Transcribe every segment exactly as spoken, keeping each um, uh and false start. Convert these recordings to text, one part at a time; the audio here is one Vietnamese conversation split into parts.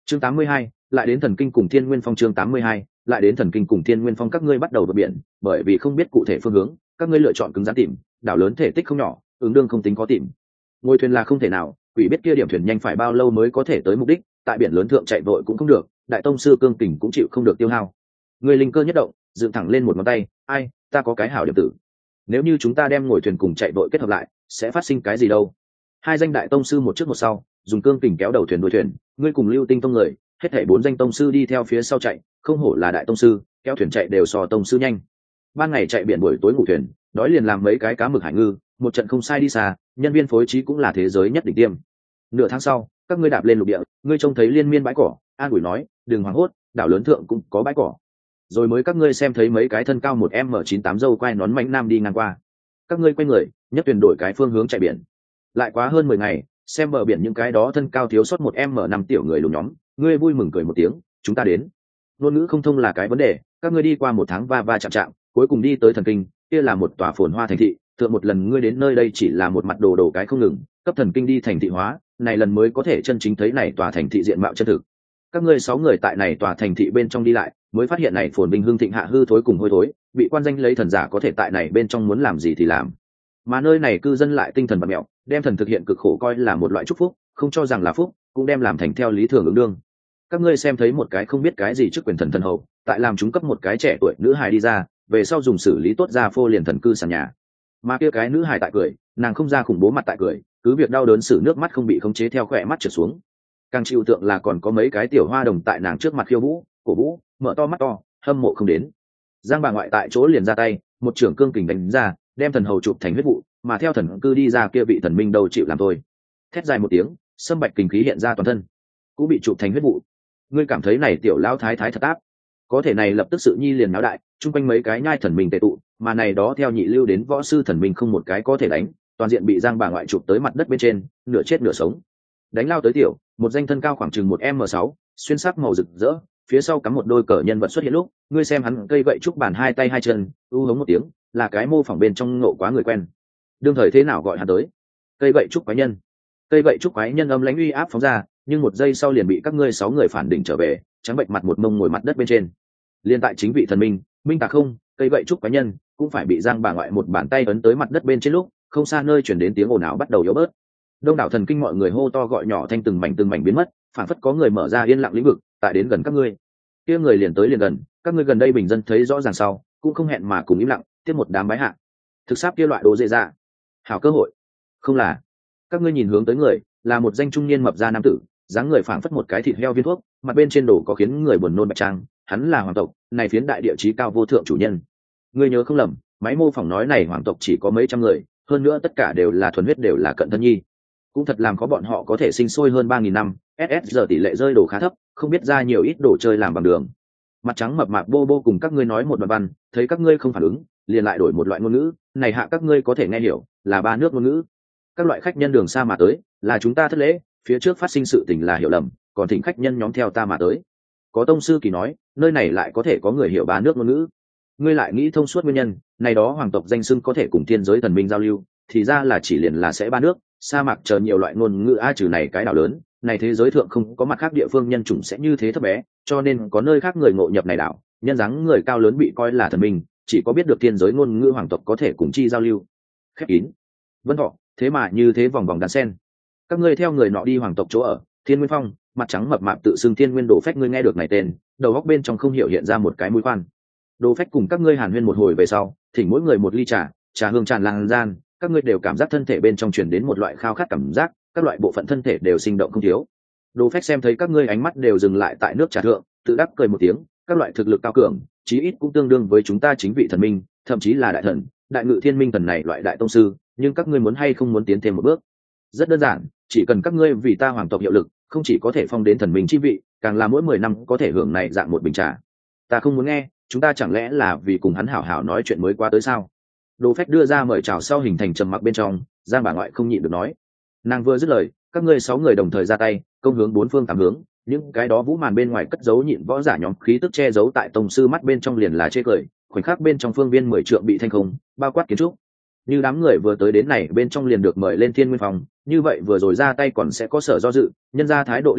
chương tám mươi hai, lại đến thần kinh cùng thiên nguyên phong. chương tám mươi hai, lại đến thần kinh cùng thiên nguyên phong. Các ngươi bắt đầu vượt biển, bởi vì không biết cụ thể phương hướng, các ngươi lựa chọn cứng rắn tìm, đảo lớn thể tích không nhỏ, ứng đương không tính có tìm. Ngồi thuyền là không thể nào, quỷ biết kia điểm thuyền nhanh phải bao lâu mới có thể tới mục đích, tại biển lớn thượng chạy vội cũng không được, đại tông sư cương kình cũng chịu không được tiêu hao. Người linh cơ nhất động, dựng thẳng lên một ngón tay, ai, ta có cái hảo điểm tử. Nếu như chúng ta đem ngồi thuyền cùng chạy vội kết hợp lại, sẽ phát sinh cái gì đâu? Hai danh đại tông sư một trước một sau, dùng cương kình kéo đầu thuyền đuổi thuyền, ngươi cùng Lưu Tinh tông người, hết thảy bốn danh tông sư đi theo phía sau chạy, không hổ là đại tông sư, kéo thuyền chạy đều so tông sư nhanh. Ban ngày chạy biển, buổi tối ngủ thuyền, đói liền làm mấy cái cá mực hải ngư, một trận không sai đi xa, nhân viên phối trí cũng là thế giới nhất đỉnh tiêm. Nửa tháng sau, các ngươi đạp lên lục địa, ngươi trông thấy liên miên bãi cỏ, an ủi nói, đừng hoảng hốt, đảo lớn thượng cũng có bãi cỏ. Rồi mới các ngươi xem thấy mấy cái thân cao một m chín tám dâu quai nón mảnh nam đi ngang qua. Các ngươi quay người, nhất tuyển đổi cái phương hướng chạy biển. Lại quá hơn mười ngày, xem bờ biển những cái đó thân cao thiếu sót một m năm tiểu người lùn nhóm, ngươi vui mừng cười một tiếng, chúng ta đến. Ngôn ngữ không thông là cái vấn đề, các ngươi đi qua một tháng va va chạm chạm, cuối cùng đi tới thần kinh, kia là một tòa phồn hoa thành thị. Thượng một lần ngươi đến nơi đây chỉ là một mặt đồ đồ cái không ngừng, cấp thần kinh đi thành thị hóa, này lần mới có thể chân chính thấy này tòa thành thị diện mạo chân thực. Các ngươi sáu người tại này tòa thành thị bên trong đi lại, mới phát hiện này phồn vinh hương thịnh hạ hư thối cùng hôi thối, bị quan danh lấy thần giả có thể tại này bên trong muốn làm gì thì làm. Mà nơi này cư dân lại tinh thần bạt mẹo, đem thần thực hiện cực khổ coi là một loại chúc phúc, không cho rằng là phúc, cũng đem làm thành theo lý thường ứng đương. Các ngươi xem thấy một cái không biết cái gì trước quyền thần thần hầu, tại làm chúng cấp một cái trẻ tuổi nữ hài đi ra, về sau dùng xử lý tốt ra phô liền thần cư sàn nhà. Mà kia cái nữ hài tại cười, nàng không ra khủng bố mặt tại cười, cứ việc đau đớn xử nước mắt không bị khống chế theo khỏe mắt trượt xuống. Càng chịu tượng là còn có mấy cái tiểu hoa đồng tại nàng trước mặt khiêu vũ, cổ vũ, mở to mắt to, hâm mộ không đến. Giang bà ngoại tại chỗ liền ra tay, một trưởng cương kình đánh ra, đem thần hầu chụp thành huyết vụ, mà theo thần cư đi ra kia vị thần minh đâu chịu làm thôi. Thét dài một tiếng, sâm bạch kình khí hiện ra toàn thân, cũng bị chụp thành huyết vụ. Ngươi cảm thấy này tiểu lão thái thái thật áp, có thể này lập tức sự nhi liền náo đại, chung quanh mấy cái nhai thần minh tề tụ, mà này đó theo nhị lưu đến võ sư thần minh không một cái có thể đánh, toàn diện bị Giang bà ngoại chụp tới mặt đất bên trên, nửa chết nửa sống. Đánh lao tới tiểu, một danh thân cao khoảng chừng một m sáu, xuyên sắc màu rực rỡ, phía sau cắm một đôi cờ nhân vật xuất hiện lúc, ngươi xem hắn cây gậy trúc bàn hai tay hai chân, u hống một tiếng, là cái mô phỏng bên trong ngộ quá người quen. Đương thời thế nào gọi hắn tới? Cây gậy trúc quái nhân. Cây gậy trúc quái nhân âm lãnh uy áp phóng ra, nhưng một giây sau liền bị các ngươi sáu người phản đỉnh trở về, trắng bệnh mặt một mông ngồi mặt đất bên trên. Liên tại chính vị thần minh, minh tạc không, cây gậy trúc quái nhân cũng phải bị Giang bà ngoại một bàn tay ấn tới mặt đất bên trên lúc, không xa nơi chuyển đến tiếng ồn ào bắt đầu yếu bớt. Đông đảo thần kinh mọi người hô to gọi nhỏ thanh từng mảnh từng mảnh biến mất, phản phất có người mở ra yên lặng lĩnh vực, tại đến gần các ngươi. Kia người liền tới liền gần, các ngươi gần đây bình dân thấy rõ ràng sau, cũng không hẹn mà cùng im lặng, tiếp một đám bái hạ. Thực sáp kia loại đồ dễ dạ, hảo cơ hội. Không là, các ngươi nhìn hướng tới người, là một danh trung niên mập da nam tử, dáng người phảng phất một cái thịt heo viên thuốc, mặt bên trên đồ có khiến người buồn nôn bạch trang, hắn là hoàng tộc, này phiến đại địa chí cao vô thượng chủ nhân. Ngươi nhớ không lầm, máy mô phỏng nói này hoàng tộc chỉ có mấy trăm người, hơn nữa tất cả đều là thuần huyết đều là cận thân nhi. Cũng thật làm có bọn họ có thể sinh sôi hơn ba nghìn năm, ét ét giờ tỷ lệ rơi đồ khá thấp, không biết ra nhiều ít đồ chơi làm bằng đường. Mặt trắng mập mạp bô bô cùng các ngươi nói một đoạn văn, thấy các ngươi không phản ứng, liền lại đổi một loại ngôn ngữ, này hạ các ngươi có thể nghe hiểu, là ba nước ngôn ngữ. Các loại khách nhân đường xa mà tới, là chúng ta thất lễ, phía trước phát sinh sự tình là hiểu lầm, còn thỉnh khách nhân nhóm theo ta mà tới. Có tông sư kỳ nói, nơi này lại có thể có người hiểu ba nước ngôn ngữ. Ngươi lại nghĩ thông suốt nguyên nhân, này đó hoàng tộc danh xưng có thể cùng thiên giới thần minh giao lưu, thì ra là chỉ liền là sẽ ba nước, sa mạc chờ nhiều loại ngôn ngữ a trừ này cái đảo lớn, này thế giới thượng không có mặt khác địa phương nhân chủng sẽ như thế thấp bé, cho nên có nơi khác người ngộ nhập này đảo, nhân dáng người cao lớn bị coi là thần minh, chỉ có biết được thiên giới ngôn ngữ hoàng tộc có thể cùng chi giao lưu. Khép kín. Vân Thọ, thế mà như thế vòng vòng đan sen. Các ngươi theo người nọ đi hoàng tộc chỗ ở, Thiên Nguyên Phong, mặt trắng mập mạp tự xưng Thiên Nguyên Đồ Phách, ngươi nghe được này tên, đầu góc bên trong không hiểu hiện ra một cái mũi khoan. Đồ Phách cùng các ngươi hàn huyên một hồi về sau, thỉnh mỗi người một ly trà, trà hương tràn lan gian, các ngươi đều cảm giác thân thể bên trong truyền đến một loại khao khát cảm giác, các loại bộ phận thân thể đều sinh động không thiếu. Đồ Phách xem thấy các ngươi ánh mắt đều dừng lại tại nước trà thượng, tự đắc cười một tiếng, các loại thực lực cao cường, chí ít cũng tương đương với chúng ta chính vị thần minh, thậm chí là đại thần, đại ngự thiên minh thần này loại đại tông sư, nhưng các ngươi muốn hay không muốn tiến thêm một bước? Rất đơn giản, chỉ cần các ngươi vì ta hoàng tộc hiệu lực, không chỉ có thể phong đến thần minh chi vị, càng là mỗi mười năm có thể hưởng này dạng một bình trà. Ta không muốn nghe, chúng ta chẳng lẽ là vì cùng hắn hảo hảo nói chuyện mới qua tới sao? Đồ Phách đưa ra mời chào sau hình thành trầm mặc bên trong, Giang bà ngoại không nhịn được nói. Nàng vừa dứt lời, các ngươi sáu người đồng thời ra tay, công hướng bốn phương tám hướng, những cái đó vũ màn bên ngoài cất giấu nhịn võ giả nhóm khí tức che giấu tại tông sư mắt bên trong liền là chê cười, khoảnh khắc bên trong phương viên mười trượng bị thanh không, bao quát kiến trúc. Như đám người vừa tới đến này bên trong liền được mời lên Thiên Nguyên Phòng, như vậy vừa rồi ra tay còn sẽ có sở do dự, nhân ra thái độ đính hảo,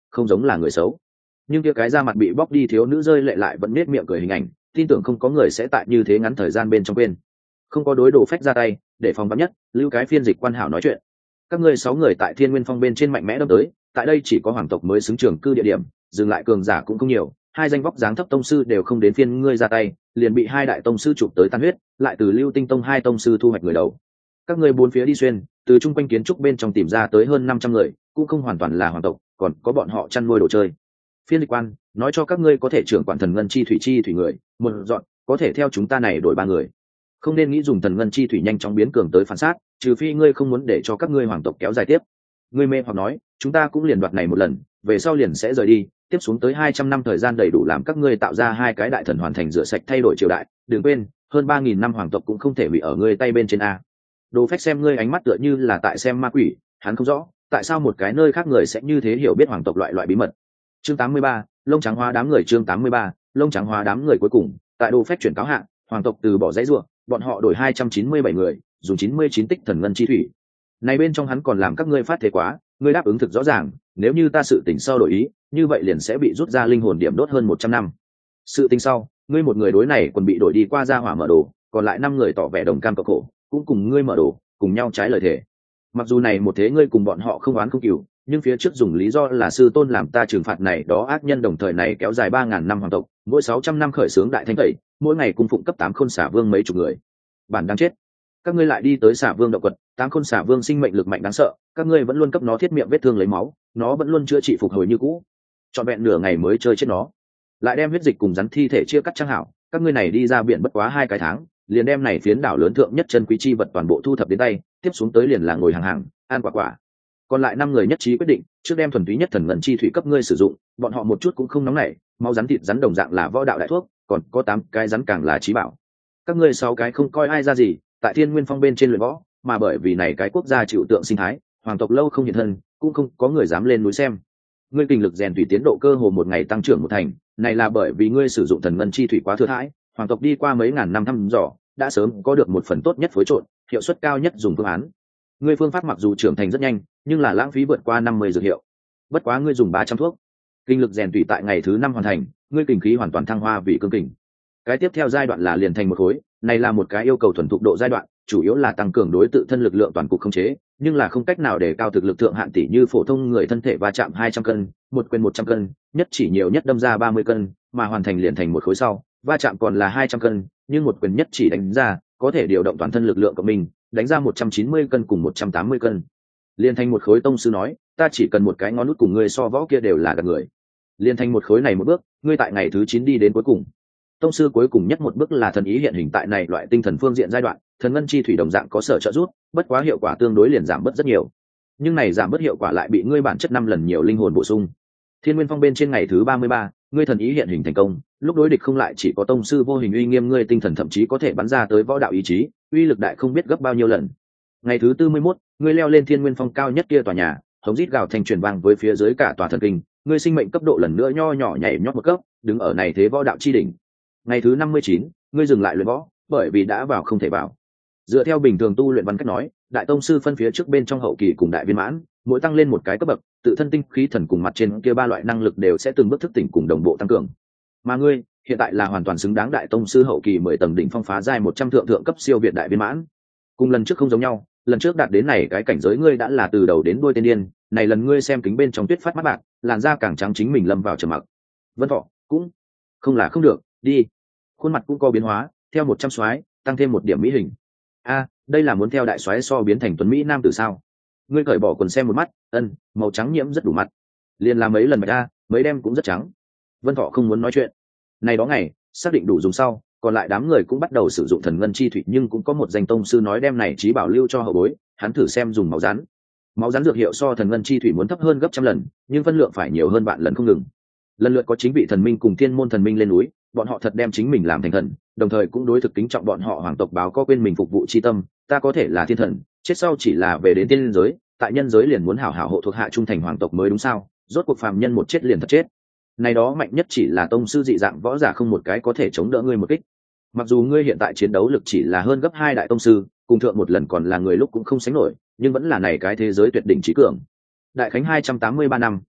không giống là người xấu. Nhưng kia cái da mặt bị bóc đi thiếu nữ rơi lệ lại vẫn nết miệng cười hình ảnh, tin tưởng không có người sẽ tại như thế ngắn thời gian bên trong quên. Không có đối đồ phách ra tay, để phòng vắn nhất, lưu cái phiên dịch quan hảo nói chuyện. Các ngươi sáu người tại Thiên Nguyên Phong bên trên mạnh mẽ đâm tới, tại đây chỉ có hoàng tộc mới xứng trường cư địa điểm, dừng lại cường giả cũng không nhiều, hai danh vóc dáng thấp tông sư đều không đến phiên ngươi ra tay, liền bị hai đại tông sư chụp tới tan huyết, lại từ Lưu Tinh Tông hai tông sư thu hoạch người đầu. Các ngươi bốn phía đi xuyên, từ trung quanh kiến trúc bên trong tìm ra tới hơn năm trăm người, cũng không hoàn toàn là hoàng tộc, còn có bọn họ chăn nuôi đồ chơi. Phiên dịch quan nói cho các ngươi có thể trưởng quản thần ngân chi thủy chi thủy người, một dọn, có thể theo chúng ta này đổi ba người. Không nên nghĩ dùng thần ngân chi thủy nhanh chóng biến cường tới phản sát, trừ phi ngươi không muốn để cho các ngươi hoàng tộc kéo dài tiếp. Ngươi mê hoặc nói, chúng ta cũng liền đoạt này một lần, về sau liền sẽ rời đi, tiếp xuống tới hai trăm năm thời gian đầy đủ làm các ngươi tạo ra hai cái đại thần hoàn thành rửa sạch thay đổi triều đại, đừng quên, hơn ba nghìn năm hoàng tộc cũng không thể bị ở ngươi tay bên trên a. Đồ Phách xem ngươi ánh mắt tựa như là tại xem ma quỷ, hắn không rõ, tại sao một cái nơi khác người sẽ như thế hiểu biết hoàng tộc loại loại bí mật. Chương tám mươi ba, lông trắng hóa đám người chương tám mươi ba, lông trắng hóa đám người cuối cùng, tại Đồ Phách chuyển cáo hạng, hoàng tộc từ bỏ dãy rủa, bọn họ đổi hai trăm chín mươi bảy người, dùng chín mươi chín tích thần ngân chi thủy. Này bên trong hắn còn làm các ngươi phát thế quá, ngươi đáp ứng thực rõ ràng, nếu như ta sự tình sau đổi ý, như vậy liền sẽ bị rút ra linh hồn điểm đốt hơn một trăm năm. Sự tình sau, ngươi một người đối này còn bị đổi đi qua ra hỏa mở đồ, còn lại năm người tỏ vẻ đồng cam cộng khổ, cũng cùng ngươi mở đồ, cùng nhau trái lời thề. Mặc dù này một thế ngươi cùng bọn họ không oán không cừu, nhưng phía trước dùng lý do là sư tôn làm ta trừng phạt này đó ác nhân đồng thời này kéo dài ba ngàn năm hoàng tộc, mỗi sáu trăm năm khởi xướng đại thánh tẩy, mỗi ngày cung phụng cấp tám khôn xả vương mấy chục người. Bản đáng chết. Các ngươi lại đi tới xả vương động quật, tám khôn xả vương sinh mệnh lực mạnh đáng sợ, các ngươi vẫn luôn cấp nó thiết miệng vết thương lấy máu, nó vẫn luôn chữa trị phục hồi như cũ. Trọn vẹn nửa ngày mới chơi chết nó. Lại đem huyết dịch cùng rắn thi thể chia cắt trang hảo, các ngươi này đi ra biển bất quá hai cái tháng, liền đem này phiến đảo lớn thượng nhất chân quý chi vật toàn bộ thu thập đến tay, tiếp xuống tới liền là ngồi hàng hàng, ăn quả quả. Còn lại năm người nhất trí quyết định, trước đem thuần túy nhất thần ngân chi thủy cấp ngươi sử dụng, bọn họ một chút cũng không nóng nảy, máu rắn thịt rắn đồng dạng là võ đạo đại thuốc, còn có tám cái rắn càng là chí bảo. Các ngươi sáu cái không coi ai ra gì, tại Thiên Nguyên Phong bên trên luyện võ, mà bởi vì này cái quốc gia chịu tượng sinh thái, hoàng tộc lâu không hiện thân, cũng không có người dám lên núi xem. Ngươi kinh lực rèn tùy tiến độ cơ hồ một ngày tăng trưởng một thành, này là bởi vì ngươi sử dụng thần ngân chi thủy quá thừa thãi, hoàng tộc đi qua mấy ngàn năm thăm dò, đã sớm có được một phần tốt nhất phối trộn, hiệu suất cao nhất dùng phương án. Ngươi phương pháp mặc dù trưởng thành rất nhanh, nhưng là lãng phí vượt qua năm mươi dược hiệu. Bất quá ngươi dùng ba trăm thuốc, kinh lực rèn tùy tại ngày thứ năm hoàn thành, ngươi kình khí hoàn toàn thăng hoa vì cương kình. Cái tiếp theo giai đoạn là liền thành một khối, này là một cái yêu cầu thuần thục độ giai đoạn, chủ yếu là tăng cường đối tự thân lực lượng toàn cục khống chế, nhưng là không cách nào để cao thực lực thượng hạn tỷ như phổ thông người thân thể va chạm hai trăm cân, một quyền một trăm cân, nhất chỉ nhiều nhất đâm ra ba mươi cân, mà hoàn thành liền thành một khối sau, va chạm còn là hai trăm cân, nhưng một quyền nhất chỉ đánh ra, có thể điều động toàn thân lực lượng của mình, đánh ra một trăm chín mươi cân cùng một trăm tám mươi cân. Liên thành một khối tông sư nói, ta chỉ cần một cái ngón nút cùng ngươi so võ kia đều là gạt người. Liên thành một khối này một bước, ngươi tại ngày thứ chín đi đến cuối cùng. Tông sư cuối cùng nhất một bước là thần ý hiện hình tại này loại tinh thần phương diện giai đoạn, thần ngân chi thủy đồng dạng có sở trợ giúp, bất quá hiệu quả tương đối liền giảm bớt rất nhiều. Nhưng này giảm bớt hiệu quả lại bị ngươi bản chất năm lần nhiều linh hồn bổ sung. Thiên Nguyên Phong bên trên ngày thứ ba mươi ba, ngươi thần ý hiện hình thành công, lúc đối địch không lại chỉ có tông sư vô hình uy nghiêm ngươi tinh thần thậm chí có thể bắn ra tới võ đạo ý chí, uy lực đại không biết gấp bao nhiêu lần. Ngày thứ tư mươi mốt, ngươi leo lên Thiên Nguyên Phong cao nhất kia tòa nhà, hống rít gào thành truyền vang với phía dưới cả tòa thần kinh, ngươi sinh mệnh cấp độ lần nữa nho nhỏ nhảy nhót một cấp, đứng ở này thế võ đạo chi đỉnh. Ngày thứ năm mươi chín, ngươi dừng lại luyện võ, bởi vì đã vào không thể vào. Dựa theo bình thường tu luyện văn cách nói, đại tông sư phân phía trước bên trong hậu kỳ cùng đại viên mãn, mỗi tăng lên một cái cấp bậc, tự thân tinh khí thần cùng mặt trên kia ba loại năng lực đều sẽ từng bước thức tỉnh cùng đồng bộ tăng cường. Mà ngươi, hiện tại là hoàn toàn xứng đáng đại tông sư hậu kỳ mười tầng đỉnh phong phá giai một trăm thượng thượng cấp siêu việt đại viên mãn. Cùng lần trước không giống nhau, lần trước đạt đến này cái cảnh giới ngươi đã là từ đầu đến đuôi tiên điên, này lần ngươi xem kính bên trong tuyết phát mắt bạc, làn da càng trắng chính mình lâm vào trầm mặc. Vân Thọ cũng không là không được, đi. Khuôn mặt cũng có biến hóa, theo một trăm soái tăng thêm một điểm mỹ hình. A, đây là muốn theo đại soái so biến thành tuấn mỹ nam tử sao? Ngươi cởi bỏ quần xem một mắt, ân, màu trắng nhiễm rất đủ mặt. Liền làm mấy lần mạch a, mấy đêm cũng rất trắng. Vân Thọ không muốn nói chuyện. Này đó ngày, xác định đủ dùng sau, còn lại đám người cũng bắt đầu sử dụng thần ngân chi thủy, nhưng cũng có một danh tông sư nói đem này trí bảo lưu cho hậu bối, hắn thử xem dùng máu rắn. Máu rắn dược hiệu so thần ngân chi thủy muốn thấp hơn gấp trăm lần, nhưng phân lượng phải nhiều hơn vạn lần không ngừng. Lần lượt có chính vị thần minh cùng thiên môn thần minh lên núi, bọn họ thật đem chính mình làm thành thần, đồng thời cũng đối thực kính trọng bọn họ hoàng tộc báo có quên mình phục vụ chi tâm, ta có thể là thiên thần, chết sau chỉ là về đến tiên giới, tại nhân giới liền muốn hảo hảo hộ thuộc hạ trung thành hoàng tộc mới đúng sao? Rốt cuộc phàm nhân một chết liền thật chết. Này đó mạnh nhất chỉ là tông sư dị dạng võ giả không một cái có thể chống đỡ ngươi một kích. Mặc dù ngươi hiện tại chiến đấu lực chỉ là hơn gấp hai đại tông sư, cùng thượng một lần còn là người lúc cũng không sánh nổi, nhưng vẫn là này cái thế giới tuyệt đỉnh trí cường. Đại khánh hai trăm tám mươi ba năm,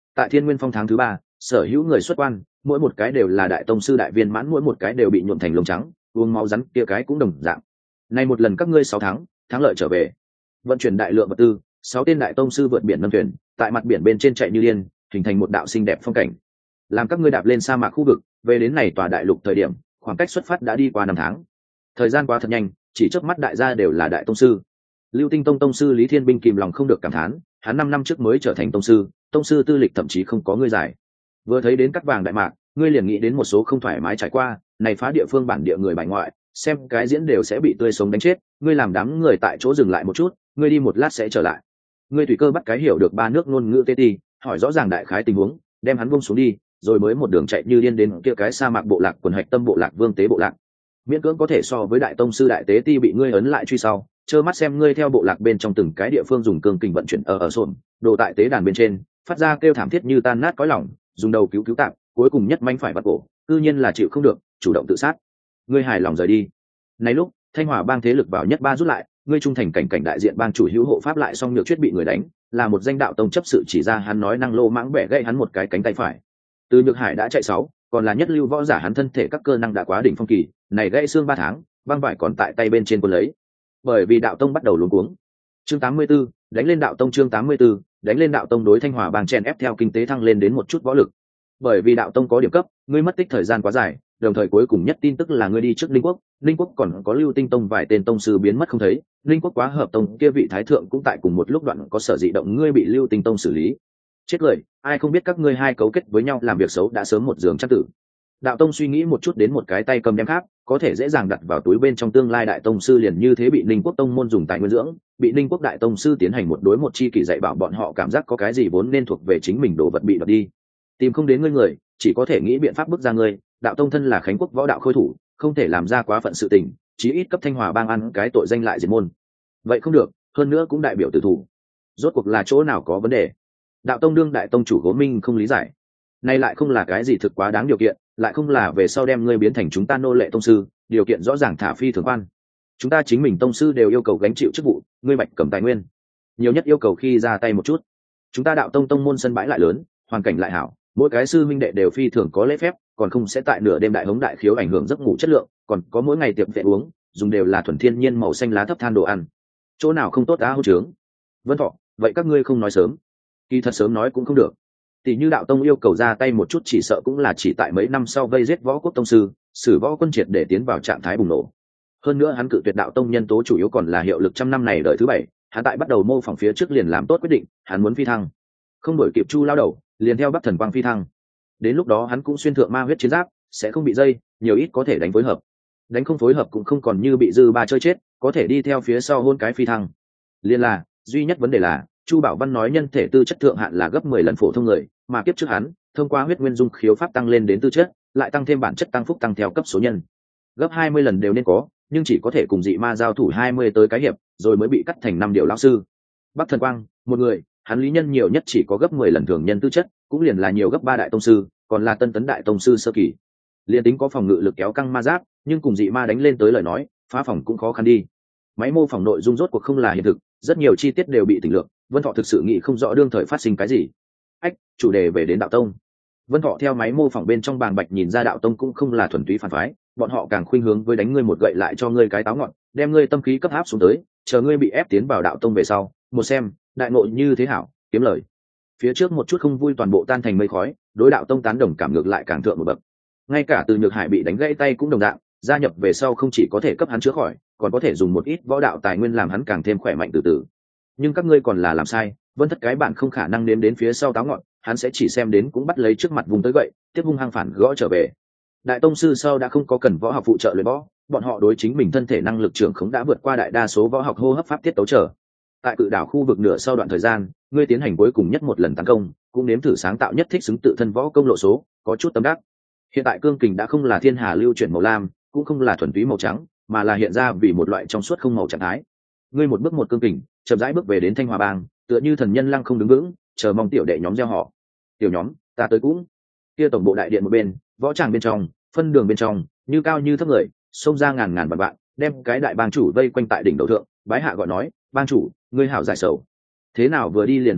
Tại Thiên Nguyên Phong tháng thứ ba, sở hữu người xuất quan, mỗi một cái đều là đại tông sư đại viên mãn, mỗi một cái đều bị nhuộm thành lông trắng, uống máu rắn kia cái cũng đồng dạng. Nay một lần các ngươi sáu tháng, thắng lợi trở về, vận chuyển đại lượng vật tư, sáu tên đại tông sư vượt biển ngâm thuyền, tại mặt biển bên trên chạy như điên, hình thành một đạo xinh đẹp phong cảnh. Làm các ngươi đạp lên sa mạc khu vực, về đến này tòa đại lục thời điểm, khoảng cách xuất phát đã đi qua năm tháng. Thời gian quá thật nhanh, chỉ chớp mắt đại gia đều là đại tông sư. Lưu Tinh Tông tông sư Lý Thiên Binh kìm lòng không được cảm thán, hắn năm năm trước mới trở thành tông sư, tông sư tư lịch thậm chí không có ngươi giải. Vừa thấy đến cắt vàng đại mạc, ngươi liền nghĩ đến một số không thoải mái trải qua, này phá địa phương bản địa người bài ngoại, xem cái diễn đều sẽ bị tươi sống đánh chết, ngươi làm đám người tại chỗ dừng lại một chút, ngươi đi một lát sẽ trở lại. Ngươi tùy cơ bắt cái hiểu được ba nước ngôn ngữ tê ti, hỏi rõ ràng đại khái tình huống, đem hắn buông xuống đi, rồi mới một đường chạy như điên đến kia cái sa mạc bộ lạc quần hạch tâm bộ lạc vương tế bộ lạc. Miễn cưỡng có thể so với đại tông sư đại tế ti bị ngươi ấn lại truy sau, trơ mắt xem ngươi theo bộ lạc bên trong từng cái địa phương dùng cương kình vận chuyển ở ở sồn, đồ tại tế đàn bên trên, phát ra kêu thảm thiết như tan nát cõi lòng, dùng đầu cứu cứu tạm, cuối cùng nhất manh phải bắt cổ, cư nhiên là chịu không được, chủ động tự sát. Ngươi hài lòng rời đi. Này lúc, Thanh Hòa bang thế lực vào nhất ba rút lại, ngươi trung thành cảnh cảnh đại diện bang chủ hữu hộ pháp lại xong nhược chuyết bị người đánh, là một danh đạo tông chấp sự chỉ ra hắn nói năng lô mãng bẻ gãy hắn một cái cánh tay phải. Từ Nhược Hải đã chạy sáu, còn là nhất lưu võ giả hắn thân thể các cơ năng đã quá đỉnh phong kỳ, này gãy xương ba tháng, băng vải còn tại tay bên trên quân lấy. Bởi vì đạo tông bắt đầu luống cuống. Chương tám mươi 84, đánh lên đạo tông chương tám mươi 84, đánh lên đạo tông đối Thanh Hòa bang chen ép theo kinh tế thăng lên đến một chút võ lực. Bởi vì đạo tông có điểm cấp, ngươi mất tích thời gian quá dài, đồng thời cuối cùng nhất tin tức là ngươi đi trước Linh Quốc, Linh Quốc còn có Lưu Tinh Tông vài tên tông sư biến mất không thấy, Linh Quốc quá hợp tông kia vị thái thượng cũng tại cùng một lúc đoạn có sở dị động ngươi bị Lưu Tinh Tông xử lý. Chết lời, ai không biết các ngươi hai cấu kết với nhau làm việc xấu đã sớm một giường chắc tử. Đạo tông suy nghĩ một chút đến một cái tay cầm đem khác, có thể dễ dàng đặt vào túi bên trong tương lai đại tông sư liền như thế bị Linh Quốc tông môn dùng tại nguyên dưỡng, bị Linh Quốc đại tông sư tiến hành một đối một chi kỷ dạy bảo bọn họ cảm giác có cái gì vốn nên thuộc về chính mình đồ vật bị đoạt đi. Tìm không đến ngươi người, chỉ có thể nghĩ biện pháp bức ra ngươi, đạo tông thân là Khánh Quốc võ đạo khôi thủ, không thể làm ra quá phận sự tình, chí ít cấp Thanh Hòa bang ăn cái tội danh lại diệt môn. Vậy không được, hơn nữa cũng đại biểu tử thủ. Rốt cuộc là chỗ nào có vấn đề? Đạo tông đương đại tông chủ Gỗ Minh không lý giải. Này lại không là cái gì thực quá đáng điều kiện, lại không là về sau đem ngươi biến thành chúng ta nô lệ tông sư, điều kiện rõ ràng thả phi thường quan. Chúng ta chính mình tông sư đều yêu cầu gánh chịu chức vụ, ngươi Bạch cầm tài nguyên, nhiều nhất yêu cầu khi ra tay một chút. Chúng ta đạo tông tông môn sân bãi lại lớn, hoàn cảnh lại hảo, mỗi cái sư minh đệ đều phi thường có lễ phép, còn không sẽ tại nửa đêm đại hống đại khiếu ảnh hưởng giấc ngủ chất lượng, còn có mỗi ngày tiệc vệ uống, dùng đều là thuần thiên nhiên màu xanh lá thấp than đồ ăn. Chỗ nào không tốt á hô trướng. Vân Thọ, vậy các ngươi không nói sớm. Kỳ thật sớm nói cũng không được. Tỷ như đạo tông yêu cầu ra tay một chút chỉ sợ cũng là chỉ tại mấy năm sau vây giết võ quốc tông sư, xử võ quân triệt để tiến vào trạng thái bùng nổ. Hơn nữa hắn cự tuyệt đạo tông nhân tố chủ yếu còn là hiệu lực trăm năm này đợi thứ bảy, hắn tại bắt đầu mô phỏng phía trước liền làm tốt quyết định, hắn muốn phi thăng. Không đổi kịp Chu lao đầu, liền theo Bắc Thần Quang phi thăng. Đến lúc đó hắn cũng xuyên thượng ma huyết chiến giáp, sẽ không bị dây, nhiều ít có thể đánh phối hợp. Đánh không phối hợp cũng không còn như bị dư ba chơi chết, có thể đi theo phía sau hôn cái phi thăng. Liên là, duy nhất vấn đề là, Chu Bảo Văn nói nhân thể tư chất thượng hạn là gấp mười lần phổ thông người, mà kiếp trước hắn, thông qua huyết nguyên dung khiếu pháp tăng lên đến tư chất, lại tăng thêm bản chất tăng phúc tăng theo cấp số nhân. Gấp hai mươi lần đều nên có, nhưng chỉ có thể cùng dị ma giao thủ hai mươi tới cái hiệp, rồi mới bị cắt thành năm điều lão sư. Bắc Thần Quang, một người, hắn lý nhân nhiều nhất chỉ có gấp mười lần thường nhân tư chất, cũng liền là nhiều gấp ba đại tông sư, còn là tân tấn đại tông sư sơ kỳ. Liên tính có phòng ngự lực kéo căng ma giáp, nhưng cùng dị ma đánh lên tới lời nói, phá phòng cũng khó khăn đi. Máy mô phỏng nội dung rốt cuộc không là hiện thực, rất nhiều chi tiết đều bị tỉnh lược, Vân Thọ thực sự nghĩ không rõ đương thời phát sinh cái gì. Ách, chủ đề về đến đạo tông. Vân Thọ theo máy mô phỏng bên trong bàng bạch nhìn ra đạo tông cũng không là thuần túy phản phái, bọn họ càng khuynh hướng với đánh ngươi một gậy lại cho ngươi cái táo ngọn, đem ngươi tâm khí cấp áp xuống tới, chờ ngươi bị ép tiến vào đạo tông về sau, một xem, đại ngộ như thế hảo, kiếm lời. Phía trước một chút không vui toàn bộ tan thành mây khói, đối đạo tông tán đồng cảm ngược lại càng thượng một bậc. Ngay cả Từ Nhược Hải bị đánh gãy tay cũng đồng dạng, gia nhập về sau không chỉ có thể cấp hắn chữa khỏi, còn có thể dùng một ít võ đạo tài nguyên làm hắn càng thêm khỏe mạnh từ từ. Nhưng các ngươi còn là làm sai, Vân Thất cái bạn không khả năng nếm đến phía sau táo ngọn, hắn sẽ chỉ xem đến cũng bắt lấy trước mặt vùng tới gậy, tiếp hung hăng phản gõ trở về. Đại tông sư sau đã không có cần võ học phụ trợ luyện võ, bọn họ đối chính mình thân thể năng lực trưởng khống đã vượt qua đại đa số võ học hô hấp pháp tiết tấu trở. Tại cự đảo khu vực nửa sau đoạn thời gian, ngươi tiến hành cuối cùng nhất một lần tấn công, cũng nếm thử sáng tạo nhất thích xứng tự thân võ công lộ số, có chút tâm đắc. Hiện tại cương kình đã không là thiên hà lưu chuyển màu lam, cũng không là thuần túy màu trắng, mà là hiện ra vì một loại trong suốt không màu trạng thái. Ngươi một bước một cương kình, chậm rãi bước về đến Thanh Hòa bang, tựa như thần nhân lăng không đứng vững, chờ mong tiểu đệ nhóm gieo họ. Tiểu nhóm, ta tới cũng. Kia tổng bộ đại điện một bên, võ tràng bên trong, phân đường bên trong, như cao như thấp người, xông ra ngàn ngàn vạn vạn, đem cái đại bang chủ vây quanh tại đỉnh đầu thượng, bái hạ gọi nói, bang chủ, ngươi hảo giải sầu. Thế nào vừa đi liền hồi lâu,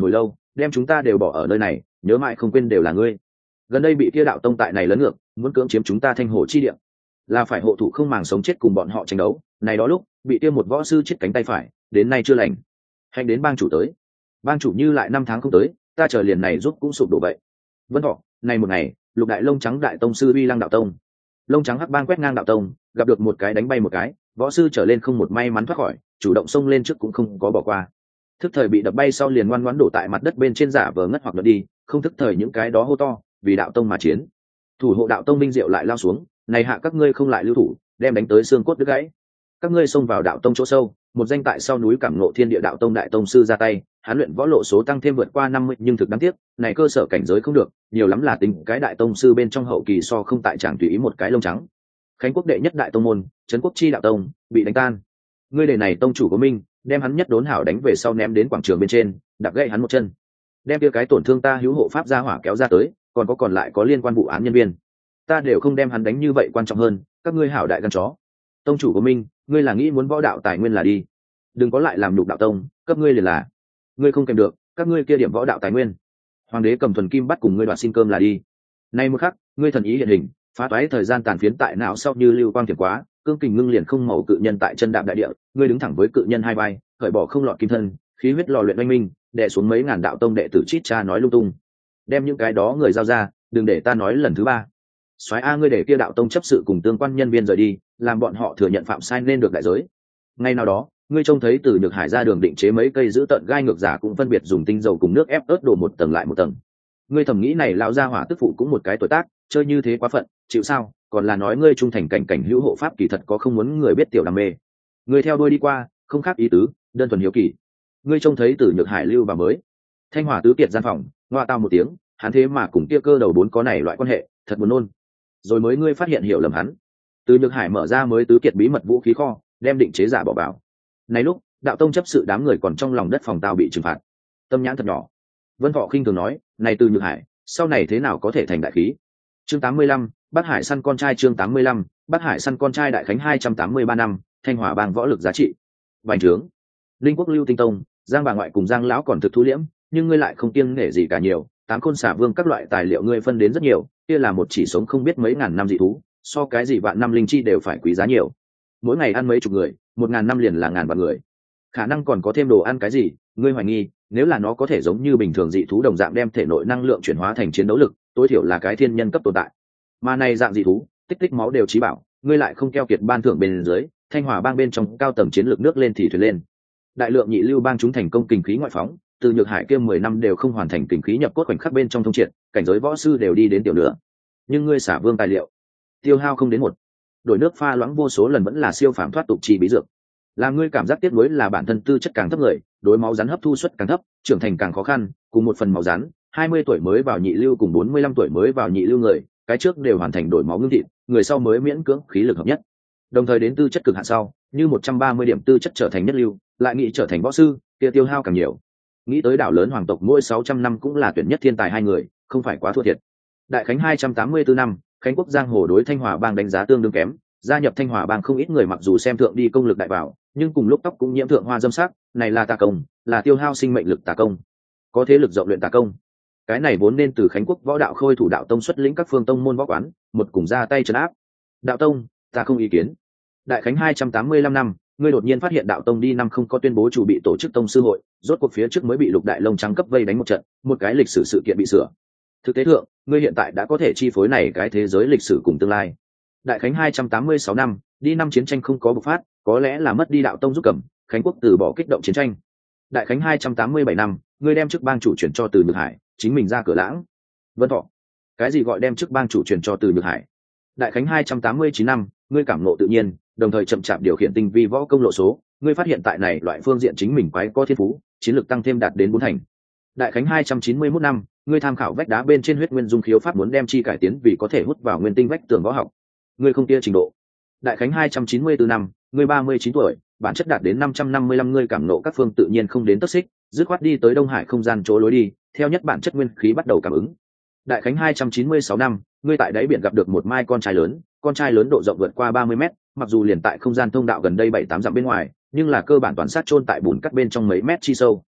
đem chúng ta đều bỏ ở nơi này, nhớ mãi không quên đều là ngươi. Gần đây bị kia đạo tông tại này lớn ngược, muốn cưỡng chiếm chúng ta Thanh Hồ chi địa, là phải hộ thủ không màng sống chết cùng bọn họ tranh đấu. Này đó lúc bị kia một võ sư chết cánh tay phải, đến nay chưa lành. Hành đến bang chủ tới, bang chủ như lại năm tháng không tới, ta chờ liền này giúp cũng sụp đổ vậy. Vân Thọ, này một ngày, lục đại lông trắng đại tông sư uy lăng đạo tông, lông trắng hắc bang quét ngang đạo tông, gặp được một cái đánh bay một cái, võ sư trở lên không một may mắn thoát khỏi, chủ động xông lên trước cũng không có bỏ qua. Thức thời bị đập bay sau liền ngoan ngoãn đổ tại mặt đất bên trên giả vờ ngất hoặc lật đi, không thức thời những cái đó hô to, vì đạo tông mà chiến. Thủ hộ đạo tông minh diệu lại lao xuống, này hạ các ngươi không lại lưu thủ, đem đánh tới xương cốt đứt gãy. Các ngươi xông vào đạo tông chỗ sâu, một danh tại sau núi cảm ngộ thiên địa đạo tông đại tông sư ra tay, hắn luyện võ lộ số tăng thêm vượt qua năm mươi, nhưng thực đáng tiếc, này cơ sở cảnh giới không được, nhiều lắm là tính cái đại tông sư bên trong hậu kỳ so không tại chẳng tùy ý một cái lông trắng. Khánh quốc đệ nhất đại tông môn, trấn quốc chi đạo tông, bị đánh tan. Ngươi để này tông chủ của minh, đem hắn nhất đốn hảo đánh về sau ném đến quảng trường bên trên, đạp gãy hắn một chân. Đem kia cái tổn thương ta hữu hộ pháp gia hỏa kéo ra tới, còn có còn lại có liên quan vụ án nhân viên, ta đều không đem hắn đánh như vậy quan trọng hơn, các ngươi hảo đại gan chó. Tông chủ của minh, ngươi là nghĩ muốn võ đạo tài nguyên là đi, đừng có lại làm nhục đạo tông, cấp ngươi liền là. Ngươi không kèm được, các ngươi kia điểm võ đạo tài nguyên. Hoàng đế cầm thuần kim bắt cùng ngươi đoạt xin cơm là đi. Nay một khắc, ngươi thần ý hiện hình, phá toái thời gian tàn phiến tại não sau như lưu quang thiểm quá, cương kình ngưng liền không màu cự nhân tại chân đạp đại địa, ngươi đứng thẳng với cự nhân hai vai, khởi bỏ không lọt kim thân, khí huyết lò luyện oanh minh, đè xuống mấy ngàn đạo tông đệ tử chít cha nói lung tung. Đem những cái đó người giao ra, đừng để ta nói lần thứ ba. Soái a, ngươi để kia đạo tông chấp sự cùng tương quan nhân viên rời đi, làm bọn họ thừa nhận phạm sai nên được đại giới. Ngay nào đó, ngươi trông thấy từ Nhược Hải ra đường định chế mấy cây giữ tận gai ngược giả cũng phân biệt dùng tinh dầu cùng nước ép ớt đổ một tầng lại một tầng. Ngươi thầm nghĩ này lão gia hỏa tức phụ cũng một cái tuổi tác, chơi như thế quá phận, chịu sao? Còn là nói ngươi trung thành cảnh cảnh hữu hộ pháp kỳ thật có không muốn người biết tiểu đam mê. Ngươi theo đuôi đi qua, không khác ý tứ, đơn thuần hiếu kỳ. Ngươi trông thấy từ Nhược Hải lưu và mới Thanh Hỏa tứ kiệt gian phòng, ngoa tao một tiếng, hắn thế mà cùng kia cơ đầu bốn có này loại quan hệ, thật buồn nôn. Rồi mới ngươi phát hiện hiểu lầm hắn. Từ Nhược Hải mở ra mới tứ kiệt bí mật vũ khí kho, đem định chế giả bỏ vào. Này lúc, đạo tông chấp sự đám người còn trong lòng đất phòng tao bị trừng phạt. Tâm nhãn thật nhỏ. Vân Thọ khinh thường nói, này Từ Nhược Hải, sau này thế nào có thể thành đại khí. Chương tám mươi lăm, Bắc Hải săn con trai. Chương tám mươi lăm, Bắc Hải săn con trai. Đại khánh hai trăm tám mươi ba năm, Thanh Hỏa bang võ lực giá trị. Bành trướng. Linh quốc lưu tinh tông, Giang bà ngoại cùng Giang lão còn thực thu liễm, nhưng ngươi lại không kiêng nể gì cả nhiều, tám khôn xả vương các loại tài liệu ngươi phân đến rất nhiều, kia là một chỉ sống không biết mấy ngàn năm dị thú, so cái gì vạn năm linh chi đều phải quý giá nhiều. Mỗi ngày ăn mấy chục người, một ngàn năm liền là ngàn vạn người. Khả năng còn có thêm đồ ăn cái gì, ngươi hoài nghi, nếu là nó có thể giống như bình thường dị thú đồng dạng đem thể nội năng lượng chuyển hóa thành chiến đấu lực, tối thiểu là cái thiên nhân cấp tồn tại. Mà này dạng dị thú, tích tích máu đều chí bảo, ngươi lại không keo kiệt ban thưởng bên dưới, Thanh Hỏa bang bên trong cao tầng chiến lược nước lên thì thuyền lên. Đại lượng nhị lưu bang chúng thành công kình khí ngoại phóng, từ Nhược Hải kia mười năm đều không hoàn thành kình khí nhập cốt khoảnh khắc bên trong thông triệt, cảnh giới võ sư đều đi đến tiểu nữa. Nhưng ngươi xả vương tài liệu, tiêu hao không đến một, đổi nước pha loãng vô số lần vẫn là siêu phàm thoát tục chi bí dược. Làm ngươi cảm giác tiếc nuối là bản thân tư chất càng thấp người, đối máu rắn hấp thu suất càng thấp, trưởng thành càng khó khăn, cùng một phần máu rắn, hai mươi tuổi mới vào nhị lưu cùng bốn mươi lăm tuổi mới vào nhị lưu người, cái trước đều hoàn thành đổi máu ngưng thịt, người sau mới miễn cưỡng khí lực hợp nhất. Đồng thời đến tư chất cực hạn sau, như một trăm ba mươi điểm tư chất trở thành nhất lưu, lại nghĩ trở thành võ sư, kia tiêu hao càng nhiều. Nghĩ tới đảo lớn hoàng tộc mỗi sáu trăm năm cũng là tuyển nhất thiên tài hai người, không phải quá thua thiệt. Đại khánh hai trăm tám mươi tư năm, Khánh quốc giang hồ đối Thanh Hỏa bang đánh giá tương đương kém, gia nhập Thanh Hỏa bang không ít người mặc dù xem thượng đi công lực đại bảo, nhưng cùng lúc tóc cũng nhiễm thượng hoa dâm sắc, này là tà công, là tiêu hao sinh mệnh lực tà công. Có thế lực rộng luyện tà công. Cái này vốn nên từ Khánh quốc võ đạo khôi thủ đạo tông xuất lĩnh các phương tông môn võ quán, một cùng ra tay trấn áp. Đạo tông, ta không ý kiến. Đại khánh hai trăm tám mươi lăm năm, ngươi đột nhiên phát hiện đạo tông đi năm không có tuyên bố chủ bị tổ chức tông sư hội, rốt cuộc phía trước mới bị lục đại lông trắng cấp vây đánh một trận, một cái lịch sử sự kiện bị sửa. Thực tế thượng, ngươi hiện tại đã có thể chi phối này cái thế giới lịch sử cùng tương lai. Đại khánh hai trăm tám mươi sáu năm, đi năm chiến tranh không có bộc phát, có lẽ là mất đi đạo tông giúp cầm, Khánh quốc từ bỏ kích động chiến tranh. Đại khánh hai trăm tám mươi bảy năm, ngươi đem chức bang chủ chuyển cho Từ Nhược Hải, chính mình ra cửa lãng. Vân Thọ, cái gì gọi đem chức bang chủ chuyển cho Từ Nhược Hải? Đại khánh hai trăm tám mươi chín năm, ngươi cảm ngộ tự nhiên, đồng thời chậm chạp điều khiển tinh vi võ công lộ số, ngươi phát hiện tại này loại phương diện chính mình quái có thiên phú, chiến lược tăng thêm đạt đến bốn thành. Đại khánh hai trăm chín mươi mốt năm, ngươi tham khảo vách đá bên trên huyết nguyên dung khiếu pháp muốn đem chi cải tiến vì có thể hút vào nguyên tinh vách tường võ học. Ngươi không tia trình độ. Đại khánh hai trăm chín mươi tư năm, ngươi ba mươi chín tuổi, bản chất đạt đến năm trăm năm mươi lăm, ngươi cảm ngộ các phương tự nhiên không đến tất xích, dứt khoát đi tới Đông Hải không gian chỗ lối đi, theo nhất bản chất nguyên khí bắt đầu cảm ứng. Đại khánh hai trăm chín mươi sáu năm, ngươi tại đáy biển gặp được một mai con trai lớn, con trai lớn độ rộng vượt qua ba mươi mét, mặc dù liền tại không gian thông đạo gần đây bảy tám dặm bên ngoài, nhưng là cơ bản toàn sát chôn tại bùn cắt bên trong mấy mét chi sâu.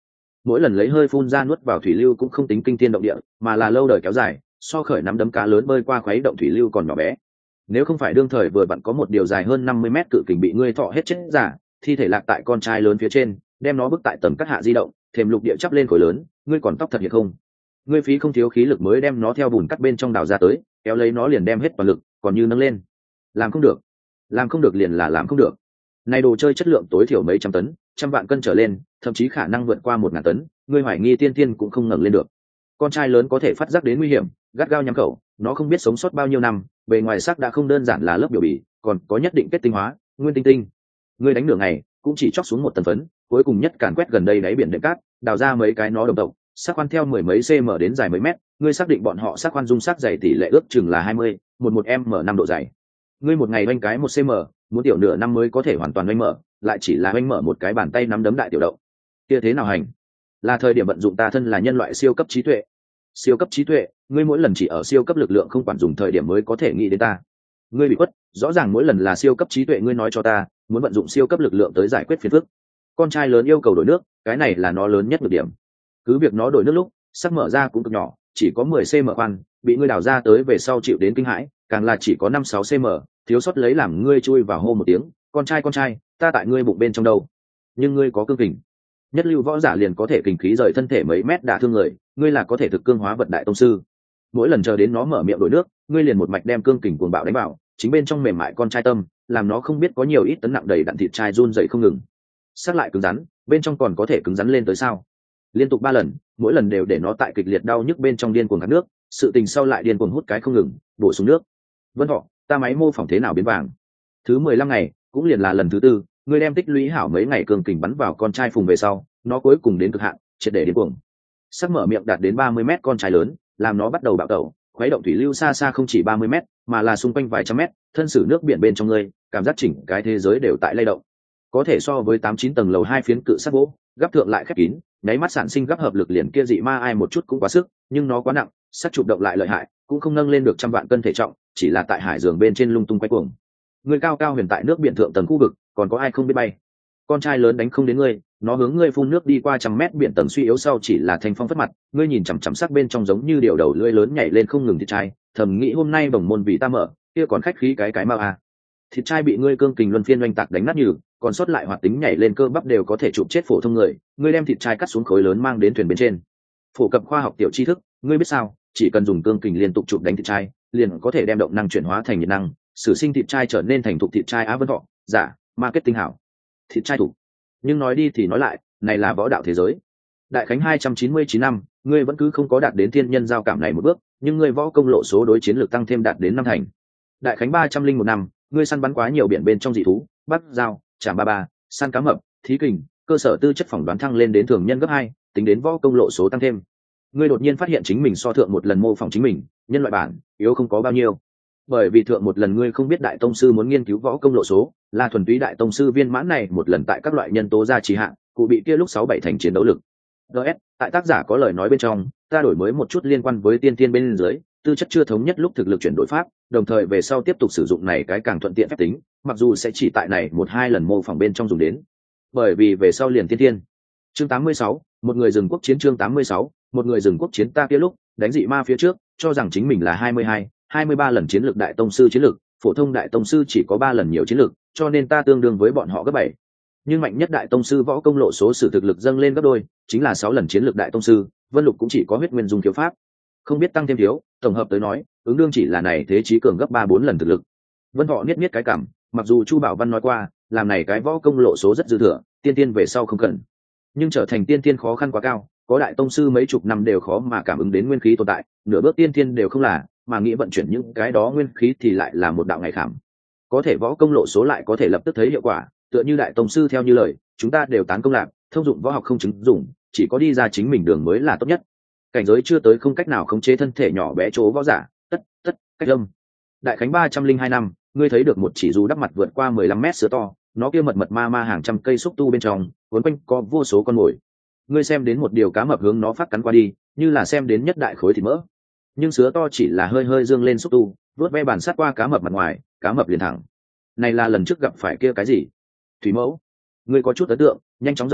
mỗi lần lấy hơi phun ra nuốt vào thủy lưu cũng không tính kinh thiên động địa, mà là lâu đời kéo dài, so khởi nắm đấm cá lớn bơi qua khuấy động thủy lưu còn nhỏ bé. Nếu không phải đương thời vừa vặn có một điều dài hơn năm mươi mét cự kình bị ngươi thọ hết chết giả, thi thể lạc tại con trai lớn phía trên, đem nó bức tại tầm cắt hạ di động, thềm lục địa chắp lên khối lớn, ngươi còn tóc thật hiện không? Ngươi phí không thiếu khí lực mới đem nó theo bùn cắt bên trong đào ra tới, kéo lấy nó liền đem hết toàn lực, còn như nâng lên. Làm không được, làm không được liền là làm không được. Này đồ chơi chất lượng tối thiểu mấy trăm tấn, trăm vạn cân trở lên, thậm chí khả năng vượt qua một ngàn tấn, ngươi hoài nghi tiên tiên cũng không ngẩng lên được. Con trai lớn có thể phát giác đến nguy hiểm, gắt gao nhắm khẩu, nó không biết sống sót bao nhiêu năm, bề ngoài sắc đã không đơn giản là lớp biểu bì, còn có nhất định kết tinh hóa, nguyên tinh tinh. Ngươi đánh nửa ngày, cũng chỉ chóc xuống một tầng phấn, cuối cùng nhất càn quét gần đây đáy biển đệm cát, đào ra mấy cái nó đồng tộc, sắc khoan theo mười mấy cm đến dài mấy mét, ngươi xác định bọn họ sắc khoan dung sắc dày tỷ lệ ước chừng là hai mươi, một một m năm độ dày. Ngươi một ngày oanh cái một cm, muốn tiểu nửa năm mới có thể hoàn toàn oanh mở, lại chỉ là oanh mở một cái bàn tay nắm đấm đại tiểu động. Kia thế nào hành? Là thời điểm vận dụng ta thân là nhân loại siêu cấp trí tuệ. Siêu cấp trí tuệ, ngươi mỗi lần chỉ ở siêu cấp lực lượng không quản dùng thời điểm mới có thể nghĩ đến ta. Ngươi bị quất, rõ ràng mỗi lần là siêu cấp trí tuệ ngươi nói cho ta, muốn vận dụng siêu cấp lực lượng tới giải quyết phiền phức. Con trai lớn yêu cầu đổi nước, cái này là nó lớn nhất nhược điểm. Cứ việc nó đổi nước lúc, sắc mở ra cũng cực nhỏ, chỉ có mười cm khoan, bị ngươi đào ra tới về sau chịu đến kinh hãi, càng là chỉ có năm sáu cm, thiếu sót lấy làm ngươi chui vào hô một tiếng, con trai con trai, ta tại ngươi bụng bên trong đâu. Nhưng ngươi có cương kình. Nhất lưu võ giả liền có thể kình khí rời thân thể mấy mét đả thương người, ngươi là có thể thực cương hóa vật đại tông sư. Mỗi lần chờ đến nó mở miệng đổi nước, ngươi liền một mạch đem cương kình cuồng bạo đánh vào, chính bên trong mềm mại con trai tâm, làm nó không biết có nhiều ít tấn nặng đầy đặn thịt trai run dậy không ngừng. Sát lại cứng rắn, bên trong còn có thể cứng rắn lên tới sao? Liên tục ba lần, mỗi lần đều để nó tại kịch liệt đau nhức bên trong điên cuồng khát nước, sự tình sau lại điên cuồng hút cái không ngừng, bổ xuống nước. Vân Thọ, ta máy mô phỏng thế nào biến vàng? Thứ mười lăm ngày, cũng liền là lần thứ tư, ngươi đem tích lũy hảo mấy ngày cường kình bắn vào con trai phùng về sau, nó cuối cùng đến cực hạn, triệt để điên cuồng. Sắc mở miệng đạt đến ba mươi mét con trai lớn, làm nó bắt đầu bạo tẩu, khuấy động thủy lưu xa xa không chỉ ba mươi mét, mà là xung quanh vài trăm mét, thân sử nước biển bên trong ngươi, cảm giác chỉnh cái thế giới đều tại lay động. Có thể so với tám chín tầng lầu hai phiến cự sắt gỗ, gấp thượng lại khép kín, nháy mắt sản sinh gấp hợp lực liền kia dị ma ai một chút cũng quá sức, nhưng nó quá nặng, sắt chụp động lại lợi hại, cũng không nâng lên được trăm vạn cân thể trọng, chỉ là tại hải giường bên trên lung tung quay cuồng. Ngươi cao cao huyền tại nước biển thượng tầng khu vực, còn có ai không biết bay. Con trai lớn đánh không đến ngươi, nó hướng ngươi phun nước đi qua trăm mét biển tầng suy yếu sau chỉ là thanh phong phất mặt, ngươi nhìn chằm chằm sắc bên trong giống như điều đầu lưỡi lớn nhảy lên không ngừng thịt trai, thầm nghĩ hôm nay bồng môn vì ta mở, kia còn khách khí cái cái mau à. Thịt trai bị ngươi cương kình luân phiên oanh tạc đánh nát nhừ, còn sót lại hoạt tính nhảy lên cơ bắp đều có thể chụp chết phổ thông người, ngươi đem thịt trai cắt xuống khối lớn mang đến thuyền bên trên. Phổ cập khoa học tiểu tri thức, ngươi biết sao, chỉ cần dùng cương kình liên tục chụp đánh thịt trai, liền có thể đem động năng chuyển hóa thành nhiệt năng, sử sinh thịt trai trở nên thành thục thịt trai Á Vân Thọ, giả, marketing hảo. Thịt trai thủ. Nhưng nói đi thì nói lại, này là võ đạo thế giới. Đại khánh hai trăm chín mươi chín năm, ngươi vẫn cứ không có đạt đến thiên nhân giao cảm này một bước, nhưng ngươi võ công lộ số đối chiến lược tăng thêm đạt đến năm thành. Đại khánh ba trăm linh một năm, ngươi săn bắn quá nhiều biển bên trong dị thú, bắt dao, chạm ba ba, săn cá mập, thí kình, cơ sở tư chất phỏng đoán thăng lên đến thường nhân gấp hai, tính đến võ công lộ số tăng thêm. Ngươi đột nhiên phát hiện chính mình so thượng một lần mô phỏng chính mình, nhân loại bản, yếu không có bao nhiêu. Bởi vì thượng một lần ngươi không biết đại tông sư muốn nghiên cứu võ công lộ số, là thuần túy đại tông sư viên mãn này một lần tại các loại nhân tố gia trì hạn, cụ bị kia lúc sáu bảy thành chiến đấu lực. ds tại tác giả có lời nói bên trong, ta đổi mới một chút liên quan với tiên tiên bên dưới, tư chất chưa thống nhất lúc thực lực chuyển đổi pháp, đồng thời về sau tiếp tục sử dụng này cái càng thuận tiện phép tính, mặc dù sẽ chỉ tại này một hai lần mô phỏng bên trong dùng đến. Bởi vì về sau liền tiên tiên. Chương tám mươi sáu, một người rừng quốc chiến chương tám mươi sáu, một người rừng quốc chiến ta kia lúc, đánh dị ma phía trước, cho rằng chính mình là hai mươi hai, hai mươi ba lần chiến lược đại tông sư chiến lược, phổ thông đại tông sư chỉ có ba lần nhiều chiến lược, cho nên ta tương đương với bọn họ gấp bảy. Nhưng mạnh nhất đại tông sư võ công lộ số sử thực lực dâng lên gấp đôi, chính là sáu lần chiến lược đại tông sư, Vân Lục cũng chỉ có huyết nguyên dung thiếu pháp. Không biết tăng thêm thiếu, tổng hợp tới nói, ứng đương chỉ là này thế chí cường gấp ba bốn lần thực lực. Vân Thọ niết niết cái cảm, mặc dù Chu Bảo Văn nói qua, làm này cái võ công lộ số rất dư thừa, tiên tiên về sau không cần. Nhưng trở thành tiên tiên khó khăn quá cao, có đại tông sư mấy chục năm đều khó mà cảm ứng đến nguyên khí tồn tại, nửa bước tiên tiên đều không là, mà nghĩ vận chuyển những cái đó nguyên khí thì lại là một đạo ngày khảm. Có thể võ công lộ số lại có thể lập tức thấy hiệu quả, tựa như đại tông sư theo như lời, chúng ta đều tán công lạc, thông dụng võ học không chứng dụng, chỉ có đi ra chính mình đường mới là tốt nhất. Cảnh giới chưa tới không cách nào khống chế thân thể nhỏ bé chỗ võ giả, tất tất cách âm. Đại khánh ba trăm linh hai năm, ngươi thấy được một chỉ dù đắp mặt vượt qua mười lăm mét sữa to, nó kia mật mật ma ma hàng trăm cây xúc tu bên trong, cuốn quanh có vô số con mồi. Ngươi xem đến một điều cá mập hướng nó phát cắn qua đi, như là xem đến nhất đại khối thịt mỡ. Nhưng sứa to chỉ là hơi hơi dương lên xúc tu, vuốt ve bàn sát qua cá mập mặt ngoài, cá mập liền thẳng. Này là lần trước gặp phải kia cái gì? Thủy mẫu. Ngươi có chút ấn tượng, nhanh chóng rời xa,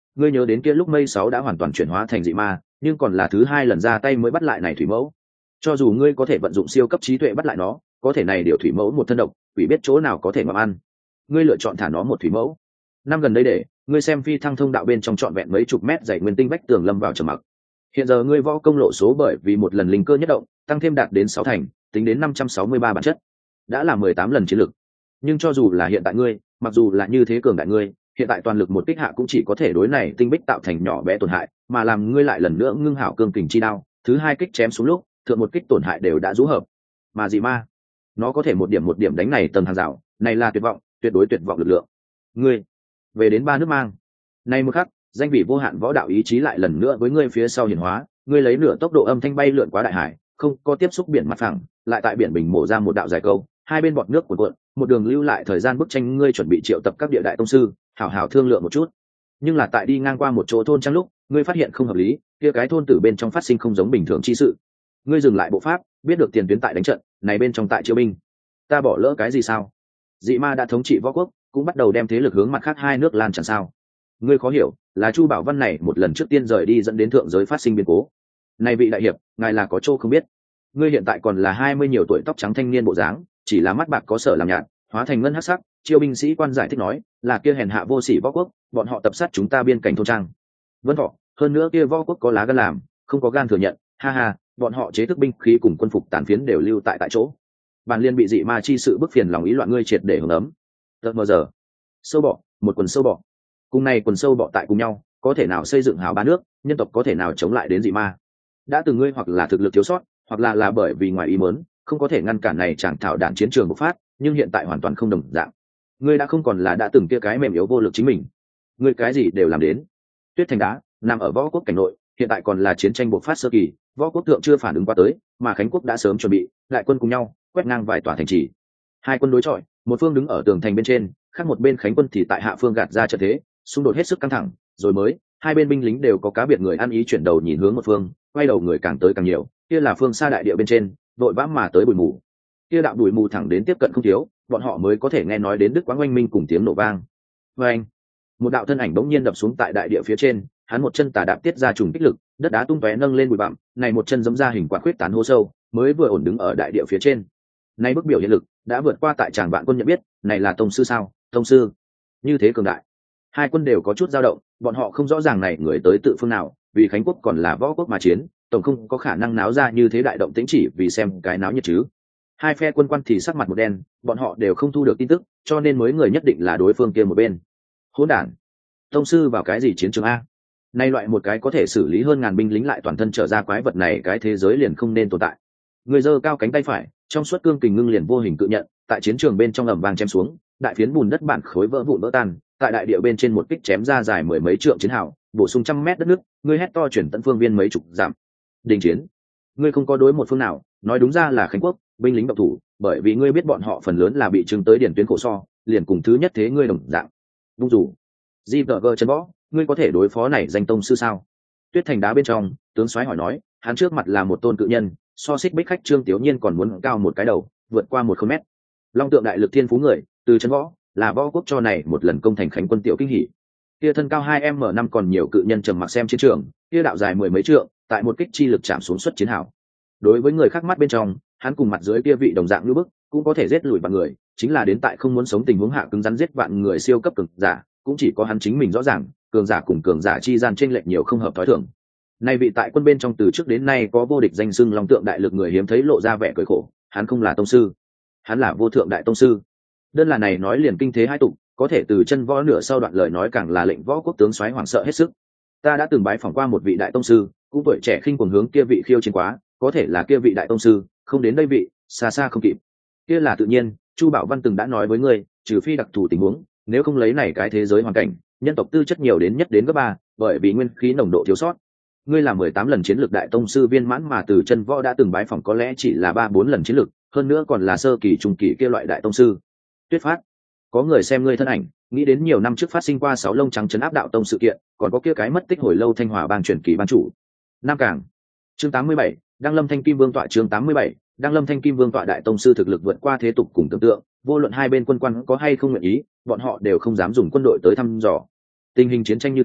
Ngươi nhớ đến kia lúc mây sáu đã hoàn toàn chuyển hóa thành dị ma, nhưng còn là thứ hai lần ra tay mới bắt lại này thủy mẫu. Cho dù ngươi có thể vận dụng siêu cấp trí tuệ bắt lại nó, có thể này điều thủy mẫu một thân độc, quỷ biết chỗ nào có thể ngậm ăn. Ngươi lựa chọn thả nó một thủy mẫu. Năm gần đây để ngươi xem phi thăng thông đạo bên trong trọn vẹn mấy chục mét dày nguyên tinh vách tường lâm vào trầm mặc. Hiện giờ ngươi võ công lộ số bởi vì một lần linh cơ nhất động tăng thêm đạt đến sáu thành, tính đến năm trăm sáu mươi ba bản chất, đã là mười tám lần chiến lực. Nhưng cho dù là hiện tại ngươi, mặc dù là như thế cường đại ngươi, hiện tại toàn lực một kích hạ cũng chỉ có thể đối này tinh bích tạo thành nhỏ bé tổn hại, mà làm ngươi lại lần nữa ngưng hảo cương kình chi đao, thứ hai kích chém xuống lúc, thượng một kích tổn hại đều đã rũ hợp. Mà dị ma, nó có thể một điểm một điểm đánh này tầng hàng rào, này là tuyệt vọng, tuyệt đối tuyệt vọng lực lượng. Ngươi về đến ba nước mang. Nay một khắc, danh vị vô hạn võ đạo ý chí lại lần nữa với ngươi phía sau hiển hóa, ngươi lấy nửa tốc độ âm thanh bay lượn qua đại hải, không có tiếp xúc biển mặt phẳng, lại tại biển bình mổ ra một đạo dài câu, hai bên bọt nước cuộn cuộn, một đường lưu lại thời gian bức tranh ngươi chuẩn bị triệu tập các địa đại tông sư, hảo hảo thương lượng một chút. Nhưng là tại đi ngang qua một chỗ thôn trang lúc, ngươi phát hiện không hợp lý, kia cái thôn tử bên trong phát sinh không giống bình thường chi sự. Ngươi dừng lại bộ pháp, biết được tiền tuyến tại đánh trận, này bên trong tại chiêu binh. Ta bỏ lỡ cái gì sao? Dị ma đã thống trị võ quốc, cũng bắt đầu đem thế lực hướng mặt khác hai nước lan tràn sao? Ngươi khó hiểu, là Chu Bảo Văn này một lần trước tiên rời đi dẫn đến thượng giới phát sinh biến cố. Này vị đại hiệp, ngài là có chỗ không biết. Ngươi hiện tại còn là hai mươi nhiều tuổi tóc trắng thanh niên bộ dáng, chỉ là mắt bạc có sở làm nhạt, hóa thành ngân hắc sắc. Chiêu binh sĩ quan giải thích nói, là kia hèn hạ vô sỉ võ quốc, bọn họ tập sát chúng ta biên cảnh thôn trang. Vân Thọ, hơn nữa kia võ quốc có lá gan làm, không có gan thừa nhận, ha ha, bọn họ chế thức binh khí cùng quân phục tàn phiến đều lưu tại tại chỗ. Bản liên bị dị ma chi sự bức phiền lòng ý loạn ngươi triệt để hưởng ấm. Tật mờ giờ, sâu bọ, một quần sâu bọ. Cùng này quần sâu bọ tại cùng nhau, có thể nào xây dựng hào ba nước, nhân tộc có thể nào chống lại đến dị ma? Đã từng ngươi hoặc là thực lực thiếu sót, hoặc là là bởi vì ngoài ý muốn, không có thể ngăn cản này chẳng thảo đạn chiến trường bộc phát, nhưng hiện tại hoàn toàn không đồng dạng. Ngươi đã không còn là đã từng kia cái mềm yếu vô lực chính mình. Ngươi cái gì đều làm đến. Tuyết Thành Đá nằm ở võ quốc cảnh nội, hiện tại còn là chiến tranh bộc phát sơ kỳ, võ quốc thượng chưa phản ứng qua tới, mà Khánh quốc đã sớm chuẩn bị, đại quân cùng nhau quét ngang vài tòa thành trì. Hai quân đối chọi, một phương đứng ở tường thành bên trên, khác một bên Khánh quân thì tại hạ phương gạt ra trận thế, xung đột hết sức căng thẳng, rồi mới hai bên binh lính đều có cá biệt người ăn ý chuyển đầu nhìn hướng một phương, quay đầu người càng tới càng nhiều, kia là phương xa đại địa bên trên, vội vã mà tới bụi mù. Kia đạo bụi mù thẳng đến tiếp cận không thiếu, bọn họ mới có thể nghe nói đến đức quang oanh minh cùng tiếng nổ vang. Oanh! Một đạo thân ảnh bỗng nhiên đập xuống tại đại địa phía trên, hắn một chân tà đạp tiết ra trùng kích lực, đất đá tung tóe nâng lên bụi bặm, này một chân giẫm ra hình quạt khuyết tán hố sâu, mới vừa ổn đứng ở đại địa phía trên. Nay bức biểu hiện lực đã vượt qua tại tràng vạn quân nhận biết, này là tông sư sao? Tông sư? Như thế cường đại. Hai quân đều có chút dao động, bọn họ không rõ ràng này người tới tự phương nào, vì Khánh quốc còn là võ quốc mà chiến, tổng không có khả năng náo ra như thế đại động tĩnh chỉ vì xem cái náo nhiệt chứ. Hai phe quân quan thì sắc mặt một đen, bọn họ đều không thu được tin tức, cho nên mới người nhất định là đối phương kia một bên. Hỗn đản! Tông sư vào cái gì chiến trường a? Nay loại một cái có thể xử lý hơn ngàn binh lính lại toàn thân trở ra quái vật này, cái thế giới liền không nên tồn tại. Người giơ cao cánh tay phải, trong suốt cương kình ngưng liền vô hình cự nhận, tại chiến trường bên trong ầm vang chém xuống, đại phiến bùn đất bản khối vỡ vụn vỡ tan, tại đại địa bên trên một kích chém ra dài mười mấy trượng chiến hào, bổ sung trăm mét đất nước, ngươi hét to chuyển tận phương viên mấy chục dặm. Đình chiến, ngươi không có đối một phương nào, nói đúng ra là Khánh quốc binh lính động thủ, bởi vì ngươi biết bọn họ phần lớn là bị trừng tới điển tuyến khổ so, liền cùng thứ nhất thế ngươi đồng dạng. Vung rủ, di vợ gờ chân võ, ngươi có thể đối phó này danh tông sư sao? Tuyết Thành Đá bên trong, tướng soái hỏi nói, hắn trước mặt là một tôn cự nhân, so xích bích khách Trương Tiểu Nhiên còn muốn cao một cái đầu, vượt qua một không mét. Long tượng đại lực thiên phú người, từ chân võ, là võ quốc cho này một lần công thành Khánh quân tiểu kinh hỉ. Kia thân cao hai m năm còn nhiều cự nhân trầm mặc xem chiến trường, kia đạo dài mười mấy trượng, tại một kích chi lực chạm xuống xuất chiến hảo. Đối với người khác mắt bên trong, hắn cùng mặt dưới kia vị đồng dạng như bức, cũng có thể giết lùi vạn người, chính là đến tại không muốn sống tình huống hạ cứng rắn giết vạn người siêu cấp cường giả, cũng chỉ có hắn chính mình rõ ràng, cường giả cùng cường giả chi gian chênh lệch nhiều không hợp thói thường. Nay vị tại quân bên trong từ trước đến nay có vô địch danh xưng long tượng đại lực người hiếm thấy lộ ra vẻ cười khổ, hắn không là tông sư, hắn là vô thượng đại tông sư. Đơn là này nói liền kinh thế hai tụng, có thể từ chân võ nửa sau đoạn lời nói càng là lệnh võ quốc tướng soái hoảng sợ hết sức. Ta đã từng bái phỏng qua một vị đại tông sư, cũng tuổi trẻ khinh cuồng hướng kia vị khiêu chiến quá, có thể là kia vị đại tông sư, không đến đây vị, xa xa không kịp. Kia là tự nhiên, Chu Bảo Văn từng đã nói với ngươi, trừ phi đặc thù tình huống, nếu không lấy này cái thế giới hoàn cảnh, nhân tộc tư chất nhiều đến nhất đến gấp ba, bởi vì nguyên khí nồng độ thiếu sót. Ngươi là mười tám lần chiến lược đại tông sư viên mãn mà từ chân võ đã từng bái phỏng có lẽ chỉ là ba bốn lần chiến lược, hơn nữa còn là sơ kỳ trung kỳ kia loại đại tông sư. Tuyết Phát, có người xem ngươi thân ảnh, nghĩ đến nhiều năm trước phát sinh qua sáu lông trắng chấn áp đạo tông sự kiện, còn có kia cái mất tích hồi lâu Thanh Hòa bang truyền kỳ ban chủ. Nam Cảng. Chương tám mươi bảy, Đăng Lâm Thanh Kim Vương tọa chương tám mươi bảy, Đăng Lâm Thanh Kim Vương tọa đại tông sư thực lực vượt qua thế tục cùng tưởng tượng, vô luận hai bên quân quan có hay không nguyện ý, bọn họ đều không dám dùng quân đội tới thăm dò. Tình hình chiến tranh như tuyến,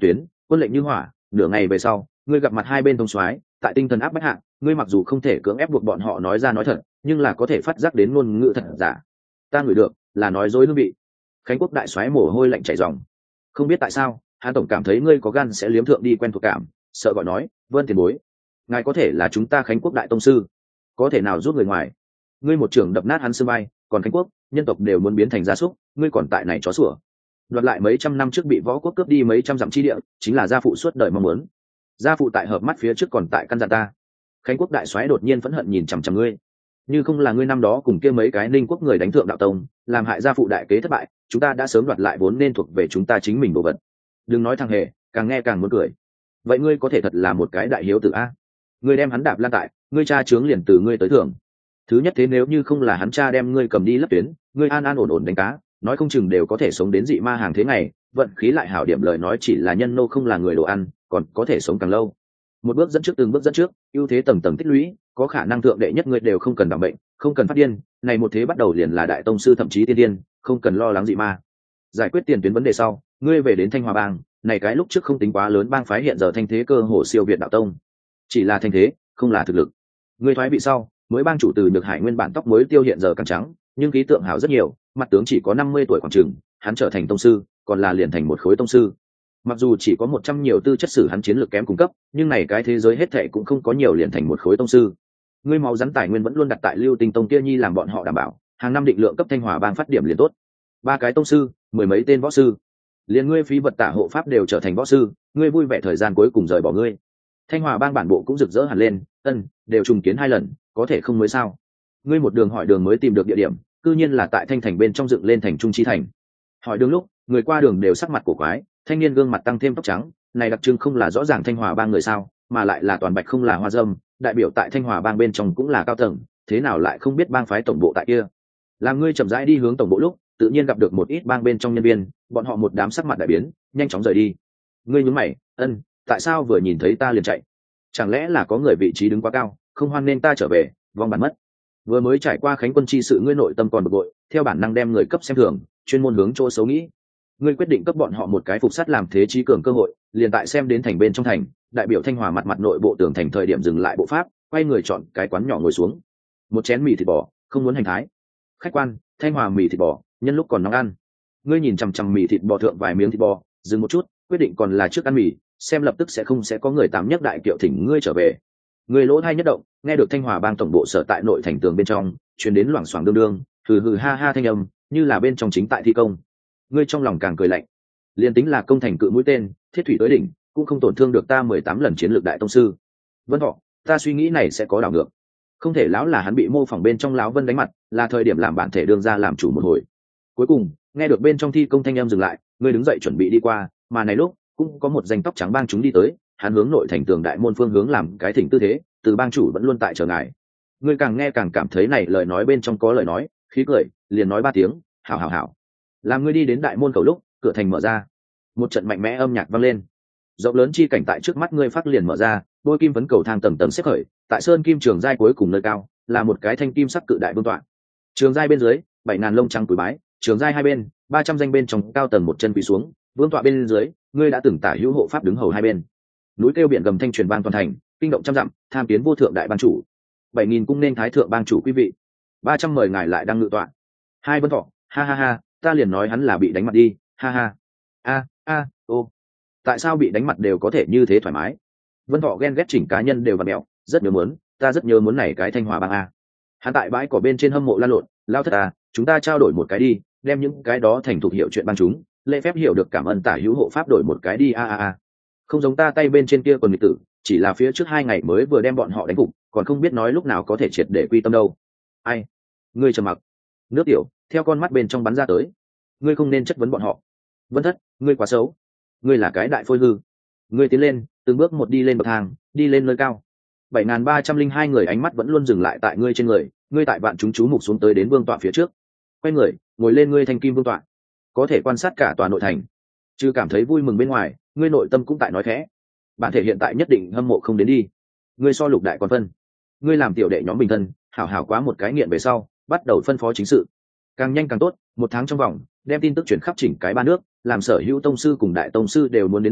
quân lệnh như hỏa. Nửa ngày về sau, ngươi gặp mặt hai bên thông soái, tại tinh thần áp bách hạ, ngươi mặc dù không thể cưỡng ép buộc bọn họ nói ra nói thật, nhưng là có thể phát giác đến ngôn ngữ thật giả. Ta ngửi được là nói dối hương vị. Khánh Quốc đại soái mồ hôi lạnh chảy ròng. Không biết tại sao, hắn tổng cảm thấy ngươi có gan sẽ liếm thượng đi quen thuộc cảm, sợ gọi nói, vân tiền bối, ngài có thể là chúng ta Khánh Quốc đại tông sư, có thể nào giúp người ngoài? Ngươi một trưởng đập nát hắn xương bay, còn Khánh Quốc nhân tộc đều muốn biến thành gia súc, ngươi còn tại này chó sủa. Đoạt lại mấy trăm năm trước bị võ quốc cướp đi mấy trăm dặm chi địa, chính là gia phụ suốt đời mong muốn. Gia phụ tại hợp mắt phía trước còn tại căn dặn ta. Khánh Quốc đại soái đột nhiên phẫn hận nhìn chằm chằm ngươi, như không là ngươi năm đó cùng kia mấy cái Ninh quốc người đánh thượng đạo tông, làm hại gia phụ đại kế thất bại, chúng ta đã sớm đoạt lại vốn nên thuộc về chúng ta chính mình đồ vật. Đừng nói thằng hề, càng nghe càng muốn cười. Vậy ngươi có thể thật là một cái đại hiếu tử a? Ngươi đem hắn đạp lan tại, ngươi cha trướng liền từ ngươi tới thưởng. Thứ nhất thế nếu như không là hắn cha đem ngươi cầm đi lấp tuyến, ngươi an an ổn ổn đánh cá, nói không chừng đều có thể sống đến dị ma hàng thế ngày, vận khí lại hảo điểm lời nói chỉ là nhân nô không là người đồ ăn, còn có thể sống càng lâu. Một bước dẫn trước từng bước dẫn trước, ưu thế tầng tầng tích lũy, có khả năng thượng đệ nhất ngươi đều không cần đảm bệnh, không cần phát điên, này một thế bắt đầu liền là đại tông sư thậm chí tiên tiên, không cần lo lắng dị ma. Giải quyết tiền tuyến vấn đề sau, ngươi về đến Thanh Hòa bang, này cái lúc trước không tính quá lớn bang phái hiện giờ thanh thế cơ hồ siêu việt đạo tông. Chỉ là thanh thế, không là thực lực. Ngươi thoái vị sau, mới bang chủ từ được Hải nguyên bản tóc mới tiêu hiện giờ càng trắng, nhưng khí tượng hảo rất nhiều, mặt tướng chỉ có năm mươi tuổi khoảng chừng, hắn trở thành tông sư, còn là liền thành một khối tông sư. Mặc dù chỉ có một trăm nhiều tư chất sử hắn chiến lược kém cung cấp, nhưng này cái thế giới hết thảy cũng không có nhiều liền thành một khối tông sư. Ngươi máu rắn tài nguyên vẫn luôn đặt tại Lưu Tinh Tông kia nhi làm bọn họ đảm bảo, hàng năm định lượng cấp Thanh Hòa bang phát điểm liền tốt. Ba cái tông sư, mười mấy tên võ sư, liền ngươi phí vật tả hộ pháp đều trở thành võ sư, ngươi vui vẻ thời gian cuối cùng rời bỏ ngươi. Thanh Hòa bang bản bộ cũng rực rỡ hẳn lên, ân, đều trùng kiến hai lần, có thể không mới sao? Ngươi một đường hỏi đường mới tìm được địa điểm, cư nhiên là tại Thanh thành bên trong dựng lên thành trung chi thành. Hỏi đường lúc, người qua đường đều sắc mặt cổ quái, thanh niên gương mặt tăng thêm tóc trắng, này đặc trưng không là rõ ràng Thanh Hòa bang người sao, mà lại là toàn bạch không là hoa dâm, đại biểu tại Thanh Hòa bang bên trong cũng là cao tầng, thế nào lại không biết bang phái tổng bộ tại kia? Làm ngươi chậm rãi đi hướng tổng bộ lúc, tự nhiên gặp được một ít bang bên trong nhân viên, bọn họ một đám sắc mặt đại biến, nhanh chóng rời đi. Ngươi nhướng mày, ân, tại sao vừa nhìn thấy ta liền chạy? Chẳng lẽ là có người vị trí đứng quá cao, không hoan nên ta trở về, vong bản mất. Vừa mới trải qua Khánh quân chi sự, ngươi nội tâm còn bực bội, theo bản năng đem người cấp xem thường, chuyên môn hướng chỗ xấu nghĩ. Ngươi quyết định cấp bọn họ một cái phục sát làm thế trí cường cơ hội, liền tại xem đến thành bên trong thành, đại biểu Thanh Hòa mặt mặt nội bộ tường thành thời điểm dừng lại bộ pháp, quay người chọn cái quán nhỏ ngồi xuống. Một chén mì thịt bò, không muốn hành thái. Khách quan, Thanh Hòa mì thịt bò, nhân lúc còn nóng ăn. Ngươi nhìn chằm chằm mì thịt bò thượng vài miếng thịt bò, dừng một chút, quyết định còn là trước ăn mì, xem lập tức sẽ không sẽ có người tám nhất đại kiệu thỉnh ngươi trở về. Ngươi lỗ hai nhất động, nghe được Thanh Hòa bang tổng bộ sở tại nội thành tường bên trong truyền đến loảng xoảng đương đương, hừ hừ ha ha thanh âm, như là bên trong chính tại thi công. Ngươi trong lòng càng cười lạnh, liền tính là công thành cự mũi tên, thiết thủy tới đỉnh, cũng không tổn thương được ta mười tám lần chiến lược đại tông sư. Vân Thọ, ta suy nghĩ này sẽ có đảo ngược. Không thể lão là hắn bị mô phỏng bên trong lão Vân đánh mặt, là thời điểm làm bản thể đương ra làm chủ một hồi. Cuối cùng, nghe được bên trong thi công thanh âm dừng lại, ngươi đứng dậy chuẩn bị đi qua, mà này lúc cũng có một danh tóc trắng bang chúng đi tới, hắn hướng nội thành tường đại môn phương hướng làm cái thỉnh tư thế, từ bang chủ vẫn luôn tại chờ ngài. Ngươi càng nghe càng cảm thấy này lời nói bên trong có lời nói, khí cười, liền nói ba tiếng, hảo hảo hảo. Làm ngươi đi đến đại môn cầu lúc, cửa thành mở ra, một trận mạnh mẽ âm nhạc vang lên, rộng lớn chi cảnh tại trước mắt ngươi phát liền mở ra, đôi kim vấn cầu thang tầng tầng xếp khởi, tại sơn kim trường giai cuối cùng nơi cao là một cái thanh kim sắc cự đại vương tọa, trường giai bên dưới bảy ngàn lông trắng túi bái, trường giai hai bên ba trăm danh bên trong cao tầng một chân quỳ xuống, vương tọa bên dưới ngươi đã từng tả hữu hộ pháp đứng hầu hai bên, núi kêu biển gầm thanh truyền vang toàn thành, kinh động trăm dặm, tham kiến vô thượng đại ban chủ, bảy nghìn cung nên thái thượng bang chủ quý vị, ba trăm mời ngài lại đang ngự tọa. Hai Vân Thọ, ha ha ha, ta liền nói hắn là bị đánh mặt đi, ha ha. A a ô, tại sao bị đánh mặt đều có thể như thế thoải mái? Vân Thọ ghen ghét chỉnh cá nhân đều và mẹo, rất nhớ muốn, ta rất nhớ muốn này cái Thanh Hòa bang a. Hắn tại bãi cỏ bên trên hâm mộ lan lộn, lao thất à, chúng ta trao đổi một cái đi, đem những cái đó thành thục hiểu chuyện bang chúng, lễ phép hiểu được cảm ơn tả hữu hộ pháp đổi một cái đi a a a. Không giống ta tay bên trên kia còn nghịch tử, chỉ là phía trước hai ngày mới vừa đem bọn họ đánh gục, còn không biết nói lúc nào có thể triệt để quy tâm đâu. Ai? Ngươi trầm mặc. Nước tiểu theo con mắt bên trong bắn ra tới. Ngươi không nên chất vấn bọn họ. Vân Thất, ngươi quá xấu. Ngươi là cái đại phôi hư. Ngươi tiến lên, từng bước một đi lên bậc thang, đi lên nơi cao. bảy nghìn ba trăm linh hai người ánh mắt vẫn luôn dừng lại tại ngươi trên người, ngươi tại vạn chúng chú mục xuống tới đến vương tọa phía trước. Quay người, ngồi lên ngươi thanh kim vương tọa. Có thể quan sát cả tòa nội thành. Chứ cảm thấy vui mừng bên ngoài, ngươi nội tâm cũng tại nói khẽ. Bản thể hiện tại nhất định hâm mộ không đến đi. Ngươi so lục đại còn phân. Ngươi làm tiểu đệ nhóm bình thân, hảo hảo quá một cái nghiện về sau, bắt đầu phân phó chính sự. Càng nhanh càng tốt, một tháng trong vòng, đem tin tức chuyển khắp chỉnh cái ba nước, làm sở hữu tông sư cùng đại tông sư đều muốn đến đây,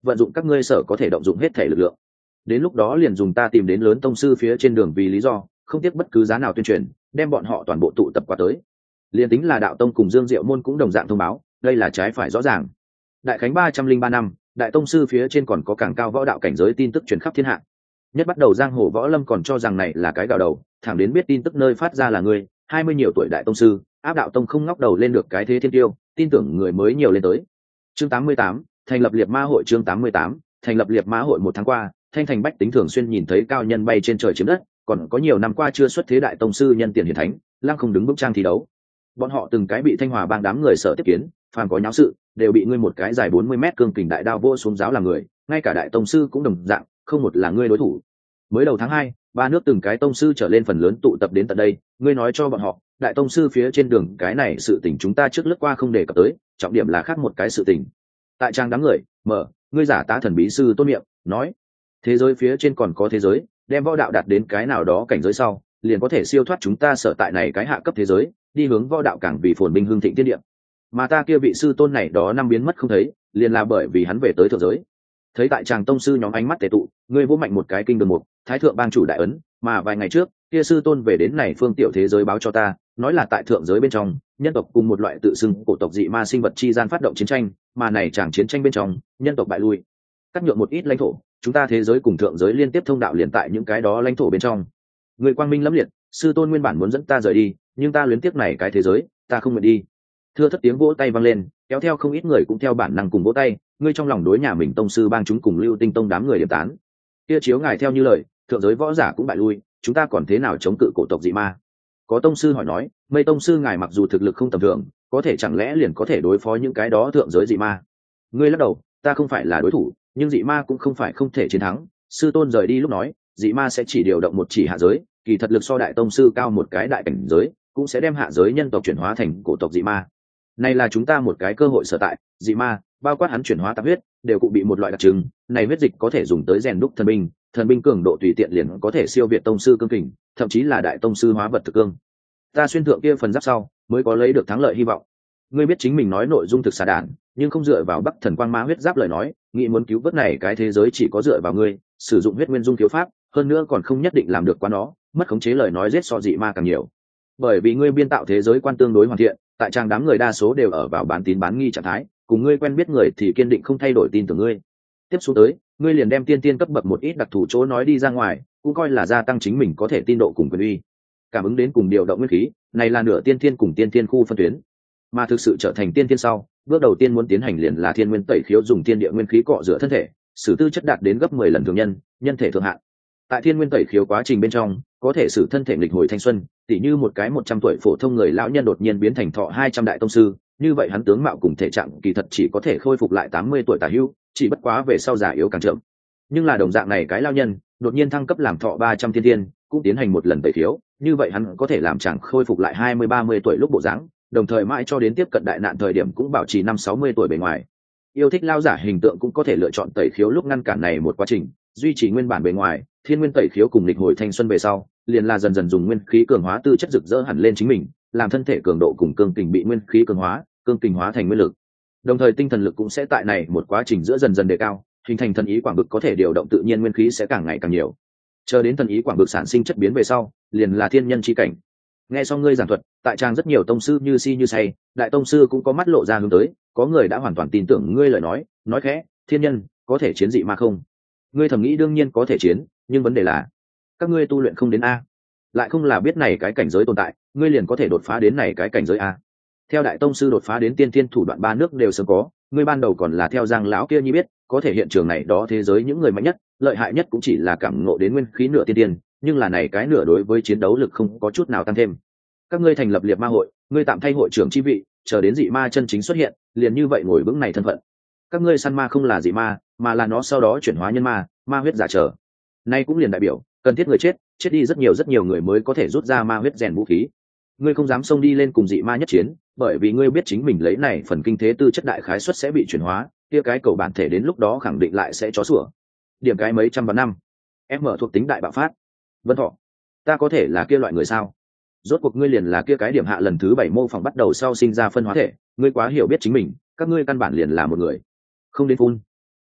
vận dụng các ngươi sở có thể động dụng hết thể lực lượng. Đến lúc đó liền dùng ta tìm đến lớn tông sư phía trên đường vì lý do, không tiếc bất cứ giá nào tuyên truyền, đem bọn họ toàn bộ tụ tập qua tới. Liên tính là đạo tông cùng Dương Diệu môn cũng đồng dạng thông báo, đây là trái phải rõ ràng. Đại khánh ba trăm linh ba năm, đại tông sư phía trên còn có càng cao võ đạo cảnh giới tin tức truyền khắp thiên hạ. Nhất bắt đầu giang hồ võ lâm còn cho rằng này là cái gạo đầu, thẳng đến biết tin tức nơi phát ra là người hai mươi nhiều tuổi đại tông sư, áp đạo tông không ngóc đầu lên được cái thế thiên tiêu, tin tưởng người mới nhiều lên tới. Chương tám mươi tám, thành lập liệt ma hội. Chương tám mươi tám, thành lập liệt ma hội. Một tháng qua, thanh thành bách tính thường xuyên nhìn thấy cao nhân bay trên trời chiếm đất, còn có nhiều năm qua chưa xuất thế đại tông sư nhân tiền hiển thánh, lăng không đứng bước trang thi đấu. Bọn họ từng cái bị thanh hòa bang đám người sợ tiếp kiến, phàm có nháo sự, đều bị ngươi một cái dài bốn mươi mét cương kình đại đao vô xuống giáo làm người, ngay cả đại tông sư cũng đồng dạng, không một là ngươi đối thủ. Mới đầu tháng hai, ba nước từng cái tông sư trở lên phần lớn tụ tập đến tận đây, ngươi nói cho bọn họ, đại tông sư phía trên đường cái này sự tình chúng ta trước lướt qua không đề cập tới, trọng điểm là khác một cái sự tình. Tại trang đám người, mở, ngươi giả tá thần bí sư tôn miệng, nói, thế giới phía trên còn có thế giới, đem võ đạo đạt đến cái nào đó cảnh giới sau, liền có thể siêu thoát chúng ta sở tại này cái hạ cấp thế giới, đi hướng võ đạo càng vì phồn binh hương thịnh thiên địa. Mà ta kia vị sư tôn này đó năm biến mất không thấy, liền là bởi vì hắn về tới thượng giới. Thấy tại tràng tông sư nhóm ánh mắt tề tụ, ngươi vô mạnh một cái kinh đường mục, thái thượng bang chủ đại ấn, mà vài ngày trước, kia sư tôn về đến này phương tiểu thế giới báo cho ta, nói là tại thượng giới bên trong, nhân tộc cùng một loại tự xưng cổ tộc dị ma sinh vật chi gian phát động chiến tranh, mà này chẳng chiến tranh bên trong, nhân tộc bại lui, cắt nhượng một ít lãnh thổ, chúng ta thế giới cùng thượng giới liên tiếp thông đạo liền tại những cái đó lãnh thổ bên trong. Người quang minh lẫm liệt, sư tôn nguyên bản muốn dẫn ta rời đi, nhưng ta luyến tiếc này cái thế giới, ta không nguyện đi. Thưa thất tiếng vỗ tay vang lên, kéo theo không ít người cũng theo bản năng cùng vỗ tay, ngươi trong lòng đối nhà mình tông sư bang chúng cùng Lưu Tinh tông đám người điểm tán. Kia chiếu ngài theo như lời, thượng giới võ giả cũng bại lui, chúng ta còn thế nào chống cự cổ tộc dị ma? Có tông sư hỏi nói, mây tông sư ngài mặc dù thực lực không tầm thường, có thể chẳng lẽ liền có thể đối phó những cái đó thượng giới dị ma? Ngươi lắc đầu, ta không phải là đối thủ, nhưng dị ma cũng không phải không thể chiến thắng. Sư tôn rời đi lúc nói, dị ma sẽ chỉ điều động một chỉ hạ giới, kỳ thật lực so đại tông sư cao một cái đại cảnh giới, cũng sẽ đem hạ giới nhân tộc chuyển hóa thành cổ tộc dị ma. Này là chúng ta một cái cơ hội sở tại, dị ma, bao quát hắn chuyển hóa tạp huyết, đều cụ bị một loại đặc trưng, này huyết dịch có thể dùng tới rèn đúc thần binh, thần binh cường độ tùy tiện liền có thể siêu việt tông sư cương kình, thậm chí là đại tông sư hóa vật thực cương. Ta xuyên thượng kia phần giáp sau, mới có lấy được thắng lợi hy vọng. Ngươi biết chính mình nói nội dung thực xà đản, nhưng không dựa vào Bắc Thần Quang Ma huyết giáp lời nói, nghĩ muốn cứu vớt này cái thế giới chỉ có dựa vào ngươi, sử dụng huyết nguyên dung thiếu pháp, hơn nữa còn không nhất định làm được quá nó, mất khống chế lời nói giết so dị ma càng nhiều. Bởi vì ngươi biên tạo thế giới quan tương đối hoàn thiện, tại trang đám người đa số đều ở vào bán tín bán nghi trạng thái, cùng ngươi quen biết người thì kiên định không thay đổi tin tưởng ngươi. Tiếp xuống tới, ngươi liền đem tiên tiên cấp bậc một ít đặc thù chỗ nói đi ra ngoài, cũng coi là gia tăng chính mình có thể tin độ cùng quyền uy. Cảm ứng đến cùng điều động nguyên khí, này là nửa tiên tiên cùng tiên tiên khu phân tuyến. Mà thực sự trở thành tiên tiên sau, bước đầu tiên muốn tiến hành liền là thiên nguyên tẩy khiếu, dùng tiên địa nguyên khí cọ rửa thân thể, sử tư chất đạt đến gấp mười lần thường nhân, nhân thể thượng hạn. Tại thiên nguyên tẩy khiếu quá trình bên trong, có thể sử thân thể nghịch hồi thanh xuân, tỉ như một cái một trăm tuổi phổ thông người lão nhân đột nhiên biến thành thọ hai trăm đại tông sư, như vậy hắn tướng mạo cùng thể trạng kỳ thật chỉ có thể khôi phục lại tám mươi tuổi tả hữu, chỉ bất quá về sau già yếu càng chậm. Nhưng là đồng dạng này cái lão nhân, đột nhiên thăng cấp làm thọ ba trăm thiên tiên, cũng tiến hành một lần tẩy khiếu, như vậy hắn có thể làm chàng khôi phục lại hai mươi ba mươi tuổi lúc bộ dáng, đồng thời mãi cho đến tiếp cận đại nạn thời điểm cũng bảo trì năm sáu mươi tuổi bề ngoài. Yêu thích lao giả hình tượng cũng có thể lựa chọn tẩy khiếu lúc ngăn cản này một quá trình, duy trì nguyên bản bề ngoài, thiên nguyên tẩy khiếu cùng lịch hồi thanh xuân về sau, liền là dần dần dùng nguyên khí cường hóa tư chất rực rỡ hẳn lên chính mình, làm thân thể cường độ cùng cương kình bị nguyên khí cường hóa, cương kình hóa thành nguyên lực. Đồng thời tinh thần lực cũng sẽ tại này một quá trình giữa dần dần đề cao, hình thành thần ý quảng vực có thể điều động tự nhiên nguyên khí sẽ càng ngày càng nhiều. Chờ đến thần ý quảng vực sản sinh chất biến về sau, liền là thiên nhân chi cảnh. Nghe xong ngươi giảng thuật, tại trang rất nhiều tông sư như si như say, đại tông sư cũng có mắt lộ ra hướng tới, có người đã hoàn toàn tin tưởng ngươi lời nói, nói khẽ, thiên nhân có thể chiến dị ma không? Ngươi thầm nghĩ đương nhiên có thể chiến, nhưng vấn đề là các ngươi tu luyện không đến a, lại không là biết này cái cảnh giới tồn tại, ngươi liền có thể đột phá đến này cái cảnh giới a. Theo đại tông sư đột phá đến tiên thiên thủ đoạn ba nước đều sớm có, ngươi ban đầu còn là theo Giang lão kia như biết, có thể hiện trường này đó thế giới những người mạnh nhất, lợi hại nhất cũng chỉ là cảm ngộ đến nguyên khí nửa tiên tiên, nhưng là này cái nửa đối với chiến đấu lực không có chút nào tăng thêm. Các ngươi thành lập liệt ma hội, ngươi tạm thay hội trưởng chi vị, chờ đến dị ma chân chính xuất hiện, liền như vậy ngồi vững này thân phận. Các ngươi săn ma không là dị ma, mà là nó sau đó chuyển hóa nhân ma, ma huyết giả trở. Nay cũng liền đại biểu, cần thiết người chết, chết đi rất nhiều rất nhiều người mới có thể rút ra ma huyết rèn vũ khí. Ngươi không dám xông đi lên cùng dị ma nhất chiến, bởi vì ngươi biết chính mình lấy này phần kinh thế tư chất đại khái suất sẽ bị chuyển hóa, kia cái cầu bản thể đến lúc đó khẳng định lại sẽ chó sủa. Điểm cái mấy trăm vạn năm, em mở thuộc tính đại bạo phát. Vân Thọ, ta có thể là kia loại người sao? Rốt cuộc ngươi liền là kia cái điểm hạ lần thứ bảy mô phỏng bắt đầu sau sinh ra phân hóa thể, ngươi quá hiểu biết chính mình, các ngươi căn bản liền là một người. Không đến phun.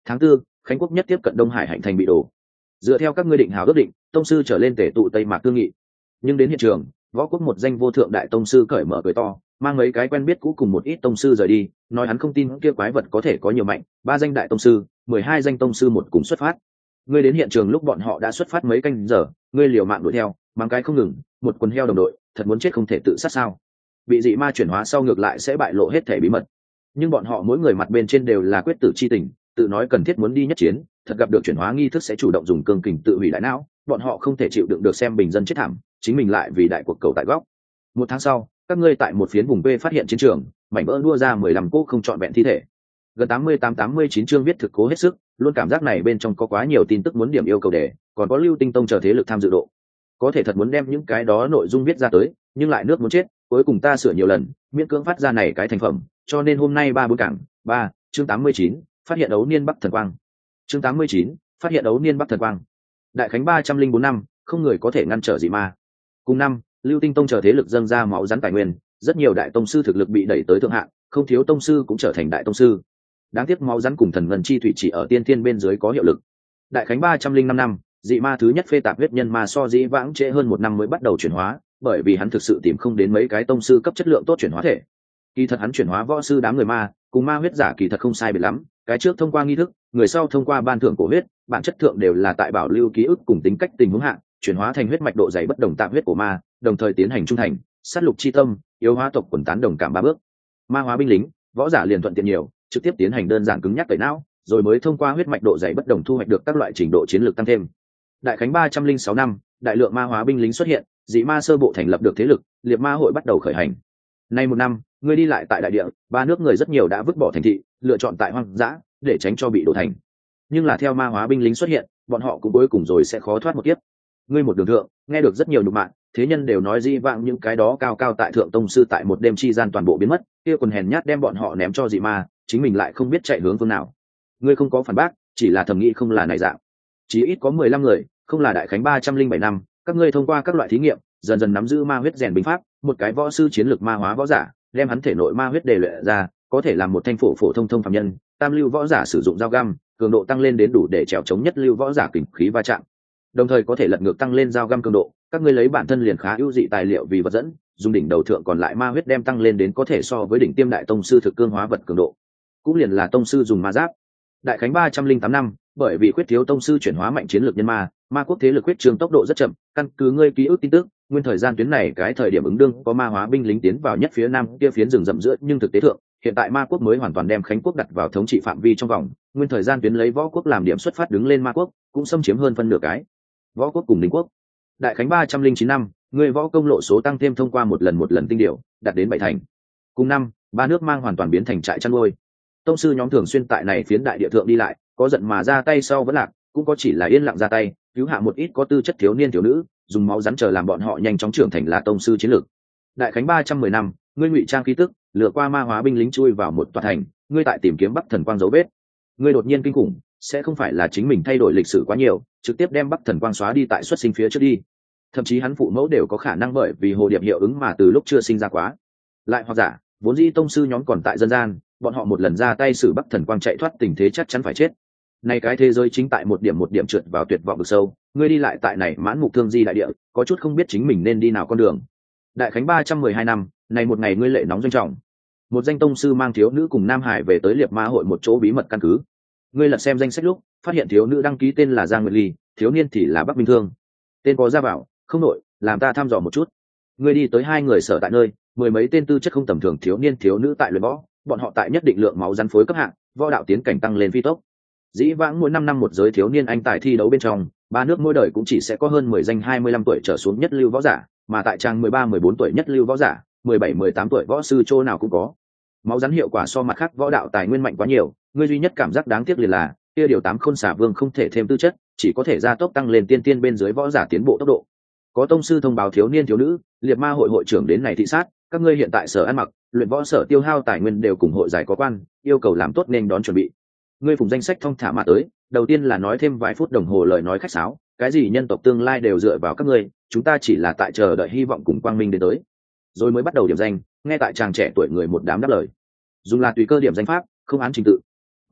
Tháng tư, khánh quốc nhất tiếp cận Đông Hải Hạnh thành bị đổ. Dựa theo các ngươi định hào ước định, tông sư trở lên tể tụ Tây Mạc thương nghị. Nhưng đến hiện trường, võ quốc một danh vô thượng đại tông sư cởi mở cười to, mang mấy cái quen biết cũ cùng một ít tông sư rời đi, nói hắn không tin kia quái vật có thể có nhiều mạnh, ba danh đại tông sư, mười hai danh tông sư một cùng xuất phát. Ngươi đến hiện trường lúc bọn họ đã xuất phát mấy canh giờ, ngươi liều mạng đuổi theo, mang cái không ngừng, một quần heo đồng đội, thật muốn chết không thể tự sát sao? Bị dị ma chuyển hóa sau ngược lại sẽ bại lộ hết thể bí mật. Nhưng bọn họ mỗi người mặt bên trên đều là quyết tử chi tình, tự nói cần thiết muốn đi nhất chiến, thật gặp được chuyển hóa nghi thức sẽ chủ động dùng cương kình tự hủy đại não, bọn họ không thể chịu đựng được xem bình dân chết thảm, chính mình lại vì đại cuộc cầu tại góc. Một tháng sau, các ngươi tại một phiến vùng quê phát hiện chiến trường, mảnh vỡ đua ra mười lăm cỗ không trọn vẹn thi thể. Gần tám mươi tám tám mươi chín chương viết thực cố hết sức, luôn cảm giác này bên trong có quá nhiều tin tức muốn điểm yêu cầu đề, còn có Lưu Tinh Tông chờ thế lực tham dự độ. Có thể thật muốn đem những cái đó nội dung viết ra tới, nhưng lại nước muốn chết, cuối cùng ta sửa nhiều lần, miễn cưỡng phát ra này cái thành phẩm, cho nên hôm nay ba bốn cảng, ba, chương tám mươi chín, phát hiện ấu niên Bắc Thần Quang. Chương tám mươi chín, phát hiện ấu niên Bắc Thần Quang. Đại khánh ba trăm linh bốn năm, không người có thể ngăn trở dị ma. Cùng năm, Lưu Tinh Tông chờ thế lực dâng ra máu rắn tài nguyên, rất nhiều đại tông sư thực lực bị đẩy tới thượng hạng, không thiếu tông sư cũng trở thành đại tông sư. Đáng tiếc máu rắn cùng thần ngân chi thủy chỉ ở tiên thiên bên dưới có hiệu lực. Đại khánh ba trăm linh năm năm, dị ma thứ nhất phê tạp huyết nhân ma so dĩ vãng trễ hơn một năm mới bắt đầu chuyển hóa, bởi vì hắn thực sự tìm không đến mấy cái tông sư cấp chất lượng tốt chuyển hóa thể. Kỳ thật hắn chuyển hóa võ sư đám người ma, cùng ma huyết giả kỳ thật không sai biệt lắm, cái trước thông qua nghi thức, người sau thông qua ban thưởng cổ huyết, bản chất thượng đều là tại bảo lưu ký ức cùng tính cách tình huống hạng, chuyển hóa thành huyết mạch độ dày bất đồng tạm huyết của ma, đồng thời tiến hành trung thành, sát lục chi tâm, yếu hóa tộc quần tán đồng cảm ba bước. Ma hóa binh lính, võ giả liền thuận tiện nhiều, trực tiếp tiến hành đơn giản cứng nhắc tẩy não, rồi mới thông qua huyết mạch độ dày bất đồng thu hoạch được các loại trình độ chiến lược tăng thêm. Đại khánh ba trăm linh sáu năm, đại lượng ma hóa binh lính xuất hiện, dị ma sơ bộ thành lập được thế lực, liệt ma hội bắt đầu khởi hành. Nay một năm, ngươi đi lại tại đại địa, ba nước người rất nhiều đã vứt bỏ thành thị, lựa chọn tại hoang dã để tránh cho bị đổ thành. Nhưng là theo ma hóa binh lính xuất hiện, bọn họ cũng cuối cùng rồi sẽ khó thoát một kiếp. Ngươi một đường thượng, nghe được rất nhiều nhục mạ, thế nhân đều nói dị vãng những cái đó cao cao tại thượng tông sư tại một đêm chi gian toàn bộ biến mất, kia quần hèn nhát đem bọn họ ném cho dị ma, chính mình lại không biết chạy hướng phương nào. Ngươi không có phản bác, chỉ là thầm nghĩ không là này dạng. Chỉ ít có mười lăm người, không là đại khánh ba trăm linh bảy năm, các ngươi thông qua các loại thí nghiệm, dần dần nắm giữ ma huyết rèn binh pháp, một cái võ sư chiến lược ma hóa võ giả, đem hắn thể nội ma huyết đề luyện ra, có thể làm một thanh phổ phổ thông thông phàm nhân, tam lưu võ giả sử dụng dao găm, cường độ tăng lên đến đủ để trèo chống nhất lưu võ giả kình khí va chạm. Đồng thời có thể lật ngược tăng lên dao găm cường độ, các ngươi lấy bản thân liền khá ưu dị tài liệu vì vật dẫn, dùng đỉnh đầu thượng còn lại ma huyết đem tăng lên đến có thể so với đỉnh tiêm đại tông sư thực cương hóa vật cường độ. Cũng liền là tông sư dùng ma giáp. Đại khánh ba trăm linh tám năm, bởi vì khuyết thiếu tông sư chuyển hóa mạnh chiến lược nhân ma, ma quốc thế lực huyết trường tốc độ rất chậm, căn cứ ngươi ký ức tin tức, nguyên thời gian tuyến này cái thời điểm ứng đương có ma hóa binh lính tiến vào nhất phía nam kia phiến rừng rậm giữa, nhưng thực tế thượng, hiện tại ma quốc mới hoàn toàn đem khánh quốc đặt vào thống trị phạm vi trong vòng, nguyên thời gian tuyến lấy võ quốc làm điểm xuất phát đứng lên ma quốc, cũng xâm chiếm hơn phân nửa cái. Võ quốc cùng Ninh quốc. Đại khánh ba trăm linh chín năm, người võ công lộ số tăng thêm thông qua một lần một lần tinh điều, đạt đến bảy thành. Cùng năm, ba nước mang hoàn toàn biến thành trại chăn nuôi. Tông sư nhóm thường xuyên tại này phiến đại địa thượng đi lại, có giận mà ra tay sau vẫn lạc, cũng có chỉ là yên lặng ra tay, cứu hạ một ít có tư chất thiếu niên thiếu nữ, dùng máu rắn chờ làm bọn họ nhanh chóng trưởng thành là tông sư chiến lược. Đại khánh ba trăm mười năm, ngươi ngụy trang khí tức, lừa qua ma hóa binh lính chui vào một tòa thành, ngươi tại tìm kiếm Bắc Thần Quang dấu vết. Ngươi đột nhiên kinh khủng, sẽ không phải là chính mình thay đổi lịch sử quá nhiều, trực tiếp đem Bắc Thần Quang xóa đi tại xuất sinh phía trước đi. Thậm chí hắn phụ mẫu đều có khả năng bởi vì hồ điệp hiệu ứng mà từ lúc chưa sinh ra quá. Lại hoặc giả, vốn dĩ tông sư nhóm còn tại dân gian, bọn họ một lần ra tay xử Bắc Thần Quang chạy thoát tình thế chắc chắn phải chết. Này cái thế giới chính tại một điểm một điểm trượt vào tuyệt vọng vực sâu, ngươi đi lại tại này mãn mục thương di đại địa, có chút không biết chính mình nên đi nào con đường. Đại khánh ba trăm mười hai năm, này một ngày ngươi lệ nóng doanh trọng. Một danh tông sư mang thiếu nữ cùng Nam Hải về tới Liệp Ma hội một chỗ bí mật căn cứ. Ngươi lật xem danh sách lúc, phát hiện thiếu nữ đăng ký tên là Giang Nguyệt Ly, thiếu niên thì là Bắc Minh Thương. Tên có ra bảo, không nội, làm ta thăm dò một chút. Ngươi đi tới hai người sở tại nơi, mười mấy tên tư chất không tầm thường thiếu niên thiếu nữ tại luyện võ, bọn họ tại nhất định lượng máu rắn phối cấp hạng, võ đạo tiến cảnh tăng lên phi tốc. Dĩ vãng mỗi năm năm một giới thiếu niên anh tài thi đấu bên trong, ba nước mỗi đời cũng chỉ sẽ có hơn mười danh hai mươi lăm tuổi trở xuống nhất lưu võ giả, mà tại trang mười ba mười bốn tuổi nhất lưu võ giả, mười bảy mười tám tuổi võ sư chỗ nào cũng có. Máu rắn hiệu quả so mặt khác võ đạo tài nguyên mạnh quá nhiều, ngươi duy nhất cảm giác đáng tiếc liền là, kia điều tám khôn xả vương không thể thêm tư chất, chỉ có thể gia tốc tăng lên tiên tiên bên dưới võ giả tiến bộ tốc độ. Có tông sư thông báo thiếu niên thiếu nữ, Liệt Ma hội hội trưởng đến này thị sát, các ngươi hiện tại sở ăn mặc, luyện võ sở tiêu hao tài nguyên đều cùng hội giải có quan, yêu cầu làm tốt nên đón chuẩn bị. Ngươi phùng danh sách thông thả mà tới, đầu tiên là nói thêm vài phút đồng hồ lời nói khách sáo, cái gì nhân tộc tương lai đều dựa vào các ngươi, chúng ta chỉ là tại chờ đợi hy vọng cùng quang minh đến tới. Rồi mới bắt đầu điểm danh, nghe tại chàng trẻ tuổi người một đám đáp lời. Dùng là tùy cơ điểm danh pháp, không án trình tự.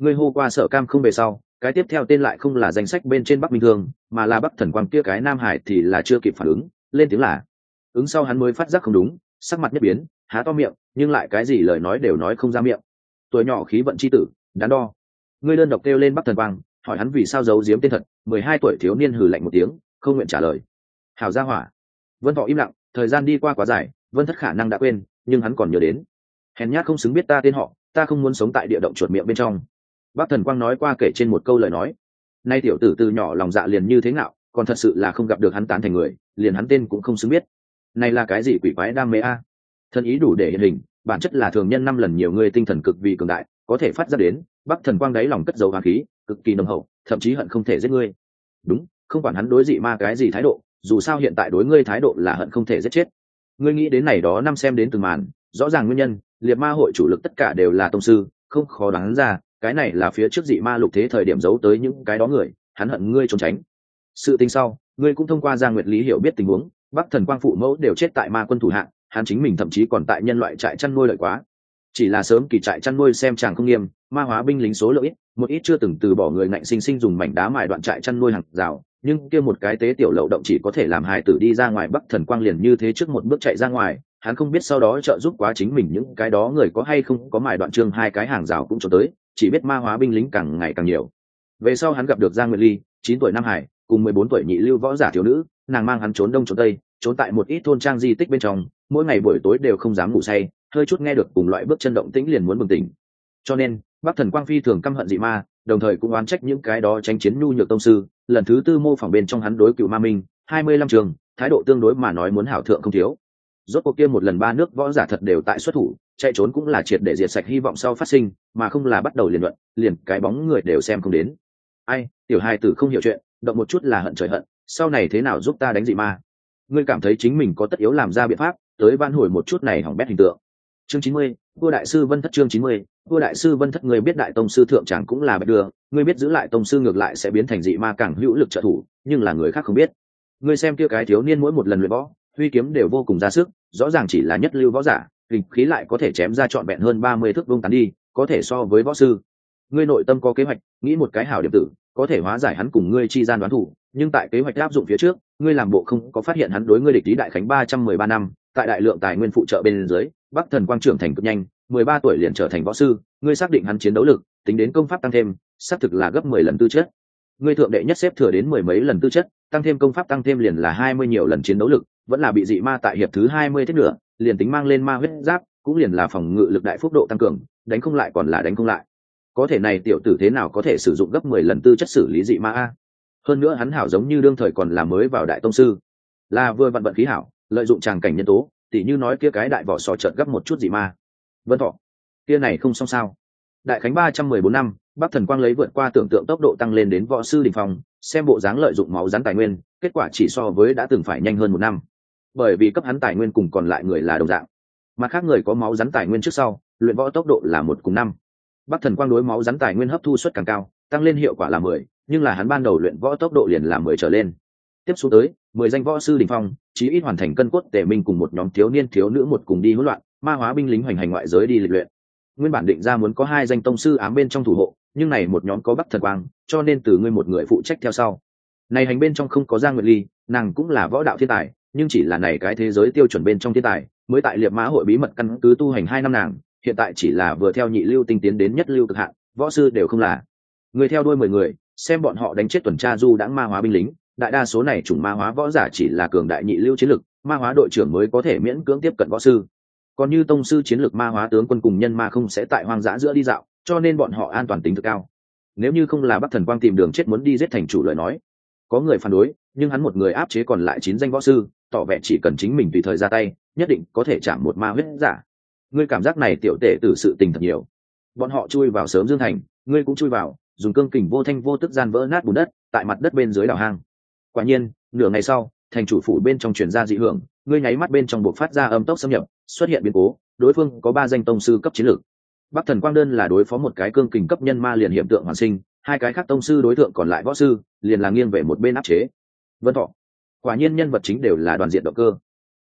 Ngươi hô qua Sở Cam không về sau, cái tiếp theo tên lại không là danh sách bên trên Bắc Minh Thương, mà là Bắc Thần Quang kia cái Nam Hải thì là chưa kịp phản ứng, lên tiếng là. Ứng sau hắn mới phát giác không đúng, sắc mặt nhất biến, há to miệng, nhưng lại cái gì lời nói đều nói không ra miệng. Tuổi nhỏ khí vận chi tử, đắn đo. Ngươi đơn độc kêu lên Bắc Thần Quang, hỏi hắn vì sao giấu giếm tên thật, mười hai tuổi thiếu niên hừ lạnh một tiếng, không nguyện trả lời. Hảo gia hỏa. Vân Thọ im lặng, thời gian đi qua quá dài, Vân Thất khả năng đã quên, nhưng hắn còn nhớ đến. Hèn nhát không xứng biết ta tên họ, ta không muốn sống tại địa động chuột miệng bên trong. Bắc Thần Quang nói qua kể trên một câu lời nói. Nay tiểu tử từ nhỏ lòng dạ liền như thế ngạo, còn thật sự là không gặp được hắn tán thành người, liền hắn tên cũng không xứng biết. Này là cái gì quỷ quái đam mê a? Thân ý đủ để hiện hình, bản chất là thường nhân năm lần nhiều người tinh thần cực vì cường đại, có thể phát ra đến. Bắc Thần Quang đáy lòng cất dấu hàn khí, cực kỳ nồng hậu, thậm chí hận không thể giết ngươi. Đúng, không quản hắn đối dị ma cái gì thái độ, dù sao hiện tại đối ngươi thái độ là hận không thể giết chết. Ngươi nghĩ đến này đó năm xem đến từng màn, rõ ràng nguyên nhân, liệt ma hội chủ lực tất cả đều là tông sư, không khó đoán ra, cái này là phía trước dị ma lục thế thời điểm giấu tới những cái đó người, hắn hận ngươi trốn tránh. Sự tình sau, ngươi cũng thông qua Giang Nguyệt Lý hiểu biết tình huống, Bắc Thần Quang phụ mẫu đều chết tại ma quân thủ hạng, hắn chính mình thậm chí còn tại nhân loại trại chăn nuôi lợi quá. Chỉ là sớm kỳ trại chăn nuôi xem chàng không nghiêm, ma hóa binh lính số lượng ít, một ít chưa từng từ bỏ người ngạnh sinh sinh dùng mảnh đá mài đoạn trại chăn nuôi hàng rào, nhưng kia một cái tế tiểu lậu động chỉ có thể làm hài tử đi ra ngoài. Bắc Thần Quang liền như thế trước một bước chạy ra ngoài, hắn không biết sau đó trợ giúp quá chính mình những cái đó người có hay không có mài đoạn trương hai cái hàng rào cũng cho tới, chỉ biết ma hóa binh lính càng ngày càng nhiều. Về sau hắn gặp được Giang Nguyệt Ly, chín tuổi Nam Hải, cùng mười bốn tuổi nhị lưu võ giả thiếu nữ, nàng mang hắn trốn đông trốn tây, trốn tại một ít thôn trang di tích bên trong, mỗi ngày buổi tối đều không dám ngủ say, hơi chút nghe được cùng loại bước chân động tĩnh liền muốn bừng tỉnh. Cho nên Bắc Thần Quang phi thường căm hận dị ma, đồng thời cũng oán trách những cái đó tranh chiến nhu nhược tông sư. Lần thứ tư mô phỏng bên trong hắn đối cựu ma minh hai mươi lăm trường, thái độ tương đối mà nói muốn hảo thượng không thiếu. Rốt cuộc kia một lần ba nước võ giả thật đều tại xuất thủ, chạy trốn cũng là triệt để diệt sạch hy vọng sau phát sinh, mà không là bắt đầu liền luận, liền cái bóng người đều xem không đến. Ai, tiểu hài tử không hiểu chuyện, động một chút là hận trời hận, sau này thế nào giúp ta đánh dị ma? Ngươi cảm thấy chính mình có tất yếu làm ra biện pháp, tới van hồi một chút này hỏng bét hình tượng. Chương chín mươi, vua đại sư Vân Thất. Chương chín mươi, vua đại sư Vân Thất. Ngươi biết đại tông sư thượng chẳng cũng là bạch đưa, ngươi biết giữ lại tông sư ngược lại sẽ biến thành dị ma càng hữu lực trợ thủ, nhưng là người khác không biết. Ngươi xem kia cái thiếu niên mỗi một lần luyện võ, huy kiếm đều vô cùng ra sức, rõ ràng chỉ là nhất lưu võ giả, hình khí lại có thể chém ra trọn vẹn hơn ba mươi thước vuông tán đi, có thể so với võ sư. Ngươi nội tâm có kế hoạch, nghĩ một cái hảo điểm tử, có thể hóa giải hắn cùng ngươi chi gian đoán thủ, nhưng tại kế hoạch áp dụng phía trước, ngươi làm bộ không có phát hiện hắn đối ngươi địch lý đại khánh ba trăm mười ba năm, tại đại lượng tài nguyên phụ trợ bên dưới, Bắc Thần Quang trưởng thành cực nhanh, mười ba tuổi liền trở thành võ sư, ngươi xác định hắn chiến đấu lực, tính đến công pháp tăng thêm, xác thực là gấp mười lần tư chất. Ngươi thượng đệ nhất xếp thừa đến mười mấy lần tư chất, tăng thêm công pháp tăng thêm liền là hai mươi nhiều lần chiến đấu lực, vẫn là bị dị ma tại hiệp thứ hai mươi thiết nửa, liền tính mang lên ma huyết giáp, cũng liền là phòng ngự lực đại phúc độ tăng cường, đánh không lại còn là đánh không lại. Có thể này tiểu tử thế nào có thể sử dụng gấp mười lần tư chất xử lý dị ma a? Hơn nữa hắn hảo giống như đương thời còn là mới vào đại tông sư, là vừa vận vận khí hảo, lợi dụng tràng cảnh nhân tố, tỉ như nói kia cái đại vỏ sò chợt gấp một chút dị ma. Vân Thọ, kia này không xong sao? Đại khánh ba trăm mười bốn năm, Bắc Thần Quang lấy vượt qua tưởng tượng tốc độ tăng lên đến võ sư đỉnh phong, xem bộ dáng lợi dụng máu rắn tài nguyên, kết quả chỉ so với đã từng phải nhanh hơn một năm. Bởi vì cấp hắn tài nguyên cùng còn lại người là đồng dạng, mà khác người có máu rắn tài nguyên trước sau, luyện võ tốc độ là một cùng năm. Bắc Thần Quang đối máu rắn tài nguyên hấp thu suất càng cao, tăng lên hiệu quả là mười, nhưng là hắn ban đầu luyện võ tốc độ liền là mười trở lên. Tiếp xuống tới, mười danh võ sư đỉnh phong, chí ít hoàn thành cân cốt tề minh cùng một nhóm thiếu niên thiếu nữ một cùng đi hỗn loạn, ma hóa binh lính hoành hành ngoại giới đi lịch luyện. Nguyên bản định ra muốn có hai danh tông sư ám bên trong thủ hộ, nhưng này một nhóm có Bắc Thần Quang, cho nên từ ngươi một người phụ trách theo sau. Này hành bên trong không có Giang Nguyệt Ly, nàng cũng là võ đạo thiên tài, nhưng chỉ là này cái thế giới tiêu chuẩn bên trong thiên tài, mới tại liệt mã hội bí mật căn cứ tu hành hai năm nàng, hiện tại chỉ là vừa theo nhị lưu tinh tiến đến nhất lưu cực hạn, võ sư đều không là. Người theo đuôi mười người, xem bọn họ đánh chết tuần tra du đãng ma hóa binh lính, đại đa số này chủng ma hóa võ giả chỉ là cường đại nhị lưu chiến lực, ma hóa đội trưởng mới có thể miễn cưỡng tiếp cận võ sư. Còn như tông sư chiến lược ma hóa tướng quân cùng nhân ma không sẽ tại hoang dã giữa đi dạo, cho nên bọn họ an toàn tính cực cao. Nếu như không là Bắc Thần Quang tìm đường chết muốn đi giết thành chủ lời nói, có người phản đối, nhưng hắn một người áp chế còn lại chín danh võ sư, tỏ vẻ chỉ cần chính mình tùy thời ra tay, nhất định có thể chạm một ma huyết giả. Ngươi cảm giác này tiểu tể tử sự tình thật nhiều. Bọn họ chui vào sớm dương thành, ngươi cũng chui vào, dùng cương kình vô thanh vô tức gian vỡ nát bùn đất, tại mặt đất bên dưới đào hang. Quả nhiên, nửa ngày sau, thành chủ phủ bên trong truyền ra dị hưởng, ngươi nháy mắt bên trong buộc phát ra âm tốc xâm nhập, xuất hiện biến cố, đối phương có ba danh tông sư cấp chiến lược. Bắc Thần Quang đơn là đối phó một cái cương kình cấp nhân ma liền hiện tượng hoàn sinh, hai cái khác tông sư đối tượng còn lại võ sư, liền là nghiêng về một bên áp chế. Vân Thọ, quả nhiên nhân vật chính đều là đoàn diện động cơ.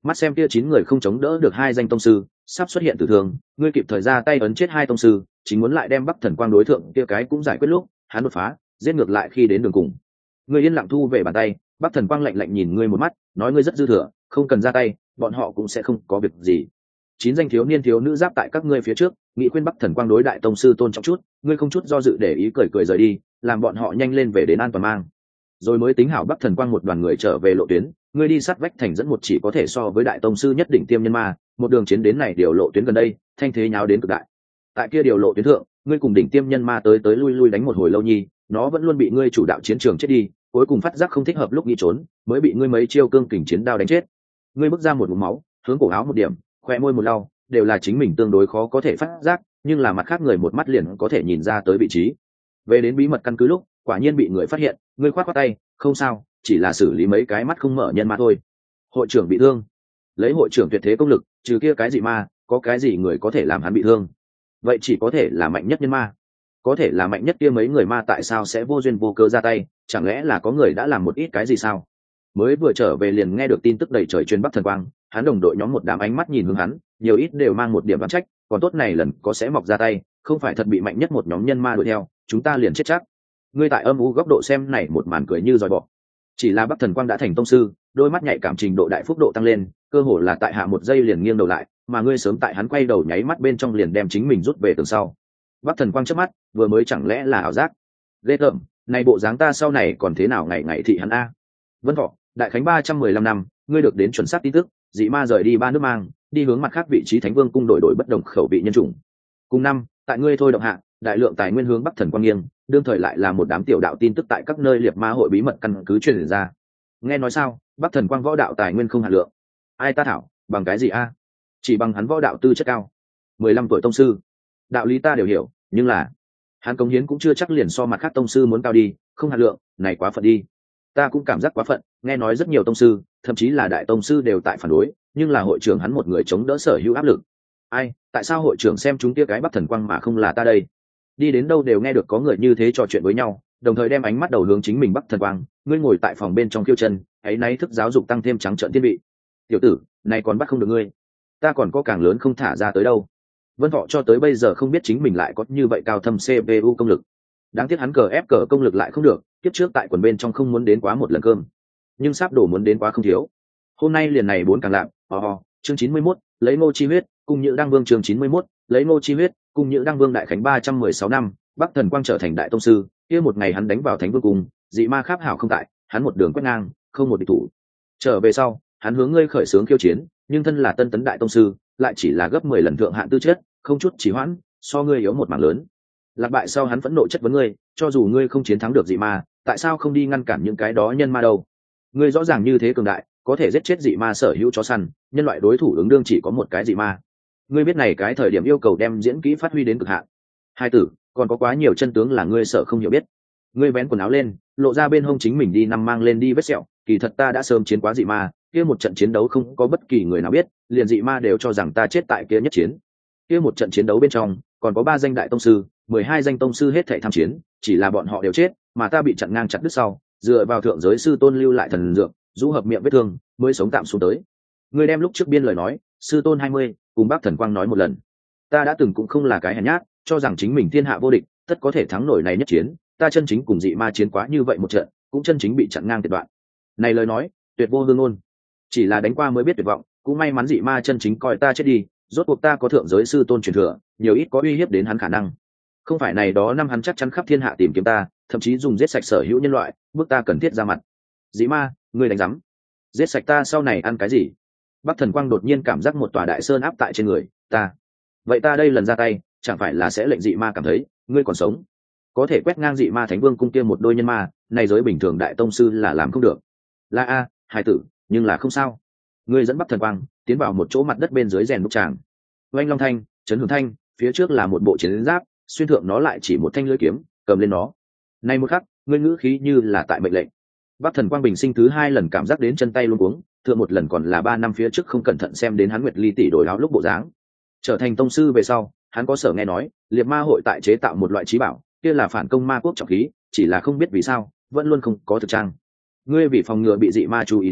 mắt xem kia chín người không chống đỡ được hai danh tông sư sắp xuất hiện tử thương, ngươi kịp thời ra tay ấn chết hai tông sư, chính muốn lại đem Bắc Thần Quang đối tượng kia cái cũng giải quyết lúc hắn đột phá giết ngược lại khi đến đường cùng. Ngươi yên lặng thu về bàn tay, Bắc Thần Quang lạnh lạnh nhìn ngươi một mắt, nói ngươi rất dư thừa, không cần ra tay, bọn họ cũng sẽ không có việc gì. Chín danh thiếu niên thiếu nữ giáp tại các ngươi phía trước, nghị khuyên Bắc Thần Quang đối đại tông sư tôn trọng chút, ngươi không chút do dự để ý cười cười rời đi, làm bọn họ nhanh lên về đến an toàn mang. Rồi mới tính hảo Bắc Thần Quang một đoàn người trở về lộ tuyến, ngươi đi sát vách thành dẫn một chỉ có thể so với đại tông sư nhất đỉnh tiêm nhân ma, một đường chiến đến này điều lộ tuyến gần đây, thanh thế nháo đến cực đại. Tại kia điều lộ tuyến thượng, ngươi cùng đỉnh tiêm nhân ma tới tới lui lui đánh một hồi lâu nhi, nó vẫn luôn bị ngươi chủ đạo chiến trường chết đi, cuối cùng phát giác không thích hợp lúc nghĩ trốn, mới bị ngươi mấy chiêu cương kình chiến đao đánh chết. Ngươi bước ra một ngụm máu, hướng cổ áo một điểm, khoe môi một lau, đều là chính mình tương đối khó có thể phát giác, nhưng là mặt khác người một mắt liền có thể nhìn ra tới vị trí. Về đến bí mật căn cứ lúc, quả nhiên bị người phát hiện, ngươi khoát khoát tay, không sao, chỉ là xử lý mấy cái mắt không mở nhân ma thôi. Hội trưởng bị thương, lấy hội trưởng tuyệt thế công lực, trừ kia cái gì ma, có cái gì người có thể làm hắn bị thương? Vậy chỉ có thể là mạnh nhất nhân ma. Có thể là mạnh nhất kia mấy người ma tại sao sẽ vô duyên vô cớ ra tay, chẳng lẽ là có người đã làm một ít cái gì sao? Mới vừa trở về liền nghe được tin tức đầy trời truyền Bắc Thần Quang, hắn đồng đội nhóm một đám ánh mắt nhìn hướng hắn, nhiều ít đều mang một điểm đoán trách, còn tốt này lần có sẽ mọc ra tay, không phải thật bị mạnh nhất một nhóm nhân ma đuổi theo, chúng ta liền chết chắc. Ngươi tại âm u góc độ xem này một màn cười như dòi bọ. Chỉ là Bắc Thần Quang đã thành tông sư, đôi mắt nhạy cảm trình độ đại phúc độ tăng lên, cơ hồ là tại hạ một giây liền nghiêng đầu lại, mà ngươi sớm tại hắn quay đầu nháy mắt bên trong liền đem chính mình rút về tường sau. Bắc Thần Quang chớp mắt, vừa mới chẳng lẽ là ảo giác? Ghê tởm, này bộ dáng ta sau này còn thế nào ngày ngày thị hắn a. Vân Thọ, đại khánh ba trăm mười lăm năm, ngươi được đến chuẩn xác tin tức, dị ma rời đi ba nước mang, đi hướng mặt khác vị trí Thánh Vương cung đổi đổi bất đồng khẩu vị nhân chủng. Cùng năm, tại ngươi thôi động hạ, đại lượng tài nguyên hướng Bắc Thần Quang nghiêng, đương thời lại là một đám tiểu đạo tin tức tại các nơi liệt ma hội bí mật căn cứ truyền ra. Nghe nói sao, Bắc Thần Quang võ đạo tài nguyên không hạt lượng. Ai ta thảo, bằng cái gì a? Chỉ bằng hắn võ đạo tư chất cao. mười lăm tuổi tông sư. Đạo lý ta đều hiểu, nhưng là hắn cống hiến cũng chưa chắc liền so mặt khác tông sư muốn cao đi, không hạt lượng, này quá phận đi. Ta cũng cảm giác quá phận, nghe nói rất nhiều tông sư, thậm chí là đại tông sư đều tại phản đối, nhưng là hội trưởng hắn một người chống đỡ sở hữu áp lực. Ai, tại sao hội trưởng xem chúng kia cái Bắc Thần Quang mà không là ta đây? Đi đến đâu đều nghe được có người như thế trò chuyện với nhau, đồng thời đem ánh mắt đầu hướng chính mình Bắc Thần Quang, ngươi ngồi tại phòng bên trong khiêu chân, ấy náy thức giáo dục tăng thêm trắng trợn thiên vị. Tiểu tử, này còn bắt không được ngươi, ta còn có càng lớn không thả ra tới đâu. Vân Thọ cho tới bây giờ không biết chính mình lại có như vậy cao thâm xê pê u công lực. Đáng tiếc hắn cờ ép cờ công lực lại không được, kiếp trước tại quần bên trong không muốn đến quá một lần cơm, nhưng sắp đổ muốn đến quá không thiếu. Hôm nay liền này bốn càng lạm, ho ho, chương chín mươi mốt, lấy Ngô Chi huyết, cung Nhữ Đăng Vương chương chín mươi mốt, lấy Ngô Chi huyết, cung Nhữ Đăng Vương đại khánh ba trăm mười sáu năm, Bắc Thần Quang trở thành đại tông sư, kia một ngày hắn đánh vào Thánh Vương cung, dị ma khắp hảo không tại, hắn một đường quét ngang, không một địch thủ. Trở về sau, hắn hướng ngươi khởi xướng khiêu chiến, nhưng thân là tân tấn đại tông sư, lại chỉ là gấp mười lần thượng hạn tư chất, không chút chỉ hoãn, so ngươi yếu một mảng lớn. Lạc bại sau hắn phẫn nộ chất vấn ngươi, cho dù ngươi không chiến thắng được dị ma, tại sao không đi ngăn cản những cái đó nhân ma đâu? Ngươi rõ ràng như thế cường đại, có thể giết chết dị ma sở hữu chó săn, nhân loại đối thủ ứng đương chỉ có một cái dị ma. Ngươi biết này cái thời điểm yêu cầu đem diễn kỹ phát huy đến cực hạn. Hai tử, còn có quá nhiều chân tướng là ngươi sợ không hiểu biết. Ngươi vén quần áo lên, lộ ra bên hông chính mình đi năm mang lên đi vết sẹo, kỳ thật ta đã sớm chiến quá dị ma, kia một trận chiến đấu không có bất kỳ người nào biết, liền dị ma đều cho rằng ta chết tại kia nhất chiến. Kia một trận chiến đấu bên trong, còn có ba danh đại tông sư, mười hai danh tông sư hết thảy tham chiến, chỉ là bọn họ đều chết, mà ta bị chặn ngang chặt đứt sau, dựa vào thượng giới sư tôn lưu lại thần dược, rũ hợp miệng vết thương, mới sống tạm xuống tới. Ngươi đem lúc trước biên lời nói, sư tôn hai mươi, cùng Bắc Thần Quang nói một lần. Ta đã từng cũng không là cái hèn nhát, cho rằng chính mình thiên hạ vô địch, tất có thể thắng nổi này nhất chiến, ta chân chính cùng dị ma chiến quá như vậy một trận, cũng chân chính bị chặn ngang tuyệt đoạn. Này lời nói, tuyệt vô hương ngôn. Chỉ là đánh qua mới biết tuyệt vọng, cũng may mắn dị ma chân chính coi ta chết đi, rốt cuộc ta có thượng giới sư tôn truyền thừa, nhiều ít có uy hiếp đến hắn khả năng. Không phải này đó năm hắn chắc chắn khắp thiên hạ tìm kiếm ta, thậm chí dùng giết sạch sở hữu nhân loại, bước ta cần thiết ra mặt. Dĩ ma, ngươi đánh rắm, giết sạch ta sau này ăn cái gì? Bắc Thần Quang đột nhiên cảm giác một tòa đại sơn áp tại trên người ta. Vậy ta đây lần ra tay, chẳng phải là sẽ lệnh dị ma cảm thấy ngươi còn sống, có thể quét ngang dị ma Thánh Vương cung kia một đôi nhân ma, này giới bình thường đại tông sư là làm không được. Là a, hài tử, nhưng là không sao. Ngươi dẫn Bắc Thần Quang tiến vào một chỗ mặt đất bên dưới rèn đúc tràng. Oanh long thanh, chấn hưởng thanh, phía trước là một bộ chiến giáp, xuyên thượng nó lại chỉ một thanh lưỡi kiếm, cầm lên nó. Này một khắc, ngươi ngữ khí như là tại mệnh lệnh. Bắc Thần Quang bình sinh thứ hai lần cảm giác đến chân tay luống cuống, thượng một lần còn là ba năm phía trước không cẩn thận xem đến hắn Nguyệt Ly tỷ đổi áo lúc bộ dáng. Trở thành tông sư về sau, hắn có sở nghe nói, Liệt Ma hội tại chế tạo một loại trí bảo, kia là phản công ma quốc trọng khí, chỉ là không biết vì sao, vẫn luôn không có thực trang. Ngươi vì phòng ngừa bị dị ma chú ý đến,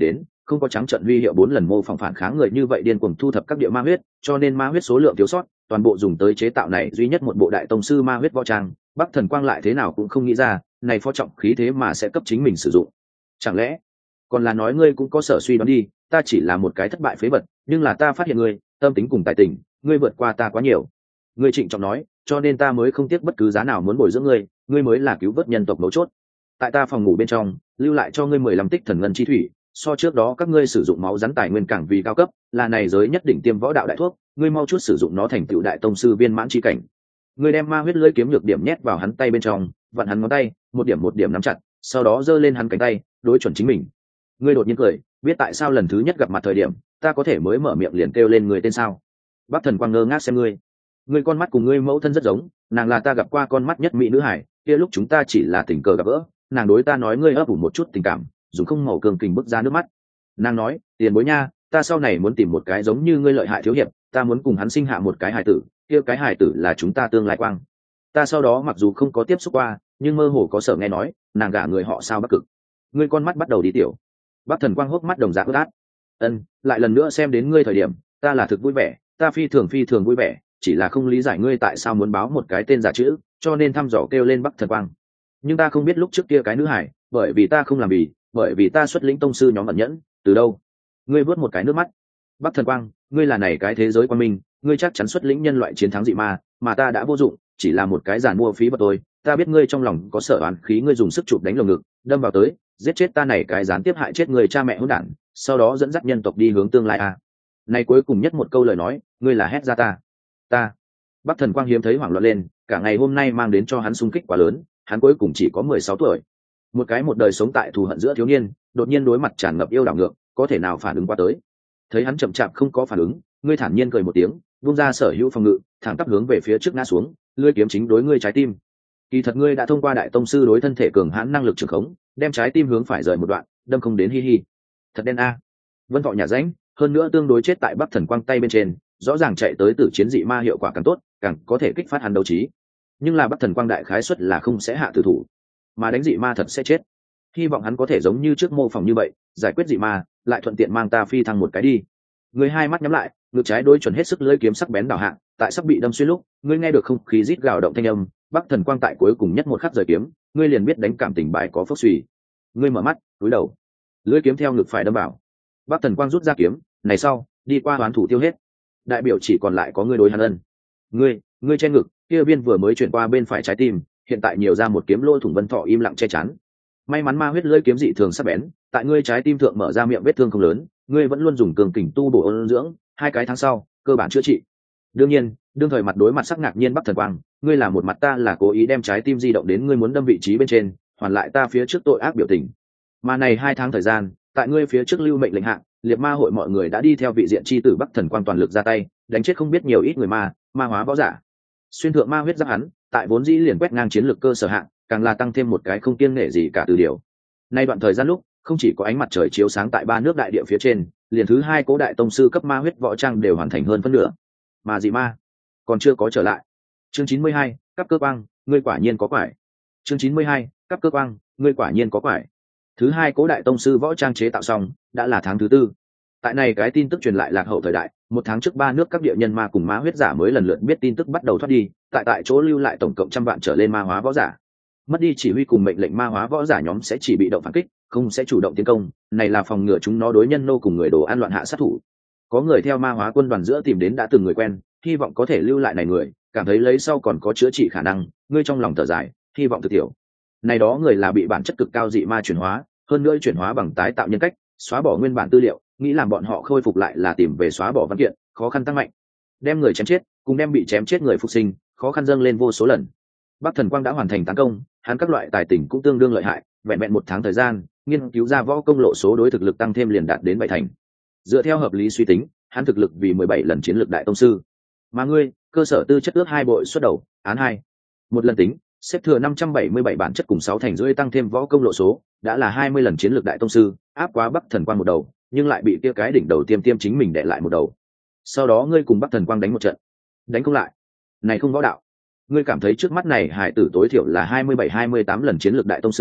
không có trắng trận huy hiệu bốn lần mô phỏng phản kháng người như vậy điên cuồng thu thập các địa ma huyết, cho nên ma huyết số lượng thiếu sót, toàn bộ dùng tới chế tạo này duy nhất một bộ đại tông sư ma huyết võ trang. Bắc Thần Quang lại thế nào cũng không nghĩ ra, này phó trọng khí thế mà sẽ cấp chính mình sử dụng. Chẳng lẽ còn là nói ngươi cũng có sở suy đoán đi, ta chỉ là một cái thất bại phế vật, nhưng là ta phát hiện ngươi tâm tính cùng tài tình, ngươi vượt qua ta quá nhiều. Ngươi trịnh trọng nói, cho nên ta mới không tiếc bất cứ giá nào muốn bồi dưỡng ngươi, ngươi mới là cứu vớt nhân tộc mấu chốt. Tại ta phòng ngủ bên trong, lưu lại cho ngươi mười lăm tích thần ngân chi thủy, so trước đó các ngươi sử dụng máu rắn tài nguyên càng vì cao cấp, là này giới nhất định tiêm võ đạo đại thuốc, ngươi mau chút sử dụng nó thành tựu đại tông sư viên mãn chi cảnh. Ngươi đem ma huyết lưỡi kiếm nhược điểm nhét vào hắn tay bên trong, vặn hắn ngón tay, một điểm một điểm nắm chặt, sau đó giơ lên hắn cánh tay, đối chuẩn chính mình. Ngươi đột nhiên cười, biết tại sao lần thứ nhất gặp mặt thời điểm, ta có thể mới mở miệng liền kêu lên người tên sao? Bắc Thần Quang ngơ ngác xem ngươi. Ngươi con mắt cùng ngươi mẫu thân rất giống, nàng là ta gặp qua con mắt nhất mỹ nữ hải, kia lúc chúng ta chỉ là tình cờ gặp gỡ, nàng đối ta nói ngươi ấp ủ một chút tình cảm, dùng không màu cường kình bức ra nước mắt. Nàng nói, tiền bối nha, ta sau này muốn tìm một cái giống như ngươi lợi hại thiếu hiệp, ta muốn cùng hắn sinh hạ một cái hài tử, kia cái hài tử là chúng ta tương lai quang. Ta sau đó mặc dù không có tiếp xúc qua, nhưng mơ hồ có sở nghe nói, nàng gả người họ sao Bắc Cực. Ngươi con mắt bắt đầu đi tiểu. Bắc Thần Quang hốc mắt đồng dạng ướt át. Ân, lại lần nữa xem đến ngươi thời điểm, ta là thực vui vẻ, ta phi thường phi thường vui vẻ, chỉ là không lý giải ngươi tại sao muốn báo một cái tên giả chữ, cho nên thăm dò kêu lên Bắc Thần Quang. Nhưng ta không biết lúc trước kia cái nữ hải, bởi vì ta không làm vì, bởi vì ta xuất lĩnh tông sư nhóm ẩn nhẫn, từ đâu? Ngươi vớt một cái nước mắt. Bắc Thần Quang, ngươi là này cái thế giới quan minh, ngươi chắc chắn xuất lĩnh nhân loại chiến thắng dị ma, mà ta đã vô dụng, chỉ là một cái giàn mua phí vật tôi. Ta biết ngươi trong lòng có sở oán khí, ngươi dùng sức chụp đánh lồng ngực, đâm vào tới, giết chết ta này cái gián tiếp hại chết người cha mẹ hỗn đản, sau đó dẫn dắt nhân tộc đi hướng tương lai a. À. Này cuối cùng nhất một câu lời nói, ngươi là hét ra ta. Ta. Bắc Thần Quang hiếm thấy hoảng loạn lên, cả ngày hôm nay mang đến cho hắn xung kích quá lớn, hắn cuối cùng chỉ có mười sáu tuổi. Một cái một đời sống tại thù hận giữa thiếu niên, đột nhiên đối mặt tràn ngập yêu đảo ngược, có thể nào phản ứng qua tới. Thấy hắn chậm chạp không có phản ứng, ngươi thản nhiên cười một tiếng, buông ra sở hữu phòng ngự, thẳng tắp hướng về phía trước ngã xuống, lưỡi kiếm chính đối ngươi trái tim. Kỳ thật ngươi đã thông qua đại tông sư đối thân thể cường hãn năng lực trường khống, đem trái tim hướng phải rời một đoạn, đâm không đến hi hi. Thật đen a. Vân Thọ nhà ránh, hơn nữa tương đối chết tại Bắc Thần Quang tay bên trên, rõ ràng chạy tới tử chiến dị ma hiệu quả càng tốt, càng có thể kích phát hắn đấu trí. Nhưng là Bắc Thần Quang đại khái suất là không sẽ hạ tử thủ, mà đánh dị ma thật sẽ chết. Hy vọng hắn có thể giống như trước mô phỏng như vậy, giải quyết dị ma, lại thuận tiện mang ta phi thăng một cái đi. Người hai mắt nhắm lại, ngực trái đối chuẩn hết sức lưỡi kiếm sắc bén đảo hạng, tại sắp bị đâm xuyên lúc, ngươi nghe được không khí rít gào động thanh âm, Bắc Thần Quang tại cuối cùng nhất một khắc rời kiếm, ngươi liền biết đánh cảm tình bại có phốc suy. Ngươi mở mắt, cúi đầu, lưỡi kiếm theo ngực phải đâm vào. Bắc Thần Quang rút ra kiếm, này sau, đi qua đoán thủ tiêu hết. Đại biểu chỉ còn lại có ngươi đối hắn ân. Ngươi, ngươi trên ngực, kia viên vừa mới chuyển qua bên phải trái tim, hiện tại nhiều ra một kiếm lỗ thủng. Vân Thọ im lặng che chắn. May mắn ma huyết lưỡi kiếm dị thường sắc bén, tại ngươi trái tim thượng mở ra miệng vết thương không lớn, ngươi vẫn luôn dùng cường kình tu bổ ôn dưỡng, hai cái tháng sau, cơ bản chữa trị. Đương nhiên, đương thời mặt đối mặt sắc ngạc nhiên Bắc Thần Quang, ngươi là một mặt ta là cố ý đem trái tim di động đến ngươi muốn đâm vị trí bên trên, hoàn lại ta phía trước tội ác biểu tình. Mà này hai tháng thời gian, tại ngươi phía trước lưu mệnh lệnh hạng, liệt ma hội mọi người đã đi theo vị diện chi tử Bắc Thần Quang toàn lực ra tay, đánh chết không biết nhiều ít người ma, ma hóa võ giả. Xuyên thượng ma huyết giáp hắn, tại vốn dĩ liền quét ngang chiến lược cơ sở hạng, càng là tăng thêm một cái không kiêng nể gì cả từ điều. Nay đoạn thời gian lúc, không chỉ có ánh mặt trời chiếu sáng tại ba nước đại địa phía trên, liền thứ hai cố đại tông sư cấp ma huyết võ trang đều hoàn thành hơn phân nửa. Mà dị ma còn chưa có trở lại. Chương chín mươi hai, cấp cơ quang, ngươi quả nhiên có quải. Chương chín mươi hai, cấp cơ quang, ngươi quả nhiên có quải. Thứ hai cố đại tông sư võ trang chế tạo xong, đã là tháng thứ tư. Tại này cái tin tức truyền lại lạc hậu thời đại, một tháng trước ba nước các địa nhân ma cùng ma huyết giả mới lần lượt biết tin tức bắt đầu thoát đi, tại tại chỗ lưu lại tổng cộng trăm vạn trở lên ma hóa võ giả. Mất đi chỉ huy cùng mệnh lệnh ma hóa võ giả nhóm sẽ chỉ bị động phản kích, không sẽ chủ động tiến công, này là phòng ngừa chúng nó đối nhân nô cùng người đồ ăn loạn hạ sát thủ. Có người theo ma hóa quân đoàn giữa tìm đến đã từng người quen, hy vọng có thể lưu lại này người, cảm thấy lấy sau còn có chữa trị khả năng, ngươi trong lòng thở dài, hy vọng thực tiểu. Này đó người là bị bản chất cực cao dị ma chuyển hóa, hơn nữa chuyển hóa bằng tái tạo nhân cách, xóa bỏ nguyên bản tư liệu, nghĩ làm bọn họ khôi phục lại là tìm về xóa bỏ văn kiện, khó khăn tăng mạnh. Đem người chém chết, cùng đem bị chém chết người phục sinh, khó khăn dâng lên vô số lần. Bắc Thần Quang đã hoàn thành tấn công, hắn các loại tài tình cũng tương đương lợi hại, vẹn vẹn một tháng thời gian, nghiên cứu ra võ công lộ số đối thực lực tăng thêm liền đạt đến bảy thành. Dựa theo hợp lý suy tính, hắn thực lực vì mười bảy lần chiến lược đại tông sư. Mà ngươi, cơ sở tư chất ước hai bội xuất đầu, án hai. Một lần tính, xếp thừa năm trăm bảy mươi bảy bản chất cùng sáu thành rưỡi tăng thêm võ công lộ số, đã là hai mươi lần chiến lược đại tông sư, áp quá Bắc Thần Quang một đầu, nhưng lại bị kia cái đỉnh đầu tiêm tiêm chính mình đè lại một đầu. Sau đó ngươi cùng Bắc Thần Quang đánh một trận, đánh không lại. Này không võ đạo. Ngươi cảm thấy trước mắt này hải tử tối thiểu là hai mươi bảy hai mươi tám lần chiến lược đại tông sư,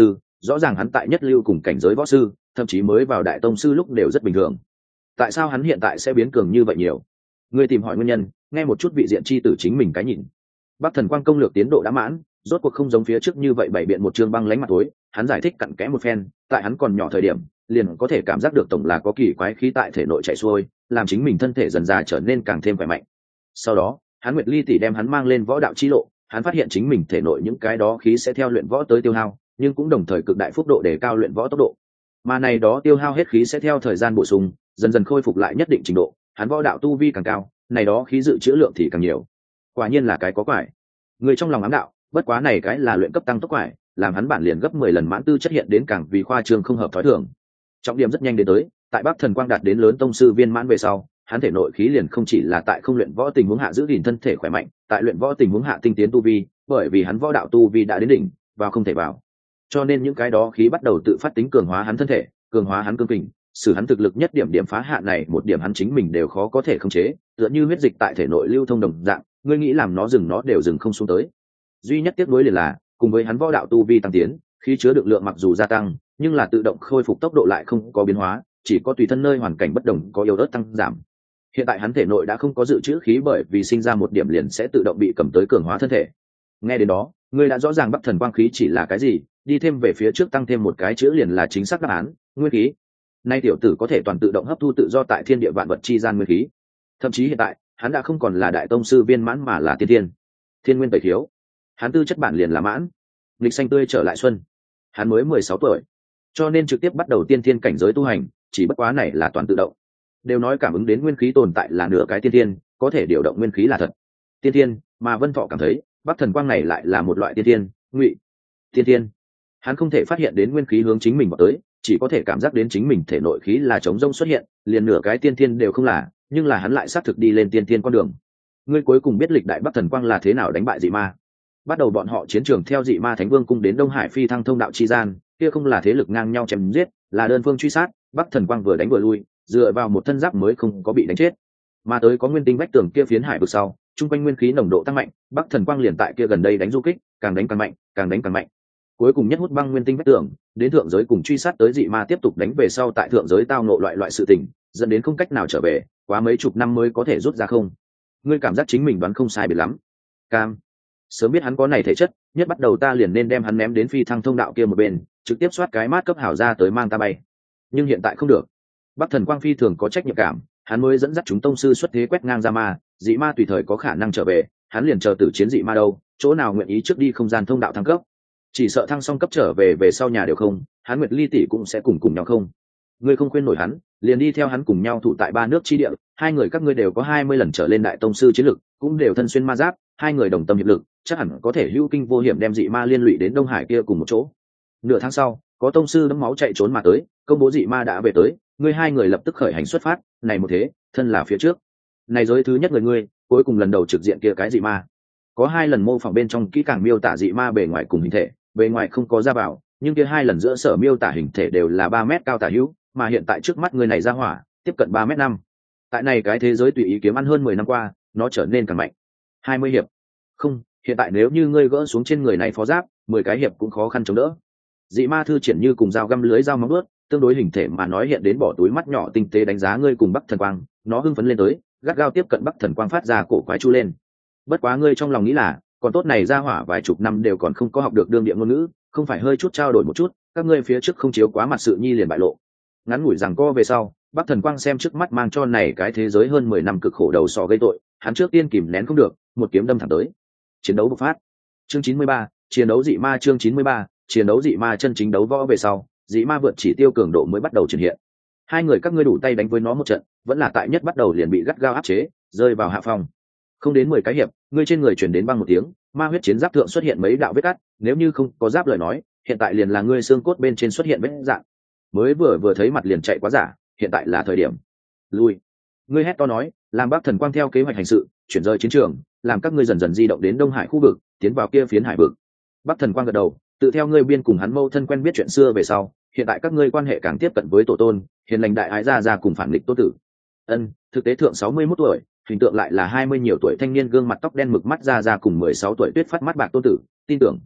rõ ràng hắn tại nhất lưu cùng cảnh giới võ sư, thậm chí mới vào đại tông sư lúc đều rất bình thường. Tại sao hắn hiện tại sẽ biến cường như vậy nhiều? Ngươi tìm hỏi nguyên nhân, nghe một chút vị diện chi tử chính mình cái nhìn. Bắc Thần Quang công lược tiến độ đã mãn, rốt cuộc không giống phía trước như vậy bày biện một chương băng lánh mặt tối, hắn giải thích cặn kẽ một phen, tại hắn còn nhỏ thời điểm, liền có thể cảm giác được tổng là có kỳ quái khí tại thể nội chạy xuôi, làm chính mình thân thể dần dà trở nên càng thêm khỏe mạnh. Sau đó, hắn Nguyệt Ly tỷ đem hắn mang lên võ đạo chi lộ, hắn phát hiện chính mình thể nội những cái đó khí sẽ theo luyện võ tới tiêu hao, nhưng cũng đồng thời cực đại phúc độ để cao luyện võ tốc độ. Mà này đó tiêu hao hết khí sẽ theo thời gian bổ sung, dần dần khôi phục lại nhất định trình độ, hắn võ đạo tu vi càng cao, này đó khí dự trữ lượng thì càng nhiều. Quả nhiên là cái có quải. Người trong lòng ám đạo, bất quá này cái là luyện cấp tăng tốc quải, làm hắn bản liền gấp mười lần mãn tư chất hiện đến càng vì khoa trương không hợp thói thường. Trọng điểm rất nhanh đến tới, tại Bắc Thần Quang đạt đến lớn tông sư viên mãn về sau, hắn thể nội khí liền không chỉ là tại không luyện võ tình huống hạ giữ gìn thân thể khỏe mạnh, tại luyện võ tình huống hạ tinh tiến tu vi, bởi vì hắn võ đạo tu vi đã đến đỉnh, vào không thể vào. Cho nên những cái đó khí bắt đầu tự phát tính cường hóa hắn thân thể, cường hóa hắn cương kình, sử hắn thực lực nhất điểm điểm phá hạn này, một điểm hắn chính mình đều khó có thể khống chế, tựa như huyết dịch tại thể nội lưu thông đồng dạng, ngươi nghĩ làm nó dừng nó đều dừng không xuống tới. Duy nhất tiếc nuối liền là, cùng với hắn võ đạo tu vi tăng tiến, khí chứa được lượng mặc dù gia tăng, nhưng là tự động khôi phục tốc độ lại không có biến hóa, chỉ có tùy thân nơi hoàn cảnh bất đồng có yếu ớt tăng giảm. Hiện tại hắn thể nội đã không có dự trữ khí, bởi vì sinh ra một điểm liền sẽ tự động bị cầm tới cường hóa thân thể. Nghe đến đó, ngươi đã rõ ràng Bắc Thần Quang khí chỉ là cái gì, đi thêm về phía trước tăng thêm một cái chữ liền là chính xác đáp án, nguyên khí. Nay tiểu tử có thể toàn tự động hấp thu tự do tại thiên địa vạn vật chi gian nguyên khí. Thậm chí hiện tại, hắn đã không còn là đại tông sư viên mãn mà là tiên thiên. Thiên nguyên tẩy thiếu. Hắn tư chất bản liền là mãn. Lịch xanh tươi trở lại xuân. Hắn mới mười sáu tuổi, cho nên trực tiếp bắt đầu tiên thiên cảnh giới tu hành, chỉ bất quá này là toàn tự động. Đều nói cảm ứng đến nguyên khí tồn tại là nửa cái tiên thiên, có thể điều động nguyên khí là thật. Tiên thiên, mà Vân Thọ cảm thấy, Bắc Thần Quang này lại là một loại tiên thiên, ngụy tiên thiên. Hắn không thể phát hiện đến nguyên khí hướng chính mình vào tới, chỉ có thể cảm giác đến chính mình thể nội khí là trống rông xuất hiện, liền nửa cái tiên thiên đều không là, nhưng là hắn lại xác thực đi lên tiên thiên con đường. Ngươi cuối cùng biết lịch đại Bắc Thần Quang là thế nào đánh bại dị ma. Bắt đầu bọn họ chiến trường theo dị ma Thánh Vương cung đến Đông Hải phi thăng thông đạo chi gian, kia không là thế lực ngang nhau chém giết, là đơn phương truy sát, Bắc Thần Quang vừa đánh vừa lui, dựa vào một thân giáp mới không có bị đánh chết. Mà tới có nguyên tinh vách tường kia phiến hải vực sau, trung quanh nguyên khí nồng độ tăng mạnh, Bắc Thần Quang liền tại kia gần đây đánh du kích, càng đánh càng mạnh, càng đánh càng mạnh. Cuối cùng nhất hút băng nguyên tinh vách tường, đến thượng giới cùng truy sát tới dị ma tiếp tục đánh về sau, tại thượng giới tao ngộ loại loại sự tình, dẫn đến không cách nào trở về, quá mấy chục năm mới có thể rút ra không. Ngươi cảm giác chính mình đoán không sai biệt lắm. Cam, sớm biết hắn có này thể chất, nhất bắt đầu ta liền nên đem hắn ném đến phi thăng thông đạo kia một bên, trực tiếp soát cái mát cấp hảo ra tới mang ta bay. Nhưng hiện tại không được. Bắc Thần Quang phi thường có trách nhiệm cảm, hắn mới dẫn dắt chúng tông sư xuất thế quét ngang ra ma, dị ma tùy thời có khả năng trở về, hắn liền chờ tử chiến dị ma đâu, chỗ nào nguyện ý trước đi không gian thông đạo thăng cấp. Chỉ sợ thăng xong cấp trở về về sau nhà đều không, hắn Nguyệt Ly tỷ cũng sẽ cùng cùng nhau không. Ngươi không khuyên nổi hắn, liền đi theo hắn cùng nhau thủ tại ba nước chi địa, hai người các ngươi đều có hai mươi lần trở lên đại tông sư chiến lực, cũng đều thân xuyên ma giáp, hai người đồng tâm hiệp lực, chắc hẳn có thể hữu kinh vô hiểm đem dị ma liên lụy đến Đông Hải kia cùng một chỗ. Nửa tháng sau, có tông sư đẫm máu chạy trốn mà tới, công bố dị ma đã về tới, ngươi hai người lập tức khởi hành xuất phát, này một thế, thân là phía trước. Này giới thứ nhất người ngươi, cuối cùng lần đầu trực diện kia cái dị ma. Có hai lần mô phỏng bên trong kỹ càng miêu tả dị ma bề ngoài cùng hình thể, bề ngoài không có ra vào, nhưng kia hai lần giữa sở miêu tả hình thể đều là ba mét cao tả hữu, mà hiện tại trước mắt người này ra hỏa, tiếp cận ba mét năm. Tại này cái thế giới tùy ý kiếm ăn hơn mười năm qua, nó trở nên càng mạnh. hai mươi hiệp. Không, hiện tại nếu như ngươi gỡ xuống trên người này phó giáp, mười cái hiệp cũng khó khăn chống đỡ. Dị ma thư triển như cùng dao găm lưới dao móng vuốt, tương đối hình thể mà nói hiện đến bỏ túi mắt nhỏ tinh tế đánh giá ngươi cùng Bắc Thần Quang, nó hưng phấn lên tới, gắt gao tiếp cận Bắc Thần Quang phát ra cổ quái chu lên. Bất quá ngươi trong lòng nghĩ là, còn tốt này ra hỏa vài chục năm đều còn không có học được đương địa ngôn ngữ, không phải hơi chút trao đổi một chút, các ngươi phía trước không chiếu quá mặt sự nhi liền bại lộ. Ngắn ngủi rằng co về sau, Bắc Thần Quang xem trước mắt mang cho này cái thế giới hơn mười năm cực khổ đầu sọ gây tội, hắn trước tiên kìm nén không được, một kiếm đâm thẳng tới. Chiến đấu bộc phát. Chương chín mươi ba, chiến đấu dị ma chương chín mươi ba, chiến đấu dị ma chân chính đấu võ về sau, dị ma vượt chỉ tiêu cường độ mới bắt đầu triển hiện. Hai người các ngươi đủ tay đánh với nó một trận, vẫn là tại nhất bắt đầu liền bị gắt gao áp chế, rơi vào hạ phong. Không đến mười cái hiệp, ngươi trên người truyền đến băng một tiếng, ma huyết chiến giáp thượng xuất hiện mấy đạo vết cắt, nếu như không có giáp lời nói, hiện tại liền là ngươi xương cốt bên trên xuất hiện vết dạng. Mới vừa vừa thấy mặt liền chạy quá giả, hiện tại là thời điểm lui. Ngươi hét to nói, làm Bắc Thần Quang theo kế hoạch hành sự, chuyển rời chiến trường, làm các ngươi dần dần di động đến Đông Hải khu vực, tiến vào kia phiến hải vực. Bắc Thần Quang gật đầu, tự theo ngươi biên cùng hắn mâu thân quen biết chuyện xưa về sau, hiện tại các ngươi quan hệ càng tiếp cận với tổ tôn, hiền lành đại ái gia gia cùng phản nghịch Tô tử. Ân, thực tế thượng sáu mươi mốt tuổi, hình tượng lại là hai mươi nhiều tuổi thanh niên, gương mặt tóc đen mực mắt gia gia cùng mười sáu tuổi tuyết phát mắt bạc Tô tử, tin tưởng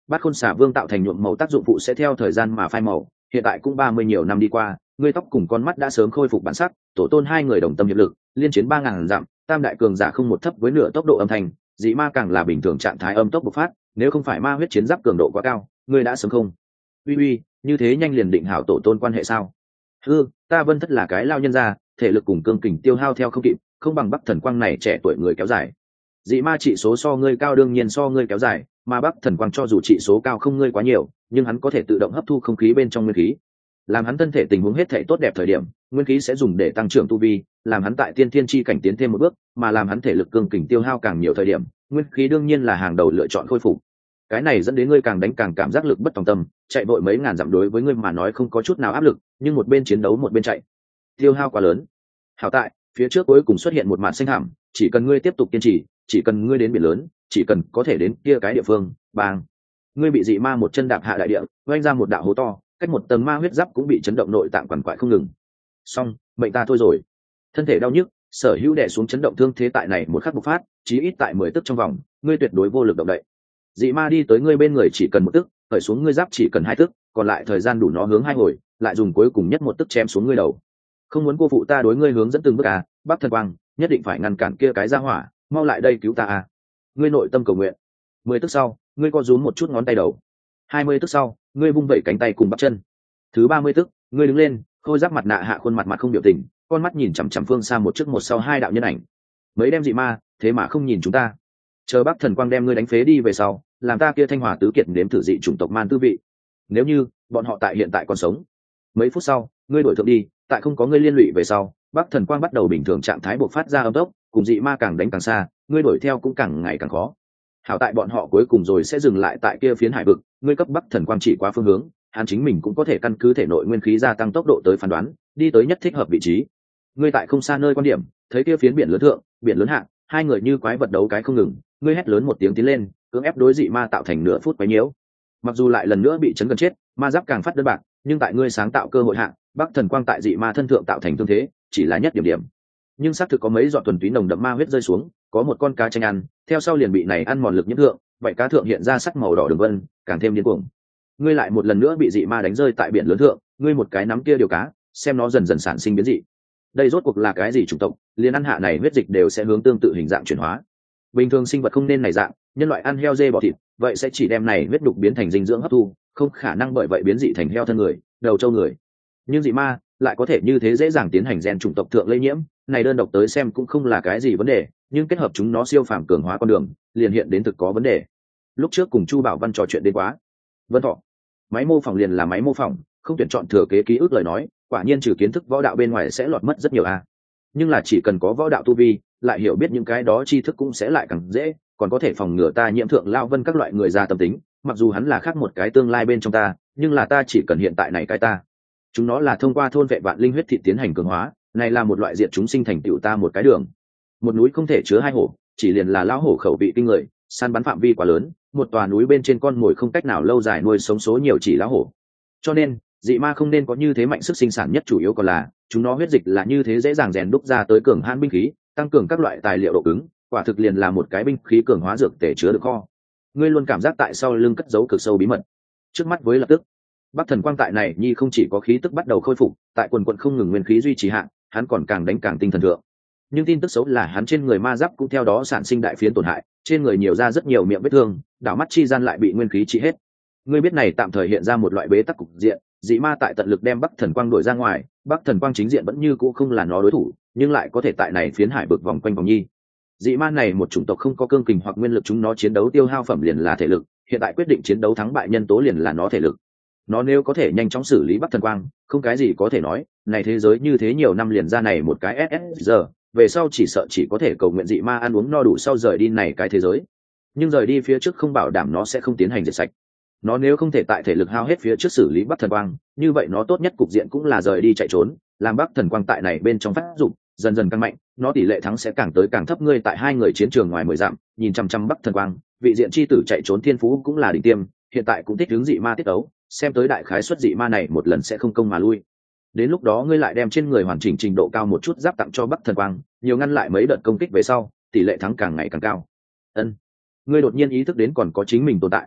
bát khôn xả vương tạo thành nhuộm màu tác dụng phụ sẽ theo thời gian mà phai màu, hiện tại cũng ba mươi nhiều năm đi qua, ngươi tóc cùng con mắt đã sớm khôi phục bản sắc, tổ tôn hai người đồng tâm hiệp lực, liên chiến ba ngàn dặm, tam đại cường giả không một thấp với nửa tốc độ âm thanh, dị ma càng là bình thường trạng thái âm tốc bộc phát, nếu không phải ma huyết chiến giáp cường độ quá cao, ngươi đã sớm không. Uy uy, như thế nhanh liền định hảo tổ tôn quan hệ sao? Ừ, ta Vân Thất là cái lao nhân gia, thể lực cùng cương kình tiêu hao theo không kịp, không bằng Bắc Thần Quang này trẻ tuổi người kéo dài. Dị ma trị số so ngươi cao đương nhiên so ngươi kéo dài, mà Bắc Thần Quang cho dù trị số cao không ngươi quá nhiều, nhưng hắn có thể tự động hấp thu không khí bên trong nguyên khí, làm hắn thân thể tình huống hết thể tốt đẹp thời điểm, nguyên khí sẽ dùng để tăng trưởng tu vi, làm hắn tại tiên thiên chi cảnh tiến thêm một bước, mà làm hắn thể lực cương kình tiêu hao càng nhiều thời điểm, nguyên khí đương nhiên là hàng đầu lựa chọn khôi phục. Cái này dẫn đến ngươi càng đánh càng cảm giác lực bất tòng tâm, chạy vội mấy ngàn dặm đối với ngươi mà nói không có chút nào áp lực, nhưng một bên chiến đấu một bên chạy, tiêu hao quá lớn. Hảo tại, phía trước cuối cùng xuất hiện một màn xanh hàm, chỉ cần ngươi tiếp tục kiên trì, chỉ cần ngươi đến biển lớn, chỉ cần có thể đến kia cái địa phương, bang, ngươi bị dị ma một chân đạp hạ đại địa, vênh ra một đạo hố to, cách một tầng ma huyết giáp cũng bị chấn động nội tạng quằn quại không ngừng. Xong, mệnh ta thôi rồi. Thân thể đau nhức, sở hữu đè xuống chấn động thương thế tại này một khắc bộc phát, chí ít tại mười tức trong vòng, ngươi tuyệt đối vô lực động đậy. Dị ma đi tới ngươi bên người chỉ cần một tức, khởi xuống ngươi giáp chỉ cần hai tức, còn lại thời gian đủ nó hướng hai hồi, lại dùng cuối cùng nhất một tức chém xuống ngươi đầu. Không muốn cô phụ ta đối ngươi hướng dẫn từng bước à, Bắc Thần Quang, nhất định phải ngăn cản kia cái ra hỏa, mau lại đây cứu ta à. Ngươi nội tâm cầu nguyện. Mười tức sau, ngươi co rúm một chút ngón tay đầu. Hai mươi tức sau, ngươi vung vẩy cánh tay cùng bắp chân. Thứ ba mươi tức, ngươi đứng lên, khôi giáp mặt nạ hạ khuôn mặt mặt không biểu tình, con mắt nhìn chằm chằm phương xa một trước một sau hai đạo nhân ảnh. Mấy đem dị ma, thế mà không nhìn chúng ta. Chờ Bắc Thần Quang đem ngươi đánh phế đi về sau, làm ta kia Thanh Hòa tứ kiệt nếm thử dị chủng tộc man tư vị. Nếu như bọn họ tại hiện tại còn sống. Mấy phút sau, ngươi đổi thượng đi, tại không có ngươi liên lụy về sau, Bắc Thần Quang bắt đầu bình thường trạng thái bộc phát ra âm tốc, cùng dị ma càng đánh càng xa, ngươi đuổi theo cũng càng ngày càng khó. Hảo tại bọn họ cuối cùng rồi sẽ dừng lại tại kia phiến hải vực, ngươi cấp Bắc Thần Quang chỉ qua phương hướng, hắn chính mình cũng có thể căn cứ thể nội nguyên khí gia tăng tốc độ tới phán đoán, đi tới nhất thích hợp vị trí. Ngươi tại không xa nơi quan điểm, thấy kia phiến biển lớn thượng, biển lớn hạ, hai người như quái vật đấu cái không ngừng, ngươi hét lớn một tiếng tiến lên, cưỡng ép đối dị ma tạo thành nửa phút quấy nhiễu. Mặc dù lại lần nữa bị chấn gần chết, ma giáp càng phát đơn bạc, nhưng tại ngươi sáng tạo cơ hội hạ, Bắc Thần Quang tại dị ma thân thượng tạo thành thương thế, chỉ là nhất điểm điểm. Nhưng xác thực có mấy giọt thuần túy nồng đậm ma huyết rơi xuống, có một con cá chanh ăn, theo sau liền bị này ăn mòn lực nhiễm thượng, vậy cá thượng hiện ra sắc màu đỏ đường vân, càng thêm điên cuồng. Ngươi lại một lần nữa bị dị ma đánh rơi tại biển lớn thượng, ngươi một cái nắm kia điều cá, xem nó dần dần sản sinh biến dị. Đây rốt cuộc là cái gì chủng tộc, liền ăn hạ này huyết dịch đều sẽ hướng tương tự hình dạng chuyển hóa. Bình thường sinh vật không nên này dạng, nhân loại ăn heo dê bò thịt, vậy sẽ chỉ đem này huyết đục biến thành dinh dưỡng hấp thu, không khả năng bởi vậy biến dị thành heo thân người, đầu trâu người. Nhưng dị ma lại có thể như thế dễ dàng tiến hành gen chủng tộc thượng lây nhiễm, này đơn độc tới xem cũng không là cái gì vấn đề, nhưng kết hợp chúng nó siêu phàm cường hóa con đường, liền hiện đến thực có vấn đề. Lúc trước cùng Chu Bảo Văn trò chuyện đến quá. Vân Thọ, máy mô phỏng liền là máy mô phỏng, không tuyển chọn thừa kế ký ức lời nói, quả nhiên trừ kiến thức võ đạo bên ngoài sẽ lọt mất rất nhiều a. Nhưng là chỉ cần có võ đạo tu vi, lại hiểu biết những cái đó tri thức cũng sẽ lại càng dễ, còn có thể phòng ngừa ta nhiễm thượng lao vân các loại người già tâm tính, mặc dù hắn là khác một cái tương lai bên trong ta, nhưng là ta chỉ cần hiện tại này cái ta. Chúng nó là thông qua thôn vệ vạn linh huyết thị tiến hành cường hóa, này là một loại diệt chúng sinh thành tựu ta một cái đường. Một núi không thể chứa hai hổ, chỉ liền là lão hổ khẩu vị kinh người, săn bắn phạm vi quá lớn, một tòa núi bên trên con mồi không cách nào lâu dài nuôi sống số nhiều chỉ lão hổ. Cho nên, dị ma không nên có như thế mạnh sức sinh sản nhất, chủ yếu còn là chúng nó huyết dịch là như thế dễ dàng rèn đúc ra tới cường hãn binh khí, tăng cường các loại tài liệu độ cứng, quả thực liền là một cái binh khí cường hóa dược tể chứa được kho. Ngươi luôn cảm giác tại sau lưng cất giấu cực sâu bí mật. Trước mắt với lập tức, Bắc Thần Quang tại này nhi không chỉ có khí tức bắt đầu khôi phục, tại quần quần không ngừng nguyên khí duy trì hạn, hắn còn càng đánh càng tinh thần thượng. Nhưng tin tức xấu là hắn trên người ma giáp cũng theo đó sản sinh đại phiến tổn hại, trên người nhiều ra rất nhiều miệng vết thương, đảo mắt chi gian lại bị nguyên khí trị hết. Ngươi biết này tạm thời hiện ra một loại bế tắc cục diện, dị ma tại tận lực đem Bắc Thần Quang đuổi ra ngoài, Bắc Thần Quang chính diện vẫn như cũ không là nó đối thủ, nhưng lại có thể tại này phiến hải bực vòng quanh vòng nhi. Dị ma này một chủng tộc không có cương kình hoặc nguyên lực, chúng nó chiến đấu tiêu hao phẩm liền là thể lực, hiện tại quyết định chiến đấu thắng bại nhân tố liền là nó thể lực. Nó nếu có thể nhanh chóng xử lý Bắc Thần Quang, không cái gì có thể nói, này thế giới như thế nhiều năm liền ra này một cái ét ét giờ, về sau chỉ sợ chỉ có thể cầu nguyện dị ma ăn uống no đủ sau rời đi này cái thế giới. Nhưng rời đi phía trước không bảo đảm nó sẽ không tiến hành diệt sạch. Nó nếu không thể tại thể lực hao hết phía trước xử lý Bắc Thần Quang, như vậy nó tốt nhất cục diện cũng là rời đi chạy trốn, làm Bắc Thần Quang tại này bên trong phát dụng, dần dần tăng mạnh, nó tỷ lệ thắng sẽ càng tới càng thấp. Ngươi tại hai người chiến trường ngoài mười dặm, nhìn chăm chăm Bắc Thần Quang, vị diện chi tử chạy trốn thiên phú cũng là đỉnh tiêm, hiện tại cũng thích hướng dị ma tiết ấu, xem tới đại khái xuất dị ma này một lần sẽ không công mà lui. Đến lúc đó ngươi lại đem trên người hoàn chỉnh trình độ cao một chút giáp tặng cho Bắc Thần Quang, nhiều ngăn lại mấy đợt công kích về sau, tỷ lệ thắng càng ngày càng cao. Ân, ngươi đột nhiên ý thức đến còn có chính mình tồn tại.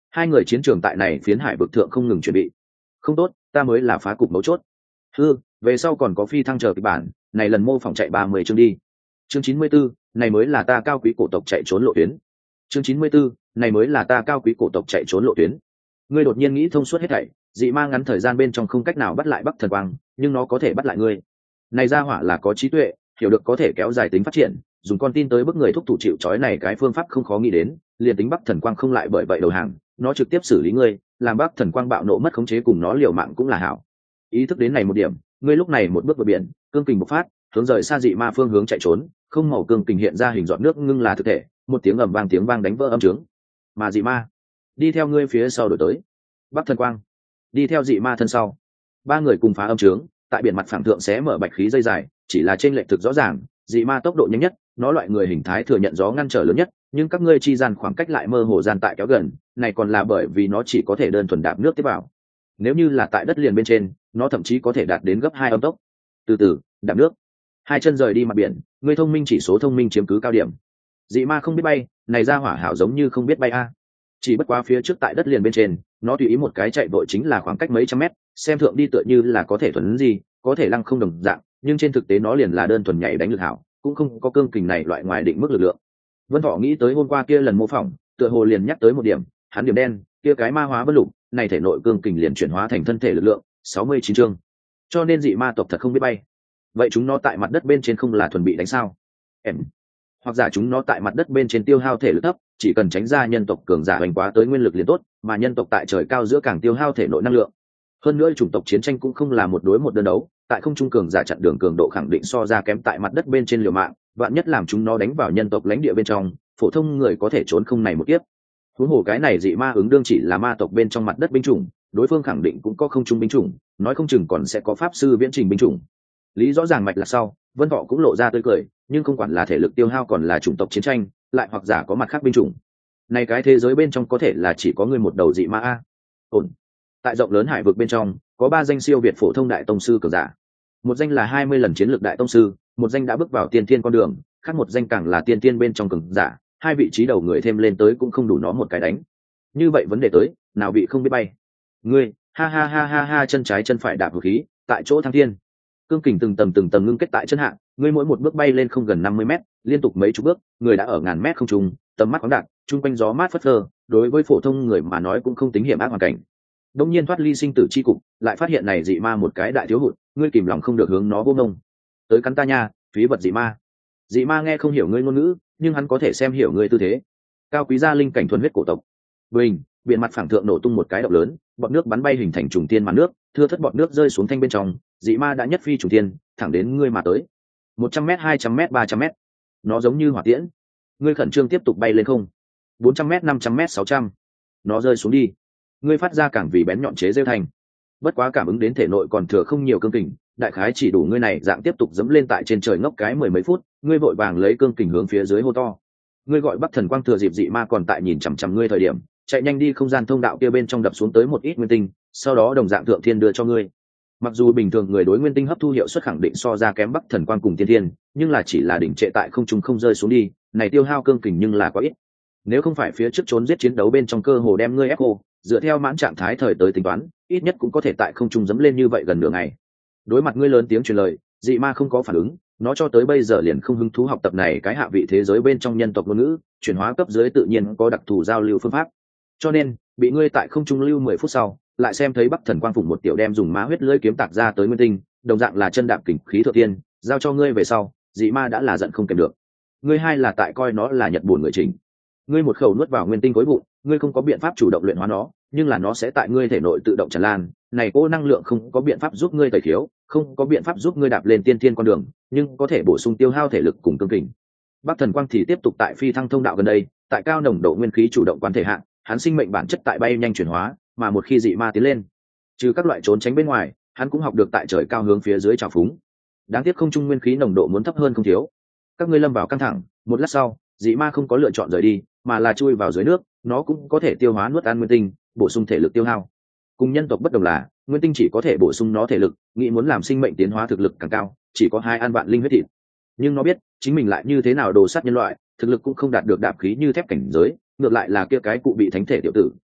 Hai người chiến trường tại này phiến hải vực thượng không ngừng chuẩn bị. Không tốt, ta mới là phá cục mấu chốt. Hư, về sau còn có phi thăng chờ kịch bản, này lần mô phỏng chạy ba mươi chương đi. Chương chín mươi 94, này mới là ta cao quý cổ tộc chạy trốn lộ tuyến. Chương chín mươi 94, này mới là ta cao quý cổ tộc chạy trốn lộ tuyến. Ngươi đột nhiên nghĩ thông suốt hết thảy, dị ma ngắn thời gian bên trong không cách nào bắt lại Bắc Thần Quang, nhưng nó có thể bắt lại ngươi. Này ra hỏa là có trí tuệ, hiểu được có thể kéo dài tính phát triển, dùng con tin tới bức người thúc thủ chịu trói này cái phương pháp không khó nghĩ đến, liền tính Bắc Thần Quang không lại bởi vậy đầu hàng, nó trực tiếp xử lý ngươi, làm Bắc Thần Quang bạo nộ mất khống chế cùng nó liều mạng cũng là hảo. Ý thức đến này một điểm, ngươi lúc này một bước vào biển, cương kình bộc phát, hướng rời xa dị ma phương hướng chạy trốn, không màu cương kình hiện ra hình giọt nước ngưng là thực thể, một tiếng ầm vang tiếng vang đánh vỡ âm trướng. Mà dị ma đi theo ngươi phía sau đổi tới. Bắc Thần Quang đi theo dị ma thân sau. Ba người cùng phá âm trướng, tại biển mặt phẳng thượng xé mở bạch khí dây dài, chỉ là trên lệch thực rõ ràng, dị ma tốc độ nhanh nhất, nó loại người hình thái thừa nhận gió ngăn trở lớn nhất, nhưng các ngươi chi gian khoảng cách lại mơ hồ gian tại kéo gần, này còn là bởi vì nó chỉ có thể đơn thuần đạp nước tiếp vào. Nếu như là tại đất liền bên trên, nó thậm chí có thể đạt đến gấp hai âm tốc. Từ từ, đạp nước. Hai chân rời đi mặt biển, ngươi thông minh chỉ số thông minh chiếm cứ cao điểm. Dị ma không biết bay, này ra hỏa hảo giống như không biết bay a. Chỉ bất quá phía trước tại đất liền bên trên, nó tùy ý một cái chạy vội chính là khoảng cách mấy trăm mét, xem thượng đi tựa như là có thể thuần gì, có thể lăng không đồng dạng, nhưng trên thực tế nó liền là đơn thuần nhảy đánh lực hảo, cũng không có cương kình này loại ngoài định mức lực lượng. Vân Thọ nghĩ tới hôm qua kia lần mô phỏng, tựa hồ liền nhắc tới một điểm, hắn điểm đen, kia cái ma hóa vân lục, này thể nội cương kình liền chuyển hóa thành thân thể lực lượng, sáu mươi chín chương. Cho nên dị ma tộc thật không biết bay. Vậy chúng nó tại mặt đất bên trên không là thuần bị đánh sao? Em. Hoặc giả chúng nó tại mặt đất bên trên tiêu hao thể lực thấp, chỉ cần tránh ra nhân tộc cường giả hoành quá tới nguyên lực liền tốt, mà nhân tộc tại trời cao giữa càng tiêu hao thể nội năng lượng. Hơn nữa chủng tộc chiến tranh cũng không là một đối một đơn đấu, tại không trung cường giả chặn đường cường độ khẳng định so ra kém tại mặt đất bên trên liều mạng, vạn nhất làm chúng nó đánh vào nhân tộc lãnh địa bên trong, phổ thông người có thể trốn không này một kiếp. Huống hồ cái này dị ma ứng đương chỉ là ma tộc bên trong mặt đất binh chủng, đối phương khẳng định cũng có không trung binh chủng, nói không chừng còn sẽ có pháp sư viễn trình binh chủng. Lý rõ ràng mạch là sau, Vân Thọ cũng lộ ra tươi cười, nhưng không quản là thể lực tiêu hao còn là chủng tộc chiến tranh, lại hoặc giả có mặt khác binh chủng. Này cái thế giới bên trong có thể là chỉ có người một đầu dị ma a. Ổn. Tại rộng lớn hải vực bên trong, có ba danh siêu việt phổ thông đại tông sư cường giả. Một danh là hai mươi lần chiến lược đại tông sư, một danh đã bước vào tiên tiên con đường, khác một danh càng là tiên tiên bên trong cường giả, hai vị trí đầu người thêm lên tới cũng không đủ nó một cái đánh. Như vậy vấn đề tới, nào vị không biết bay. Ngươi, ha ha ha ha ha, chân trái chân phải đạp vũ khí, tại chỗ thăng thiên. Cương kình từng tầng từng tầng ngưng kết tại chân hạ, ngươi mỗi một bước bay lên không gần năm mươi mét, liên tục mấy chục bước, người đã ở ngàn mét không trung, tầm mắt khoáng đạt, trung quanh gió mát phất phơ, đối với phổ thông người mà nói cũng không tính hiểm ác hoàn cảnh. Đông nhiên thoát ly sinh tử chi cục, lại phát hiện này dị ma một cái đại thiếu hụt, ngươi kìm lòng không được hướng nó vô ngông. Tới cắn ta nha, phí vật dị ma. Dị ma nghe không hiểu ngươi ngôn ngữ, nhưng hắn có thể xem hiểu ngươi tư thế. Cao quý gia linh cảnh thuần huyết cổ tộc. Bình, biển mặt phẳng thượng nổ tung một cái động lớn, bọt nước bắn bay hình thành trùng tiên màn nước, thưa thất bọt nước rơi xuống thanh bên trong, dị ma đã nhất phi trùng tiên, thẳng đến ngươi mà tới. một trăm mét, hai trăm mét, ba trăm mét. Nó giống như hỏa tiễn. Ngươi khẩn trương tiếp tục bay lên không. bốn trăm mét, năm trăm mét, sáu trăm. Nó rơi xuống đi. Ngươi phát ra càng vì bén nhọn chế rêu thành. Bất quá cảm ứng đến thể nội còn thừa không nhiều cương kình, đại khái chỉ đủ ngươi này dạng tiếp tục dẫm lên tại trên trời ngốc cái mười mấy phút, ngươi vội vàng lấy cương kình hướng phía dưới hô to. Ngươi gọi Bắc Thần Quang thừa dịp dị ma còn tại nhìn chằm chằm ngươi thời điểm, chạy nhanh đi không gian thông đạo kia bên trong đập xuống tới một ít nguyên tinh, sau đó đồng dạng thượng thiên đưa cho ngươi. Mặc dù bình thường người đối nguyên tinh hấp thu hiệu suất khẳng định so ra kém Bắc Thần Quang cùng tiên thiên, nhưng là chỉ là đỉnh trệ tại không trung không rơi xuống đi, này tiêu hao cương kình nhưng là quá ít. Nếu không phải phía trước trốn giết chiến đấu bên trong cơ hồ đem ngươi ép cô, dựa theo mãn trạng thái thời tới tính toán, ít nhất cũng có thể tại không trung dẫm lên như vậy gần nửa ngày. Đối mặt ngươi lớn tiếng truyền lời, dị ma không có phản ứng, nó cho tới bây giờ liền không hứng thú học tập này cái hạ vị thế giới bên trong nhân tộc ngôn ngữ, chuyển hóa cấp dưới tự nhiên có đặc thù giao lưu phương pháp. Cho nên, bị ngươi tại không trung lưu mười phút sau, lại xem thấy Bắc Thần Quang phụng một tiểu đem dùng má huyết lưỡi kiếm tạc ra tới nguyên tinh, đồng dạng là chân đạp kình khí thượng tiên, giao cho ngươi về sau, dị ma đã là giận không kèm được. Ngươi hai là tại coi nó là nhật buồn người chính. Ngươi một khẩu nuốt vào nguyên tinh khối vụn, ngươi không có biện pháp chủ động luyện hóa nó, nhưng là nó sẽ tại ngươi thể nội tự động tràn lan, này cô năng lượng không có biện pháp giúp ngươi tẩy thiếu, không có biện pháp giúp ngươi đạp lên tiên thiên con đường, nhưng có thể bổ sung tiêu hao thể lực cùng cương kình. Bắc Thần Quang thì tiếp tục tại phi thăng thông đạo gần đây, tại cao nồng độ nguyên khí chủ động quan thể hạn, hắn sinh mệnh bản chất tại bay nhanh chuyển hóa, mà một khi dị ma tiến lên, trừ các loại trốn tránh bên ngoài, hắn cũng học được tại trời cao hướng phía dưới trào phúng. Đáng tiếc không trung nguyên khí nồng độ muốn thấp hơn không thiếu. Các ngươi lâm vào căng thẳng, một lát sau, dị ma không có lựa chọn rời đi, mà là chui vào dưới nước, nó cũng có thể tiêu hóa nuốt ăn nguyên tinh, bổ sung thể lực tiêu hao. Cùng nhân tộc bất đồng là, nguyên tinh chỉ có thể bổ sung nó thể lực, nghĩ muốn làm sinh mệnh tiến hóa thực lực càng cao, chỉ có hai ăn vạn linh huyết thịt. Nhưng nó biết, chính mình lại như thế nào đồ sát nhân loại, thực lực cũng không đạt được đạp khí như thép cảnh giới, ngược lại là kia cái cụ bị thánh thể tiểu tử,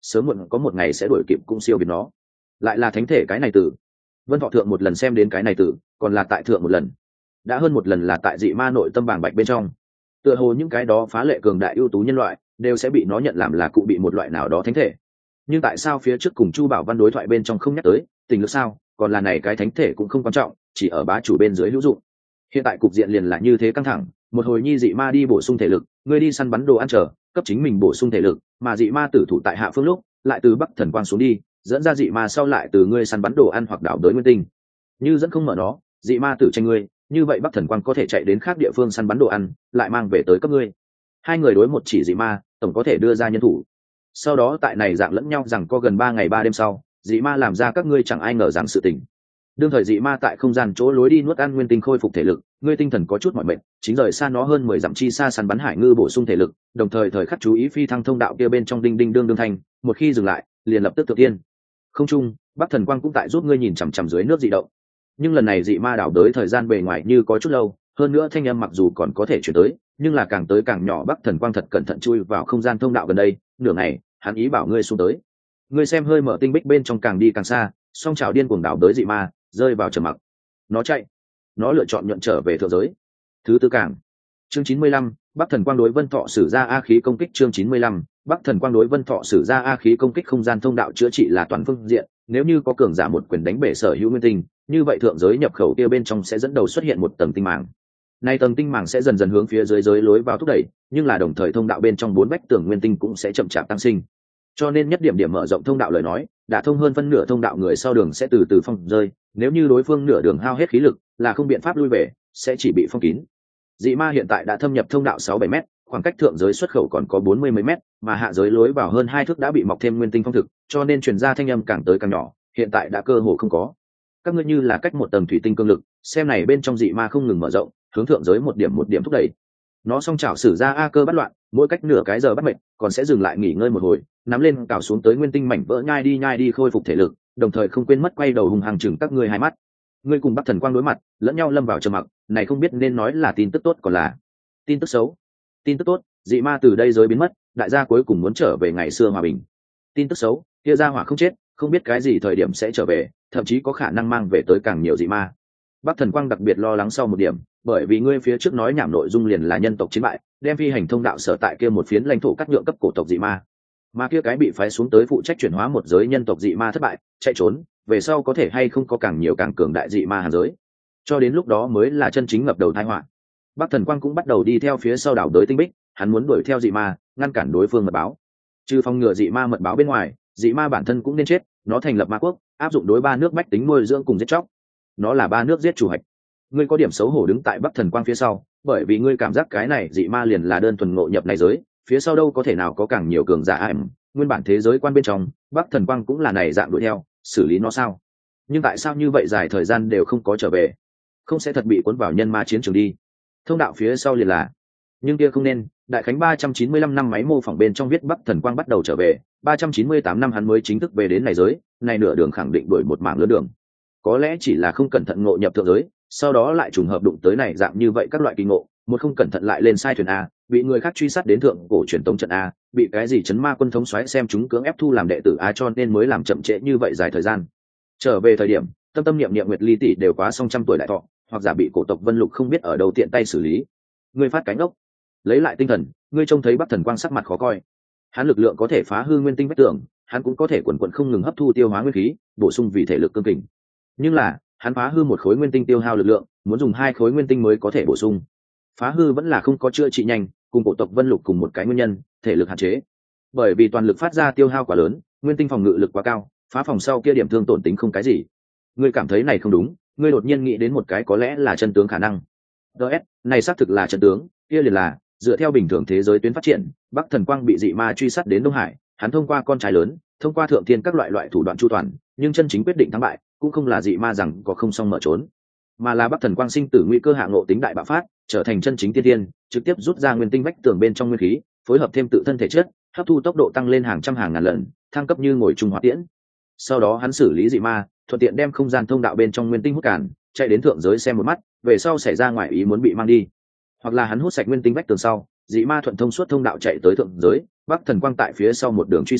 sớm muộn có một ngày sẽ đuổi kịp cũng siêu việt nó. Lại là thánh thể cái này từ Vân Thọ thượng một lần xem đến cái này từ còn là tại thượng một lần, đã hơn một lần là tại dị ma nội tâm bàng bạch bên trong. Tựa hồ những cái đó phá lệ cường đại ưu tú nhân loại đều sẽ bị nó nhận làm là cụ bị một loại nào đó thánh thể. Nhưng tại sao phía trước cùng Chu Bảo Văn đối thoại bên trong không nhắc tới tình lực sao, còn là này cái thánh thể cũng không quan trọng, chỉ ở bá chủ bên dưới hữu dụng. Hiện tại cục diện liền là như thế căng thẳng, một hồi nhi dị ma đi bổ sung thể lực, ngươi đi săn bắn đồ ăn chờ, cấp chính mình bổ sung thể lực, mà dị ma tử thủ tại hạ phương lúc lại từ Bắc Thần Quang xuống đi, dẫn ra dị ma sau lại từ ngươi săn bắn đồ ăn hoặc đảo đới nguyên tinh. Như dẫn không mở nó, dị ma tử tranh ngươi, như vậy Bắc Thần Quang có thể chạy đến khác địa phương săn bắn đồ ăn, lại mang về tới cấp ngươi. Hai người đối một chỉ dị ma, tổng có thể đưa ra nhân thủ. Sau đó tại này dạng lẫn nhau rằng có gần ba ngày ba đêm sau, dị ma làm ra các ngươi chẳng ai ngờ rằng sự tình. Đương thời dị ma tại không gian chỗ lối đi nuốt ăn nguyên tinh khôi phục thể lực, ngươi tinh thần có chút mỏi mệt, chính rời xa nó hơn mười dặm chi xa săn bắn hải ngư bổ sung thể lực, đồng thời thời khắc chú ý phi thăng thông đạo kia bên trong đinh đinh đương đương thanh, một khi dừng lại, liền lập tức tự tiên. Không trung, Bắc Thần Quang cũng tại giúp ngươi nhìn chằm chằm dưới nước dị động. Nhưng lần này dị ma đảo đới thời gian bề ngoài như có chút lâu, hơn nữa thanh âm mặc dù còn có thể chuyển tới, nhưng là càng tới càng nhỏ. Bắc Thần Quang thật cẩn thận chui vào không gian thông đạo gần đây, nửa ngày, hắn ý bảo ngươi xuống tới. Ngươi xem hơi mở tinh bích bên trong càng đi càng xa, song chảo điên cuồng đảo đới dị ma, rơi vào trầm mặc. Nó chạy, nó lựa chọn nhuận trở về thượng giới. Thứ tư cảng. Chương chín mươi lăm, Bắc Thần Quang đối Vân Thọ sử ra a khí công kích. Chương chín mươi lăm, Bắc Thần Quang đối Vân Thọ sử ra a khí công kích. Không gian thông đạo chữa trị là toàn phương diện, nếu như có cường giả một quyền đánh bể sở hữu nguyên tinh, như vậy thượng giới nhập khẩu kia bên trong sẽ dẫn đầu xuất hiện một tầng tinh màng. Nay tầng tinh màng sẽ dần dần hướng phía dưới giới lối vào thúc đẩy, nhưng là đồng thời thông đạo bên trong bốn vách tường nguyên tinh cũng sẽ chậm chạp tăng sinh. Cho nên nhất điểm điểm mở rộng thông đạo lời nói, đã thông hơn phân nửa thông đạo người sau đường sẽ từ từ phong rơi, nếu như đối phương nửa đường hao hết khí lực, là không biện pháp lui về, sẽ chỉ bị phong kín. Dị ma hiện tại đã thâm nhập thông đạo sáu bảy mét, khoảng cách thượng giới xuất khẩu còn có bốn mươi mấy mét, mà hạ giới lối vào hơn hai thước đã bị mọc thêm nguyên tinh phong thực, cho nên truyền ra thanh âm càng tới càng nhỏ, hiện tại đã cơ hồ không có. Các ngươi như là cách một tầng thủy tinh cương lực, xem này bên trong dị ma không ngừng mở rộng, hướng thượng giới một điểm một điểm thúc đẩy. Nó song chảo sử ra a cơ bắt loạn, mỗi cách nửa cái giờ bắt mệt, còn sẽ dừng lại nghỉ ngơi một hồi, nắm lên cào xuống tới nguyên tinh mảnh vỡ nhai đi nhai đi khôi phục thể lực, đồng thời không quên mất quay đầu hùng hàng chừng các ngươi hai mắt. Ngươi cùng Bắc Thần Quang đối mặt, lẫn nhau lâm vào trầm mặc, này không biết nên nói là tin tức tốt còn là tin tức xấu. Tin tức tốt, dị ma từ đây giới biến mất, đại gia cuối cùng muốn trở về ngày xưa hòa bình. Tin tức xấu, kia gia hỏa không chết, không biết cái gì thời điểm sẽ trở về, thậm chí có khả năng mang về tới càng nhiều dị ma. Bắc Thần Quang đặc biệt lo lắng sau một điểm, bởi vì ngươi phía trước nói nhảm nội dung liền là nhân tộc chiến bại, đem phi hành thông đạo sở tại kia một phiến lãnh thổ cắt nhượng cấp cổ tộc dị ma, mà kia cái bị phái xuống tới phụ trách chuyển hóa một giới nhân tộc dị ma thất bại, chạy trốn, về sau có thể hay không có càng nhiều càng cường đại dị ma hàn giới, cho đến lúc đó mới là chân chính ngập đầu tai họa. Bắc Thần Quang cũng bắt đầu đi theo phía sau đảo đới tinh bích, hắn muốn đuổi theo dị ma, ngăn cản đối phương mật báo. Trừ phòng ngừa dị ma mật báo bên ngoài, dị ma bản thân cũng nên chết, nó thành lập ma quốc, áp dụng đối ba nước bách tính nuôi dưỡng cùng giết chóc. Nó là ba nước giết chủ hạch. Ngươi có điểm xấu hổ đứng tại Bắc Thần Quang phía sau, bởi vì ngươi cảm giác cái này dị ma liền là đơn thuần ngộ nhập này giới, phía sau đâu có thể nào có càng nhiều cường giả ảm, nguyên bản thế giới quan bên trong, Bắc Thần Quang cũng là này dạng đuổi theo, xử lý nó sao? Nhưng tại sao như vậy dài thời gian đều không có trở về? Không sẽ thật bị cuốn vào nhân ma chiến trường đi? Thông đạo phía sau liền là, nhưng kia không nên. Đại khánh ba trăm chín mươi lăm năm máy mô phỏng bên trong viết Bắc Thần Quang bắt đầu trở về, ba trăm chín mươi tám năm hắn mới chính thức về đến này giới, này nửa đường khẳng định đuổi một mảng lớn đường. Có lẽ chỉ là không cẩn thận ngộ nhập thượng giới, sau đó lại trùng hợp đụng tới này dạng như vậy các loại kỳ ngộ, một không cẩn thận lại lên sai thuyền a, bị người khác truy sát đến thượng cổ truyền tống trận a, bị cái gì chấn ma quân thống soái xem chúng cưỡng ép thu làm đệ tử a, cho nên mới làm chậm trễ như vậy dài thời gian. Trở về thời điểm, tâm tâm niệm niệm Nguyệt Ly tỷ đều quá xong trăm tuổi đại thọ, hoặc giả bị cổ tộc Vân Lục không biết ở đâu tiện tay xử lý. Ngươi phát cánh ốc, lấy lại tinh thần, ngươi trông thấy Bắc Thần Quang sắc mặt khó coi. Hắn lực lượng có thể phá hư nguyên tinh vách tường, hắn cũng có thể quần quần không ngừng hấp thu tiêu hóa nguyên khí, bổ sung vì thể lực cương kình. Nhưng là, hắn phá hư một khối nguyên tinh tiêu hao lực lượng, muốn dùng hai khối nguyên tinh mới có thể bổ sung. Phá hư vẫn là không có chữa trị nhanh, cùng cổ tộc Vân Lục cùng một cái nguyên nhân, thể lực hạn chế. Bởi vì toàn lực phát ra tiêu hao quá lớn, nguyên tinh phòng ngự lực quá cao, phá phòng sau kia điểm thương tổn tính không cái gì. Ngươi cảm thấy này không đúng, ngươi đột nhiên nghĩ đến một cái có lẽ là chân tướng khả năng. ds này xác thực là chân tướng, kia liền là dựa theo bình thường thế giới tuyến phát triển, Bắc Thần Quang bị dị ma truy sát đến Đông Hải, hắn thông qua con trai lớn, thông qua thượng thiên các loại loại thủ đoạn chu toàn, nhưng chân chính quyết định thắng bại cũng không là dị ma rằng có không xong mở trốn, mà là Bắc Thần Quang sinh tử nguy cơ hạ ngộ tính đại bạo phát, trở thành chân chính tiên tiên, trực tiếp rút ra nguyên tinh vách tường bên trong nguyên khí, phối hợp thêm tự thân thể chất, hấp thu tốc độ tăng lên hàng trăm hàng ngàn lần, thăng cấp như ngồi trung hỏa tiễn. Sau đó hắn xử lý dị ma, thuận tiện đem không gian thông đạo bên trong nguyên tinh hút cản, chạy đến thượng giới xem một mắt, về sau xảy ra ngoài ý muốn bị mang đi, hoặc là hắn hút sạch nguyên tinh vách tường sau, dị ma thuận thông suốt thông đạo chạy tới thượng giới, Bắc Thần Quang tại phía sau một đường truy sát,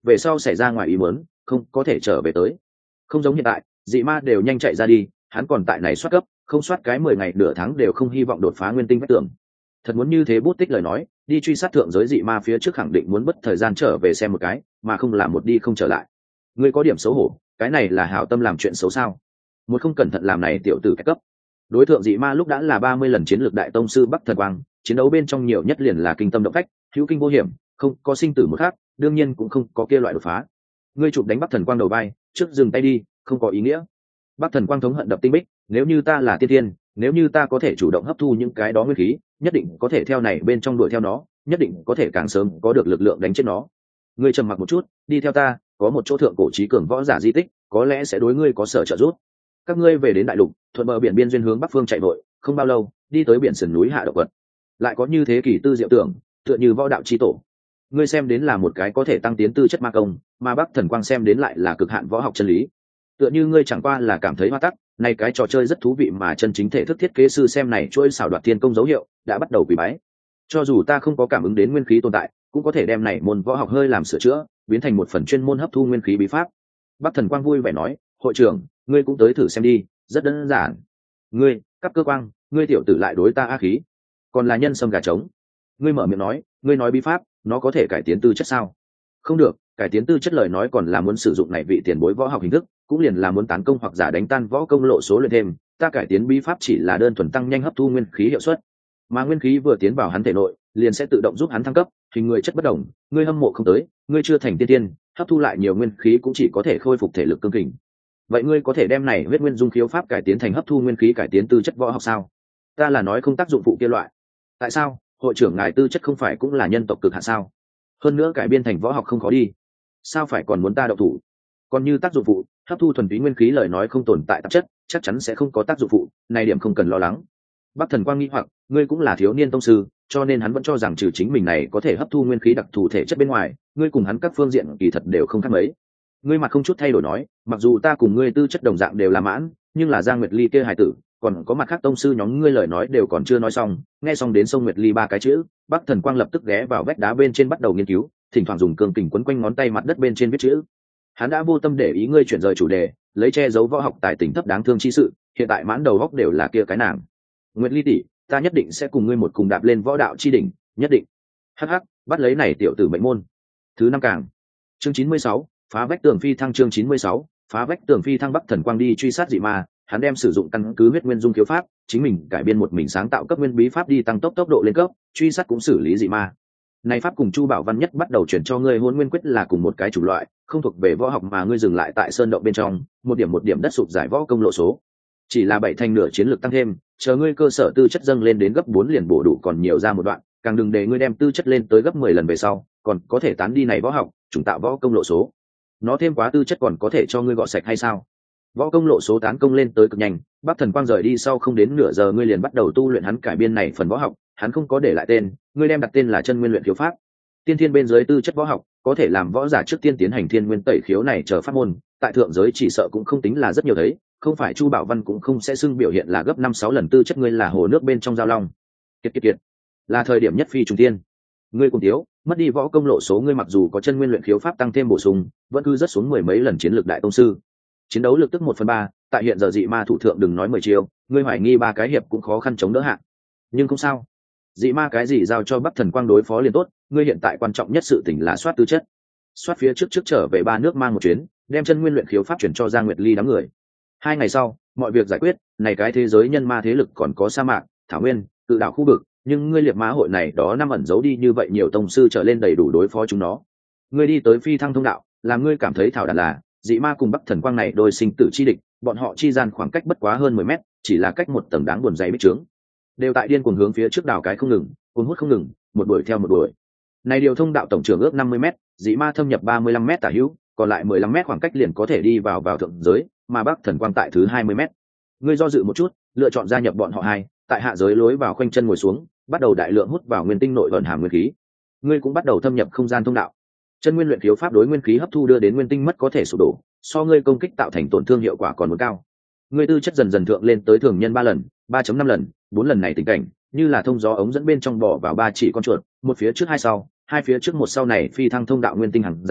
về sau xảy ra ngoài ý muốn không có thể trở về tới. Không giống hiện tại, dị ma đều nhanh chạy ra đi, hắn còn tại này soát cấp, không soát cái mười ngày nửa tháng đều không hy vọng đột phá nguyên tinh vách tường. Thật muốn như thế bút tích lời nói, đi truy sát thượng giới dị ma phía trước khẳng định muốn mất thời gian trở về xem một cái, mà không làm một đi không trở lại. Ngươi có điểm xấu hổ, cái này là hảo tâm làm chuyện xấu sao? Một không cẩn thận làm này tiểu tử cách cấp. Đối tượng dị ma lúc đã là ba mươi lần chiến lược đại tông sư Bắc Thần Quang, chiến đấu bên trong nhiều nhất liền là kinh tâm động phách, hữu kinh vô hiểm, không có sinh tử một khác, đương nhiên cũng không có kia loại đột phá. Ngươi chụp đánh Bắc Thần Quang đầu vai, trước dừng tay đi, không có ý nghĩa. Bắc Thần Quang thống hận đập tinh bích, nếu như ta là tiên tiên, nếu như ta có thể chủ động hấp thu những cái đó nguyên khí, nhất định có thể theo này bên trong đuổi theo nó, nhất định có thể càng sớm có được lực lượng đánh chết nó. Ngươi trầm mặc một chút, đi theo ta, có một chỗ thượng cổ trí cường võ giả di tích, có lẽ sẽ đối ngươi có sở trợ giúp. Các ngươi về đến đại lục, thuận bờ biển biên duyên hướng bắc phương chạy vội, không bao lâu, đi tới biển sườn núi hạ động vật. Lại có như thế kỳ tư diệu tưởng, tựa như võ đạo chi tổ. Ngươi xem đến là một cái có thể tăng tiến tư chất ma công, mà Bắc Thần Quang xem đến lại là cực hạn võ học chân lý. Tựa như ngươi chẳng qua là cảm thấy hoa tắc, này cái trò chơi rất thú vị mà chân chính thể thức thiết kế sư xem này chuỗi xảo đoạt thiên công dấu hiệu, đã bắt đầu quỳ bái. Cho dù ta không có cảm ứng đến nguyên khí tồn tại, cũng có thể đem này môn võ học hơi làm sửa chữa, biến thành một phần chuyên môn hấp thu nguyên khí bí pháp. Bắc Thần Quang vui vẻ nói, hội trưởng, ngươi cũng tới thử xem đi, rất đơn giản. Ngươi, cấp cơ quang, ngươi tiểu tử lại đối ta ác khí, còn là nhân sâm gà trống. Ngươi mở miệng nói, ngươi nói bí pháp, nó có thể cải tiến tư chất sao? Không được, cải tiến tư chất lời nói còn là muốn sử dụng này vị tiền bối võ học hình thức, cũng liền là muốn tán công hoặc giả đánh tan võ công lộ số luyện thêm. Ta cải tiến bí pháp chỉ là đơn thuần tăng nhanh hấp thu nguyên khí hiệu suất, mà nguyên khí vừa tiến vào hắn thể nội, liền sẽ tự động giúp hắn thăng cấp. Hình người chất bất đồng, ngươi hâm mộ không tới, ngươi chưa thành tiên tiên, hấp thu lại nhiều nguyên khí cũng chỉ có thể khôi phục thể lực cương kình. Vậy ngươi có thể đem này huyết nguyên dung khiếu pháp cải tiến thành hấp thu nguyên khí cải tiến tư chất võ học sao? Ta là nói không tác dụng phụ kia loại. Tại sao? Hội trưởng ngài tư chất không phải cũng là nhân tộc cực hạn sao? Hơn nữa cải biên thành võ học không khó đi, sao phải còn muốn ta độc thủ? Còn như tác dụng phụ, hấp thu thuần túy nguyên khí lời nói không tồn tại tạp chất, chắc chắn sẽ không có tác dụng phụ, này điểm không cần lo lắng. Bắc Thần Quang nghi hoặc, ngươi cũng là thiếu niên tông sư, cho nên hắn vẫn cho rằng trừ chính mình này có thể hấp thu nguyên khí đặc thù thể chất bên ngoài, ngươi cùng hắn các phương diện kỳ thật đều không khác mấy. Ngươi mặt không chút thay đổi nói, mặc dù ta cùng ngươi tư chất đồng dạng đều là mãn, nhưng là Giang Nguyệt Ly kia hài tử, còn có mặt khác tông sư nhóm ngươi lời nói đều còn chưa nói xong, nghe xong đến sông Nguyệt Ly ba cái chữ, Bắc Thần Quang lập tức ghé vào vách đá bên trên bắt đầu nghiên cứu, thỉnh thoảng dùng cương kình quấn quanh ngón tay mặt đất bên trên viết chữ. Hắn đã vô tâm để ý ngươi chuyển rời chủ đề, lấy che giấu võ học tài tình thấp đáng thương chi sự, hiện tại mãn đầu góc đều là kia cái nàng. Nguyệt Ly tỷ, ta nhất định sẽ cùng ngươi một cùng đạp lên võ đạo chi đỉnh, nhất định. Hắc hắc, bắt lấy này tiểu tử mệnh môn. Thứ năm càng. Chương chín mươi sáu, phá vách tường phi thăng chương chín mươi sáu, phá vách tường phi thăng. Bắc Thần Quang đi truy sát dị ma, hắn đem sử dụng căn cứ huyết nguyên dung khiếu pháp, chính mình cải biên một mình sáng tạo cấp nguyên bí pháp đi tăng tốc tốc độ lên cấp, truy sát cũng xử lý dị ma. Này pháp cùng Chu Bảo Văn nhất bắt đầu chuyển cho ngươi Hỗn Nguyên Quyết là cùng một cái chủng loại, không thuộc về võ học mà ngươi dừng lại tại sơn động bên trong, một điểm một điểm đất sụp giải võ công lộ số. Chỉ là bảy thành nửa chiến lược tăng thêm, chờ ngươi cơ sở tư chất dâng lên đến gấp bốn liền bổ đủ còn nhiều ra một đoạn, càng đừng để ngươi đem tư chất lên tới gấp mười lần về sau, còn có thể tán đi này võ học, chủng tạo võ công lộ số. Nó thêm quá tư chất còn có thể cho ngươi gọt sạch hay sao? Võ công lộ số tán công lên tới cực nhanh, Bắc Thần Quang rời đi sau không đến nửa giờ ngươi liền bắt đầu tu luyện hắn cải biên này phần võ học, hắn không có để lại tên, ngươi đem đặt tên là chân nguyên luyện khiếu pháp. Tiên thiên bên dưới tư chất võ học, có thể làm võ giả trước tiên tiến hành thiên nguyên tẩy khiếu này chờ pháp môn, tại thượng giới chỉ sợ cũng không tính là rất nhiều thấy, không phải Chu Bảo Văn cũng không sẽ xưng biểu hiện là gấp năm sáu lần tư chất ngươi là hồ nước bên trong giao long. Kiệt kiệt kiệt, là thời điểm nhất phi trùng tiên. Ngươi cùng thiếu, mất đi võ công lộ số ngươi mặc dù có chân nguyên luyện khiếu pháp tăng thêm bổ sung, vẫn cứ rất xuống mười mấy lần chiến lược đại tông sư. Chiến đấu lực tức một phần ba, tại hiện giờ dị ma thủ thượng đừng nói mười chiêu, ngươi hoài nghi ba cái hiệp cũng khó khăn chống đỡ hạn. Nhưng không sao, dị ma cái gì giao cho Bắc Thần Quang đối phó liền tốt, ngươi hiện tại quan trọng nhất sự tình là soát tư chất. Soát phía trước trước trở về ba nước mang một chuyến, đem chân nguyên luyện khiếu pháp chuyển cho Giang Nguyệt Ly đám người. Hai ngày sau, mọi việc giải quyết, này cái thế giới nhân ma thế lực còn có sa mạc, thảo nguyên, tự đảo khu vực, nhưng ngươi liệt ma hội này đó năm ẩn giấu đi như vậy nhiều tông sư trở lên đầy đủ đối phó chúng nó. Ngươi đi tới phi thăng thông đạo, làm ngươi cảm thấy thảo đàn là dị ma cùng Bắc Thần Quang này đôi sinh tử chi địch, bọn họ chi gian khoảng cách bất quá hơn mười mét, chỉ là cách một tầng đáng buồn dày bích trướng. Đều tại điên cuồng hướng phía trước đảo cái không ngừng, cuốn hút không ngừng, một đuổi theo một đuổi. Này điều thông đạo tổng trưởng ước năm mươi mét, dị ma thâm nhập ba mươi lăm mét tả hữu, còn lại mười lăm mét khoảng cách liền có thể đi vào vào thượng giới, mà Bắc Thần Quang tại thứ hai mươi mét. Ngươi do dự một chút, lựa chọn gia nhập bọn họ hai, tại hạ giới lối vào khoanh chân ngồi xuống, bắt đầu đại lượng hút vào nguyên tinh nội vận hàm nguyên khí. Ngươi cũng bắt đầu thâm nhập không gian thông đạo. Chân nguyên luyện khiếu pháp đối nguyên khí hấp thu đưa đến nguyên tinh mất có thể sụp đổ, so ngươi công kích tạo thành tổn thương hiệu quả còn muốn cao. Ngươi tư chất dần dần thượng lên tới thường nhân ba lần, ba phẩy năm lần, bốn lần này tình cảnh, như là thông gió ống dẫn bên trong bò vào ba chỉ con chuột, một phía trước hai sau, hai phía trước một sau này phi thăng thông đạo nguyên tinh hàng rào,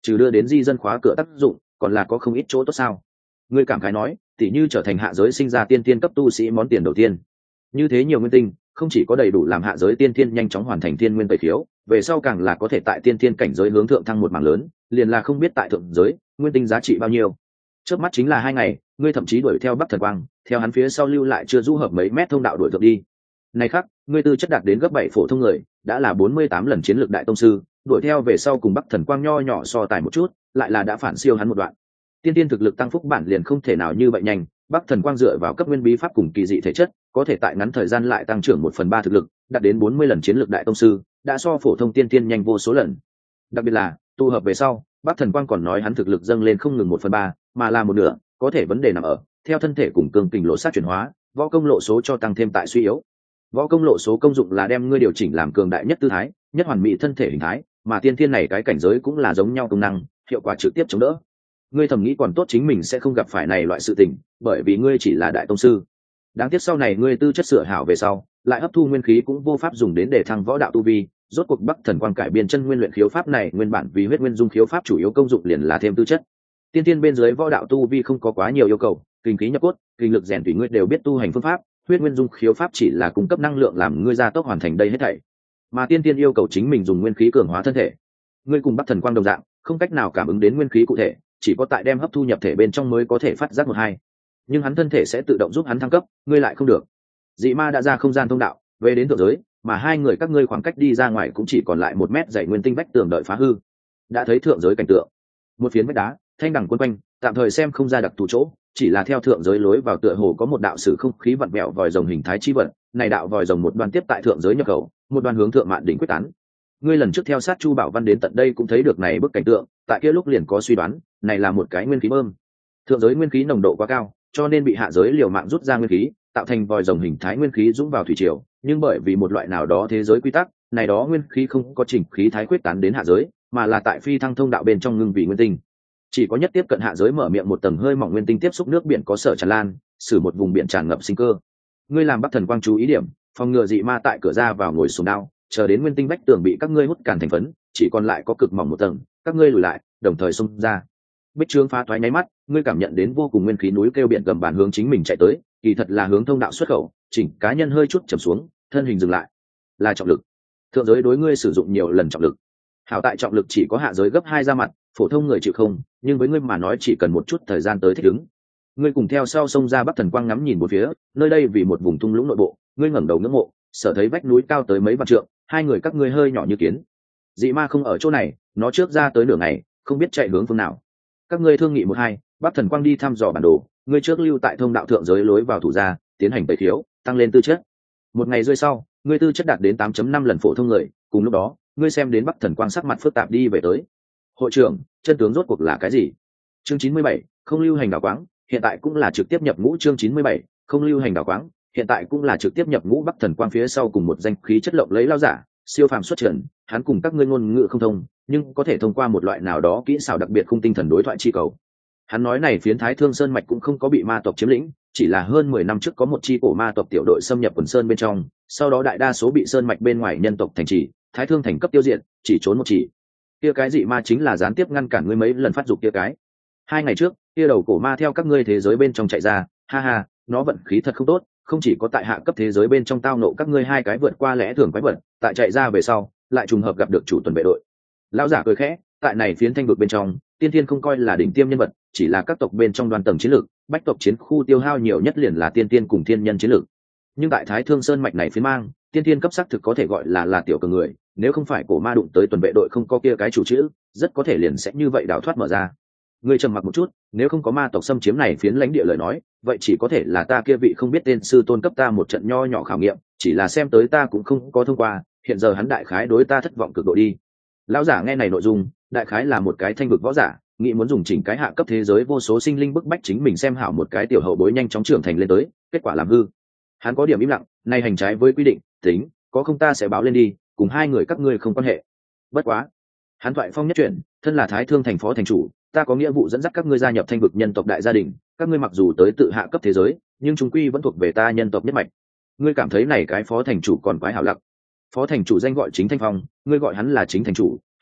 trừ đưa đến di dân khóa cửa tác dụng còn là có không ít chỗ tốt sao? Ngươi cảm khái nói, tỉ như trở thành hạ giới sinh ra tiên tiên cấp tu sĩ món tiền đầu tiên. Như thế nhiều nguyên tinh không chỉ có đầy đủ làm hạ giới tiên tiên nhanh chóng hoàn thành tiên nguyên tẩy khiếu, về sau càng là có thể tại tiên tiên cảnh giới hướng thượng thăng một mảng lớn, liền là không biết tại thượng giới nguyên tinh giá trị bao nhiêu. Trước mắt chính là hai ngày, ngươi thậm chí đuổi theo Bắc Thần Quang, theo hắn phía sau lưu lại chưa du hợp mấy mét thông đạo đuổi thượng đi. Này khác, ngươi tư chất đạt đến gấp bảy phổ thông người, đã là bốn mươi tám lần chiến lược đại tông sư, đuổi theo về sau cùng Bắc Thần Quang nho nhỏ so tài một chút, lại là đã phản siêu hắn một đoạn. Tiên tiên thực lực tăng phúc bản liền không thể nào như vậy nhanh, Bắc Thần Quang dựa vào cấp nguyên bí pháp cùng kỳ dị thể chất, có thể tại ngắn thời gian lại tăng trưởng một phần ba thực lực, đạt đến bốn mươi lần chiến lược đại tông sư, đã so phổ thông tiên tiên nhanh vô số lần. Đặc biệt là, tu hợp về sau, Bắc Thần Quang còn nói hắn thực lực dâng lên không ngừng một phần ba, mà là một nửa, có thể vấn đề nằm ở, theo thân thể cùng cường kình lộ sát chuyển hóa, võ công lộ số cho tăng thêm tại suy yếu. Võ công lộ số công dụng là đem ngươi điều chỉnh làm cường đại nhất tư thái, nhất hoàn mỹ thân thể hình thái, mà tiên tiên này cái cảnh giới cũng là giống nhau công năng, hiệu quả trực tiếp chống đỡ. Ngươi thầm nghĩ còn tốt chính mình sẽ không gặp phải này loại sự tình, bởi vì ngươi chỉ là đại tông sư. Đáng tiếc sau này ngươi tư chất sửa hảo về sau, lại hấp thu nguyên khí cũng vô pháp dùng đến để thăng võ đạo tu vi, rốt cuộc Bắc Thần Quang cải biên chân nguyên luyện khiếu pháp này nguyên bản vì huyết nguyên dung khiếu pháp chủ yếu công dụng liền là thêm tư chất. Tiên tiên bên dưới võ đạo tu vi không có quá nhiều yêu cầu, kinh khí nhập cốt, kinh lực rèn tùy ngươi đều biết tu hành phương pháp, huyết nguyên dung khiếu pháp chỉ là cung cấp năng lượng làm ngươi gia tốc hoàn thành đây hết thảy. Mà tiên tiên yêu cầu chính mình dùng nguyên khí cường hóa thân thể. Ngươi cùng Bắc Thần Quang đồng dạng, không cách nào cảm ứng đến nguyên khí cụ thể, chỉ có tại đem hấp thu nhập thể bên trong mới có thể phát giác một hai. Nhưng hắn thân thể sẽ tự động giúp hắn thăng cấp, ngươi lại không được. Dị ma đã ra không gian thông đạo, về đến thượng giới, mà hai người các ngươi khoảng cách đi ra ngoài cũng chỉ còn lại một mét dày nguyên tinh vách tường đợi phá hư. Đã thấy thượng giới cảnh tượng, một phiến vách đá, thanh đẳng quân quanh, tạm thời xem không ra đặc thù chỗ, chỉ là theo thượng giới lối vào tựa hồ có một đạo sử không khí vặn vẹo vòi rồng hình thái chi vận, này đạo vòi rồng một đoàn tiếp tại thượng giới nhập khẩu, một đoàn hướng thượng mạn đỉnh quyết tán. Ngươi lần trước theo sát Chu Bảo Văn đến tận đây cũng thấy được này bức cảnh tượng, tại kia lúc liền có suy đoán, này là một cái nguyên khí bơm. Thượng giới nguyên khí nồng độ quá cao, cho nên bị hạ giới liều mạng rút ra nguyên khí, tạo thành vòi rồng hình thái nguyên khí dũng vào thủy triều, nhưng bởi vì một loại nào đó thế giới quy tắc, này đó nguyên khí không có chỉnh khí thái quyết tán đến hạ giới, mà là tại phi thăng thông đạo bên trong ngưng vì nguyên tinh. Chỉ có nhất tiếp cận hạ giới mở miệng một tầng hơi mỏng nguyên tinh tiếp xúc nước biển có sở tràn lan, xử một vùng biển tràn ngập sinh cơ. Ngươi làm Bắc Thần Quang chú ý điểm, phòng ngừa dị ma tại cửa ra vào ngồi xuống đao, chờ đến nguyên tinh vách tường bị các ngươi hút càn thành phấn, chỉ còn lại có cực mỏng một tầng, các ngươi lùi lại, đồng thời xông ra. Bích trướng phá thoái nháy mắt, ngươi cảm nhận đến vô cùng nguyên khí núi kêu biển gầm bàn hướng chính mình chạy tới, kỳ thật là hướng thông đạo xuất khẩu, chỉnh cá nhân hơi chút trầm xuống, thân hình dừng lại. Là trọng lực. Thượng giới đối ngươi sử dụng nhiều lần trọng lực. Hảo tại trọng lực chỉ có hạ giới gấp hai ra mặt, phổ thông người chịu không, nhưng với ngươi mà nói chỉ cần một chút thời gian tới thích ứng. Ngươi cùng theo sau sông ra Bắc Thần Quang ngắm nhìn một phía, nơi đây vì một vùng thung lũng nội bộ, ngươi ngẩng đầu ngưỡng mộ, sở thấy vách núi cao tới mấy vạn trượng, hai người các ngươi hơi nhỏ như kiến. Dị ma không ở chỗ này, nó trước ra tới nửa ngày, không biết chạy hướng phương nào. Các ngươi thương nghị một hai, Bắc Thần Quang đi thăm dò bản đồ, ngươi trước lưu tại thông đạo thượng giới lối vào thủ ra, tiến hành tẩy khiếu, tăng lên tư chất. Một ngày rưỡi sau, ngươi tư chất đạt đến tám chấm năm lần phổ thông người, cùng lúc đó, ngươi xem đến Bắc Thần Quang sắc mặt phức tạp đi về tới. Hội trưởng, chân tướng rốt cuộc là cái gì? Chương chín mươi bảy, không lưu hành đảo quáng, hiện tại cũng là trực tiếp nhập ngũ. Chương chín mươi bảy, không lưu hành đảo quáng, hiện tại cũng là trực tiếp nhập ngũ. Bắc Thần Quang phía sau cùng một danh khí chất lộng lấy lao giả, siêu phàm xuất trần, hắn cùng các ngươi ngôn ngữ không thông, nhưng có thể thông qua một loại nào đó kỹ xảo đặc biệt khung tinh thần đối thoại chi cầu. Hắn nói này phiến Thái Thương Sơn mạch cũng không có bị ma tộc chiếm lĩnh, chỉ là hơn mười năm trước có một chi cổ ma tộc tiểu đội xâm nhập quần sơn bên trong, sau đó đại đa số bị sơn mạch bên ngoài nhân tộc thành trì, Thái Thương thành cấp tiêu diệt, chỉ trốn một chỉ. Kia cái dị ma chính là gián tiếp ngăn cản ngươi mấy lần phát dục kia cái. Hai ngày trước, kia đầu cổ ma theo các ngươi thế giới bên trong chạy ra, ha ha, nó vận khí thật không tốt, không chỉ có tại hạ cấp thế giới bên trong tao nộ các ngươi hai cái vượt qua lẽ thường quái vật, tại chạy ra về sau, lại trùng hợp gặp được chủ tuần vệ đội. Lão giả cười khẽ, tại này phiến thanh vực bên trong, tiên tiên không coi là đỉnh tiêm nhân vật, chỉ là các tộc bên trong đoàn tầng chiến lược, bách tộc chiến khu tiêu hao nhiều nhất liền là tiên tiên cùng thiên nhân chiến lược. Nhưng tại Thái Thương Sơn mạch này phiến mang, tiên tiên cấp sắc thực có thể gọi là là tiểu cường người, nếu không phải cổ ma đụng tới tuần vệ đội không có kia cái chủ chữ, rất có thể liền sẽ như vậy đào thoát mở ra. Ngươi trầm mặc một chút, nếu không có ma tộc xâm chiếm này phiến lãnh địa lời nói, vậy chỉ có thể là ta kia vị không biết tên sư tôn cấp ta một trận nho nhỏ khảo nghiệm, chỉ là xem tới ta cũng không có thông qua, hiện giờ hắn đại khái đối ta thất vọng cực độ đi. Lão giả nghe này nội dung, đại khái là một cái thanh vực võ giả, nghĩ muốn dùng chỉnh cái hạ cấp thế giới vô số sinh linh bức bách chính mình xem hảo một cái tiểu hậu bối nhanh chóng trưởng thành lên tới, kết quả làm hư. Hắn có điểm im lặng, nay hành trái với quy định, tính, có không ta sẽ báo lên đi, cùng hai người các ngươi không quan hệ. Bất quá, hắn thoại phong nhất chuyển, thân là Thái Thương thành phó thành chủ, ta có nghĩa vụ dẫn dắt các ngươi gia nhập thanh vực nhân tộc đại gia đình, các ngươi mặc dù tới tự hạ cấp thế giới, nhưng chúng quy vẫn thuộc về ta nhân tộc nhất mạch. Ngươi cảm thấy này cái phó thành chủ còn quái hảo lặc. Phó thành chủ danh gọi Chính Thanh Phong, ngươi gọi hắn là Chính thành chủ,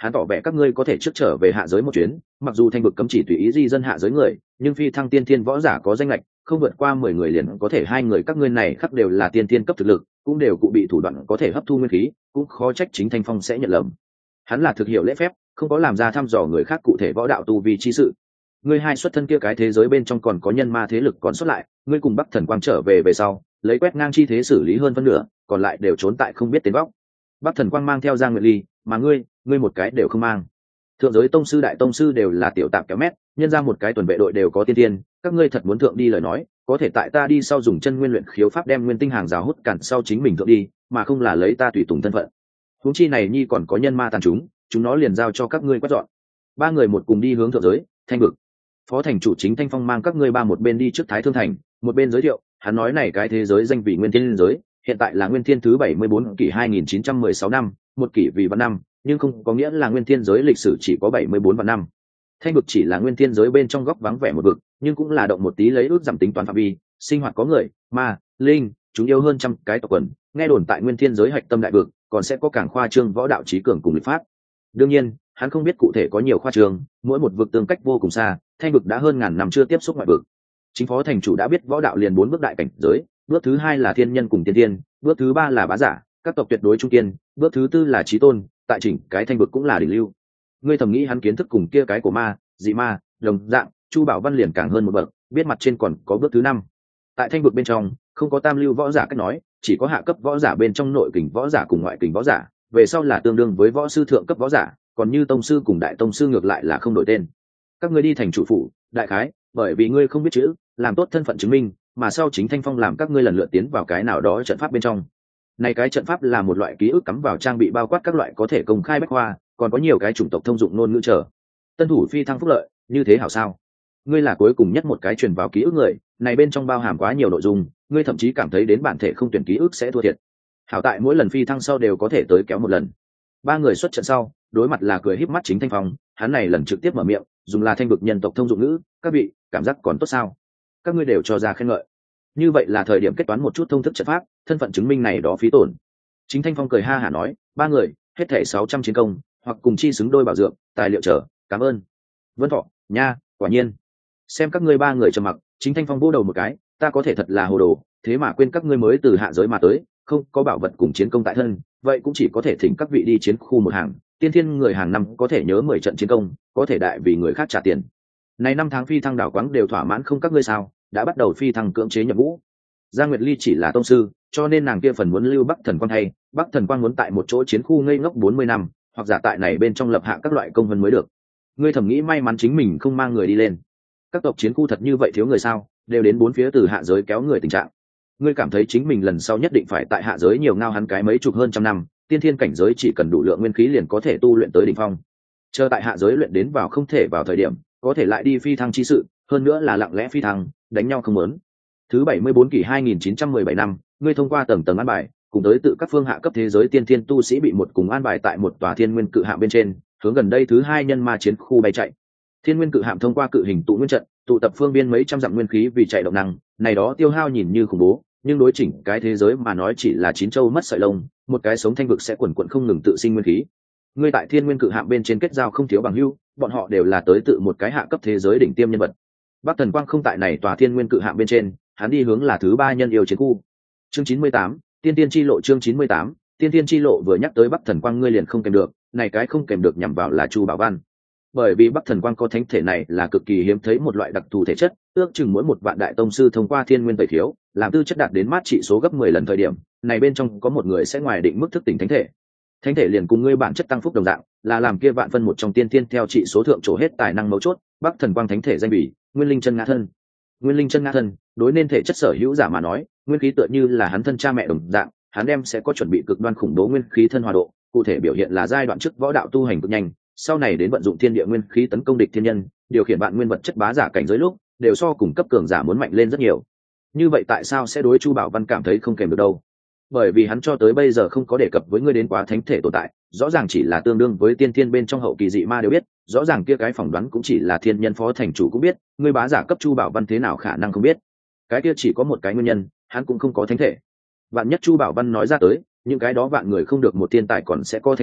hắn tỏ vẻ các ngươi có thể trước trở về hạ giới một chuyến, mặc dù thanh vực cấm chỉ tùy ý di dân hạ giới người, nhưng phi thăng tiên thiên võ giả có danh lệch, không vượt qua mười người liền có thể hai người các ngươi này khắc đều là tiên thiên cấp thực lực, cũng đều cụ bị thủ đoạn có thể hấp thu nguyên khí, cũng khó trách chính Thanh Phong sẽ nhận lầm. Hắn là thực hiểu lễ phép, không có làm ra thăm dò người khác cụ thể võ đạo tu vi chi sự. Ngươi hai xuất thân kia cái thế giới bên trong còn có nhân ma thế lực còn xuất lại, ngươi cùng Bắc Thần Quang trở về về sau, lấy quét ngang chi thế xử lý hơn phân nửa, còn lại đều trốn tại không biết tên góc. Bắc Thần Quang mang theo Giang Nguyệt Ly, mà ngươi, ngươi một cái đều không mang. Thượng giới tông sư đại tông sư đều là tiểu tạp kéo mét, nhân ra một cái tuần vệ đội đều có tiên tiên, các ngươi thật muốn thượng đi lời nói, có thể tại ta đi sau dùng chân nguyên luyện khiếu pháp đem nguyên tinh hàng rào hút cản sau chính mình thượng đi, mà không là lấy ta tùy tùng thân phận. Huống chi này nhi còn có nhân ma tàn chúng, chúng nó liền giao cho các ngươi quét dọn. Ba người một cùng đi hướng thượng giới, Thanh vực. Phó thành chủ chính Thanh Phong mang các ngươi ba một bên đi trước Thái Thương thành, một bên giới thiệu, hắn nói này cái thế giới danh vị nguyên thiên giới, hiện tại là nguyên thiên thứ bảy mươi bốn kỷ hai nghìn chín trăm mười sáu năm, một kỷ vì vạn năm, nhưng không có nghĩa là nguyên thiên giới lịch sử chỉ có bảy mươi bốn vạn năm. Thanh vực chỉ là nguyên thiên giới bên trong góc vắng vẻ một vực, nhưng cũng là động một tí lấy ước giảm tính toán phạm vi, sinh hoạt có người, ma, linh, chúng yêu hơn trăm cái tộc quần, nghe đồn tại nguyên thiên giới hạch tâm đại vực, còn sẽ có càng khoa trương võ đạo trí cường cùng lịch pháp. Đương nhiên, hắn không biết cụ thể có nhiều khoa trương, mỗi một vực tương cách vô cùng xa, Thanh vực đã hơn ngàn năm chưa tiếp xúc ngoại vực. Chính phó thành chủ đã biết võ đạo liền bốn bước đại cảnh giới, bước thứ hai là thiên nhân cùng tiên tiên, bước thứ ba là bá giả, các tộc tuyệt đối trung kiên, bước thứ tư là chí tôn, tại chỉnh cái Thanh vực cũng là đỉnh lưu. Ngươi thầm nghĩ hắn kiến thức cùng kia cái của ma, dị ma, đồng dạng, Chu Bảo Văn liền càng hơn một bậc, biết mặt trên còn có bước thứ năm. Tại Thanh vực bên trong, không có tam lưu võ giả cách nói, chỉ có hạ cấp võ giả bên trong nội kình võ giả cùng ngoại kình võ giả, về sau là tương đương với võ sư thượng cấp võ giả, còn như tông sư cùng đại tông sư ngược lại là không đổi tên. Các ngươi đi thành chủ phủ, đại khái, bởi vì ngươi không biết chữ, làm tốt thân phận chứng minh, mà sau chính Thanh Phong làm các ngươi lần lượt tiến vào cái nào đó trận pháp bên trong. Này cái trận pháp là một loại ký ức cắm vào trang bị bao quát các loại có thể công khai bách khoa, còn có nhiều cái chủng tộc thông dụng ngôn ngữ trở. Tân thủ phi thăng phúc lợi, như thế hảo sao? Ngươi là cuối cùng nhất một cái truyền vào ký ức người, này bên trong bao hàm quá nhiều nội dung, ngươi thậm chí cảm thấy đến bản thể không tuyển ký ức sẽ thua thiệt. Hảo tại mỗi lần phi thăng sau đều có thể tới kéo một lần. Ba người xuất trận sau, đối mặt là cười híp mắt chính Thanh Phong, hắn này lần trực tiếp mở miệng, dùng là thanh vực nhân tộc thông dụng ngữ, các vị, cảm giác còn tốt sao? Các ngươi đều cho ra khen ngợi. Như vậy là thời điểm kết toán một chút thông thức trận pháp, thân phận chứng minh này đó phí tổn. Chính Thanh Phong cười ha hả nói, ba người, hết thảy sáu trăm chiến công, hoặc cùng chi xứng đôi bảo dưỡng, tài liệu trở, cảm ơn. Vân Thọ, nha, quả nhiên. Xem các ngươi ba người trầm mặc, chính Thanh Phong vỗ đầu một cái, ta có thể thật là hồ đồ, thế mà quên các ngươi mới từ hạ giới mà tới, không có bảo vật cùng chiến công tại thân, vậy cũng chỉ có thể thỉnh các vị đi chiến khu một hàng, tiên thiên người hàng năm có thể nhớ mười trận chiến công, có thể đại vì người khác trả tiền. Này năm tháng phi thăng đảo quáng đều thỏa mãn không các ngươi sao, đã bắt đầu phi thăng cưỡng chế nhập ngũ. Giang Nguyệt Ly chỉ là tông sư, cho nên nàng kia phần muốn lưu Bắc Thần Quang hay, Bắc Thần Quang muốn tại một chỗ chiến khu ngây ngốc bốn mươi năm, hoặc giả tại này bên trong lập hạ các loại công vân mới được. Ngươi thầm nghĩ may mắn chính mình không mang người đi lên. Các tộc chiến khu thật như vậy thiếu người sao, đều đến bốn phía từ hạ giới kéo người tình trạng. Ngươi cảm thấy chính mình lần sau nhất định phải tại hạ giới nhiều ngao hắn cái mấy chục hơn trăm năm, tiên thiên cảnh giới chỉ cần đủ lượng nguyên khí liền có thể tu luyện tới đỉnh phong. Chờ tại hạ giới luyện đến vào không thể vào thời điểm, có thể lại đi phi thăng chi sự, hơn nữa là lặng lẽ phi thăng, đánh nhau không muốn. Thứ bảy mươi bốn kỷ hai nghìn chín trăm mười bảy năm, ngươi thông qua tầng tầng an bài, cùng tới tự các phương hạ cấp thế giới tiên thiên tu sĩ bị một cùng an bài tại một tòa thiên nguyên cự hạm bên trên, hướng gần đây thứ hai nhân ma chiến khu bay chạy. Thiên nguyên cự hạm thông qua cự hình tụ nguyên trận, tụ tập phương biên mấy trăm dặm nguyên khí vì chạy động năng, này đó tiêu hao nhìn như khủng bố, nhưng đối chỉnh cái thế giới mà nói chỉ là chín châu mất sợi lông, một cái sống thanh vực sẽ quần quần không ngừng tự sinh nguyên khí. Ngươi tại thiên nguyên cự hạm bên trên kết giao không thiếu bằng hữu, bọn họ đều là tới tự một cái hạ cấp thế giới đỉnh tiêm nhân vật. Bắc Thần Quang không tại này tòa thiên nguyên cự hạm bên trên, hắn đi hướng là thứ ba nhân yêu chiến khu. Chương chín mươi tám, tiên tiên chi lộ. Chương chín mươi tám, tiên tiên chi lộ. Vừa nhắc tới Bắc Thần Quang ngươi liền không kèm được, này cái không kèm được nhằm vào là Chu Bảo Văn. Bởi vì Bắc Thần Quang có thánh thể này là cực kỳ hiếm thấy một loại đặc thù thể chất, ước chừng mỗi một vạn đại tông sư thông qua thiên nguyên tẩy thiếu, làm tư chất đạt đến mát trị số gấp mười lần thời điểm, này bên trong có một người sẽ ngoài định mức thức tỉnh thánh thể. Thánh thể liền cùng ngươi bản chất tăng phúc đồng dạng, là làm kia vạn phân một trong tiên tiên theo trị số thượng trổ hết tài năng mấu chốt. Bắc Thần Quang thánh thể danh bỉ, Nguyên Linh chân ngã thân. Nguyên Linh chân ngã thân, đối nên thể chất sở hữu giả mà nói, nguyên khí tựa như là hắn thân cha mẹ đồng dạng, hắn đem sẽ có chuẩn bị cực đoan khủng bố nguyên khí thân hòa độ, cụ thể biểu hiện là giai đoạn trước võ đạo tu hành cực nhanh, sau này đến vận dụng thiên địa nguyên khí tấn công địch thiên nhân, điều khiển bạn nguyên vật chất bá giả cảnh giới lúc, đều so cùng cấp cường giả muốn mạnh lên rất nhiều. Như vậy tại sao sẽ đối Chu Bảo Văn cảm thấy không kèm được đâu? Bởi vì hắn cho tới bây giờ không có đề cập với ngươi đến quá thánh thể tồn tại, rõ ràng chỉ là tương đương với tiên thiên bên trong hậu kỳ dị ma đều biết, rõ ràng kia cái phỏng đoán cũng chỉ là thiên nhân phó thành chủ cũng biết, ngươi bá giả cấp Chu Bảo Văn thế nào khả năng không biết? Cái kia chỉ có một cái nguyên nhân, hắn cũng không có thánh thể. Vạn nhất Chu Bảo Văn nói ra tới, những cái đó vạn người không được một thiên tài còn sẽ có thánh thể,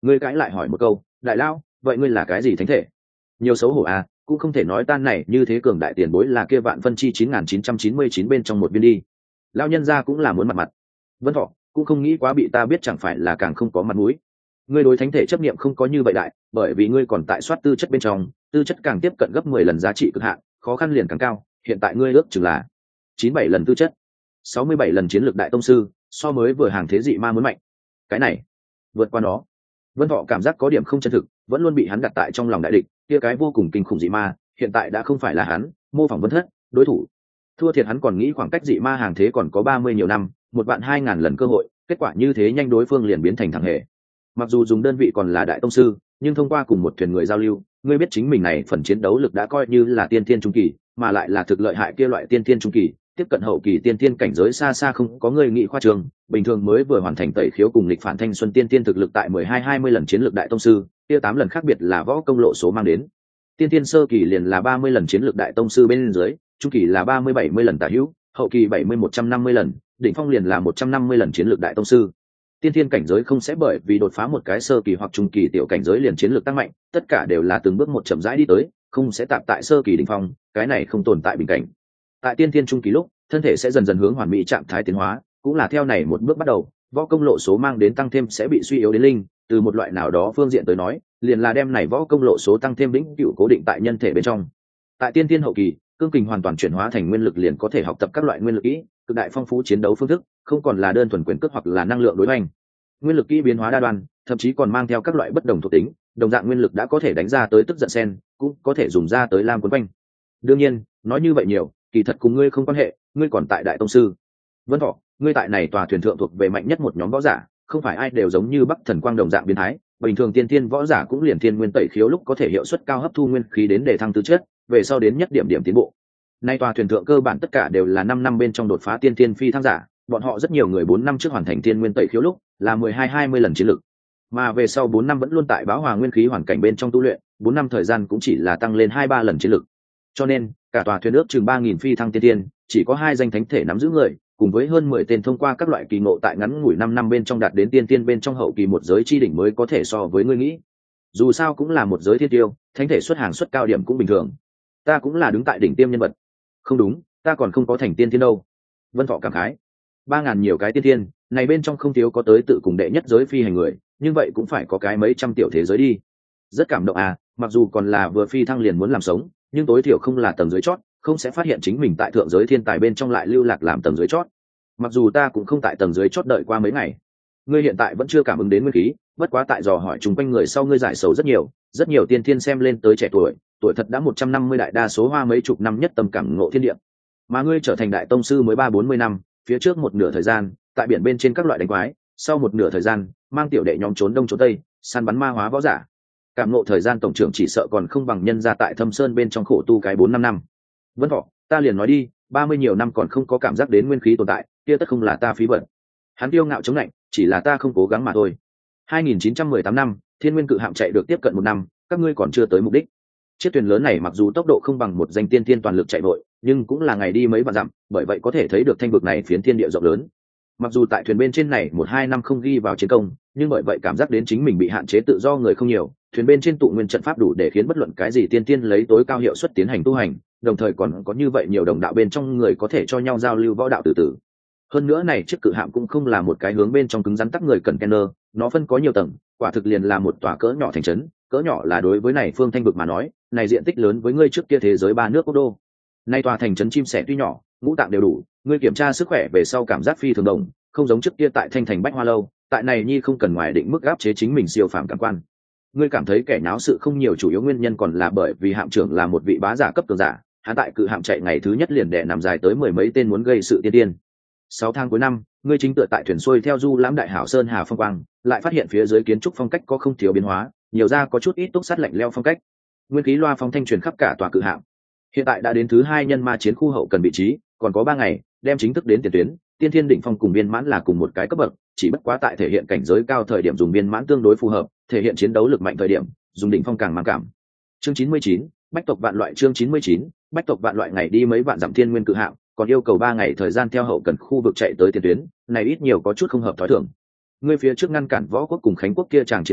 Ngươi cãi lại hỏi một câu, đại lao, vậy ngươi là cái gì thánh thể? Nhiều xấu hổ à, cũng không thể nói tan này như thế cường đại tiền bối là kia vạn phân chi chín nghìn chín trăm chín mươi chín bên trong một viên đi. Lão nhân gia cũng là muốn mặt mặt. Vân Thọ cũng không nghĩ quá bị ta biết chẳng phải là càng không có mặt mũi. Ngươi đối thánh thể chấp niệm không có như vậy đại, bởi vì ngươi còn tại soát tư chất bên trong, tư chất càng tiếp cận gấp mười lần giá trị cực hạn, khó khăn liền càng cao, hiện tại ngươi ước chừng là chín bảy lần tư chất, sáu mươi bảy lần chiến lược đại tông sư, so mới vừa hàng thế dị ma muốn mạnh. Cái này, vượt qua nó. Vân Thọ cảm giác có điểm không chân thực, vẫn luôn bị hắn đặt tại trong lòng đại địch, kia cái vô cùng kinh khủng dị ma, hiện tại đã không phải là hắn, mô phỏng Vân Thất, đối thủ. Thua thiệt hắn còn nghĩ khoảng cách dị ma hàng thế còn có ba mươi nhiều năm, một vạn hai ngàn lần cơ hội, kết quả như thế nhanh đối phương liền biến thành thằng hề. Mặc dù dùng đơn vị còn là đại tông sư, nhưng thông qua cùng một thuyền người giao lưu, ngươi biết chính mình này phần chiến đấu lực đã coi như là tiên thiên trung kỳ, mà lại là thực lợi hại kia loại tiên thiên trung kỳ, tiếp cận hậu kỳ tiên thiên cảnh giới xa xa không có người nghị khoa trường, bình thường mới vừa hoàn thành tẩy khiếu cùng lịch phản thanh xuân tiên thiên thực lực tại mười hai hai mươi lần chiến lược đại tông sư, kia tám lần khác biệt là võ công lộ số mang đến. Tiên thiên sơ kỳ liền là ba mươi lần chiến lược đại tông sư bên dưới, trung kỳ là ba mươi bảy mươi lần tả hữu, hậu kỳ bảy mươi một trăm năm mươi lần, đỉnh phong liền là một trăm năm mươi lần chiến lược đại tông sư. Tiên thiên cảnh giới không sẽ bởi vì đột phá một cái sơ kỳ hoặc trung kỳ tiểu cảnh giới liền chiến lược tăng mạnh, tất cả đều là từng bước một chậm rãi đi tới, không sẽ tạm tại sơ kỳ đỉnh phong, cái này không tồn tại bình cảnh. Tại tiên thiên trung kỳ lúc, thân thể sẽ dần dần hướng hoàn mỹ trạng thái tiến hóa, cũng là theo này một bước bắt đầu, võ công lộ số mang đến tăng thêm sẽ bị suy yếu đến linh, từ một loại nào đó phương diện tới nói, liền là đem này võ công lộ số tăng thêm vĩnh cửu cố định tại nhân thể bên trong. Tại tiên thiên hậu kỳ, cương kình hoàn toàn chuyển hóa thành nguyên lực liền có thể học tập các loại nguyên lực kỹ, cực đại phong phú chiến đấu phương thức, không còn là đơn thuần quyền cước hoặc là năng lượng đối hoành. Nguyên lực kỹ biến hóa đa đoan, thậm chí còn mang theo các loại bất đồng thuộc tính, đồng dạng nguyên lực đã có thể đánh ra tới tức giận sen, cũng có thể dùng ra tới lam cuốn quanh. Đương nhiên, nói như vậy nhiều, kỳ thật cùng ngươi không quan hệ, ngươi còn tại đại tông sư. Vân Thọ, ngươi tại này tòa thuyền thượng thuộc về mạnh nhất một nhóm võ giả, không phải ai đều giống như Bắc Thần Quang đồng dạng biến thái, bình thường tiên tiên võ giả cũng liền thiên nguyên tẩy khiếu lúc có thể hiệu suất cao hấp thu nguyên khí đến để thăng tư chất, về sau đến nhất điểm điểm tiến bộ. Nay tòa thuyền thượng cơ bản tất cả đều là năm năm bên trong đột phá tiên tiên phi thăng giả, bọn họ rất nhiều người bốn năm trước hoàn thành tiên nguyên tẩy khiếu lúc là mười hai hai mươi lần chiến lực, mà về sau bốn năm vẫn luôn tại báo hòa nguyên khí hoàn cảnh bên trong tu luyện, bốn năm thời gian cũng chỉ là tăng lên hai ba lần chiến lực. Cho nên, cả tòa thuyền ước chừng ba nghìn phi thăng tiên tiên, chỉ có hai danh thánh thể nắm giữ người, cùng với hơn mười tên thông qua các loại kỳ ngộ tại ngắn ngủi năm năm bên trong đạt đến tiên tiên bên trong hậu kỳ một giới chi đỉnh mới có thể so với ngươi nghĩ. Dù sao cũng là một giới thiên tiêu, thánh thể xuất hàng xuất cao điểm cũng bình thường. Ta cũng là đứng tại đỉnh tiêm nhân vật. Không đúng, ta còn không có thành tiên tiên đâu. Vân Thọ cảm khái. Ba ngàn nhiều cái tiên tiên, này bên trong không thiếu có tới tự cùng đệ nhất giới phi hành người, như vậy cũng phải có cái mấy trăm tiểu thế giới đi. Rất cảm động à, mặc dù còn là vừa phi thăng liền muốn làm sống, nhưng tối thiểu không là tầng dưới chót, không sẽ phát hiện chính mình tại thượng giới thiên tài bên trong lại lưu lạc làm tầng dưới chót. Mặc dù ta cũng không tại tầng dưới chót đợi qua mấy ngày. Ngươi hiện tại vẫn chưa cảm ứng đến nguyên khí, bất quá tại dò hỏi chung quanh người sau ngươi giải sầu rất nhiều, rất nhiều tiên thiên xem lên tới trẻ tuổi, tuổi thật đã một trăm năm mươi đại đa số hoa mấy chục năm nhất tâm cảm ngộ thiên địa. Mà ngươi trở thành đại tông sư mới ba bốn mươi năm, phía trước một nửa thời gian, tại biển bên trên các loại đánh quái, sau một nửa thời gian, mang tiểu đệ nhóm trốn đông trốn tây, săn bắn ma hóa võ giả. Cảm ngộ thời gian tổng trưởng chỉ sợ còn không bằng nhân ra tại Thâm Sơn bên trong khổ tu cái bốn năm năm. Vân Thọ, ta liền nói đi, ba mươi nhiều năm còn không có cảm giác đến nguyên khí tồn tại, kia tất không là ta phí bận. Hắn kiêu ngạo chống lạnh, chỉ là ta không cố gắng mà thôi. hai nghìn chín trăm mười tám năm, Thiên Nguyên Cự Hạm chạy được tiếp cận một năm, các ngươi còn chưa tới mục đích. Chiếc thuyền lớn này mặc dù tốc độ không bằng một danh tiên tiên toàn lực chạy vội, nhưng cũng là ngày đi mấy vạn dặm, bởi vậy có thể thấy được thanh vực này phiến thiên địa rộng lớn. Mặc dù tại thuyền bên trên này một hai năm không ghi vào chiến công, nhưng bởi vậy cảm giác đến chính mình bị hạn chế tự do người không nhiều, thuyền bên trên tụ nguyên trận pháp đủ để khiến bất luận cái gì tiên tiên lấy tối cao hiệu suất tiến hành tu hành, đồng thời còn có như vậy nhiều đồng đạo bên trong người có thể cho nhau giao lưu võ đạo từ từ. Hơn nữa này chiếc cự hạm cũng không là một cái hướng bên trong cứng rắn tắc người cần container, nó phân có nhiều tầng, quả thực liền là một tòa cỡ nhỏ thành trấn, cỡ nhỏ là đối với này phương thanh vực mà nói, này diện tích lớn với ngươi trước kia thế giới ba nước quốc đô. Nay tòa thành trấn chim sẻ tuy nhỏ, ngũ tạng đều đủ, ngươi kiểm tra sức khỏe về sau cảm giác phi thường đồng, không giống trước kia tại thanh thành bách hoa lâu, tại này nhi không cần ngoài định mức áp chế chính mình siêu phàm cảm quan. Ngươi cảm thấy kẻ nháo sự không nhiều chủ yếu nguyên nhân còn là bởi vì hạm trưởng là một vị bá giả cấp cường giả, hắn tại cự hạm chạy ngày thứ nhất liền đè nằm dài tới mười mấy tên muốn gây sự tiên tiên. Sáu tháng cuối năm, ngươi chính tựa tại thuyền xuôi theo du lãm đại hảo sơn hà phong quang, lại phát hiện phía dưới kiến trúc phong cách có không thiếu biến hóa, nhiều ra có chút ít túc sắt lạnh leo phong cách. Nguyên khí loa phong thanh truyền khắp cả tòa cự hạm. Hiện tại đã đến thứ hai nhân ma chiến khu hậu cần vị trí, còn có ba ngày, đem chính thức đến tiền tuyến. Tiên thiên đỉnh phong cùng viên mãn là cùng một cái cấp bậc, chỉ bất quá tại thể hiện cảnh giới cao thời điểm dùng viên mãn tương đối phù hợp, thể hiện chiến đấu lực mạnh thời điểm dùng đỉnh phong càng mang cảm. Chương chín mươi chín, bách tộc vạn loại. Chương chín mươi chín, bách tộc vạn loại. Ngày đi mấy vạn dặm thiên nguyên cự hạm, còn yêu cầu ba ngày thời gian theo hậu cần khu vực chạy tới tiền tuyến, này ít nhiều có chút không hợp thói thường. Ngươi phía trước ngăn cản võ quốc cùng khánh quốc kia chàng chiến tranh,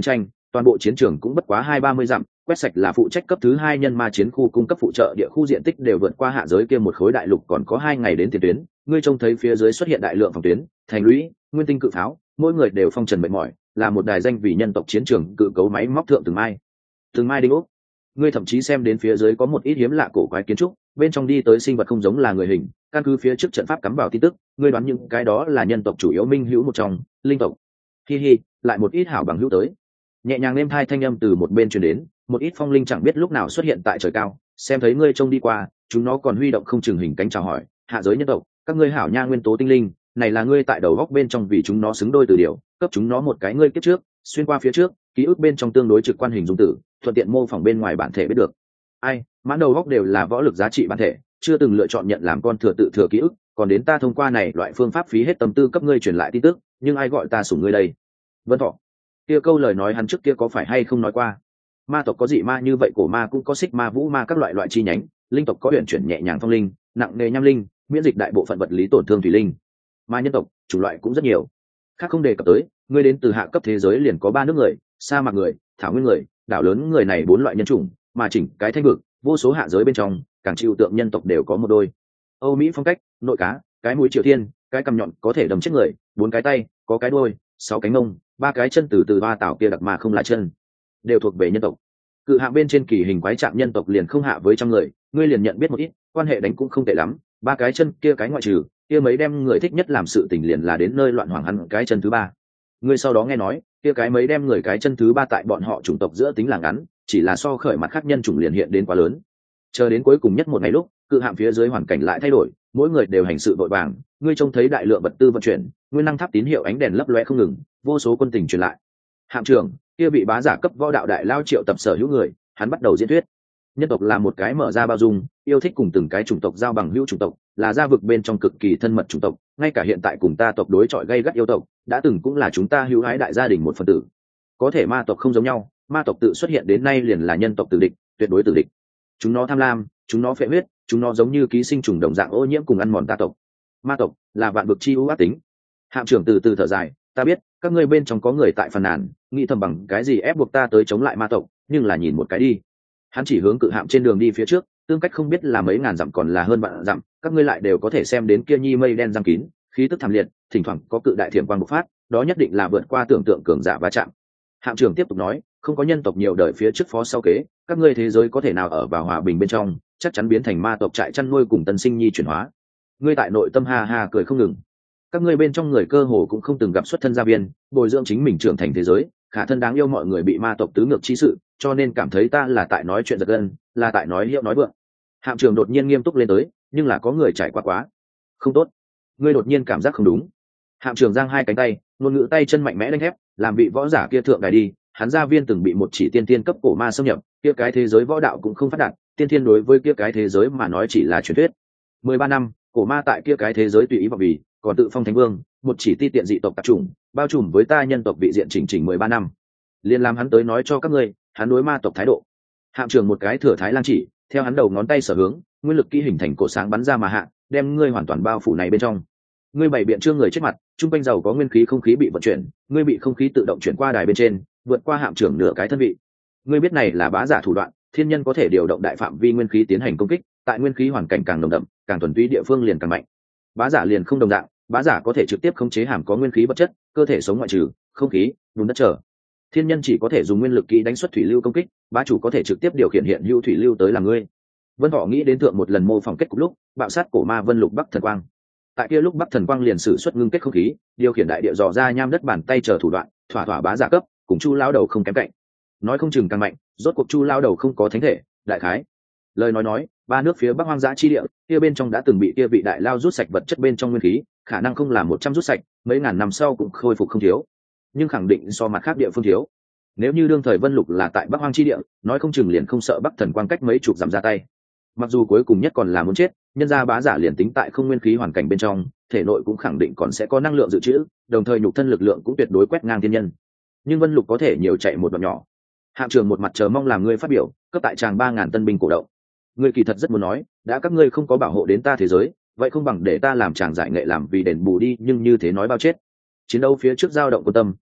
toàn bộ chiến trường cũng bất quá hai ba mươi dặm, quét sạch là phụ trách cấp thứ hai nhân ma chiến khu cung cấp phụ trợ địa khu diện tích đều vượt qua hạ giới kia một khối đại lục, còn có hai ngày đến tiền tuyến. Ngươi trông thấy phía dưới xuất hiện đại lượng phòng tuyến, thành lũy, nguyên tinh cự pháo, mỗi người đều phong trần mệt mỏi, là một đài danh vì nhân tộc chiến trường cự cấu máy móc thượng từng mai từng mai đinh ốc. Ngươi thậm chí xem đến phía dưới có một ít hiếm lạ cổ quái kiến trúc, bên trong đi tới sinh vật không giống là người hình, căn cứ phía trước trận pháp cắm vào tin tức, ngươi đoán những cái đó là nhân tộc chủ yếu minh hữu một trong, linh tộc. Hi hi, lại một ít hảo bằng hữu tới. Nhẹ nhàng êm hai thanh âm từ một bên truyền đến, một ít phong linh chẳng biết lúc nào xuất hiện tại trời cao, xem thấy ngươi trông đi qua, chúng nó còn huy động không chừng hình cánh chào hỏi, hạ giới nhân tộc, các ngươi hảo nha nguyên tố tinh linh, này là ngươi tại đầu góc bên trong vì chúng nó xứng đôi từ điều, cấp chúng nó một cái ngươi kiếp trước, xuyên qua phía trước, ký ức bên trong tương đối trực quan hình dung tử, thuận tiện mô phỏng bên ngoài bản thể biết được. Ai, mãn đầu góc đều là võ lực giá trị bản thể, chưa từng lựa chọn nhận làm con thừa tự thừa ký ức, còn đến ta thông qua này loại phương pháp phí hết tâm tư cấp ngươi truyền lại tin tức, nhưng ai gọi ta sủng ngươi đây? Vân Thọ, kia câu lời nói hắn trước kia có phải hay không nói qua? Ma tộc có dị ma như vậy, cổ ma cũng có xích ma, vũ ma các loại loại chi nhánh, linh tộc có huyền chuyển nhẹ nhàng phong linh, nặng nề nham linh, miễn dịch đại bộ phận vật lý tổn thương thủy linh. Ma nhân tộc chủng loại cũng rất nhiều, khác không đề cập tới, ngươi đến từ hạ cấp thế giới liền có ba nước người, sa mạc người, thảo nguyên người, đảo lớn người, này bốn loại nhân chủng, mà chỉnh cái thanh vực vô số hạ giới bên trong càng chịu tượng nhân tộc đều có một đôi. Âu Mỹ phong cách, nội cá, cái mũi triều thiên, cái cằm nhọn có thể đâm chết người, bốn cái tay, có cái đuôi, sáu cánh mông, ba cái chân, từ từ ba tảo kia đặc mà không lại chân, đều thuộc về nhân tộc. Cự hạng bên trên kỳ hình quái trạng nhân tộc liền không hạ với trăm người, ngươi liền nhận biết một ít, quan hệ đánh cũng không tệ lắm. Ba cái chân kia cái ngoại trừ, kia mấy đem người thích nhất làm sự tình liền là đến nơi loạn hoàng hắn cái chân thứ ba. Ngươi sau đó nghe nói, kia cái mấy đem người cái chân thứ ba tại bọn họ chủng tộc giữa tính là ngắn, chỉ là so khởi mặt khác nhân chủng liền hiện đến quá lớn. Chờ đến cuối cùng nhất một ngày lúc, cự hạng phía dưới hoàn cảnh lại thay đổi, mỗi người đều hành sự vội vàng, ngươi trông thấy đại lượng vật tư vận chuyển, nguyên năng tháp tín hiệu ánh đèn lấp lóe không ngừng, vô số quân tình truyền lại. Hạng trưởng kia bị bá giả cấp võ đạo đại lao triệu tập sở hữu người, hắn bắt đầu diễn thuyết. Nhân tộc là một cái mở ra bao dung, yêu thích cùng từng cái chủng tộc giao bằng hữu chủng tộc, là gia vực bên trong cực kỳ thân mật chủng tộc, ngay cả hiện tại cùng ta tộc đối chọi gay gắt yêu tộc, đã từng cũng là chúng ta hữu hái đại gia đình một phần tử. Có thể ma tộc không giống nhau, ma tộc tự xuất hiện đến nay liền là nhân tộc tử địch, tuyệt đối tử địch. Chúng nó tham lam, chúng nó phệ huyết, chúng nó giống như ký sinh trùng đồng dạng ô nhiễm cùng ăn mòn ta tộc. Ma tộc là vạn vực chi ưu ác tính. Hạng trưởng từ từ thở dài, ta biết các ngươi bên trong có người tại phàn nàn, nghĩ thầm bằng cái gì ép buộc ta tới chống lại ma tộc, nhưng là nhìn một cái đi. Hắn chỉ hướng cự hạm trên đường đi phía trước, tương cách không biết là mấy ngàn dặm còn là hơn vạn dặm, các ngươi lại đều có thể xem đến kia nhi mây đen giăng kín, khí tức thảm liệt, thỉnh thoảng có cự đại thiểm quang bộc phát, đó nhất định là vượt qua tưởng tượng cường giả va chạm. Hạm trưởng tiếp tục nói, không có nhân tộc nhiều đời phía trước phó sau kế, các ngươi thế giới có thể nào ở vào hòa bình bên trong, chắc chắn biến thành ma tộc trại chăn nuôi cùng tân sinh nhi chuyển hóa. Ngươi tại nội tâm ha ha cười không ngừng. Các ngươi bên trong người cơ hồ cũng không từng gặp xuất thân gia viên, bồi dưỡng chính mình trưởng thành thế giới, khả thân đáng yêu mọi người bị ma tộc tứ ngược chi sự, cho nên cảm thấy ta là tại nói chuyện giật gân, là tại nói hiệu nói vượng. Hạm trưởng đột nhiên nghiêm túc lên tới, nhưng là có người trải qua quá không tốt. Ngươi đột nhiên cảm giác không đúng. Hạm trưởng giang hai cánh tay, ngôn ngữ tay chân mạnh mẽ đánh thép, làm vị võ giả kia thượng đài đi. Hắn gia viên từng bị một chỉ tiên tiên cấp cổ ma xâm nhập, kia cái thế giới võ đạo cũng không phát đạt, tiên tiên đối với kia cái thế giới mà nói chỉ là truyền thuyết. Mười ba năm, cổ ma tại kia cái thế giới tùy ý vào vì, còn tự phong thánh vương, một chỉ ti tiện dị tộc tạp chủng, bao trùm với ta nhân tộc vị diện chỉnh chỉnh mười ba năm. Liên làm hắn tới nói cho các ngươi, hắn đối ma tộc thái độ. Hạm trưởng một cái thừa thái lang chỉ, theo hắn đầu ngón tay sở hướng, nguyên lực kỹ hình thành cổ sáng bắn ra mà hạ, đem ngươi hoàn toàn bao phủ này bên trong. Ngươi bảy biện trương người chết mặt, trung quanh giàu có nguyên khí không khí bị vận chuyển, ngươi bị không khí tự động chuyển qua đài bên trên, vượt qua hạm trưởng nửa cái thân vị. Ngươi biết này là bá giả thủ đoạn, thiên nhân có thể điều động đại phạm vi nguyên khí tiến hành công kích, tại nguyên khí hoàn cảnh càng nồng đậm, càng thuần túy địa phương liền càng mạnh. Bá giả liền không đồng dạng, bá giả có thể trực tiếp khống chế hàm có nguyên khí vật chất, cơ thể sống ngoại trừ, không khí, bùn đất trở. Thiên nhân chỉ có thể dùng nguyên lực kỹ đánh xuất thủy lưu công kích, bá chủ có thể trực tiếp điều khiển hiện hữu thủy lưu tới làm ngươi. Vân Thọ nghĩ đến thượng một lần mô phỏng kết cục lúc, bạo sát cổ ma Vân Lục Bắc Thần Quang. Tại kia lúc Bắc Thần Quang liền sử xuất ngưng kết không khí, điều khiển đại địa dò ra nham đất bàn tay chờ thủ đoạn, thỏa thỏa bá giả cấp, cùng Chu lão đầu không kém cạnh. Nói không chừng càng mạnh, rốt cuộc Chu lão đầu không có thánh thể, đại khái. Lời nói nói, ba nước phía Bắc hoang dã chi địa, kia bên trong đã từng bị kia vị đại lao rút sạch vật chất bên trong nguyên khí, khả năng không là một trăm rút sạch, mấy ngàn năm sau cũng khôi phục không thiếu, nhưng khẳng định so mặt khác địa phương thiếu. Nếu như đương thời Vân Lục là tại Bắc hoang chi địa, nói không chừng liền không sợ Bắc Thần Quang cách mấy chục dặm ra tay. Mặc dù cuối cùng nhất còn là muốn chết, nhân gia bá giả liền tính tại không nguyên khí hoàn cảnh bên trong, thể nội cũng khẳng định còn sẽ có năng lượng dự trữ, đồng thời nhục thân lực lượng cũng tuyệt đối quét ngang thiên nhân. Nhưng Vân Lục có thể nhiều chạy một đoạn nhỏ. Hạng trưởng một mặt chờ mong làm ngươi phát biểu, cấp tại tràng ba ngàn tân binh cổ động. Ngươi kỳ thật rất muốn nói, đã các ngươi không có bảo hộ đến ta thế giới, vậy không bằng để ta làm chàng giải nghệ làm vì đền bù đi, nhưng như thế nói bao chết. Chiến đấu phía trước dao động quân tâm,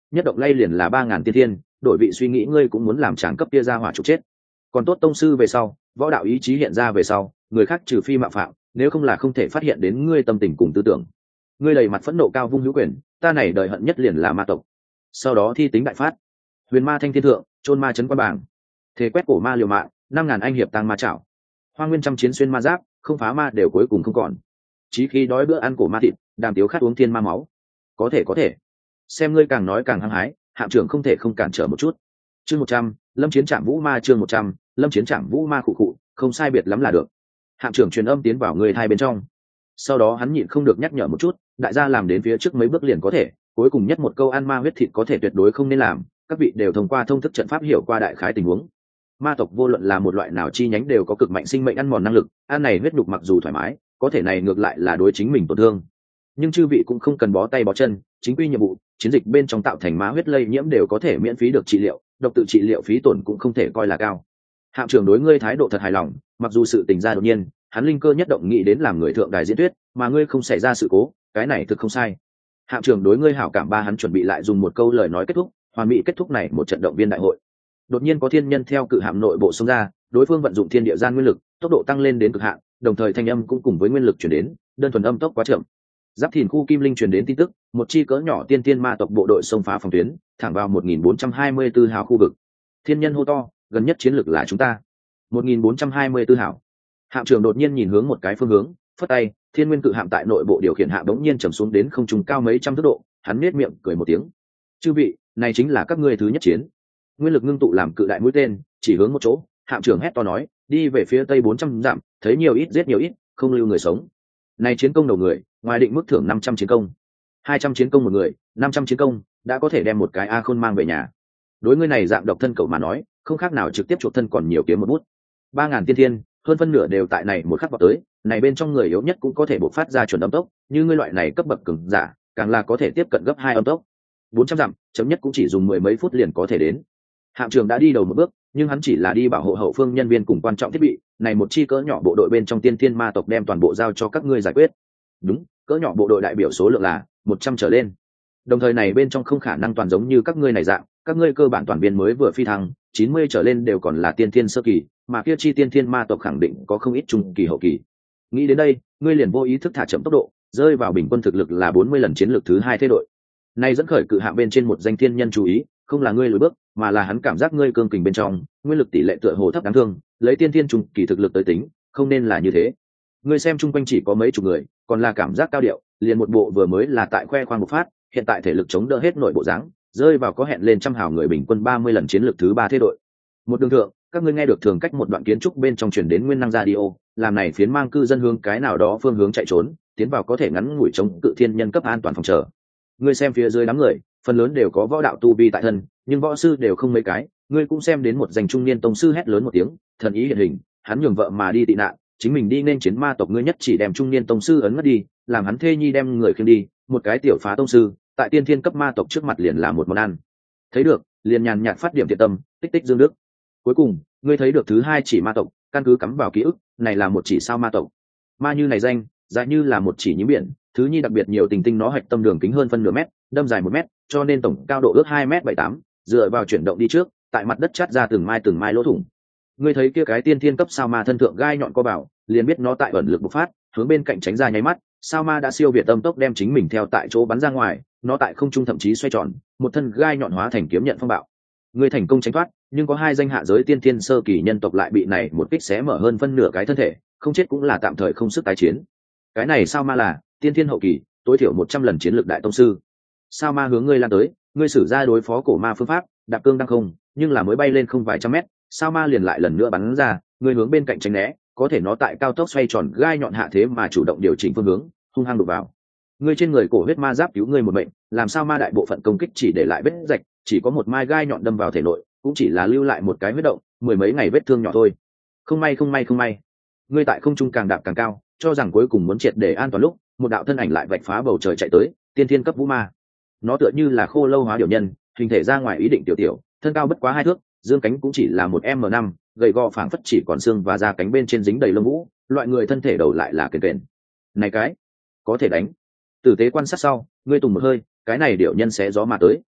nhất động lay liền là ba ngàn tiên thiên, đổi vị suy nghĩ ngươi cũng muốn làm tráng cấp kia ra hỏa trục chết. Còn tốt tông sư về sau, võ đạo ý chí hiện ra về sau, người khác trừ phi mạo phạm, nếu không là không thể phát hiện đến ngươi tâm tình cùng tư tưởng. Ngươi đầy mặt phẫn nộ cao vung hữu quyền, ta này đời hận nhất liền là ma tộc. Sau đó thi tính đại phát, huyền ma thanh thiên thượng, chôn ma chấn quan bảng, thế quét cổ ma liều mạng, năm ngàn anh hiệp tăng ma chảo, hoa nguyên trăm chiến xuyên ma giáp, không phá ma đều cuối cùng không còn. Chí khi đói bữa ăn cổ ma thịt, đàm tiếu khát uống thiên ma máu. Có thể có thể, xem ngươi càng nói càng hăng hái, hạm trưởng không thể không cản trở một chút. Chương một trăm, lâm chiến trạm vũ ma chương một trăm, lâm chiến trạm vũ ma khụ khụ, không sai biệt lắm là được. Hạm trưởng truyền âm tiến vào người thai bên trong. Sau đó hắn nhịn không được nhắc nhở một chút, đại gia làm đến phía trước mấy bước liền có thể, cuối cùng nhất một câu ăn ma huyết thịt có thể tuyệt đối không nên làm, các vị đều thông qua thông thức trận pháp hiểu qua đại khái tình huống. Ma tộc vô luận là một loại nào chi nhánh đều có cực mạnh sinh mệnh ăn mòn năng lực, ăn này huyết nhục mặc dù thoải mái, có thể này ngược lại là đối chính mình tổn thương. Nhưng chư vị cũng không cần bó tay bó chân, chính quy nhiệm vụ, chiến dịch bên trong tạo thành ma huyết lây nhiễm đều có thể miễn phí được trị liệu, độc tự trị liệu phí tổn cũng không thể coi là cao. Hạm trưởng đối ngươi thái độ thật hài lòng, mặc dù sự tình ra đột nhiên, hắn linh cơ nhất động nghĩ đến làm người thượng đài diễn thuyết, mà ngươi không xảy ra sự cố, cái này thực không sai. Hạm trưởng đối ngươi hảo cảm ba hắn chuẩn bị lại dùng một câu lời nói kết thúc, hoàn mỹ kết thúc này một trận động viên đại hội. Đột nhiên có thiên nhân theo cự hạm nội bộ xông ra, đối phương vận dụng thiên địa gian nguyên lực, tốc độ tăng lên đến cực hạn, đồng thời thanh âm cũng cùng với nguyên lực truyền đến, đơn thuần âm tốc quá chậm. Giáp Thìn khu Kim Linh truyền đến tin tức, một chi cỡ nhỏ tiên tiên ma tộc bộ đội xông phá phòng tuyến, thẳng vào một nghìn bốn trăm hai mươi tư hào khu vực. Thiên nhân hô to, gần nhất chiến lược là chúng ta. một nghìn bốn trăm hai mươi tư hào. Hạm trưởng đột nhiên nhìn hướng một cái phương hướng, phất tay, thiên nguyên cự hạm tại nội bộ điều khiển hạ bỗng nhiên trầm xuống đến không trung cao mấy trăm thước độ, hắn nhếch miệng cười một tiếng. Chư vị, này chính là các ngươi thứ nhất chiến. Nguyên lực ngưng tụ làm cự đại mũi tên, chỉ hướng một chỗ, hạm trưởng hét to nói, đi về phía tây bốn trăm dặm, thấy nhiều ít giết nhiều ít, không lưu người sống. Này chiến công đầu người, ngoài định mức thưởng năm trăm chiến công, hai trăm chiến công một người, năm trăm chiến công, đã có thể đem một cái a khôn mang về nhà. Đối ngươi này dạng độc thân cậu mà nói, không khác nào trực tiếp chuột thân còn nhiều kiếm một bút. ba ngàn tiên thiên, hơn phân nửa đều tại này một khắc vào tới, này bên trong người yếu nhất cũng có thể bộc phát ra chuẩn âm tốc, như ngươi loại này cấp bậc cường giả, càng là có thể tiếp cận gấp hai âm tốc. bốn trăm dặm, chấm nhất cũng chỉ dùng mười mấy phút liền có thể đến. Hạm trưởng đã đi đầu một bước, nhưng hắn chỉ là đi bảo hộ hậu phương nhân viên cùng quan trọng thiết bị, này một chi cỡ nhỏ bộ đội bên trong tiên thiên ma tộc đem toàn bộ giao cho các ngươi giải quyết. Đúng, cỡ nhỏ bộ đội đại biểu số lượng là một trăm trở lên. Đồng thời này bên trong không khả năng toàn giống như các ngươi này dạng, các ngươi cơ bản toàn viên mới vừa phi thăng, chín mươi trở lên đều còn là tiên thiên sơ kỳ, mà kia chi tiên thiên ma tộc khẳng định có không ít trung kỳ hậu kỳ. Nghĩ đến đây, ngươi liền vô ý thức thả chậm tốc độ, rơi vào bình quân thực lực là bốn mươi lần chiến lược thứ hai thế đội. Này dẫn khởi cự hạng bên trên một danh thiên nhân chú ý, không là ngươi lùi bước, mà là hắn cảm giác ngươi cương kình bên trong, nguyên lực tỷ lệ tựa hồ thấp đáng thương, lấy tiên thiên trung kỳ thực lực tới tính, không nên là như thế. Ngươi xem chung quanh chỉ có mấy chục người, còn là cảm giác cao điệu, liền một bộ vừa mới là tại khoe khoang một phát, hiện tại thể lực chống đỡ hết nội bộ dáng, rơi vào có hẹn lên trăm hào người bình quân ba mươi lần chiến lược thứ ba thế đội. Một đường thượng, các ngươi nghe được thường cách một đoạn kiến trúc bên trong truyền đến nguyên năng radio, làm này phiến mang cư dân hướng cái nào đó phương hướng chạy trốn, tiến vào có thể ngắn ngủi chống cự thiên nhân cấp an toàn phòng chờ. Ngươi xem phía dưới đám người, phần lớn đều có võ đạo tu vi tại thân, nhưng võ sư đều không mấy cái. Ngươi cũng xem đến một danh trung niên tông sư hét lớn một tiếng, thần ý hiện hình, hắn nhường vợ mà đi tị nạn, chính mình đi nên chiến ma tộc. Ngươi nhất chỉ đem trung niên tông sư ấn mất đi, làm hắn thê nhi đem người khiêng đi, một cái tiểu phá tông sư tại tiên thiên cấp ma tộc trước mặt liền là một món ăn. Thấy được, liền nhàn nhạt phát điểm thiện tâm, tích tích dương đức. Cuối cùng, ngươi thấy được thứ hai chỉ ma tộc, căn cứ cắm vào ký ức, này là một chỉ sao ma tộc. Ma như này danh, dài như là một chỉ nhím biển, thứ nhi đặc biệt nhiều tình tinh, nó hạch tâm đường kính hơn phân nửa mét, đâm dài một mét, cho nên tổng cao độ ước hai mét bảy tám, dựa vào chuyển động đi trước, tại mặt đất chát ra từng mai từng mai lỗ thủng. Ngươi thấy kia cái tiên thiên cấp sao ma thân thượng gai nhọn co bảo, liền biết nó tại ẩn lực bộc phát, hướng bên cạnh tránh ra nháy mắt, sao ma đã siêu việt tâm tốc đem chính mình theo tại chỗ bắn ra ngoài, nó tại không trung thậm chí xoay tròn, một thân gai nhọn hóa thành kiếm nhận phong bạo. Ngươi thành công tránh thoát, nhưng có hai danh hạ giới tiên thiên sơ kỳ nhân tộc lại bị này một kích xé mở hơn phân nửa cái thân thể, không chết cũng là tạm thời không sức tái chiến. Cái này sao ma là tiên thiên hậu kỳ, tối thiểu một trăm lần chiến lược đại tông sư. Sao ma hướng ngươi lan tới, ngươi sử ra đối phó cổ ma phương pháp, đạp cương đăng không, nhưng là mới bay lên không vài trăm mét, sao ma liền lại lần nữa bắn ra, ngươi hướng bên cạnh tránh né, có thể nó tại cao tốc xoay tròn gai nhọn hạ thế mà chủ động điều chỉnh phương hướng, hung hăng đụng vào. Ngươi trên người cổ huyết ma giáp cứu ngươi một mệnh, làm sao ma đại bộ phận công kích chỉ để lại vết rạch, chỉ có một mai gai nhọn đâm vào thể nội, cũng chỉ là lưu lại một cái huyết động, mười mấy ngày vết thương nhỏ thôi. Không may không may không may, ngươi tại không trung càng đạp càng cao, cho rằng cuối cùng muốn triệt để an toàn lúc, một đạo thân ảnh lại vạch phá bầu trời chạy tới, tiên thiên cấp vũ ma. Nó tựa như là khô lâu hóa điều nhân, hình thể ra ngoài ý định tiểu tiểu, thân cao bất quá hai thước, dương cánh cũng chỉ là một m năm, gầy gò phảng phất chỉ còn xương và da cánh bên trên dính đầy lông vũ, loại người thân thể đầu lại là kền kền. Này cái, có thể đánh. Tử tế quan sát sau, ngươi tùng một hơi, cái này điệu nhân xé gió mà tới,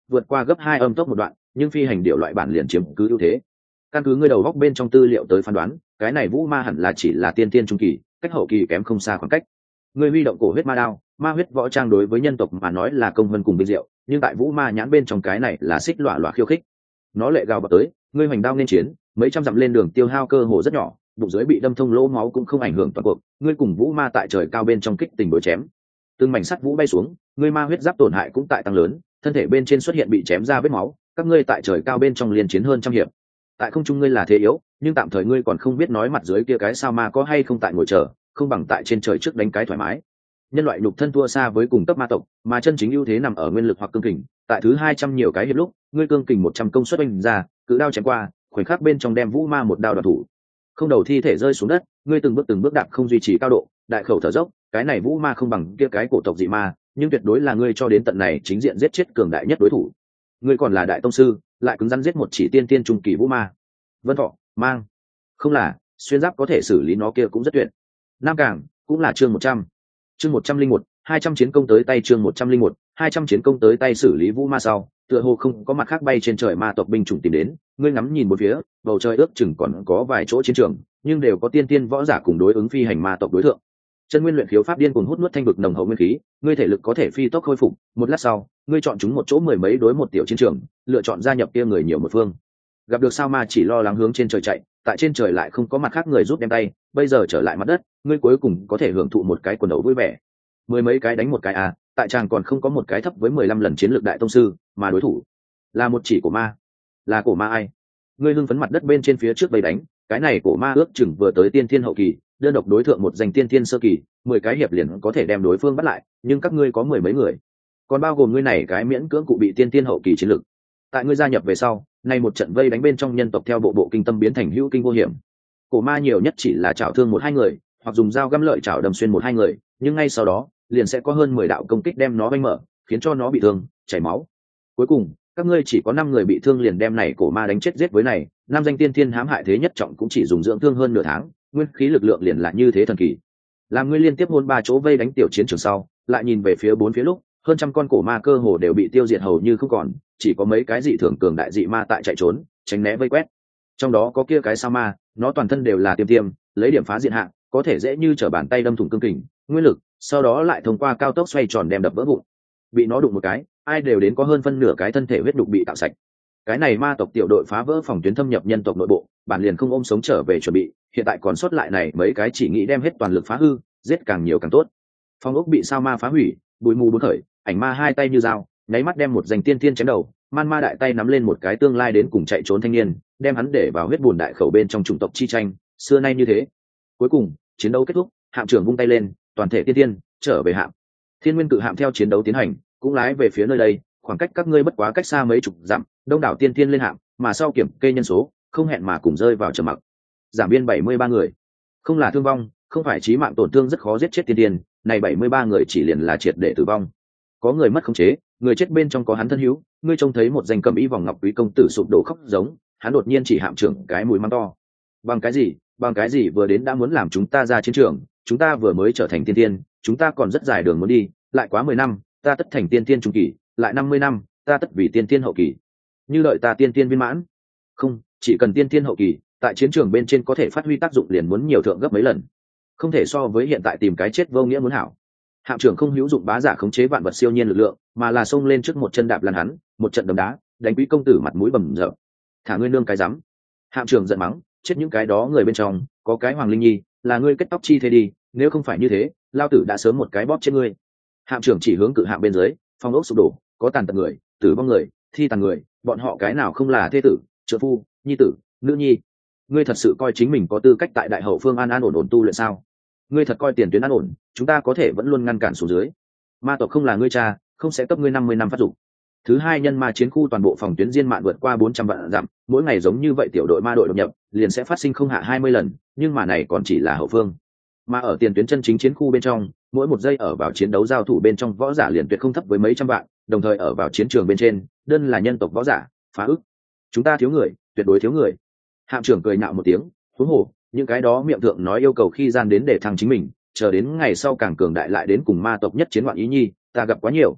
vượt qua gấp hai âm tốc một đoạn, nhưng phi hành điệu loại bản liền chiếm cứ ưu thế. Căn cứ ngươi đầu góc bên trong tư liệu tới phán đoán, cái này vũ ma hẳn là chỉ là tiên tiên trung kỳ, cách hậu kỳ kém không xa khoảng cách. Ngươi huy động cổ huyết ma đao, ma huyết võ trang đối với nhân tộc mà nói là công vân cùng vinh diệu, nhưng tại vũ ma nhãn bên trong cái này là xích lọa lọa khiêu khích. Nó lệ gào bật tới, ngươi hoành đao nên chiến, mấy trăm dặm lên đường tiêu hao cơ hồ rất nhỏ, bụng dưới bị đâm thông lỗ máu cũng không ảnh hưởng toàn cuộc. Ngươi cùng vũ ma tại trời cao bên trong kích tình đối chém, từng mảnh sắt vũ bay xuống, ngươi ma huyết giáp tổn hại cũng tại tăng lớn, thân thể bên trên xuất hiện bị chém ra vết máu. Các ngươi tại trời cao bên trong liên chiến hơn trăm hiệp, tại không trung ngươi là thế yếu, nhưng tạm thời ngươi còn không biết nói mặt dưới kia cái sao ma có hay không tại ngồi chờ, không bằng tại trên trời trước đánh cái thoải mái. Nhân loại nhục thân thua xa với cùng cấp ma tộc, mà chân chính ưu thế nằm ở nguyên lực hoặc cương kình. Tại thứ hai trăm nhiều cái hiệp lúc, ngươi cương kình một trăm công suất oanh ra, cự đao chém qua, khoảnh khắc bên trong đem vũ ma một đao đoạt thủ. Không đầu thi thể rơi xuống đất, ngươi từng bước từng bước đạp không duy trì cao độ, đại khẩu thở dốc. Cái này vũ ma không bằng kia cái cổ tộc dị ma, nhưng tuyệt đối là ngươi cho đến tận này chính diện giết chết cường đại nhất đối thủ. Ngươi còn là đại tông sư, lại cứng rắn giết một chỉ tiên tiên trung kỳ vũ ma. Vân Thọ, mang, không là xuyên giáp có thể xử lý nó kia cũng rất tuyệt. Nam Cảng cũng là chương một trăm, chương một trăm linh một, hai trăm chiến công tới tay, chương một trăm linh một, hai trăm chiến công tới tay xử lý vũ ma sau, tựa hồ không có mặt khác bay trên trời ma tộc binh chủng tìm đến. Ngươi ngắm nhìn một phía, bầu trời ước chừng còn có vài chỗ chiến trường, nhưng đều có tiên tiên võ giả cùng đối ứng phi hành ma tộc đối tượng. Chân nguyên luyện khiếu pháp điên cuồng hút nuốt thanh vực nồng hậu nguyên khí, ngươi thể lực có thể phi tốc khôi phục. Một lát sau, ngươi chọn chúng một chỗ mười mấy đối một tiểu chiến trường, lựa chọn gia nhập kia người nhiều một phương. Gặp được sao ma chỉ lo lắng hướng trên trời chạy, tại trên trời lại không có mặt khác người giúp đem tay, bây giờ trở lại mặt đất, ngươi cuối cùng có thể hưởng thụ một cái quần đấu vui vẻ. Mười mấy cái đánh một cái à, tại chàng còn không có một cái thấp với mười lăm lần chiến lược đại tông sư, mà đối thủ là một chỉ cổ ma. Là cổ ma ai? Ngươi hưng phấn mặt đất bên trên phía trước bầy đánh, cái này cổ ma ước chừng vừa tới tiên thiên hậu kỳ, đơn độc đối thượng một danh tiên thiên sơ kỳ, mười cái hiệp liền có thể đem đối phương bắt lại, nhưng các ngươi có mười mấy người, còn bao gồm ngươi này cái miễn cưỡng cụ bị tiên thiên hậu kỳ chiến lược. Tại ngươi gia nhập về sau, nay một trận vây đánh bên trong nhân tộc theo bộ bộ kinh tâm biến thành hữu kinh vô hiểm. Cổ ma nhiều nhất chỉ là chảo thương một hai người, hoặc dùng dao găm lợi chảo đâm xuyên một hai người, nhưng ngay sau đó liền sẽ có hơn mười đạo công kích đem nó vanh mở, khiến cho nó bị thương, chảy máu. Cuối cùng, các ngươi chỉ có năm người bị thương liền đem này cổ ma đánh chết giết với này, năm danh tiên thiên hãm hại thế nhất trọng cũng chỉ dùng dưỡng thương hơn nửa tháng, nguyên khí lực lượng liền là như thế thần kỳ. Làm ngươi liên tiếp hôn ba chỗ vây đánh tiểu chiến trường sau, lại nhìn về phía bốn phía lúc, hơn trăm con cổ ma cơ hồ đều bị tiêu diệt hầu như không còn, chỉ có mấy cái dị thường cường đại dị ma tại chạy trốn, tránh né vây quét. Trong đó có kia cái sao ma, nó toàn thân đều là tiêm tiêm, lấy điểm phá diện hạng, có thể dễ như trở bàn tay đâm thủng cương kình, nguyên lực, sau đó lại thông qua cao tốc xoay tròn đem đập vỡ vụn. Bị nó đụng một cái, ai đều đến có hơn phân nửa cái thân thể huyết đục bị tạo sạch. Cái này ma tộc tiểu đội phá vỡ phòng tuyến thâm nhập nhân tộc nội bộ, bản liền không ôm sống trở về chuẩn bị, hiện tại còn sót lại này mấy cái chỉ nghĩ đem hết toàn lực phá hư, giết càng nhiều càng tốt. Phong ốc bị sao ma phá hủy, bụi mù bốn khởi, ảnh ma hai tay như dao, nháy mắt đem một danh tiên tiên chém đầu, man ma đại tay nắm lên một cái tương lai đến cùng chạy trốn thanh niên, đem hắn để vào huyết bùn đại khẩu bên trong chủng tộc chi tranh, xưa nay như thế. Cuối cùng, chiến đấu kết thúc, hạm trưởng vung tay lên, toàn thể tiên tiên trở về hạm. Thiên Nguyên cự hạm theo chiến đấu tiến hành, cũng lái về phía nơi đây, khoảng cách các ngươi bất quá cách xa mấy chục dặm, đông đảo tiên tiên lên hạm, mà sau kiểm kê nhân số, không hẹn mà cùng rơi vào trầm mặc. Giảm biên bảy mươi ba người, không là thương vong, không phải chí mạng tổn thương rất khó giết chết tiên tiên, này bảy mươi ba người chỉ liền là triệt để tử vong. Có người mất khống chế, người chết bên trong có hắn thân hữu, ngươi trông thấy một danh cầm y vòng ngọc quý công tử sụp đổ khóc giống, hắn đột nhiên chỉ hạm trưởng cái mũi mắng to. Bằng cái gì, bằng cái gì vừa đến đã muốn làm chúng ta ra chiến trường, chúng ta vừa mới trở thành tiên tiên, chúng ta còn rất dài đường muốn đi, lại quá mười năm, ta tất thành tiên tiên trung kỳ, lại năm mươi năm, ta tất vì tiên tiên hậu kỳ. Như đợi ta tiên tiên viên mãn. Không, chỉ cần tiên tiên hậu kỳ, tại chiến trường bên trên có thể phát huy tác dụng liền muốn nhiều thượng gấp mấy lần. Không thể so với hiện tại tìm cái chết vô nghĩa muốn hảo. Hạm trưởng không hữu dụng bá giả khống chế vạn vật siêu nhiên lực lượng, mà là xông lên trước một chân đạp lăn hắn, một trận đấm đá, đánh quý công tử mặt mũi bầm dập. Thả ngươi nương cái rắm. Hạm trưởng giận mắng, chết những cái đó người bên trong, có cái Hoàng Linh Nhi, là ngươi kết tóc chi thế đi, nếu không phải như thế, lao tử đã sớm một cái bóp trên ngươi. Hạm trưởng chỉ hướng cự hạm bên dưới, phong ốc sụp đổ, có tàn tật người, tử vong người, thi tàn người, bọn họ cái nào không là thê tử, trợ phu, nhi tử, nữ nhi. Ngươi thật sự coi chính mình có tư cách tại đại hậu phương an an ổn ổn tu luyện sao? Ngươi thật coi tiền tuyến an ổn, chúng ta có thể vẫn luôn ngăn cản xuống dưới. Ma tộc không là ngươi cha, không sẽ cấp ngươi năm mươi năm phát dụng. Thứ hai, nhân ma chiến khu toàn bộ phòng tuyến diên mạn vượt qua bốn trăm vạn dặm, mỗi ngày giống như vậy tiểu đội ma đội đột nhập, liền sẽ phát sinh không hạ hai mươi lần, nhưng mà này còn chỉ là hậu phương. Mà ở tiền tuyến chân chính chiến khu bên trong, mỗi một giây ở vào chiến đấu giao thủ bên trong võ giả liền tuyệt không thấp với mấy trăm vạn, đồng thời ở vào chiến trường bên trên, đơn là nhân tộc võ giả, phá ức. Chúng ta thiếu người, tuyệt đối thiếu người. Hạm trưởng cười nhạo một tiếng, huống hồ, những cái đó miệng thượng nói yêu cầu khi gian đến để thăng chính mình, chờ đến ngày sau càng cường đại lại đến cùng ma tộc nhất chiến loạn ý nhi, ta gặp quá nhiều.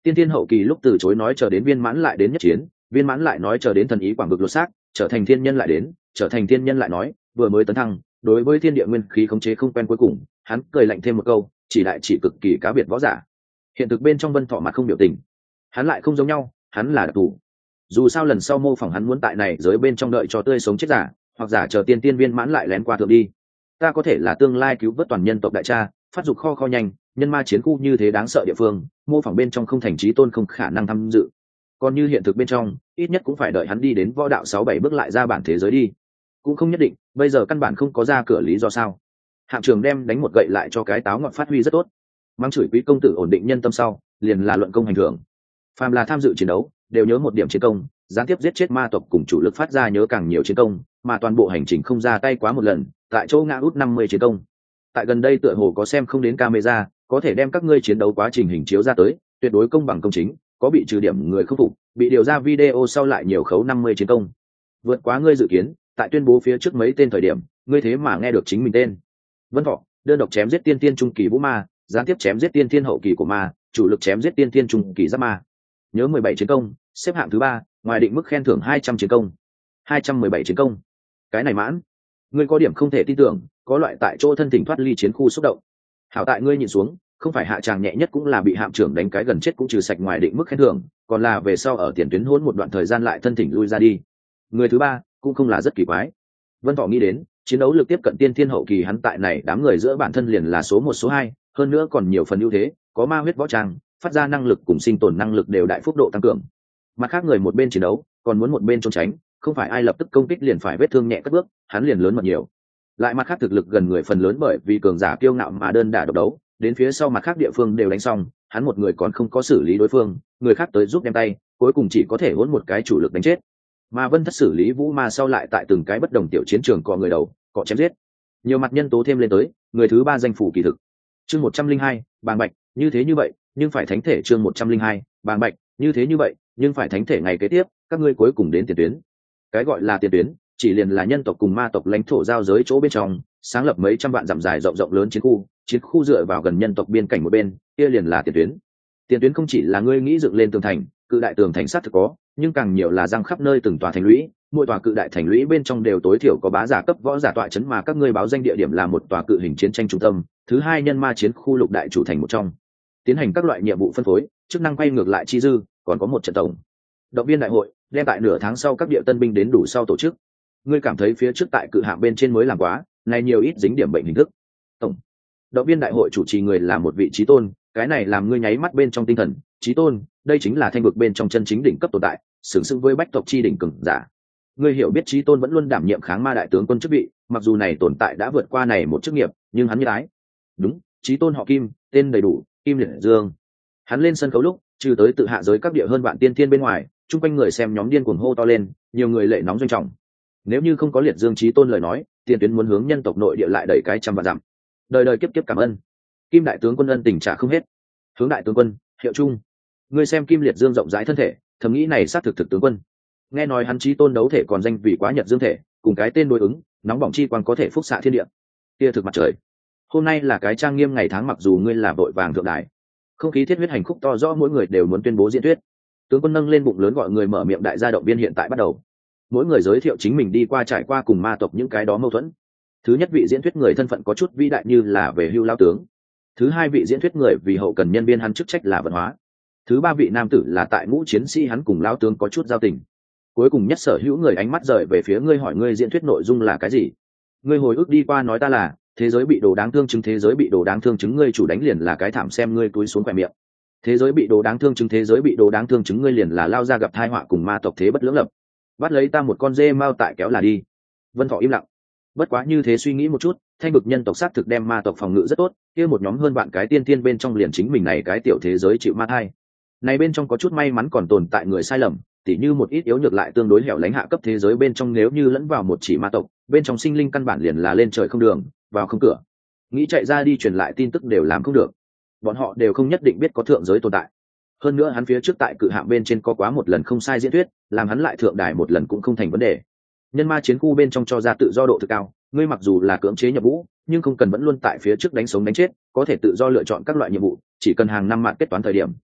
Tiên thiên hậu kỳ lúc từ chối nói chờ đến viên mãn lại đến nhất chiến, viên mãn lại nói chờ đến thần ý quảng vực lột xác, trở thành thiên nhân lại đến, trở thành thiên nhân lại nói vừa mới tấn thăng, đối với thiên địa nguyên khí khống chế không quen, cuối cùng hắn cười lạnh thêm một câu, chỉ đại chỉ cực kỳ cá biệt võ giả. Hiện thực bên trong Vân Thọ mặt không biểu tình, hắn lại không giống nhau, hắn là đặc thù. Dù sao lần sau mô phỏng hắn muốn tại này giới bên trong đợi cho tươi sống chết giả, hoặc giả chờ tiên tiên viên mãn lại lén qua thượng đi. Ta có thể là tương lai cứu vớt toàn nhân tộc đại cha, phát dục kho kho nhanh, nhân ma chiến khu như thế đáng sợ địa phương, mô phỏng bên trong không thành trí tôn không khả năng tham dự. Còn như hiện thực bên trong, ít nhất cũng phải đợi hắn đi đến võ đạo sáu bảy bước lại ra bản thế giới đi. Cũng không nhất định, bây giờ căn bản không có ra cửa lý do sao. Hạng Trường đem đánh một gậy lại cho cái táo ngọn phát huy rất tốt. Mắng chửi quý công tử ổn định nhân tâm sau, liền là luận công hành thưởng. Phàm là tham dự chiến đấu, đều nhớ một điểm chiến công, gián tiếp giết chết ma tộc cùng chủ lực phát ra nhớ càng nhiều chiến công, mà toàn bộ hành trình không ra tay quá một lần, tại chỗ ngã út năm mươi chiến công. Tại gần đây tựa hồ có xem không đến camera, có thể đem các ngươi chiến đấu quá trình hình chiếu ra tới, tuyệt đối công bằng công chính, có bị trừ điểm người không phục, bị điều ra video sau lại nhiều khấu năm mươi chiến công. Vượt quá ngươi dự kiến, tại tuyên bố phía trước mấy tên thời điểm, ngươi thế mà nghe được chính mình tên. Vân Thọ, đơn độc chém giết tiên tiên trung kỳ vũ ma, gián tiếp chém giết tiên tiên hậu kỳ của ma, chủ lực chém giết tiên tiên trung kỳ giáp ma. Nhớ mười bảy chiến công, xếp hạng thứ ba, ngoài định mức khen thưởng hai trăm chiến công. hai trăm mười bảy chiến công. Cái này mãn. Ngươi có điểm không thể tin tưởng, có loại tại chỗ thân thỉnh thoát ly chiến khu xúc động. Hảo tại ngươi nhìn xuống, không phải hạ tràng nhẹ nhất cũng là bị hạm trưởng đánh cái gần chết cũng trừ sạch ngoài định mức khen thưởng, còn là về sau ở tiền tuyến hỗn một đoạn thời gian lại thân thỉnh lui ra đi. Người thứ ba cũng không là rất kỳ quái. Vân Thọ nghĩ đến, chiến đấu lực tiếp cận tiên thiên hậu kỳ hắn tại này đám người giữa bản thân liền là số một số hai, hơn nữa còn nhiều phần ưu thế, có ma huyết võ trang, phát ra năng lực cùng sinh tồn năng lực đều đại phúc độ tăng cường. Mặt khác người một bên chiến đấu, còn muốn một bên trốn tránh, không phải ai lập tức công kích liền phải vết thương nhẹ cất bước, hắn liền lớn mật nhiều. Lại mặt khác thực lực gần người phần lớn bởi vì cường giả kiêu ngạo mà đơn đả độc đấu, đến phía sau mặt khác địa phương đều đánh xong, hắn một người còn không có xử lý đối phương, người khác tới giúp đem tay, cuối cùng chỉ có thể hỗn một cái chủ lực đánh chết. Mà Vân Thất xử lý vũ ma sau lại tại từng cái bất đồng tiểu chiến trường cọ người đầu, cọ chém giết. Nhiều mặt nhân tố thêm lên tới, người thứ ba danh phủ kỳ thực. Chương một trăm linh hai, Bàng Bạch, như thế như vậy, nhưng phải thánh thể chương một trăm linh hai, Bàng Bạch, như thế như vậy, nhưng phải thánh thể ngày kế tiếp, các ngươi cuối cùng đến tiền tuyến. Cái gọi là tiền tuyến, chỉ liền là nhân tộc cùng ma tộc lãnh thổ giao giới chỗ bên trong, sáng lập mấy trăm vạn dặm dài rộng rộng lớn chiến khu, chiến khu dựa vào gần nhân tộc biên cảnh một bên, kia liền là tiền tuyến. Tiền tuyến không chỉ là ngươi nghĩ dựng lên tường thành, cự đại tường thành sát thực có, nhưng càng nhiều là răng khắp nơi từng tòa thành lũy, mỗi tòa cự đại thành lũy bên trong đều tối thiểu có bá giả cấp võ giả tọa chấn, mà các ngươi báo danh địa điểm là một tòa cự hình chiến tranh trung tâm, thứ hai nhân ma chiến khu lục đại chủ thành một trong. Tiến hành các loại nhiệm vụ phân phối, chức năng quay ngược lại chi dư, còn có một trận tổng động viên đại hội, đem tại nửa tháng sau các địa tân binh đến đủ sau tổ chức. Ngươi cảm thấy phía trước tại cự hạng bên trên mới làm quá, này nhiều ít dính điểm bệnh hình thức. Tổng động viên đại hội chủ trì người là một vị trí tôn, cái này làm ngươi nháy mắt bên trong tinh thần, trí tôn, đây chính là thanh vực bên trong chân chính đỉnh cấp tồn tại, xứng xứng với bách tộc chi đỉnh cường giả. Ngươi hiểu biết trí tôn vẫn luôn đảm nhiệm kháng ma đại tướng quân chức vị, mặc dù này tồn tại đã vượt qua này một chức nghiệp, nhưng hắn như ái. Đúng, trí tôn họ Kim, tên đầy đủ, Kim Liệt Dương. Hắn lên sân khấu lúc, trừ tới tự hạ giới các địa hơn vạn tiên thiên bên ngoài, chung quanh người xem nhóm điên cuồng hô to lên, nhiều người lệ nóng doanh trọng. Nếu như không có Liệt Dương trí tôn lời nói, tiền tuyến muốn hướng nhân tộc nội địa lại đẩy cái trăm vạn dặm. Đời đời kiếp kiếp cảm ơn. Kim đại tướng quân ân tình trả không hết. Hướng đại tướng quân, hiệu trung. Ngươi xem Kim Liệt Dương rộng rãi thân thể, thầm nghĩ này xác thực thực tướng quân. Nghe nói hắn trí tôn đấu thể còn danh vì quá nhật dương thể, cùng cái tên đối ứng, nóng bỏng chi quang có thể phúc xạ thiên địa. Kia thực mặt trời. Hôm nay là cái trang nghiêm ngày tháng, mặc dù ngươi là vội vàng thượng đài, không khí thiết huyết hành khúc to rõ, mỗi người đều muốn tuyên bố diễn thuyết. Tướng quân nâng lên bụng lớn gọi người mở miệng, đại gia động viên hiện tại bắt đầu. Mỗi người giới thiệu chính mình đi qua trải qua cùng ma tộc những cái đó mâu thuẫn. Thứ nhất vị diễn thuyết người thân phận có chút vĩ đại như là về hưu lao tướng. Thứ hai vị diễn thuyết người vì hậu cần nhân viên hắn chức trách là vận hóa. Thứ ba vị nam tử là tại ngũ chiến sĩ hắn cùng lao tướng có chút giao tình. Cuối cùng nhất sở hữu người ánh mắt rời về phía ngươi, hỏi ngươi diễn thuyết nội dung là cái gì. Ngươi hồi ức đi qua nói ta là thế giới bị đồ đáng thương chứng, thế giới bị đồ đáng thương chứng, ngươi chủ đánh liền là cái thảm, xem ngươi túi xuống khỏe miệng. Thế giới bị đồ đáng thương chứng, thế giới bị đồ đáng thương chứng, ngươi liền là lao ra gặp tai họa cùng ma tộc thế bất lưỡng lập. Bắt lấy ta một con dê mao tại kéo là đi. Vân Thọ im lặng. Bất quá như thế suy nghĩ một chút, thanh vực nhân tộc xác thực đem ma tộc phòng ngự rất tốt, kia một nhóm hơn bạn cái tiên tiên bên trong liền chính mình này cái tiểu thế giới chịu ma thai. Này bên trong có chút may mắn còn tồn tại người sai lầm, tỉ như một ít yếu nhược lại tương đối hẻo lánh hạ cấp thế giới bên trong, nếu như lẫn vào một chỉ ma tộc, bên trong sinh linh căn bản liền là lên trời không đường, vào không cửa. Nghĩ chạy ra đi truyền lại tin tức đều làm không được. Bọn họ đều không nhất định biết có thượng giới tồn tại. Hơn nữa hắn phía trước tại cự hạng bên trên có quá một lần không sai diễn thuyết, làm hắn lại thượng đài một lần cũng không thành vấn đề. Nhân ma chiến khu bên trong cho ra tự do độ thực cao, ngươi mặc dù là cưỡng chế nhập vũ, nhưng không cần vẫn luôn tại phía trước đánh sống đánh chết, có thể tự do lựa chọn các loại nhiệm vụ, chỉ cần hàng năm mạng kết toán thời điểm,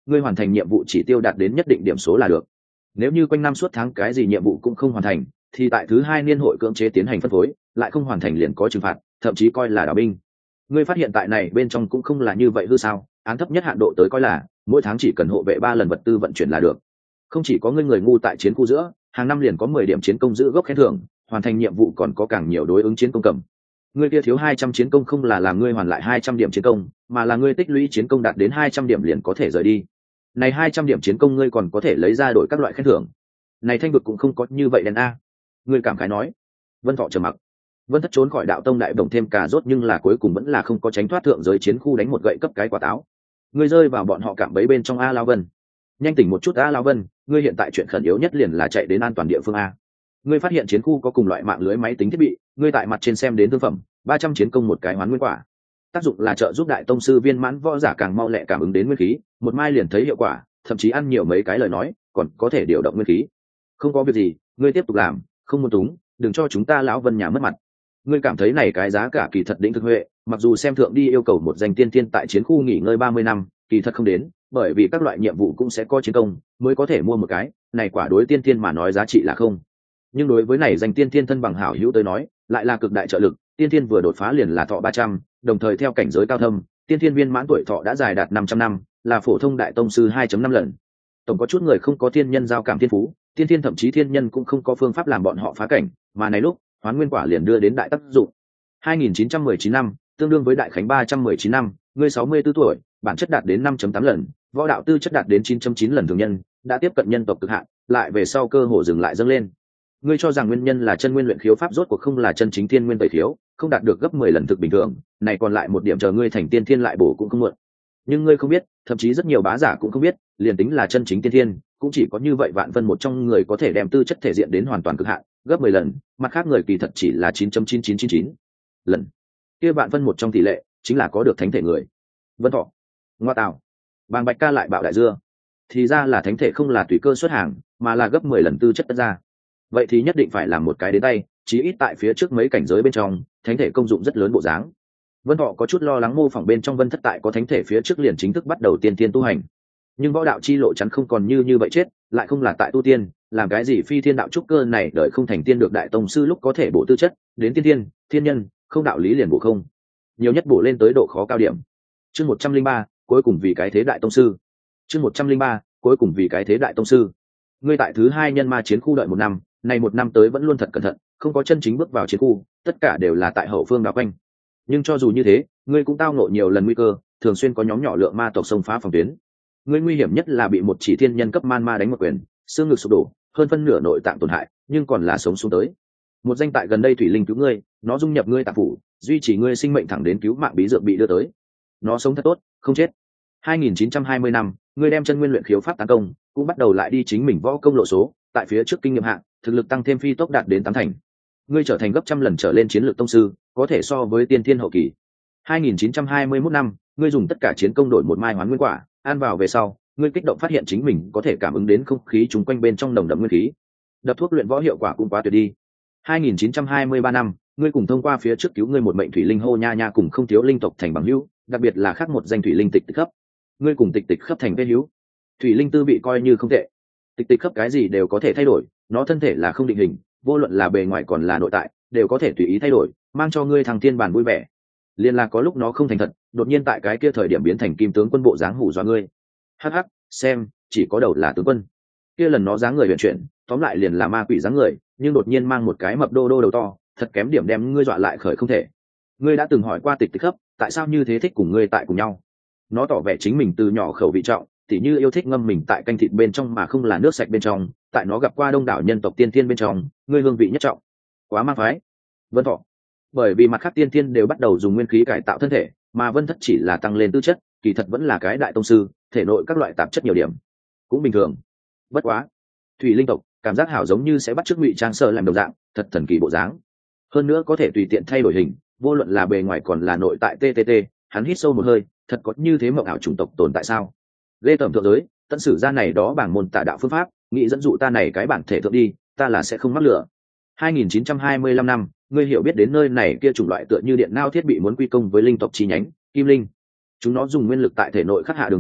ngươi hoàn thành nhiệm vụ chỉ tiêu đạt đến nhất định điểm số là được. Nếu như quanh năm suốt tháng cái gì nhiệm vụ cũng không hoàn thành, thì tại thứ hai niên hội cưỡng chế tiến hành phân phối, lại không hoàn thành liền có trừng phạt, thậm chí coi là đào binh. Ngươi phát hiện tại này bên trong cũng không là như vậy hư sao? Án thấp nhất hạn độ tới coi là mỗi tháng chỉ cần hộ vệ ba lần vật tư vận chuyển là được. Không chỉ có ngươi người ngu tại chiến khu giữa, hàng năm liền có mười điểm chiến công giữ gốc khen thưởng, hoàn thành nhiệm vụ còn có càng nhiều đối ứng chiến công cầm. Ngươi kia thiếu hai trăm chiến công không là làm ngươi hoàn lại hai trăm điểm chiến công, mà là ngươi tích lũy chiến công đạt đến hai trăm điểm liền có thể rời đi. Này hai trăm điểm chiến công ngươi còn có thể lấy ra đổi các loại khen thưởng. Này thanh vực cũng không có như vậy đen a. Ngươi cảm khái nói. Vân Thọ trầm mặc. Vân Thất trốn khỏi đạo tông đại đồng thêm cà rốt nhưng là cuối cùng vẫn là không có tránh thoát thượng giới chiến khu đánh một gậy cấp cái quả táo. Ngươi rơi vào bọn họ cạm bẫy bên trong a Lão Vân. Nhanh tỉnh một chút a Lão Vân, ngươi hiện tại chuyện khẩn yếu nhất liền là chạy đến an toàn địa phương a. Ngươi phát hiện chiến khu có cùng loại mạng lưới máy tính thiết bị, ngươi tại mặt trên xem đến thương phẩm, ba trăm chiến công một cái hoán nguyên quả. Tác dụng là trợ giúp đại tông sư viên mãn võ giả càng mau lẹ cảm ứng đến nguyên khí, một mai liền thấy hiệu quả, thậm chí ăn nhiều mấy cái lời nói, còn có thể điều động nguyên khí. Không có việc gì, ngươi tiếp tục làm, không muốn túng, đừng cho chúng ta Lão Vân nhà mất mặt. Ngươi cảm thấy này cái giá cả kỳ thật đỉnh thực huệ, mặc dù xem thượng đi yêu cầu một danh tiên tiên tại chiến khu nghỉ ngơi ba mươi năm, kỳ thật không đến, bởi vì các loại nhiệm vụ cũng sẽ có chiến công, mới có thể mua một cái, này quả đối tiên tiên mà nói giá trị là không. Nhưng đối với này danh tiên tiên thân bằng hảo hữu tới nói, lại là cực đại trợ lực, tiên tiên vừa đột phá liền là thọ ba trăm, đồng thời theo cảnh giới cao thâm, tiên tiên viên mãn tuổi thọ đã dài đạt năm trăm năm, là phổ thông đại tông sư hai chấm năm lần. Tổng có chút người không có thiên nhân giao cảm thiên phú, tiên tiên thậm chí thiên nhân cũng không có phương pháp làm bọn họ phá cảnh, mà này lúc, hoán nguyên quả liền đưa đến đại tác dụng. hai nghìn chín trăm mười chín năm, tương đương với đại khánh ba trăm mười chín năm, ngươi sáu mươi tư tuổi, bản chất đạt đến năm chấm tám lần, võ đạo tư chất đạt đến chín chấm chín lần thường nhân, đã tiếp cận nhân tộc cực hạn, lại về sau cơ hồ dừng lại dâng lên. Ngươi cho rằng nguyên nhân là chân nguyên luyện khiếu pháp rốt cuộc không là chân chính tiên nguyên tẩy khiếu, không đạt được gấp mười lần thực bình thường, này còn lại một điểm chờ ngươi thành tiên thiên lại bổ cũng không muộn. Nhưng ngươi không biết, thậm chí rất nhiều bá giả cũng không biết, liền tính là chân chính tiên thiên, cũng chỉ có như vậy vạn phân một trong người có thể đem tư chất thể diện đến hoàn toàn cực hạn, gấp mười lần, mặt khác người kỳ thật chỉ là chín chấm chín chín chín chín lần. Kia vạn phân một trong tỷ lệ, chính là có được thánh thể người. Vân Thọ, ngoa tạo, Bàng Bạch ca lại bạo đại dưa. Thì ra là thánh thể không là tùy cơ xuất hàng, mà là gấp mười lần tư chất tất ra. Vậy thì nhất định phải làm một cái đến tay, chí ít tại phía trước mấy cảnh giới bên trong, thánh thể công dụng rất lớn bộ dáng. Vân Thọ có chút lo lắng mô phỏng bên trong Vân Thất tại có thánh thể phía trước liền chính thức bắt đầu tiên tiên tu hành. Nhưng võ đạo chi lộ chắn không còn như như vậy chết, lại không là tại tu tiên, làm cái gì phi thiên đạo trúc cơ này đợi không thành tiên được đại tông sư lúc có thể bổ tư chất, đến tiên tiên, thiên nhân, không đạo lý liền bổ không. Nhiều nhất bổ lên tới độ khó cao điểm. Chương một trăm linh ba, cuối cùng vì cái thế đại tông sư. Chương một trăm linh ba, cuối cùng vì cái thế đại tông sư. Ngươi tại thứ hai nhân ma chiến khu đợi một năm, này một năm tới vẫn luôn thật cẩn thận, không có chân chính bước vào chiến khu, tất cả đều là tại hậu phương đảo quanh. Nhưng cho dù như thế, ngươi cũng tao ngộ nhiều lần nguy cơ, thường xuyên có nhóm nhỏ lượng ma tộc xông phá phòng tuyến. Ngươi nguy hiểm nhất là bị một chỉ thiên nhân cấp man ma đánh một quyền, xương ngực sụp đổ, hơn phân nửa nội tạng tổn hại, nhưng còn là sống xuống tới. Một danh tại gần đây thủy linh cứu ngươi, nó dung nhập ngươi tạp phủ, duy trì ngươi sinh mệnh thẳng đến cứu mạng bí dược bị đưa tới. Nó sống thật tốt, không chết. hai nghìn chín trăm hai mươi năm, ngươi đem chân nguyên luyện khiếu pháp tấn công, cũng bắt đầu lại đi chính mình võ công lộ số, tại phía trước kinh nghiệm hạng, thực lực tăng thêm phi tốc đạt đến tám thành. Ngươi trở thành gấp trăm lần trở lên chiến lược tông sư, có thể so với tiên thiên hậu kỳ. hai nghìn chín trăm hai mươi mốt năm, ngươi dùng tất cả chiến công đổi một mai hoán nguyên quả, ăn vào về sau, ngươi kích động phát hiện chính mình có thể cảm ứng đến không khí chung quanh bên trong nồng đậm nguyên khí. Đập thuốc luyện võ hiệu quả cũng quá tuyệt đi. hai nghìn chín trăm hai mươi ba năm, ngươi cùng thông qua phía trước cứu ngươi một mệnh thủy linh hô nha nha cùng không thiếu linh tộc thành bằng hữu, đặc biệt là khác một danh thủy linh tịch tịch khắp. Ngươi cùng tịch tịch khắp thành vết hữu. Thủy linh tư bị coi như không tệ. Tịch tịch khắp cái gì đều có thể thay đổi, nó thân thể là không định hình, vô luận là bề ngoài còn là nội tại, đều có thể tùy ý thay đổi, mang cho ngươi thằng thiên bản vui vẻ. Liên là có lúc nó không thành thật, đột nhiên tại cái kia thời điểm biến thành kim tướng quân bộ dáng hủ dọa ngươi. Hắc hắc, xem, chỉ có đầu là tướng quân. Kia lần nó dáng người huyền chuyển, tóm lại liền là ma quỷ dáng người, nhưng đột nhiên mang một cái mập đô đô đầu to, thật kém điểm đem ngươi dọa lại khởi không thể. Ngươi đã từng hỏi qua tịch tịch khắp, tại sao như thế thích cùng ngươi tại cùng nhau? Nó tỏ vẻ chính mình từ nhỏ khẩu vị trọng, tỉ như yêu thích ngâm mình tại canh thịt bên trong mà không là nước sạch bên trong, tại nó gặp qua đông đảo nhân tộc tiên thiên bên trong, ngươi hương vị nhất trọng. Quá mang phái. Vân Thọ. Bởi vì mặt khác tiên thiên đều bắt đầu dùng nguyên khí cải tạo thân thể, mà Vân Thất chỉ là tăng lên tư chất, kỳ thật vẫn là cái đại tông sư, thể nội các loại tạp chất nhiều điểm, cũng bình thường. Bất quá, thủy linh tộc cảm giác hảo giống như sẽ bắt chước ngụy trang sợ làm đồng dạng, thật thần kỳ bộ dáng. Hơn nữa có thể tùy tiện thay đổi hình, vô luận là bề ngoài còn là nội tại ttt. Hắn hít sâu một hơi, thật có như thế mộng ảo chủng tộc tồn tại sao? Lê tẩm thượng giới, tận sử ra này đó bảng môn tả đạo phương pháp, nghĩ dẫn dụ ta này cái bản thể thượng đi, ta là sẽ không mắc lửa. hai nghìn chín trăm hai mươi lăm năm, ngươi hiểu biết đến nơi này kia chủng loại tựa như điện nao thiết bị muốn quy công với linh tộc chi nhánh, kim linh. Chúng nó dùng nguyên lực tại thể nội khắc hạ đường vân,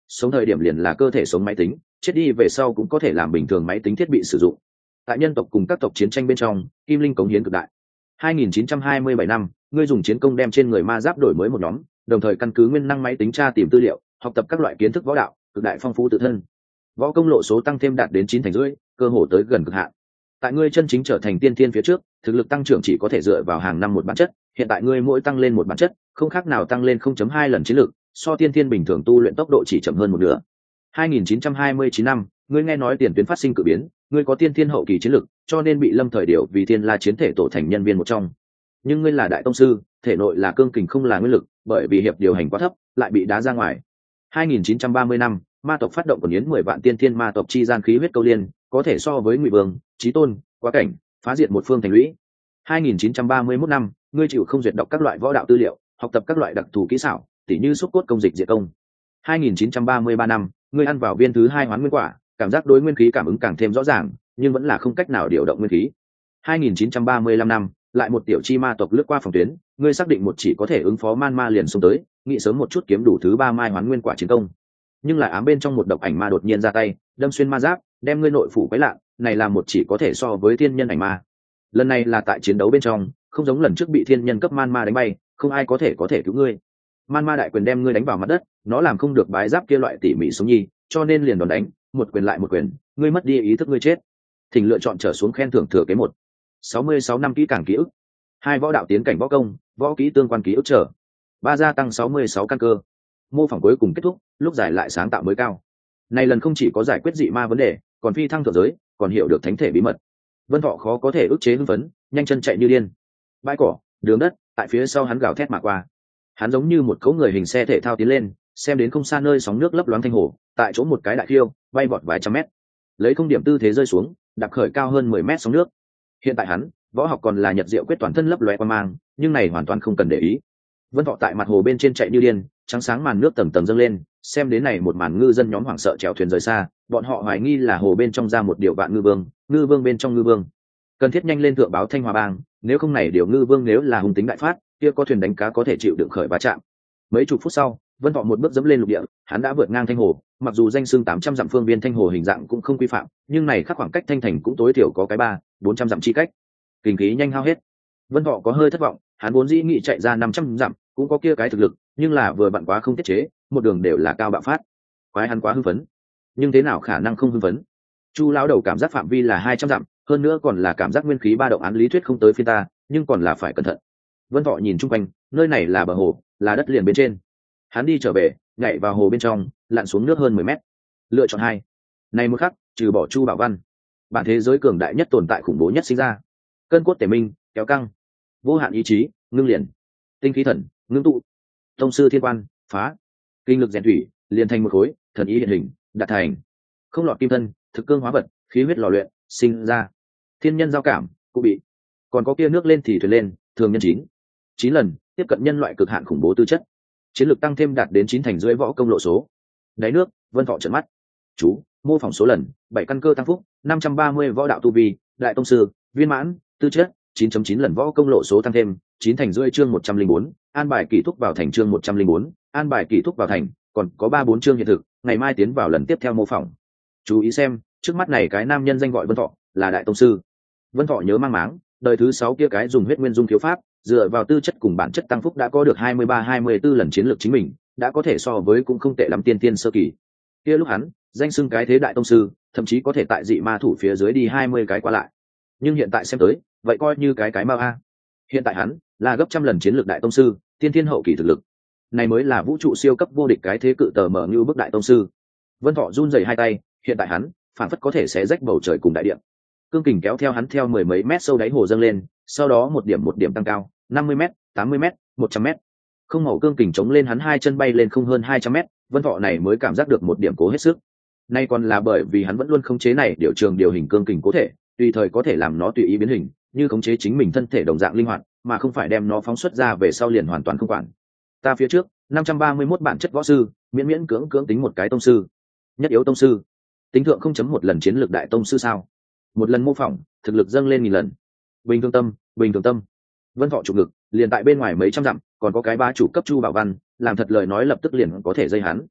sống thời điểm liền là cơ thể sống máy tính, chết đi về sau cũng có thể làm bình thường máy tính thiết bị sử dụng. Tại nhân tộc cùng các tộc chiến tranh bên trong, Kim Linh cống hiến cực đại. hai nghìn chín trăm hai mươi bảy năm, ngươi dùng chiến công đem trên người ma giáp đổi mới một nhóm, đồng thời căn cứ nguyên năng máy tính tra tìm tư liệu, học tập các loại kiến thức võ đạo, cực đại phong phú tự thân. Võ công lộ số tăng thêm đạt đến chín thành rưỡi, cơ hồ tới gần cực hạn. Tại ngươi chân chính trở thành tiên thiên phía trước, thực lực tăng trưởng chỉ có thể dựa vào hàng năm một bản chất, hiện tại ngươi mỗi tăng lên một bản chất, không khác nào tăng lên không chấm hai lần chiến lực, so tiên thiên bình thường tu luyện tốc độ chỉ chậm hơn một nửa. hai nghìn chín trăm hai mươi chín năm, ngươi nghe nói tiền tuyến phát sinh cự biến, ngươi có tiên thiên hậu kỳ chiến lực, cho nên bị Lâm Thời điều vì Thiên La chiến thể tổ thành nhân viên một trong. Nhưng ngươi là đại tông sư, thể nội là cương kình không là nguyên lực, bởi vì hiệp điều hành quá thấp, lại bị đá ra ngoài. hai nghìn chín trăm ba mươi năm, ma tộc phát động còn yến mười vạn tiên thiên ma tộc chi gian khí huyết câu liên, có thể so với Ngụy Vương, Chí Tôn, Quá Cảnh, phá diệt một phương thành lũy. hai nghìn chín trăm ba mươi mốt năm, ngươi chịu không duyệt đọc các loại võ đạo tư liệu, học tập các loại đặc thù kỹ xảo, tỉ như xúc cốt công dịch diệt công. hai nghìn chín trăm ba mươi ba năm, ngươi ăn vào viên thứ hai hoán nguyên quả, cảm giác đối nguyên khí cảm ứng càng thêm rõ ràng, nhưng vẫn là không cách nào điều động nguyên khí. hai nghìn chín trăm ba mươi lăm năm, lại một tiểu chi ma tộc lướt qua phòng tuyến, ngươi xác định một chỉ có thể ứng phó man ma liền xông tới, nghĩ sớm một chút kiếm đủ thứ ba mai hoán nguyên quả chiến công. Nhưng lại ám bên trong một độc ảnh ma đột nhiên ra tay, đâm xuyên ma giáp, đem ngươi nội phủ quấy lạ, này là một chỉ có thể so với thiên nhân ảnh ma. Lần này là tại chiến đấu bên trong, không giống lần trước bị thiên nhân cấp man ma đánh bay, không ai có thể có thể cứu ngươi. Man ma đại quyền đem ngươi đánh vào mặt đất, nó làm không được bái giáp kia loại tỉ mỉ sống nhi, cho nên liền đòn đánh, một quyền lại một quyền, ngươi mất đi ý thức ngươi chết. Thỉnh lựa chọn trở xuống khen thưởng thừa kế một. sáu mươi sáu năm kỹ càng ký ức. Hai võ đạo tiến cảnh võ công, võ kỹ tương quan ký ức trở. Ba gia tăng sáu mươi sáu căn cơ. Mô phỏng cuối cùng kết thúc, lúc giải lại sáng tạo mới cao. Này lần không chỉ có giải quyết dị ma vấn đề, còn phi thăng thượng giới, còn hiểu được thánh thể bí mật. Vân Thọ khó có thể ức chế hưng phấn, nhanh chân chạy như điên. Bãi cỏ, đường đất, tại phía sau hắn gào thét mà qua. Hắn giống như một cỗ người hình xe thể thao tiến lên, xem đến không xa nơi sóng nước lấp loáng thanh hồ, tại chỗ một cái đại khiêu, bay vọt vài trăm mét. Lấy không điểm tư thế rơi xuống, đạp khởi cao hơn mười mét sóng nước. Hiện tại hắn, võ học còn là nhật diệu quyết toàn thân lấp lóe qua mang, nhưng này hoàn toàn không cần để ý. Vân Thọ tại mặt hồ bên trên chạy như điên, trắng sáng màn nước tầng tầng dâng lên, xem đến này một màn ngư dân nhóm hoảng sợ chèo thuyền rời xa, bọn họ hoài nghi là hồ bên trong ra một điều vạn ngư vương, ngư vương bên trong ngư vương. Cần thiết nhanh lên thượng báo Thanh Hòa bang, nếu không này điều ngư vương nếu là hung tính đại phát, kia có thuyền đánh cá có thể chịu đựng khởi va chạm. Mấy chục phút sau, Vân Thọ một bước dẫm lên lục địa, hắn đã vượt ngang Thanh Hồ, mặc dù danh xưng tám trăm dặm phương viên Thanh Hồ hình dạng cũng không quy phạm, nhưng này khác khoảng cách Thanh Thành cũng tối thiểu có cái ba, bốn trăm dặm chi cách. Kinh khí nhanh hao hết. Vân Thọ có hơi thất vọng, hắn vốn dĩ nghĩ chạy ra năm trăm dặm, cũng có kia cái thực lực, nhưng là vừa bận quá không tiết chế, một đường đều là cao bạo phát. Quái hắn quá hưng phấn. Nhưng thế nào khả năng không hưng phấn? Chu lão đầu cảm giác phạm vi là hai trăm dặm, hơn nữa còn là cảm giác nguyên khí ba động án lý thuyết không tới phiên ta, nhưng còn là phải cẩn thận. Vân Thọ nhìn chung quanh, nơi này là bờ hồ, là đất liền bên trên. Hắn đi trở về, nhảy vào hồ bên trong, lặn xuống nước hơn mười mét. Lựa chọn hai. Này một khắc, trừ bỏ Chu Bảo Văn, bản thế giới cường đại nhất tồn tại khủng bố nhất sinh ra. Cơn cốt tể minh, kéo căng, vô hạn ý chí, ngưng liền, tinh khí thần, ngưng tụ, tông sư thiên quan, phá, kinh lực rèn thủy, liền thành một khối, thần ý hiện hình, đạt thành, không lọt kim thân, thực cương hóa vật, khí huyết lò luyện, sinh ra, thiên nhân giao cảm, cụ bị, còn có kia nước lên thì thuyền lên, thường nhân chín, chín lần tiếp cận nhân loại cực hạn khủng bố tư chất, chiến lược tăng thêm đạt đến chín thành rưỡi võ công lộ số. Đáy nước, Vân Thọ trợn mắt. Chú, mô phỏng số lần, bảy căn cơ tăng phúc, năm trăm ba mươi võ đạo tu vi, đại tông sư, viên mãn, tư chất, chín chấm chín lần võ công lộ số tăng thêm, chín thành rưỡi chương một trăm linh bốn, an bài kỷ thúc vào thành chương một trăm linh bốn, an bài kỷ thúc vào thành, còn có ba bốn chương hiện thực, ngày mai tiến vào lần tiếp theo mô phỏng. Chú ý xem, trước mắt này cái nam nhân danh gọi Vân Thọ, là đại tông sư. Vân Thọ nhớ mang máng, đời thứ sáu kia cái dùng huyết nguyên dung thiếu pháp, dựa vào tư chất cùng bản chất tăng phúc đã có được hai mươi ba hai mươi bốn lần chiến lược chính mình, đã có thể so với cũng không tệ lắm tiên tiên sơ kỳ. Kia lúc hắn, danh xưng cái thế đại tông sư, thậm chí có thể tại dị ma thủ phía dưới đi hai mươi cái qua lại. Nhưng hiện tại xem tới, vậy coi như cái cái mau a. Hiện tại hắn là gấp trăm lần chiến lược đại tông sư, tiên thiên hậu kỳ thực lực. Này mới là vũ trụ siêu cấp vô địch cái thế cự tờ mở như bức đại tông sư. Vân Thọ run rẩy hai tay, hiện tại hắn, phản phất có thể xé rách bầu trời cùng đại địa. Cương kình kéo theo hắn theo mười mấy mét sâu đáy hồ dâng lên, sau đó một điểm một điểm tăng cao, năm mươi mét, tám mươi mét, một trăm mét. Không màu cương kình chống lên hắn hai chân bay lên không hơn hai trăm mét, Vân Thọ này mới cảm giác được một điểm cố hết sức. Nay còn là bởi vì hắn vẫn luôn khống chế này điều trường điều hình cương kình cố thể, tùy thời có thể làm nó tùy ý biến hình, như khống chế chính mình thân thể đồng dạng linh hoạt, mà không phải đem nó phóng xuất ra về sau liền hoàn toàn không quản. Ta phía trước, năm trăm ba mươi mốt bản chất võ sư, miễn miễn cưỡng cưỡng tính một cái tông sư. Nhất yếu tông sư. Tính thượng không chấm một lần chiến lược đại tông sư sao? Một lần mô phỏng, thực lực dâng lên nghìn lần. Bình thường tâm, bình thường tâm. Vân Thọ trục ngực, liền tại bên ngoài mấy trăm dặm, còn có cái ba chủ cấp Chu Bảo Văn, làm thật lời nói lập tức liền có thể dây hắn.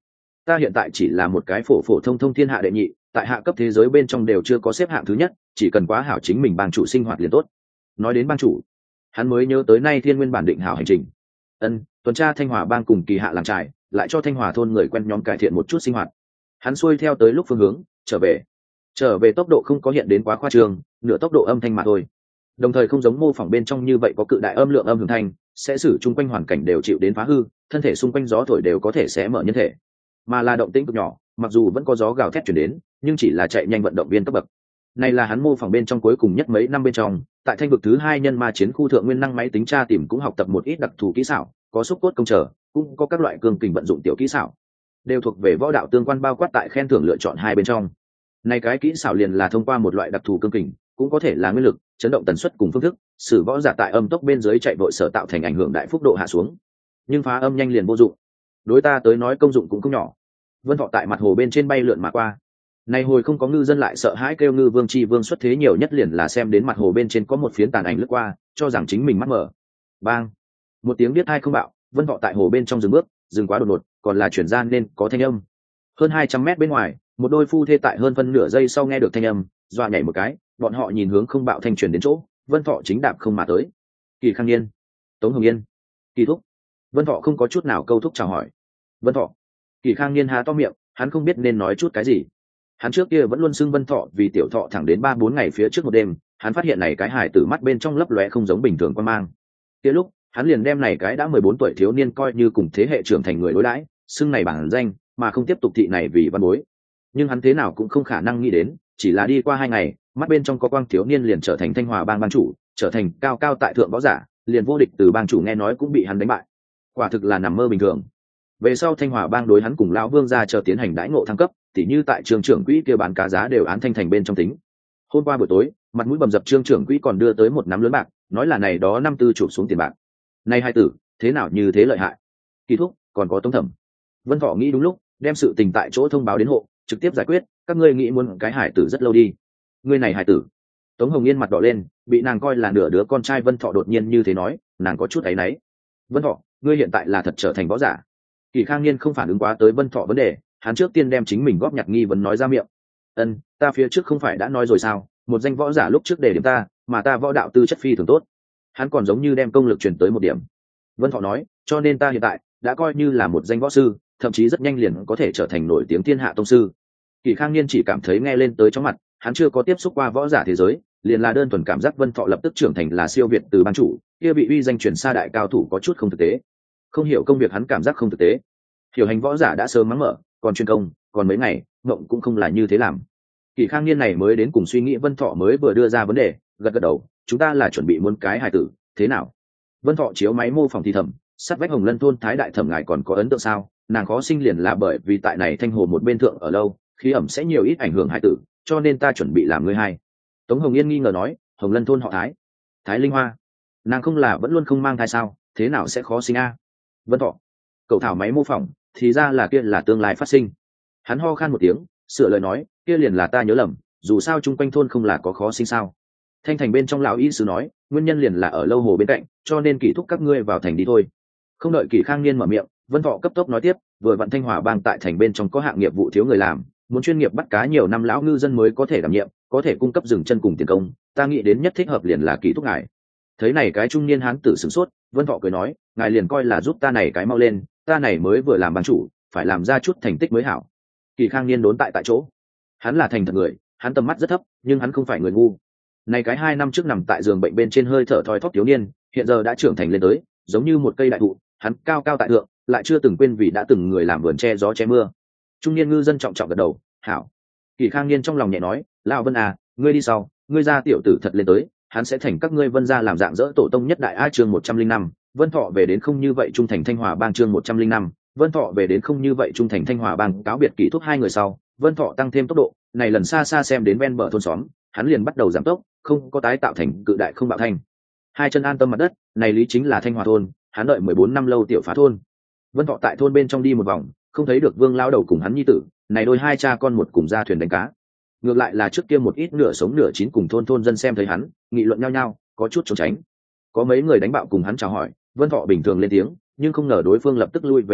ta hiện tại chỉ là một cái phổ phổ thông thông thiên hạ đệ nhị, tại hạ cấp thế giới bên trong đều chưa có xếp hạng thứ nhất, chỉ cần quá hảo chính mình bang chủ sinh hoạt liền tốt. Nói đến bang chủ, hắn mới nhớ tới nay thiên nguyên bản định hảo hành trình. Ân, tuần tra Thanh Hòa bang cùng kỳ hạ làng trại, lại cho Thanh Hòa thôn người quen nhóm cải thiện một chút sinh hoạt. Hắn xuôi theo tới lúc phương hướng trở về, trở về tốc độ không có hiện đến quá khoa trương, nửa tốc độ âm thanh mà thôi. Đồng thời không giống mô phỏng bên trong như vậy có cự đại âm lượng âm hưởng thanh, sẽ xử chung quanh hoàn cảnh đều chịu đến phá hư, thân thể xung quanh gió thổi đều có thể sẽ mở nhân thể, mà là động tĩnh cực nhỏ, mặc dù vẫn có gió gào thét chuyển đến, nhưng chỉ là chạy nhanh vận động viên cấp bậc. Này là hắn mô phỏng bên trong cuối cùng nhất mấy năm bên trong, tại thanh vực thứ hai nhân ma chiến khu thượng nguyên năng máy tính tra tìm cũng học tập một ít đặc thù kỹ xảo, có xúc cốt công trở, cũng có các loại cường kình vận dụng tiểu kỹ xảo, đều thuộc về võ đạo tương quan bao quát tại khen thưởng lựa chọn hai bên trong. Này cái kỹ xảo liền là thông qua một loại đặc thù cương kình, cũng có thể là nguyên lực, chấn động tần suất cùng phương thức, sử võ giả tại âm tốc bên dưới chạy vội sở tạo thành ảnh hưởng đại phúc độ hạ xuống. Nhưng phá âm nhanh liền vô dụng. Đối ta tới nói công dụng cũng không nhỏ. Vân Thọ tại mặt hồ bên trên bay lượn mà qua. Này hồi không có ngư dân lại sợ hãi kêu ngư vương chi vương xuất thế, nhiều nhất liền là xem đến mặt hồ bên trên có một phiến tàn ảnh lướt qua, cho rằng chính mình mắt mở. Bang! Một tiếng biết hai không bạo, Vân Thọ tại hồ bên trong dừng bước, dừng quá đột ngột, còn là chuyển gian nên có thanh âm. Hơn hai trăm mét bên ngoài, một đôi phu thê tại hơn phân nửa giây sau nghe được thanh âm, dọa nhảy một cái, bọn họ nhìn hướng không bạo thanh truyền đến chỗ, Vân Thọ chính đạp không mà tới. Kỳ Khang Niên, Tống Hồng Yên, Kỳ Thúc. Vân Thọ không có chút nào câu thúc chào hỏi. Vân Thọ. Kỳ Khang Niên há to miệng, hắn không biết nên nói chút cái gì. Hắn trước kia vẫn luôn xưng Vân Thọ vì tiểu thọ, thẳng đến ba bốn ngày phía trước một đêm, hắn phát hiện này cái hài tử mắt bên trong lấp lóe không giống bình thường quan mang. Kia lúc, hắn liền đem này cái đã mười bốn tuổi thiếu niên coi như cùng thế hệ trưởng thành người đối đãi, xưng này bản danh, mà không tiếp tục thị này vì văn bối. Nhưng hắn thế nào cũng không khả năng nghĩ đến, chỉ là đi qua hai ngày, mắt bên trong có quang thiếu niên liền trở thành Thanh Hòa bang bang chủ, trở thành cao cao tại thượng võ giả, liền vô địch từ bang chủ nghe nói cũng bị hắn đánh bại. Quả thực là nằm mơ bình thường. Về sau Thanh Hòa bang đối hắn cùng lão Vương gia chờ tiến hành đãi ngộ thăng cấp, tỉ như tại trường trưởng quỹ kia bán cá giá đều án thanh thành bên trong tính. Hôm qua buổi tối, mặt mũi bầm dập trương trưởng quỹ còn đưa tới một nắm lớn bạc, nói là này đó năm tư chụp xuống tiền bạc. Này hai tử, thế nào như thế lợi hại? Kỳ Thúc, còn có Tống Thẩm. Vân Thọ nghĩ đúng lúc, đem sự tình tại chỗ thông báo đến hộ, trực tiếp giải quyết, các ngươi nghĩ muốn cái hải tử rất lâu đi. Ngươi này hải tử. Tống Hồng Yên mặt đỏ lên, bị nàng coi là nửa đứa con trai Vân Thọ đột nhiên như thế nói, nàng có chút áy náy. Vân Thọ, ngươi hiện tại là thật trở thành võ giả. Kỳ Khang Niên không phản ứng quá tới Vân Thọ vấn đề, hắn trước tiên đem chính mình góp nhặt nghi vấn nói ra miệng. Ân, ta phía trước không phải đã nói rồi sao, một danh võ giả lúc trước đề điểm ta, mà ta võ đạo tư chất phi thường tốt. Hắn còn giống như đem công lực truyền tới một điểm. Vân Thọ nói, cho nên ta hiện tại đã coi như là một danh võ sư, thậm chí rất nhanh liền có thể trở thành nổi tiếng thiên hạ tông sư. Kỳ Khang Niên chỉ cảm thấy nghe lên tới chóng mặt, hắn chưa có tiếp xúc qua võ giả thế giới, liền là đơn thuần cảm giác Vân Thọ lập tức trưởng thành là siêu việt từ ban chủ, kia bị uy danh truyền xa đại cao thủ có chút không thực tế. Không hiểu công việc hắn cảm giác không thực tế. Hiểu hành võ giả đã sớm mắng mở, còn chuyên công, còn mấy ngày, mộng cũng không là như thế làm. Kỳ Khang Niên này mới đến cùng suy nghĩ Vân Thọ mới vừa đưa ra vấn đề, gật gật đầu, chúng ta là chuẩn bị muốn cái hài tử, thế nào? Vân Thọ chiếu máy mô phỏng thì thầm, sát vách Hồng Lân thôn Thái đại thẩm ngài còn có ấn tượng sao? Nàng khó sinh liền là bởi vì tại này Thanh Hồ một bên thượng ở lâu, khí ẩm sẽ nhiều ít ảnh hưởng hài tử, cho nên ta chuẩn bị làm người hai. Tống Hồng Yên nghi ngờ nói, Hồng Lân thôn họ Thái, Thái Linh Hoa, nàng không là vẫn luôn không mang thai sao, thế nào sẽ khó sinh a? Vân Thọ, cậu thảo máy mô phỏng, thì ra là kia là tương lai phát sinh. Hắn ho khan một tiếng, sửa lời nói, kia liền là ta nhớ lầm, dù sao chung quanh thôn không là có khó sinh sao? Thanh thành bên trong lão y sư nói, nguyên nhân liền là ở lâu hồ bên cạnh, cho nên Kỷ thúc các ngươi vào thành đi thôi. Không đợi Kỷ Khang Niên mở miệng, Vân Thọ cấp tốc nói tiếp, vừa vặn Thanh Hòa bang tại thành bên trong có hạng nghiệp vụ thiếu người làm, muốn chuyên nghiệp bắt cá nhiều năm lão ngư dân mới có thể đảm nhiệm, có thể cung cấp dừng chân cùng tiền công, ta nghĩ đến nhất thích hợp liền là Kỷ thúc ngài. Thấy này cái trung niên hán tử sửng sốt, Vân Thọ cười nói, ngài liền coi là giúp ta này cái mau lên, ta này mới vừa làm ban chủ, phải làm ra chút thành tích mới hảo. Kỷ Khang Niên đốn tại tại chỗ. Hắn là thành thật người, hắn tầm mắt rất thấp, nhưng hắn không phải người ngu. Này cái hai năm trước nằm tại giường bệnh bên trên hơi thở thoi thóp thiếu niên, hiện giờ đã trưởng thành lên tới, giống như một cây đại thụ, hắn cao cao tại thượng, lại chưa từng quên vì đã từng người làm vườn che gió che mưa. Trung niên ngư dân trọng trọng gật đầu, hảo. Kỷ Khang Niên trong lòng nhẹ nói, lão Vân à, ngươi đi sau, ngươi ra tiểu tử thật lên tới, hắn sẽ thành các ngươi Vân gia làm dạng dỡ tổ tông nhất đại a. Chương một trăm linh năm, Vân Thọ về đến không như vậy trung thành Thanh Hòa bang. Chương một trăm linh năm, Vân Thọ về đến không như vậy trung thành Thanh Hòa bang. Cáo biệt Kỷ thúc hai người sau, Vân Thọ tăng thêm tốc độ, này lần xa xa xem đến ven bờ thôn xóm, hắn liền bắt đầu giảm tốc, không có tái tạo thành cự đại không bạo thanh. Hai chân an tâm mặt đất, này lý chính là Thanh Hòa thôn, hắn đợi mười bốn năm lâu tiểu phá thôn. Vân Thọ tại thôn bên trong đi một vòng, không thấy được Vương lão đầu cùng hắn nhi tử, này đôi hai cha con một cùng ra thuyền đánh cá. Ngược lại là trước kia một ít nửa sống nửa chín cùng thôn thôn dân xem thấy hắn, nghị luận nhau nhau, có chút trốn tránh. Có mấy người đánh bạo cùng hắn chào hỏi, Vân Thọ bình thường lên tiếng, nhưng không ngờ đối phương lập tức lui về mấy bước,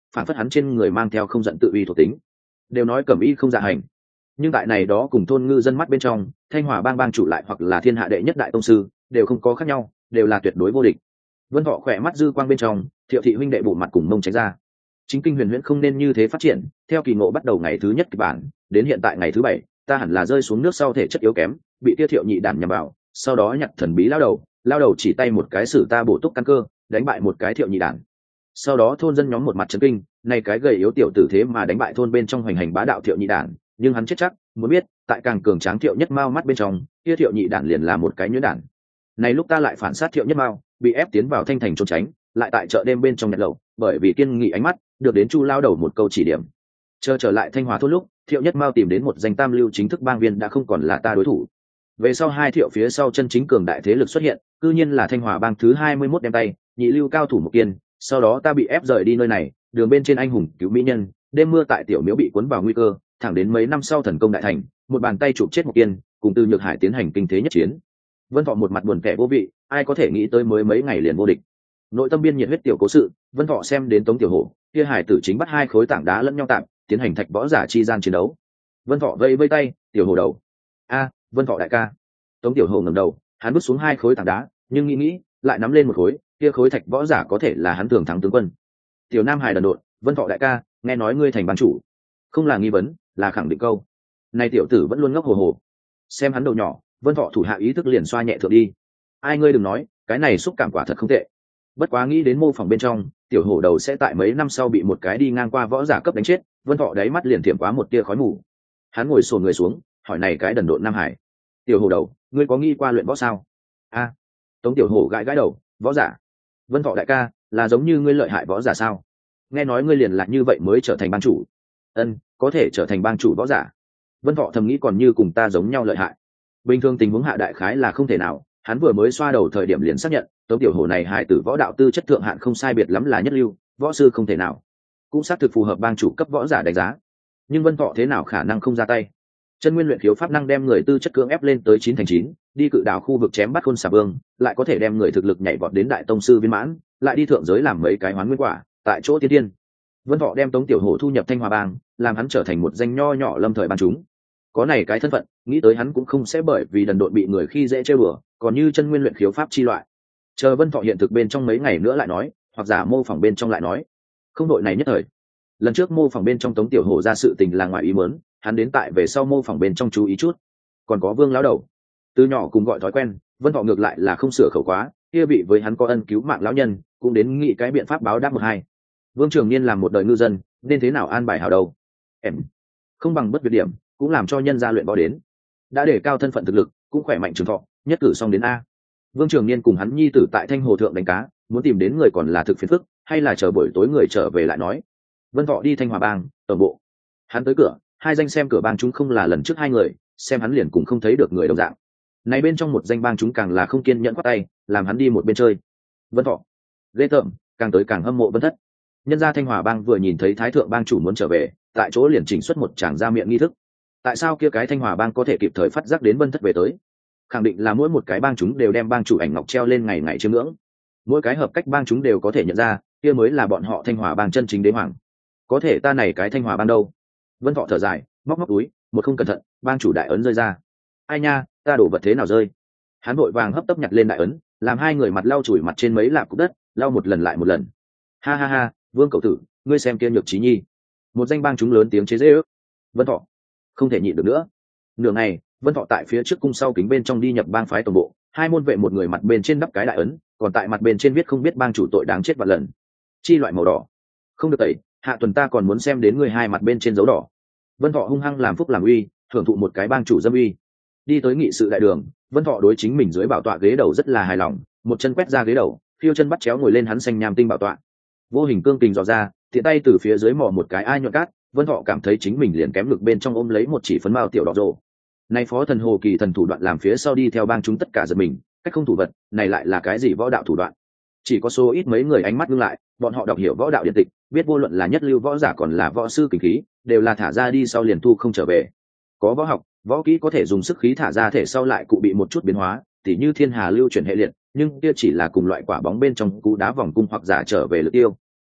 phản phất hắn trên người mang theo không giận tự uy thuộc tính. Đều nói cẩm y không dạ hành, nhưng tại này đó cùng thôn ngư dân mắt bên trong, thanh hòa bang bang chủ lại hoặc là thiên hạ đệ nhất đại tông sư đều không có khác nhau, đều là tuyệt đối vô địch. Vân Thọ khỏe mắt dư quang bên trong, Thiệu thị huynh đệ bổ mặt cùng mông tránh ra. Chính kinh huyền huyễn không nên như thế phát triển, theo kỳ ngộ bắt đầu ngày thứ nhất kịch bản, đến hiện tại ngày thứ bảy, ta hẳn là rơi xuống nước sau thể chất yếu kém, bị kia Thiệu nhị đản nhằm vào, sau đó nhặt thần bí lao đầu, lao đầu chỉ tay một cái sử ta bổ túc căn cơ, đánh bại một cái Thiệu nhị đản. Sau đó thôn dân nhóm một mặt chấn kinh, này cái gầy yếu tiểu tử thế mà đánh bại thôn bên trong hoành hành bá đạo Thiệu nhị đản, nhưng hắn chết chắc, muốn biết, tại càng cường tráng Thiệu nhất mao mắt bên trong, kia Thiệu nhị đản liền là một cái nhuyễn đản. Này lúc ta lại phản sát Thiệu nhất mao, bị ép tiến vào thanh thành trốn tránh, lại tại chợ đêm bên trong nhặt lậu, bởi vì kiên nghị ánh mắt, được đến Chu lao đầu một câu chỉ điểm. Chờ trở lại Thanh Hòa thôn lúc, Thiệu nhất mao tìm đến một danh tam lưu chính thức bang viên đã không còn là ta đối thủ. Về sau hai Thiệu phía sau chân chính cường đại thế lực xuất hiện, cư nhiên là Thanh Hòa bang thứ hai mươi mốt đem tay, nhị lưu cao thủ một kiên, sau đó ta bị ép rời đi nơi này, đường bên trên anh hùng cứu mỹ nhân, đêm mưa tại tiểu miếu bị cuốn vào nguy cơ, thẳng đến mấy năm sau thần công đại thành, một bàn tay chụp chết một kiên, cùng Từ Nhược Hải tiến hành kinh thế nhất chiến. Vân Thọ một mặt buồn kẻ vô vị, ai có thể nghĩ tới mới mấy ngày liền vô địch. Nội tâm biên nhiệt huyết tiểu cố sự, Vân Thọ xem đến Tống Tiểu Hổ, kia hải tử chính bắt hai khối tảng đá lẫn nhau tạm, tiến hành thạch võ giả chi gian chiến đấu. Vân Thọ vây vây tay, Tiểu Hổ đầu. A, Vân Thọ đại ca. Tống Tiểu Hổ ngẩng đầu, hắn bước xuống hai khối tảng đá, nhưng nghĩ nghĩ, lại nắm lên một khối, kia khối thạch võ giả có thể là hắn thường thắng tướng quân. Tiểu Nam Hải đần độn, Vân Thọ đại ca, nghe nói ngươi thành ban chủ. Không là nghi vấn, là khẳng định câu. Này tiểu tử vẫn luôn ngốc hồ hồ. Xem hắn đầu nhỏ, Vân Thọ thủ hạ ý thức liền xoa nhẹ thượng đi. Ai ngươi đừng nói, cái này xúc cảm quả thật không tệ. Bất quá nghĩ đến mô phỏng bên trong, tiểu hổ đầu sẽ tại mấy năm sau bị một cái đi ngang qua võ giả cấp đánh chết, Vân Thọ đáy mắt liền thiểm quá một tia khói mù. Hắn ngồi xổm người xuống, hỏi này cái đần độn Nam Hải. Tiểu hổ đầu, ngươi có nghĩ qua luyện võ sao? A. Tống Tiểu Hổ gãi gãi đầu, võ giả. Vân Thọ đại ca, là giống như ngươi lợi hại võ giả sao? Nghe nói ngươi liền là như vậy mới trở thành bang chủ. Ân, có thể trở thành bang chủ võ giả. Vân Thọ thầm nghĩ còn như cùng ta giống nhau lợi hại. Bình thường tình huống hạ đại khái là không thể nào, hắn vừa mới xoa đầu thời điểm liền xác nhận, Tống Tiểu Hổ này hài tử võ đạo tư chất thượng hạn không sai biệt lắm là nhất lưu, võ sư không thể nào. Cũng xác thực phù hợp bang chủ cấp võ giả đánh giá. Nhưng Vân Thọ thế nào khả năng không ra tay? Chân nguyên luyện khiếu pháp năng đem người tư chất cưỡng ép lên tới chín thành chín, đi cự đảo khu vực chém bắt khôn xà vương, lại có thể đem người thực lực nhảy vọt đến đại tông sư viên mãn, lại đi thượng giới làm mấy cái hoán nguyên quả, tại chỗ tiên tiên. Vân Thọ đem Tống Tiểu Hổ thu nhập Thanh Hòa bang, làm hắn trở thành một danh nho nhỏ lâm thời ban chúng. Có này cái thân phận, nghĩ tới hắn cũng không sẽ bởi vì đần độn bị người khi dễ chơi bừa, còn như chân nguyên luyện khiếu pháp chi loại. Chờ Vân Thọ hiện thực bên trong mấy ngày nữa lại nói, hoặc giả mô phỏng bên trong lại nói. Không đội này nhất thời. Lần trước mô phỏng bên trong Tống Tiểu Hổ ra sự tình là ngoài ý muốn, hắn đến tại về sau mô phỏng bên trong chú ý chút. Còn có Vương lão đầu, từ nhỏ cùng gọi thói quen, Vân Thọ ngược lại là không sửa khẩu quá, kia bị với hắn có ân cứu mạng lão nhân, cũng đến nghĩ cái biện pháp báo đáp một hai. Vương Trường Niên làm một đời ngư dân, nên thế nào an bài hảo đâu? Em không bằng bất việt điểm, cũng làm cho nhân gia luyện võ đến, đã để cao thân phận thực lực, cũng khỏe mạnh trường thọ, nhất cử xong đến a. Vương Trường Niên cùng hắn nhi tử tại Thanh Hồ thượng đánh cá, muốn tìm đến người còn là thực phiền phức, hay là chờ buổi tối người trở về lại nói. Vân Thọ đi Thanh Hòa bang, tổng bộ. Hắn tới cửa, hai danh xem cửa bang chúng không là lần trước hai người, xem hắn liền cũng không thấy được người đồng dạng. Này bên trong một danh bang chúng càng là không kiên nhẫn quát tay, làm hắn đi một bên chơi. Vân Thọ, ghê tởm, càng tới càng hâm mộ Vân Thất. Nhân gia Thanh Hòa bang vừa nhìn thấy Thái thượng bang chủ muốn trở về, tại chỗ liền chỉnh xuất một tràng ra miệng nghi thức. Tại sao kia cái Thanh Hòa bang có thể kịp thời phát giác đến Vân Thất về tới? Khẳng định là mỗi một cái bang chúng đều đem bang chủ ảnh ngọc treo lên ngày ngày chiêm ngưỡng. Mỗi cái hợp cách bang chúng đều có thể nhận ra, kia mới là bọn họ Thanh Hòa bang chân chính đế hoàng. Có thể ta này cái Thanh Hòa bang đâu? Vân Thọ thở dài, móc móc túi, một không cẩn thận, bang chủ đại ấn rơi ra. Ai nha, ta đổ vật thế nào rơi? Hắn vội vàng hấp tấp nhặt lên đại ấn, làm hai người mặt lau chùi mặt trên mấy lạp cục đất, lau một lần lại một lần. Ha ha ha, Vương cậu tử, ngươi xem kia Nhược Trí Nhi. Một danh bang chúng lớn tiếng chế giễu. Vân Thọ không thể nhịn được nữa. Nửa ngày, Vân Thọ tại phía trước cung sau kính bên trong đi nhập bang phái tổng bộ, hai môn vệ một người mặt bên trên đắp cái đại ấn, còn tại mặt bên trên viết không biết bang chủ tội đáng chết vạn lần. Chi loại màu đỏ. Không được tẩy, hạ tuần ta còn muốn xem đến người hai mặt bên trên dấu đỏ. Vân Thọ hung hăng làm phúc làm uy, thưởng thụ một cái bang chủ dâm uy. Đi tới nghị sự đại đường, Vân Thọ đối chính mình dưới bảo tọa ghế đầu rất là hài lòng, một chân quét ra ghế đầu, phiêu chân bắt chéo ngồi lên hắn xanh nham tinh bảo tọa. Vô hình cương kình dò ra, tiện tay từ phía dưới mò một cái ai nhọn cát, Vân Thọ cảm thấy chính mình liền kém ngực bên trong ôm lấy một chỉ phấn mao tiểu đỏ rồ. Này phó thần hồ kỳ thần thủ đoạn làm phía sau đi theo bang chúng tất cả giật mình, cách không thủ vật, này lại là cái gì võ đạo thủ đoạn? Chỉ có số ít mấy người ánh mắt ngưng lại, bọn họ đọc hiểu võ đạo điện tịch, biết vô luận là nhất lưu võ giả còn là võ sư kình khí, đều là thả ra đi sau liền thu không trở về. Có võ học, võ kỹ có thể dùng sức khí thả ra thể sau lại cụ bị một chút biến hóa, tỉ như thiên hà lưu chuyển hệ liệt, nhưng kia chỉ là cùng loại quả bóng bên trong cú đá vòng cung hoặc giả trở về lực tiêu.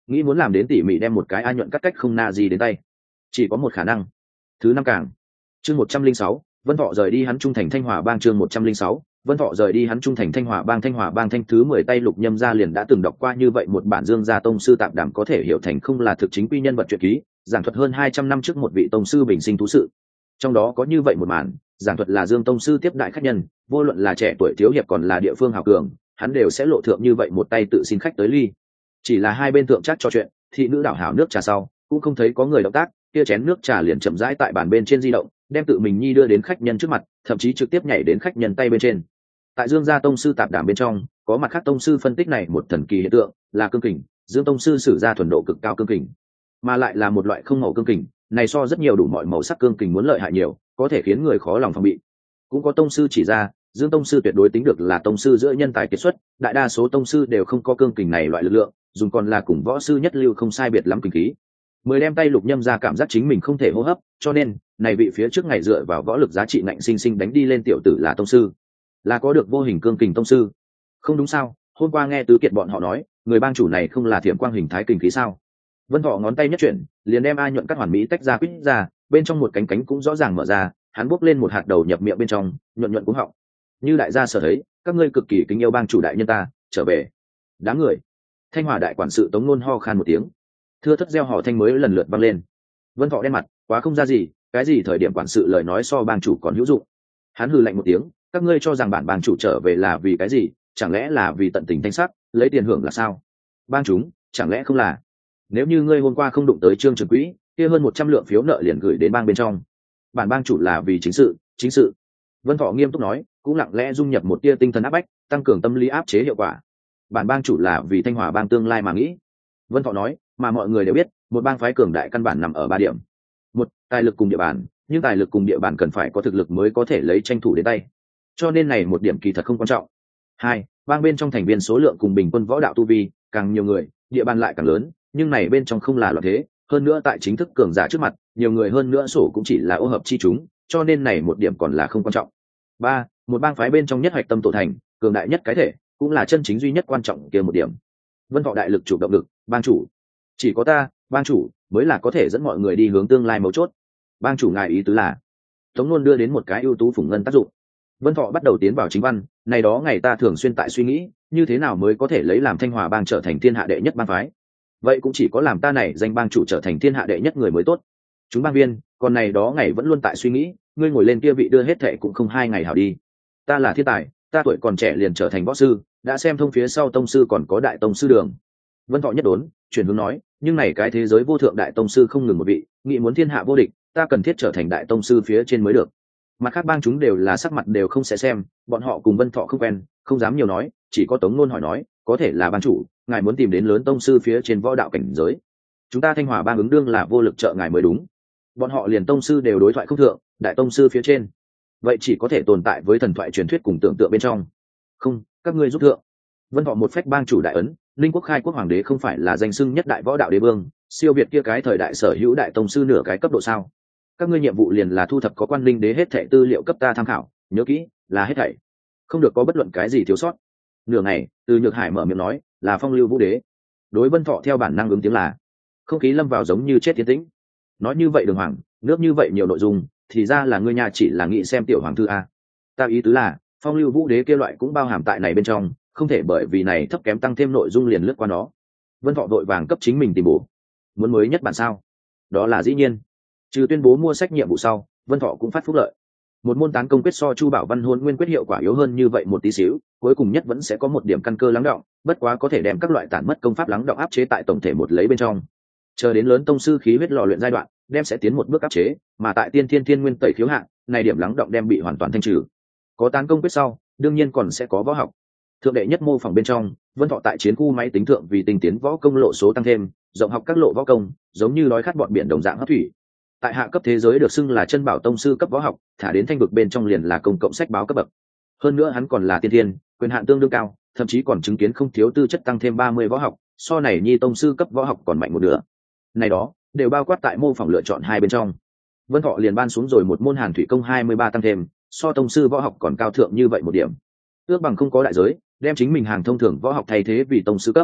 nghĩ muốn làm đến tỉ mỉ đem một cái a nhuận cắt cách không na gì đến tay, chỉ có một khả năng. Thứ năm càng. Chương một trăm linh sáu, Vân Thọ rời đi hắn trung thành Thanh Hòa bang. Chương một trăm linh sáu, Vân Thọ rời đi hắn trung thành Thanh Hòa bang. Thanh Hòa bang thanh thứ mười tay Lục Nhâm gia liền đã từng đọc qua như vậy một bản Dương gia tông sư tạp đàm, có thể hiểu thành không là thực chính quy nhân vật truyện ký, giảng thuật hơn hai trăm năm trước một vị tông sư bình sinh thú sự. Trong đó có như vậy một màn, giảng thuật là Dương tông sư tiếp đại khách nhân, vô luận là trẻ tuổi thiếu hiệp còn là địa phương hào cường, hắn đều sẽ lộ thượng như vậy một tay tự xin khách tới ly. Chỉ là hai bên thượng chắc trò chuyện, thị nữ đảo hảo nước trà sau, cũng không thấy có người động tác, kia chén nước trà liền chậm rãi tại bàn bên trên di động, đem tự mình nhi đưa đến khách nhân trước mặt, thậm chí trực tiếp nhảy đến khách nhân tay bên trên. Tại Dương gia tông sư tạp đàm bên trong, có mặt khác tông sư phân tích này một thần kỳ hiện tượng, là cương kình, Dương tông sư sử ra thuần độ cực cao cương kình, mà lại là một loại không màu cương kình, này so rất nhiều đủ mọi màu sắc cương kình muốn lợi hại nhiều, có thể khiến người khó lòng phòng bị. Cũng có tông sư chỉ ra, Dương tông sư tuyệt đối tính được là tông sư giữa nhân tài kiệt xuất, đại đa số tông sư đều không có cương kình này loại lực lượng, dùng còn là cùng võ sư nhất lưu không sai biệt lắm kình khí. Mười đem tay Lục Nhâm ra cảm giác chính mình không thể hô hấp, cho nên này vị phía trước ngày dựa vào võ lực giá trị ngạnh sinh sinh đánh đi lên tiểu tử là tông sư, là có được vô hình cương kình tông sư. Không đúng sao? Hôm qua nghe tứ kiệt bọn họ nói, người bang chủ này không là thiểm quang hình thái kình khí sao? Vân Thọ ngón tay nhất chuyển, liền đem a nhuận cắt hoàn mỹ tách ra quýt ra, bên trong một cánh cánh cũng rõ ràng mở ra, hắn bốc lên một hạt đầu nhập miệng bên trong, nhuận nhuận cũng họng. Như đại gia sở thấy, các ngươi cực kỳ kính yêu bang chủ đại nhân ta, trở về. Đám người. Thanh Hòa đại quản sự Tống Nôn ho khan một tiếng, thưa thất gieo hò thanh mới lần lượt vang lên. Vân Thọ đen mặt, quá không ra gì, cái gì thời điểm quản sự lời nói so bang chủ còn hữu dụng. Hắn hừ lạnh một tiếng, các ngươi cho rằng bản bang chủ trở về là vì cái gì? Chẳng lẽ là vì tận tình thanh sắc, lấy tiền hưởng là sao? Bang chúng, chẳng lẽ không là? Nếu như ngươi hôm qua không đụng tới Trương Trường Quỹ, kia hơn một trăm lượng phiếu nợ liền gửi đến bang bên trong. Bản bang chủ là vì chính sự, chính sự. Vân Thọ nghiêm túc nói, cũng lặng lẽ dung nhập một tia tinh thần áp bách, tăng cường tâm lý áp chế hiệu quả. Bản bang chủ là vì Thanh Hòa bang tương lai mà nghĩ. Vân Thọ nói, mà mọi người đều biết, một bang phái cường đại căn bản nằm ở ba điểm. Một, tài lực cùng địa bàn, nhưng tài lực cùng địa bàn cần phải có thực lực mới có thể lấy tranh thủ đến tay. Cho nên này một điểm kỳ thật không quan trọng. Hai, bang bên trong thành viên số lượng cùng bình quân võ đạo tu vi, càng nhiều người, địa bàn lại càng lớn, nhưng này bên trong không là loạn thế, hơn nữa tại chính thức cường giả trước mặt, nhiều người hơn nữa sổ cũng chỉ là ô hợp chi chúng, cho nên này một điểm còn là không quan trọng. Ba, một bang phái bên trong nhất hoạch tâm tổ thành, cường đại nhất cái thể, cũng là chân chính duy nhất quan trọng kia một điểm. Vân Thọ đại lực chủ động lực, bang chủ, chỉ có ta, bang chủ mới là có thể dẫn mọi người đi hướng tương lai mấu chốt. Bang chủ ngài ý tứ là? Tống Nôn đưa đến một cái ưu tú phủng ngân tác dụng. Vân Thọ bắt đầu tiến vào chính văn, này đó ngày ta thường xuyên tại suy nghĩ, như thế nào mới có thể lấy làm Thanh Hòa bang trở thành thiên hạ đệ nhất bang phái. Vậy cũng chỉ có làm ta này danh bang chủ trở thành thiên hạ đệ nhất người mới tốt. Chúng bang viên, còn này đó ngày vẫn luôn tại suy nghĩ, ngươi ngồi lên kia vị đưa hết thệ cũng không hai ngày hảo đi. Ta là thiên tài, ta tuổi còn trẻ liền trở thành võ sư, đã xem thông phía sau tông sư còn có đại tông sư đường. Vân Thọ nhất đốn, chuyển hướng nói, nhưng này cái thế giới vô thượng đại tông sư không ngừng một vị, nghĩ muốn thiên hạ vô địch, ta cần thiết trở thành đại tông sư phía trên mới được. Mặt khác bang chúng đều là sắc mặt đều không sẽ xem, bọn họ cùng Vân Thọ không quen, không dám nhiều nói, chỉ có Tống Nôn hỏi nói, có thể là bang chủ, ngài muốn tìm đến lớn tông sư phía trên võ đạo cảnh giới, chúng ta Thanh Hòa bang ứng đương là vô lực trợ ngài mới đúng. Bọn họ liền tông sư đều đối thoại không thượng, đại tông sư phía trên, vậy chỉ có thể tồn tại với thần thoại truyền thuyết cùng tưởng tượng bên trong. Không, các ngươi giúp thượng. Vân Thọ một phách bang chủ đại ấn, Linh Quốc khai quốc hoàng đế không phải là danh xưng nhất đại võ đạo đế vương, siêu việt kia cái thời đại sở hữu đại tông sư nửa cái cấp độ sao? Các ngươi nhiệm vụ liền là thu thập có quan linh đế hết thảy tư liệu cấp ta tham khảo, nhớ kỹ, là hết thảy, không được có bất luận cái gì thiếu sót. Nửa ngày, Từ Nhược Hải mở miệng nói, là Phong Lưu Vũ đế. Đối Vân Thọ theo bản năng ứng tiếng là. Không khí lâm vào giống như chết tiến tĩnh. Nói như vậy đường hoàng, nước như vậy nhiều nội dung, thì ra là ngươi nhà chỉ là nghĩ xem tiểu hoàng thư a. Ta ý tứ là, Phong Lưu Vũ đế kia loại cũng bao hàm tại này bên trong, không thể bởi vì này thấp kém tăng thêm nội dung liền lướt qua nó. Vân Thọ đội vàng cấp chính mình tìm bổ. Muốn mới nhất bản sao? Đó là dĩ nhiên. Trừ tuyên bố mua sách nhiệm vụ sau, Vân Thọ cũng phát phúc lợi. Một môn tán công quyết so Chu Bảo Văn hôn nguyên quyết hiệu quả yếu hơn như vậy một tí xíu, cuối cùng nhất vẫn sẽ có một điểm căn cơ lắng động, bất quá có thể đem các loại tản mất công pháp lắng động áp chế tại tổng thể một lấy bên trong. Chờ đến lớn tông sư khí huyết lò luyện giai đoạn, đem sẽ tiến một bước áp chế, mà tại tiên thiên thiên nguyên tẩy khiếu hạng, này điểm lắng động đem bị hoàn toàn thanh trừ. Có tán công quyết sau, đương nhiên còn sẽ có võ học. Thượng đệ nhất mô phỏng bên trong, Vân Thọ tại chiến khu máy tính thượng vì tinh tiến võ công lộ số tăng thêm, rộng học các lộ võ công, giống như đói khát bọn biển đồng dạng hấp thủy. Tại hạ cấp thế giới được xưng là chân bảo tông sư cấp võ học, thả đến thanh vực bên trong liền là công cộng sách báo cấp bậc. Hơn nữa hắn còn là tiên thiên, quyền hạn tương đương cao, thậm chí còn chứng kiến không thiếu tư chất tăng thêm ba mươi võ học, so này nhi tông sư cấp võ học còn mạnh một nửa. Này đó đều bao quát tại mô phỏng lựa chọn hai bên trong. Vân Thọ liền ban xuống rồi một môn Hàn thủy công hai mươi ba tăng thêm, so tông sư võ học còn cao thượng như vậy một điểm. Ước bằng không có đại giới, đem chính mình hàng thông thường võ học thay thế vì tông sư cấp.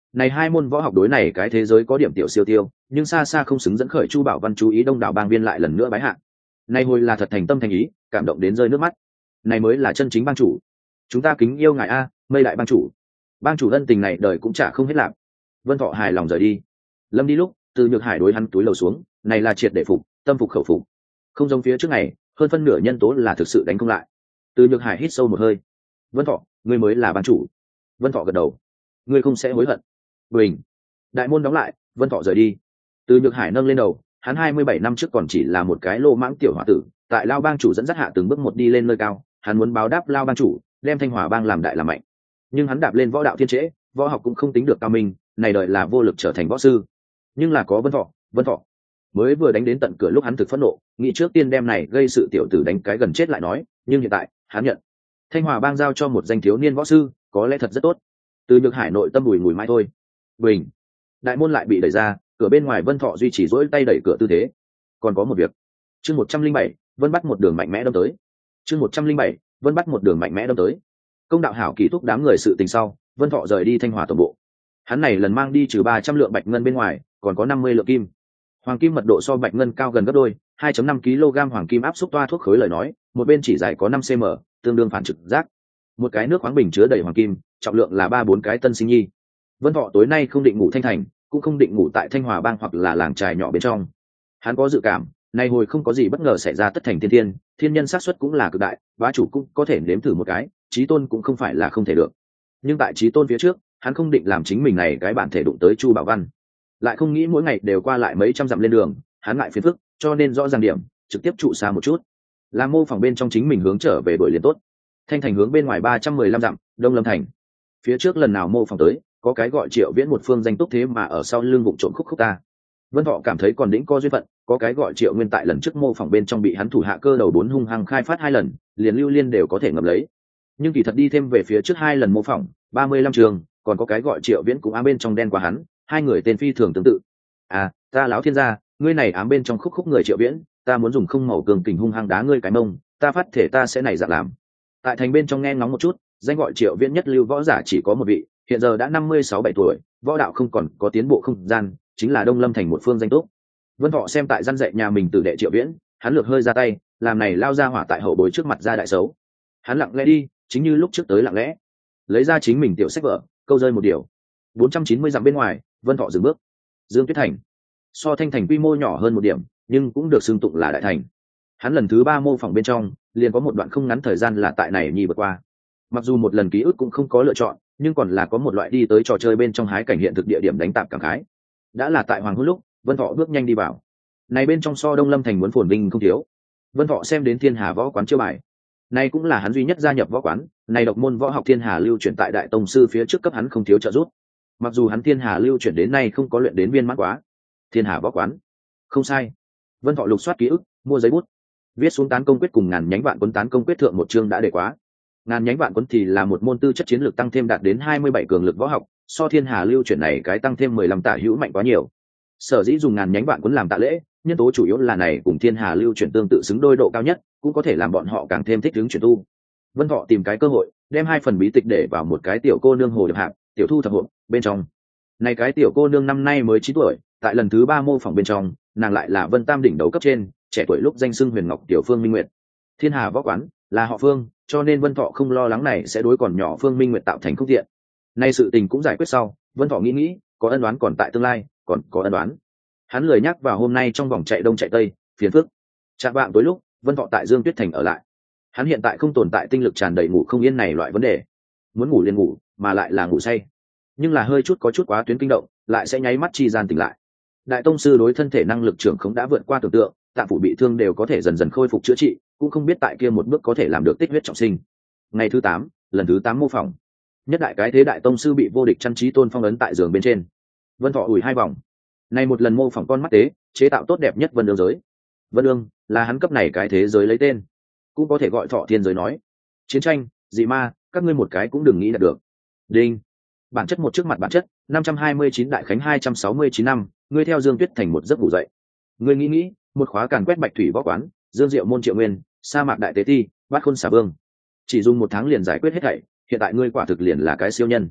Này hai môn võ học đối này cái thế giới có điểm tiểu siêu tiêu, nhưng xa xa không xứng dẫn khởi Chu Bảo Văn chú ý đông đảo bang viên lại lần nữa bái hạ. Này hồi là thật thành tâm thành ý, cảm động đến rơi nước mắt. Này mới là chân chính bang chủ. Chúng ta kính yêu ngài a, Mây đại bang chủ. Bang chủ ân tình này đời cũng chả không hết lạc. Vân Thọ hài lòng rời đi. Lâm đi lúc, Từ Nhược Hải đối hắn túi lầu xuống, này là triệt để phục, tâm phục khẩu phục. Không giống phía trước này, hơn phân nửa nhân tố là thực sự đánh không lại. Từ Nhược Hải hít sâu một hơi. Vân Thọ, ngươi mới là bang chủ. Vân Thọ gật đầu. Ngươi không sẽ hối hận. Bình. Đại môn đóng lại, Vân Thọ rời đi. Từ Nhược Hải nâng lên đầu, hắn hai mươi bảy năm trước còn chỉ là một cái lô mãng tiểu hòa tử, tại Lao bang chủ dẫn dắt hạ từng bước một đi lên nơi cao, hắn muốn báo đáp Lao bang chủ, đem Thanh Hỏa bang làm đại làm mạnh. Nhưng hắn đạp lên võ đạo thiên trễ, võ học cũng không tính được cao minh, này đợi là vô lực trở thành võ sư. Nhưng là có Vân Thọ, Vân Thọ mới vừa đánh đến tận cửa lúc hắn thực phẫn nộ, nghĩ trước tiên đem này gây sự tiểu tử đánh cái gần chết lại nói, nhưng hiện tại, hắn nhận Thanh Hỏa bang giao cho một danh thiếu niên võ sư, có lẽ thật rất tốt. Từ Nhược Hải nội tâm bùi ngùi mãi thôi. Bình. Đại môn lại bị đẩy ra, cửa bên ngoài Vân Thọ duy trì dỗi tay đẩy cửa tư thế. Còn có một việc. Chương một trăm linh bảy, Vân bắt một đường mạnh mẽ đâm tới. Chương một trăm linh bảy, Vân bắt một đường mạnh mẽ đâm tới. Công đạo hảo kỹ thúc đám người sự tình sau, Vân Thọ rời đi Thanh Hỏa tổng bộ. Hắn này lần mang đi trừ ba trăm lượng bạch ngân bên ngoài, còn có năm mươi lượng kim. Hoàng kim mật độ so bạch ngân cao gần gấp đôi, hai phẩy năm ki lô gam hoàng kim áp xúc toa thuốc khối lời nói, một bên chỉ dài có năm xăng ti mét, tương đương phản trực giác. Một cái nước khoáng bình chứa đầy hoàng kim, trọng lượng là ba bốn cái tân sinh nhi. Vân Thọ tối nay không định ngủ Thanh Thành, cũng không định ngủ tại Thanh Hòa bang hoặc là làng trài nhỏ bên trong. Hắn có dự cảm, nay hồi không có gì bất ngờ xảy ra tất thành thiên thiên, thiên nhân xác suất cũng là cực đại, bá chủ cũng có thể nếm thử một cái, chí tôn cũng không phải là không thể được. Nhưng tại chí tôn phía trước, hắn không định làm chính mình này cái bản thể đụng tới Chu Bảo Văn, lại không nghĩ mỗi ngày đều qua lại mấy trăm dặm lên đường, hắn ngại phiền phức, cho nên rõ ràng điểm, trực tiếp trụ xa một chút. Làm mô phỏng bên trong chính mình hướng trở về đội liền tốt. Thanh Thành hướng bên ngoài ba trăm mười lăm dặm, Đông Lâm thành. Phía trước lần nào mô phỏng tới, có cái gọi Triệu Viễn một phương danh túc thế mà ở sau lưng vụng trộm khúc khúc ta. Vân Thọ cảm thấy còn đĩnh co duyên phận, có cái gọi Triệu Nguyên tại lần trước mô phỏng bên trong bị hắn thủ hạ cơ đầu bốn hung hăng khai phát hai lần, liền lưu liên đều có thể ngậm lấy. Nhưng kỳ thật đi thêm về phía trước hai lần mô phỏng, ba mươi lăm trường, còn có cái gọi Triệu Viễn cũng ám bên trong đen qua hắn, hai người tên phi thường tương tự. À, ta láo thiên gia, ngươi này ám bên trong khúc khúc người Triệu Viễn, ta muốn dùng không màu cường kình hung hăng đá ngươi cái mông, ta phát thể ta sẽ này dạng làm. Tại thành bên trong nghe ngóng một chút, danh gọi Triệu Viễn nhất lưu võ giả chỉ có một vị, hiện giờ đã năm mươi sáu bảy tuổi, võ đạo không còn có tiến bộ không gian, chính là Đông Lâm thành một phương danh túc. Vân Thọ xem tại gian dạy nhà mình tử đệ Triệu Viễn, hắn lược hơi ra tay, làm này lao ra hỏa tại hậu bối trước mặt ra đại xấu. Hắn lặng lẽ đi, chính như lúc trước tới lặng lẽ, lấy ra chính mình tiểu sách vở, câu rơi một điều. bốn trăm chín mươi dặm bên ngoài, Vân Thọ dừng bước. Dương Tuyết thành, so Thanh thành quy mô nhỏ hơn một điểm, nhưng cũng được xưng tụng là đại thành. Hắn lần thứ ba mô phỏng bên trong, liền có một đoạn không ngắn thời gian là tại này nhi vượt qua. Mặc dù một lần ký ức cũng không có lựa chọn, nhưng còn là có một loại đi tới trò chơi bên trong hái cảnh hiện thực địa điểm đánh tạp cảm khái. Đã là tại hoàng hôn lúc, Vân Thọ bước nhanh đi vào. Này bên trong so Đông Lâm thành muốn phồn vinh không thiếu. Vân Thọ xem đến Thiên Hà võ quán chiêu bài. Này cũng là hắn duy nhất gia nhập võ quán, này độc môn võ học Thiên Hà lưu chuyển tại đại tông sư phía trước cấp hắn không thiếu trợ giúp. Mặc dù hắn Thiên Hà lưu chuyển đến nay không có luyện đến viên mãn quá. Thiên Hà võ quán. Không sai. Vân Thọ lục soát ký ức, mua giấy bút, viết xuống tán công quyết cùng ngàn nhánh vạn quân tán công quyết thượng một chương đã để quá. Ngàn nhánh vạn quân thì là một môn tư chất chiến lược tăng thêm đạt đến hai mươi bảy cường lực võ học, so Thiên Hà lưu chuyển này cái tăng thêm mười lăm tả hữu mạnh quá nhiều. Sở dĩ dùng ngàn nhánh vạn quân làm tạ lễ, nhân tố chủ yếu là này cùng Thiên Hà lưu chuyển tương tự xứng đôi độ cao nhất, cũng có thể làm bọn họ càng thêm thích ứng chuyển tu. Vân Thọ tìm cái cơ hội, đem hai phần bí tịch để vào một cái tiểu cô nương hồ điệp hạp, tiểu thu thập hộp bên trong. Này cái tiểu cô nương năm nay mới chín tuổi, tại lần thứ ba mô phỏng bên trong, nàng lại là Vân Tam đỉnh đấu cấp trên, trẻ tuổi lúc danh xưng Huyền Ngọc tiểu Phương Minh Nguyệt. Thiên Hà võ quán là họ Phương, cho nên Vân Thọ không lo lắng này sẽ đối còn nhỏ Phương Minh Nguyệt tạo thành khúc tiện. Nay sự tình cũng giải quyết sau, Vân Thọ nghĩ nghĩ, có ân đoán còn tại tương lai, còn có ân đoán. Hắn lười nhắc vào hôm nay trong vòng chạy đông chạy tây, phiền phức. Chạm vạng tối lúc, Vân Thọ tại Dương Tuyết thành ở lại. Hắn hiện tại không tồn tại tinh lực tràn đầy ngủ không yên này loại vấn đề. Muốn ngủ liền ngủ, mà lại là ngủ say. Nhưng là hơi chút có chút quá tuyến kinh động, lại sẽ nháy mắt chi gian tỉnh lại. Đại tông sư đối thân thể năng lực trưởng khống đã vượt qua tưởng tượng, tạng phủ bị thương đều có thể dần dần khôi phục chữa trị, cũng không biết tại kia một bước có thể làm được tích huyết trọng sinh. Ngày thứ tám, lần thứ tám mô phỏng. Nhất đại cái thế đại tông sư bị vô địch chăn trí tôn phong ấn tại giường bên trên. Vân Thọ ủi hai vòng. Này một lần mô phỏng con mắt tế, chế tạo tốt đẹp nhất Vân Ương giới. Vân Ương là hắn cấp này cái thế giới lấy tên, cũng có thể gọi Thọ Thiên giới nói. Chiến tranh, dị ma, các ngươi một cái cũng đừng nghĩ là được. Đinh. Bản chất một trước mặt bản chất, năm trăm hai mươi chín đại khánh hai trăm sáu mươi chín năm, ngươi theo Dương Tuyết thành một giấc ngủ dậy. Ngươi nghĩ nghĩ, một khóa càn quét Bạch Thủy võ quán, Dương Diệu môn Triệu Nguyên, sa mạc đại tế ti, bát khôn xà vương. Chỉ dùng một tháng liền giải quyết hết thảy, hiện tại ngươi quả thực liền là cái siêu nhân.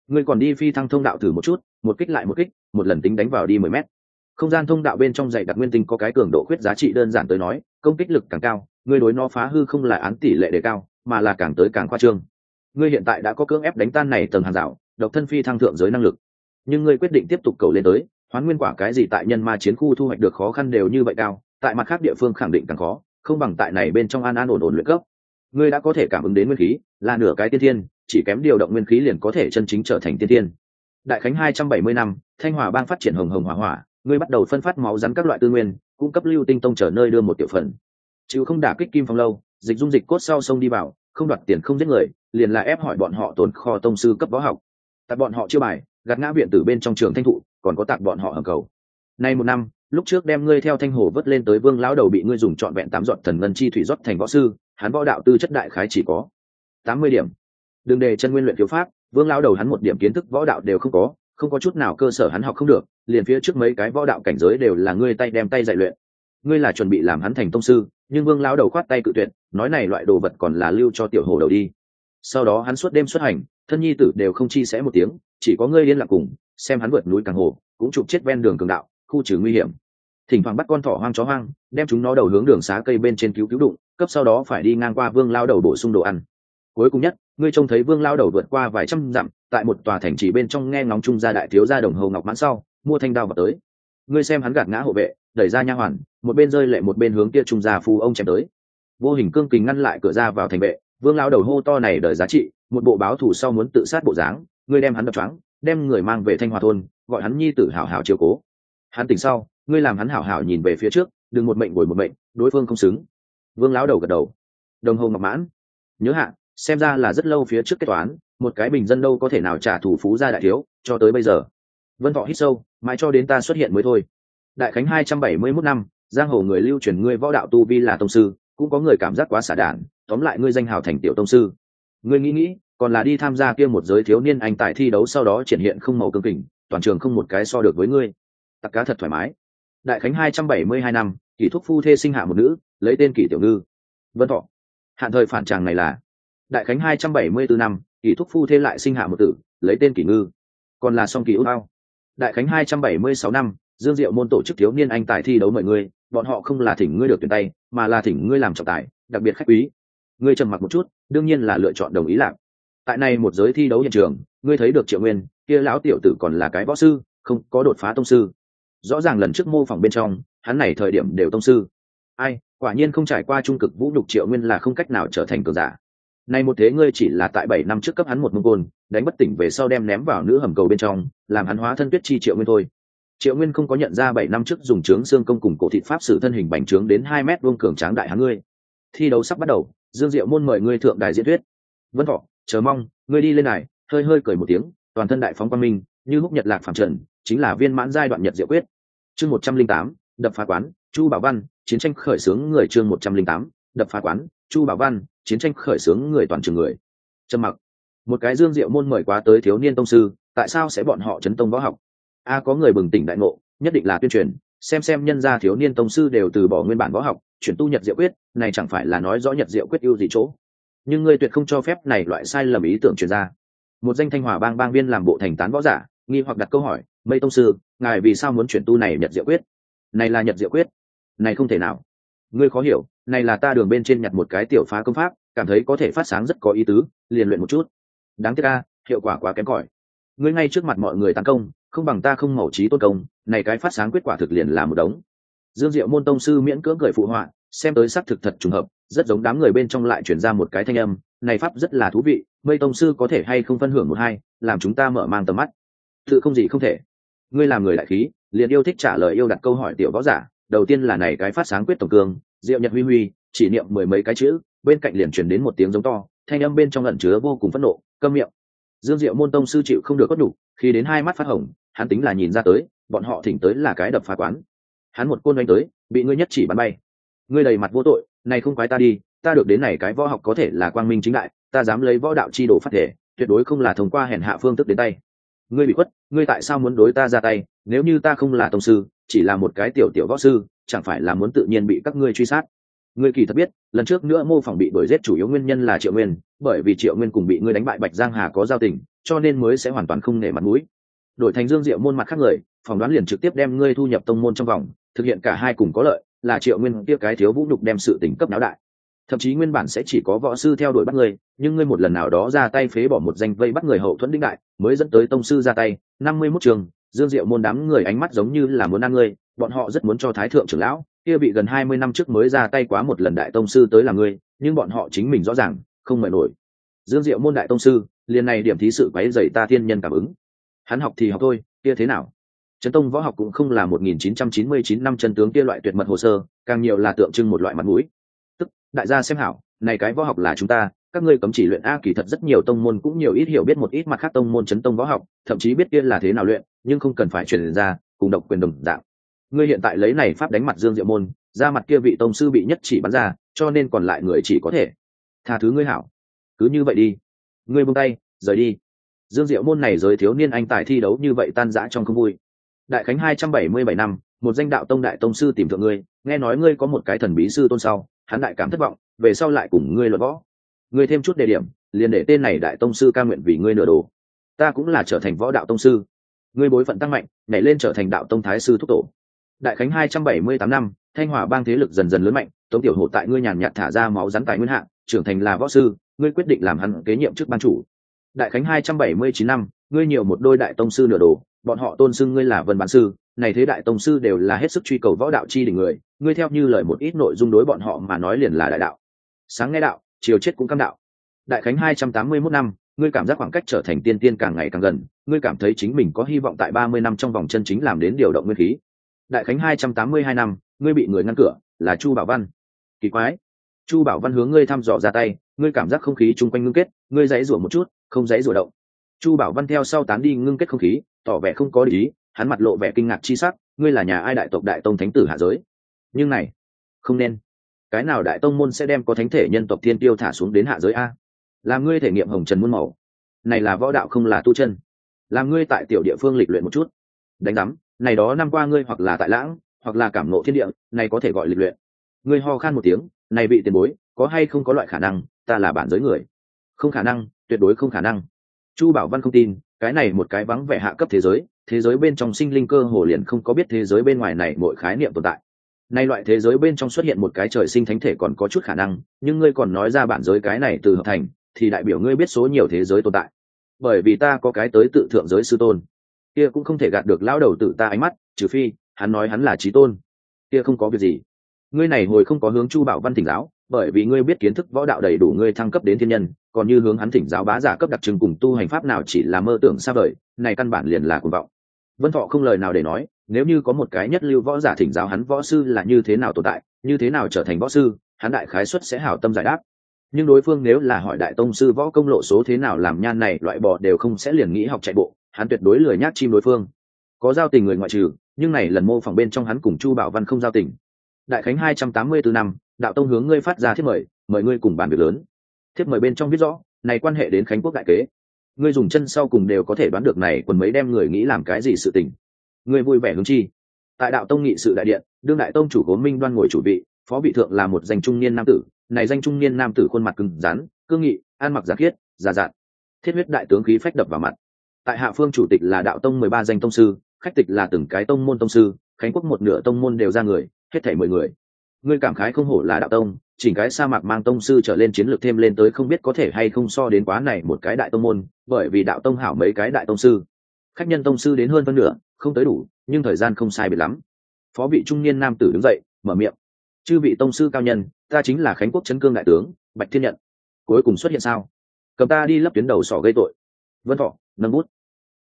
Ngươi còn đi phi thăng thông đạo thử một chút, một kích lại một kích, một lần tính đánh vào đi mười mét. Không gian thông đạo bên trong dày đặc nguyên tinh có cái cường độ khuyết giá trị đơn giản tới nói, công kích lực càng cao, ngươi đối nó phá hư không là án tỷ lệ đề cao, mà là càng tới càng khoa trương. Ngươi hiện tại đã có cưỡng ép đánh tan này tầng hàng rào, độc thân phi thăng thượng giới năng lực, nhưng ngươi quyết định tiếp tục cầu lên tới, hoán nguyên quả cái gì tại nhân ma chiến khu thu hoạch được khó khăn đều như vậy cao, tại mặt khác địa phương khẳng định càng khó, không bằng tại này bên trong an an ổn ổn luyện cấp. Ngươi đã có thể cảm ứng đến nguyên khí, là nửa cái tiên thiên, chỉ kém điều động nguyên khí liền có thể chân chính trở thành tiên thiên. Đại khánh hai trăm bảy mươi năm, Thanh Hòa bang phát triển hồng hồng hỏa hỏa, ngươi bắt đầu phân phát máu rắn các loại tư nguyên, cung cấp lưu tinh tông trở nơi đưa một tiểu phần. Chịu không đả kích kim phong lâu, dịch dung dịch cốt sau sông đi vào, không đoạt tiền không giết người, liền là ép hỏi bọn họ tồn kho tông sư cấp võ học. Tại bọn họ chưa bài, gạt ngã viện tử bên trong trường thanh thụ, còn có tạc bọn họ hầm cầu. Nay một năm, lúc trước đem ngươi theo thanh hồ vớt lên tới vương lão đầu bị ngươi dùng trọn vẹn tám giọt thần ngân chi thủy rót thành võ sư, hắn võ đạo tư chất đại khái chỉ có tám mươi điểm. Đừng đề chân nguyên luyện thiếu pháp, vương lão đầu hắn một điểm kiến thức võ đạo đều không có, không có chút nào cơ sở hắn học không được, liền phía trước mấy cái võ đạo cảnh giới đều là ngươi tay đem tay dạy luyện. Ngươi là chuẩn bị làm hắn thành tông sư, nhưng vương lão đầu khoát tay cự tuyệt, nói này loại đồ vật còn là lưu cho tiểu hồ đầu đi. Sau đó hắn suốt đêm xuất hành, thân nhi tử đều không chi sẻ một tiếng, chỉ có ngươi liên lạc cùng, xem hắn vượt núi càng hồ, cũng chụp chết ven đường cường đạo, khu trừ nguy hiểm. Thỉnh thoảng bắt con thỏ hoang chó hoang, đem chúng nó đầu hướng đường xá cây bên trên cứu cứu đụng, cấp sau đó phải đi ngang qua vương lao đầu bổ sung đồ ăn. Cuối cùng nhất, ngươi trông thấy vương lao đầu vượt qua vài trăm dặm, tại một tòa thành trì bên trong nghe ngóng trung gia đại thiếu gia đồng hầu ngọc mãn sau, mua thanh đao vào tới. Ngươi xem hắn gạt ngã hộ vệ, đẩy ra nha hoàn, một bên rơi lệ một bên hướng kia trung gia phu ông chém tới. Vô hình cương kình ngăn lại cửa ra vào thành vệ, vương lao đầu hô to này đời giá trị, một bộ báo thù sau muốn tự sát bộ dáng, ngươi đem hắn đập choáng, đem người mang về Thanh Hòa thôn, gọi hắn nhi tử hảo hảo chiếu cố. Hắn tỉnh sau, ngươi làm hắn hảo hảo nhìn về phía trước, đừng một mệnh bồi một mệnh, đối phương không xứng. Vương lão đầu gật đầu. Đồng Hồ Ngọc Mãn, nhớ hạ, xem ra là rất lâu phía trước kết toán, một cái bình dân đâu có thể nào trả thù phú gia đại thiếu, cho tới bây giờ. Vân Thọ hít sâu, mãi cho đến ta xuất hiện mới thôi. Đại khánh hai trăm bảy mươi mốt năm, giang hồ người lưu truyền ngươi võ đạo tu vi là tông sư, cũng có người cảm giác quá xả đản, tóm lại ngươi danh hào thành tiểu tông sư. Ngươi nghĩ nghĩ, còn là đi tham gia kia một giới thiếu niên anh tài thi đấu sau đó triển hiện không màu cương kình, toàn trường không một cái so được với ngươi. Tặc cá thật thoải mái. Đại khánh hai trăm bảy mươi hai năm, Kỷ Thúc phu thê sinh hạ một nữ, lấy tên Kỷ Tiểu Ngư. Vân Thọ. Hạn thời phản tràng này là Đại khánh hai trăm bảy mươi tư năm, Kỷ Thúc phu thê lại sinh hạ một tử, lấy tên Kỷ Ngư. Còn là song Kỷ Út Ao. Đại khánh hai trăm bảy mươi sáu năm, Dương Diệu môn tổ chức thiếu niên anh tài thi đấu mọi người, bọn họ không là thỉnh ngươi được tuyển tay, mà là thỉnh ngươi làm trọng tài, đặc biệt khách quý. Ngươi trầm mặc một chút, đương nhiên là lựa chọn đồng ý làm. Tại này một giới thi đấu hiện trường, ngươi thấy được Triệu Nguyên, kia lão tiểu tử còn là cái võ sư, không có đột phá tông sư. Rõ ràng lần trước mô phỏng bên trong, hắn này thời điểm đều tông sư. Ai, quả nhiên không trải qua trung cực vũ nhục Triệu Nguyên là không cách nào trở thành cường giả. Nay một thế ngươi chỉ là tại bảy năm trước cấp hắn một mông côn, đánh bất tỉnh về sau đem ném vào nữ hầm cầu bên trong, làm hắn hóa thân tuyết chi Triệu Nguyên thôi. Triệu Nguyên không có nhận ra bảy năm trước dùng trướng xương công cùng cổ thịt pháp sử thân hình bành trướng đến hai mét vuông cường tráng đại hắn ngươi. Thi đấu sắp bắt đầu, Dương Diệu môn mời ngươi thượng đài diễn thuyết. Vân Thọ, chờ mong, ngươi đi lên này, hơi hơi cười một tiếng, toàn thân đại phóng quang minh, như húc nhật lạc phàm trần, chính là viên mãn giai đoạn nhật diệu quyết. Chương một trăm linh tám, đập phá quán, Chu Bảo Văn, chiến tranh khởi xướng người chương một trăm linh tám, đập phá quán, Chu Bảo Văn, chiến tranh khởi xướng người toàn trường người. Trầm mặc. Một cái Dương Diệu môn mời quá tới thiếu niên tông sư, tại sao sẽ bọn họ chấn tông võ học? A có người bừng tỉnh đại ngộ, nhất định là tuyên truyền, xem xem nhân gia thiếu niên tông sư đều từ bỏ nguyên bản võ học, chuyển tu nhật diệu quyết, này chẳng phải là nói rõ nhật diệu quyết ưu gì chỗ. Nhưng ngươi tuyệt không cho phép này loại sai lầm ý tưởng truyền ra. Một danh Thanh Hòa bang bang viên làm bộ thành tán võ giả, nghi hoặc đặt câu hỏi, Mây tông sư, ngài vì sao muốn chuyển tu này nhật diệu quyết? Này là nhật diệu quyết? Này không thể nào. Ngươi khó hiểu, này là ta đường bên trên nhặt một cái tiểu phá công pháp, cảm thấy có thể phát sáng rất có ý tứ, liền luyện một chút. Đáng tiếc a, hiệu quả quá kém cỏi. Ngươi ngay trước mặt mọi người tấn công, không bằng ta không mẩu trí tôn công, này cái phát sáng quyết quả thực liền là một đống. Dương Diệu môn tông sư miễn cưỡng cười phụ họa, xem tới xác thực thật trùng hợp, rất giống đám người bên trong lại chuyển ra một cái thanh âm, này pháp rất là thú vị, Mây tông sư có thể hay không phân hưởng một hai, làm chúng ta mở mang tầm mắt. Tự không gì không thể. Ngươi làm người đại khí, liền yêu thích trả lời yêu đặt câu hỏi tiểu võ giả, đầu tiên là này cái phát sáng quyết tổng cương, Diệu Nhật huy huy, chỉ niệm mười mấy cái chữ, bên cạnh liền truyền đến một tiếng giống to, thanh âm bên trong ẩn chứa vô cùng phẫn nộ, câm miệng. Dương Diệu môn tông sư chịu không được cốt đủ, khi đến hai mắt phát hồng, hắn tính là nhìn ra tới, bọn họ thỉnh tới là cái đập phá quán. Hắn một côn đánh tới, bị ngươi nhất chỉ bắn bay. Ngươi đầy mặt vô tội, này không quái ta đi, ta được đến này cái võ học có thể là quang minh chính đại, ta dám lấy võ đạo chi đồ phát thể, tuyệt đối không là thông qua hèn hạ phương thức đến tay. Ngươi bị khuất, ngươi tại sao muốn đối ta ra tay, nếu như ta không là tông sư, chỉ là một cái tiểu tiểu võ sư, chẳng phải là muốn tự nhiên bị các ngươi truy sát. Ngươi kỳ thật biết, lần trước nữa mô phỏng bị đuổi giết chủ yếu nguyên nhân là Triệu Nguyên, bởi vì Triệu Nguyên cùng bị ngươi đánh bại Bạch Giang Hà có giao tình, cho nên mới sẽ hoàn toàn không nể mặt mũi. Đổi thành Dương Diệu môn mặt khác người, phỏng đoán liền trực tiếp đem ngươi thu nhập tông môn trong vòng, thực hiện cả hai cùng có lợi, là Triệu Nguyên kia cái thiếu vũ nhục đem sự tình cấp náo đại. Thậm chí nguyên bản sẽ chỉ có võ sư theo đuổi bắt ngươi, nhưng ngươi một lần nào đó ra tay phế bỏ một danh vây bắt người hậu thuẫn đỉnh đại, mới dẫn tới tông sư ra tay. năm mươi mốt trường, Dương Diệu môn đám người ánh mắt giống như là muốn ăn ngươi, bọn họ rất muốn cho thái thượng trưởng lão kia bị gần hai mươi năm trước mới ra tay quá một lần đại tông sư tới làm ngươi, nhưng bọn họ chính mình rõ ràng không mời nổi. Dương Diệu môn đại tông sư, liền này điểm thí sự quấy rầy ta thiên nhân cảm ứng. Hắn học thì học thôi, kia thế nào? Trấn Tông võ học cũng không là một nghìn chín trăm chín mươi chín năm chân tướng kia loại tuyệt mật hồ sơ, càng nhiều là tượng trưng một loại mặt mũi. Tức, đại gia xem hảo, này cái võ học là chúng ta, các ngươi cấm chỉ luyện a, kỳ thật rất nhiều tông môn cũng nhiều ít hiểu biết một ít mặt khác tông môn Trấn Tông võ học, thậm chí biết kia là thế nào luyện, nhưng không cần phải truyền ra, cùng độc quyền đồng dạng. Ngươi hiện tại lấy này pháp đánh mặt Dương Diệu môn, ra mặt kia vị tông sư bị nhất chỉ bắn ra, cho nên còn lại người chỉ có thể tha thứ ngươi hảo. Cứ như vậy đi, ngươi buông tay, rời đi. Dương Diệu môn này giới thiếu niên anh tài thi đấu như vậy tan rã trong không vui. Đại khánh hai trăm bảy mươi bảy năm, một danh đạo tông đại tông sư tìm thượng ngươi, nghe nói ngươi có một cái thần bí sư tôn sau, hắn đại cảm thất vọng, về sau lại cùng ngươi luận võ. Ngươi thêm chút đề điểm, liền để tên này đại tông sư ca nguyện vì ngươi nửa đồ. Ta cũng là trở thành võ đạo tông sư. Ngươi bối phận tăng mạnh, nhảy lên trở thành đạo tông thái sư thúc tổ. Đại khánh hai trăm bảy mươi tám năm, Thanh Hòa bang thế lực dần dần lớn mạnh, Tống Tiểu Hổ tại ngươi nhàn nhạt thả ra máu rắn tại nguyên hạng, trưởng thành là võ sư, ngươi quyết định làm hắn kế nhiệm chức ban chủ. Đại khánh hai trăm bảy mươi chín năm, ngươi nhiều một đôi đại tông sư nửa đồ, bọn họ tôn xưng ngươi là Vân Bán sư, này thế đại tông sư đều là hết sức truy cầu võ đạo chi đỉnh người, ngươi theo như lời một ít nội dung đối bọn họ mà nói liền là đại đạo. Sáng nghe đạo, chiều chết cũng cam đạo. Đại khánh hai trăm tám mươi mốt năm, ngươi cảm giác khoảng cách trở thành tiên tiên càng ngày càng gần, ngươi cảm thấy chính mình có hy vọng tại ba mươi năm trong vòng chân chính làm đến điều động nguyên khí. Đại khánh hai trăm tám mươi hai năm, ngươi bị người ngăn cửa, là Chu Bảo Văn. Kỳ quái, Chu Bảo Văn hướng ngươi thăm dò ra tay, ngươi cảm giác không khí chung quanh ngưng kết, ngươi giãy giụa một chút, không giãy giụa động. Chu Bảo Văn theo sau tán đi ngưng kết không khí, tỏ vẻ không có ý, hắn mặt lộ vẻ kinh ngạc chi sắc, ngươi là nhà ai đại tộc đại tông thánh tử hạ giới? Nhưng này, không nên. Cái nào đại tông môn sẽ đem có thánh thể nhân tộc thiên tiêu thả xuống đến hạ giới a? Làm ngươi thể nghiệm hồng trần muôn màu. Này là võ đạo không là tu chân. Làm ngươi tại tiểu địa phương lịch luyện một chút. Đánh đắm, này đó năm qua ngươi hoặc là tại lãng, hoặc là cảm ngộ thiên địa, này có thể gọi lịch luyện. Ngươi ho khan một tiếng, này bị tiền bối, có hay không có loại khả năng, ta là bản giới người? Không khả năng, tuyệt đối không khả năng. Chu Bảo Văn không tin, cái này một cái vắng vẻ hạ cấp thế giới, thế giới bên trong sinh linh cơ hồ liền không có biết thế giới bên ngoài này mọi khái niệm tồn tại. Nay loại thế giới bên trong xuất hiện một cái trời sinh thánh thể còn có chút khả năng, nhưng ngươi còn nói ra bản giới cái này từ hợp thành, thì đại biểu ngươi biết số nhiều thế giới tồn tại. Bởi vì ta có cái tới tự thượng giới sư tôn, kia cũng không thể gạt được lão đầu tử ta ánh mắt, trừ phi hắn nói hắn là chí tôn, kia không có việc gì. Ngươi này hồi không có hướng Chu Bảo Văn thỉnh giáo, bởi vì ngươi biết kiến thức võ đạo đầy đủ ngươi thăng cấp đến thiên nhân, còn như hướng hắn thỉnh giáo bá giả cấp đặc trưng cùng tu hành pháp nào chỉ là mơ tưởng xa vời, này căn bản liền là cuồng vọng. Vân Thọ không lời nào để nói, nếu như có một cái nhất lưu võ giả thỉnh giáo hắn võ sư là như thế nào tồn tại, như thế nào trở thành võ sư, hắn đại khái suất sẽ hảo tâm giải đáp. Nhưng đối phương nếu là hỏi đại tông sư võ công lộ số thế nào làm nhan này loại bỏ đều không sẽ liền nghĩ học chạy bộ, hắn tuyệt đối lười nhác chim đối phương. Có giao tình người ngoại trừ, nhưng này lần mô phỏng bên trong hắn cùng Chu Bảo Văn không giao tình. Đại khánh hai trăm tám mươi tư năm, đạo tông hướng ngươi phát ra thiếp mời, mời ngươi cùng bàn việc lớn. Thiếp mời bên trong viết rõ, này quan hệ đến Khánh Quốc đại kế. Ngươi dùng chân sau cùng đều có thể đoán được này quần mấy đem người nghĩ làm cái gì sự tình. Ngươi vui vẻ hướng chi. Tại đạo tông nghị sự đại điện, đương đại tông chủ Cố Minh Đoan ngồi chủ vị, phó vị thượng là một danh trung niên nam tử, này danh trung niên nam tử khuôn mặt cứng rắn, cương nghị, ăn mặc giả khiết, già dặn, thiết huyết đại tướng khí phách đập vào mặt. Tại hạ phương chủ tịch là đạo tông mười ba danh tông sư, khách tịch là từng cái tông môn tông sư, Khánh Quốc một nửa tông môn đều ra người, hết thảy mười người. Ngươi cảm khái không hổ là đạo tông, chỉnh cái sa mạc mang tông sư trở lên chiến lược thêm lên tới không biết có thể hay không so đến quá này một cái đại tông môn, bởi vì đạo tông hảo mấy cái đại tông sư, khách nhân tông sư đến hơn phân nửa, không tới đủ, nhưng thời gian không sai biệt lắm. Phó vị trung niên nam tử đứng dậy, mở miệng: chư vị tông sư cao nhân, ta chính là Khánh Quốc Trấn Cương đại tướng Bạch Thiên Nhận. Cuối cùng xuất hiện sao? Cầm ta đi lấp tuyến đầu sỏ gây tội. Vân Thọ nâng bút.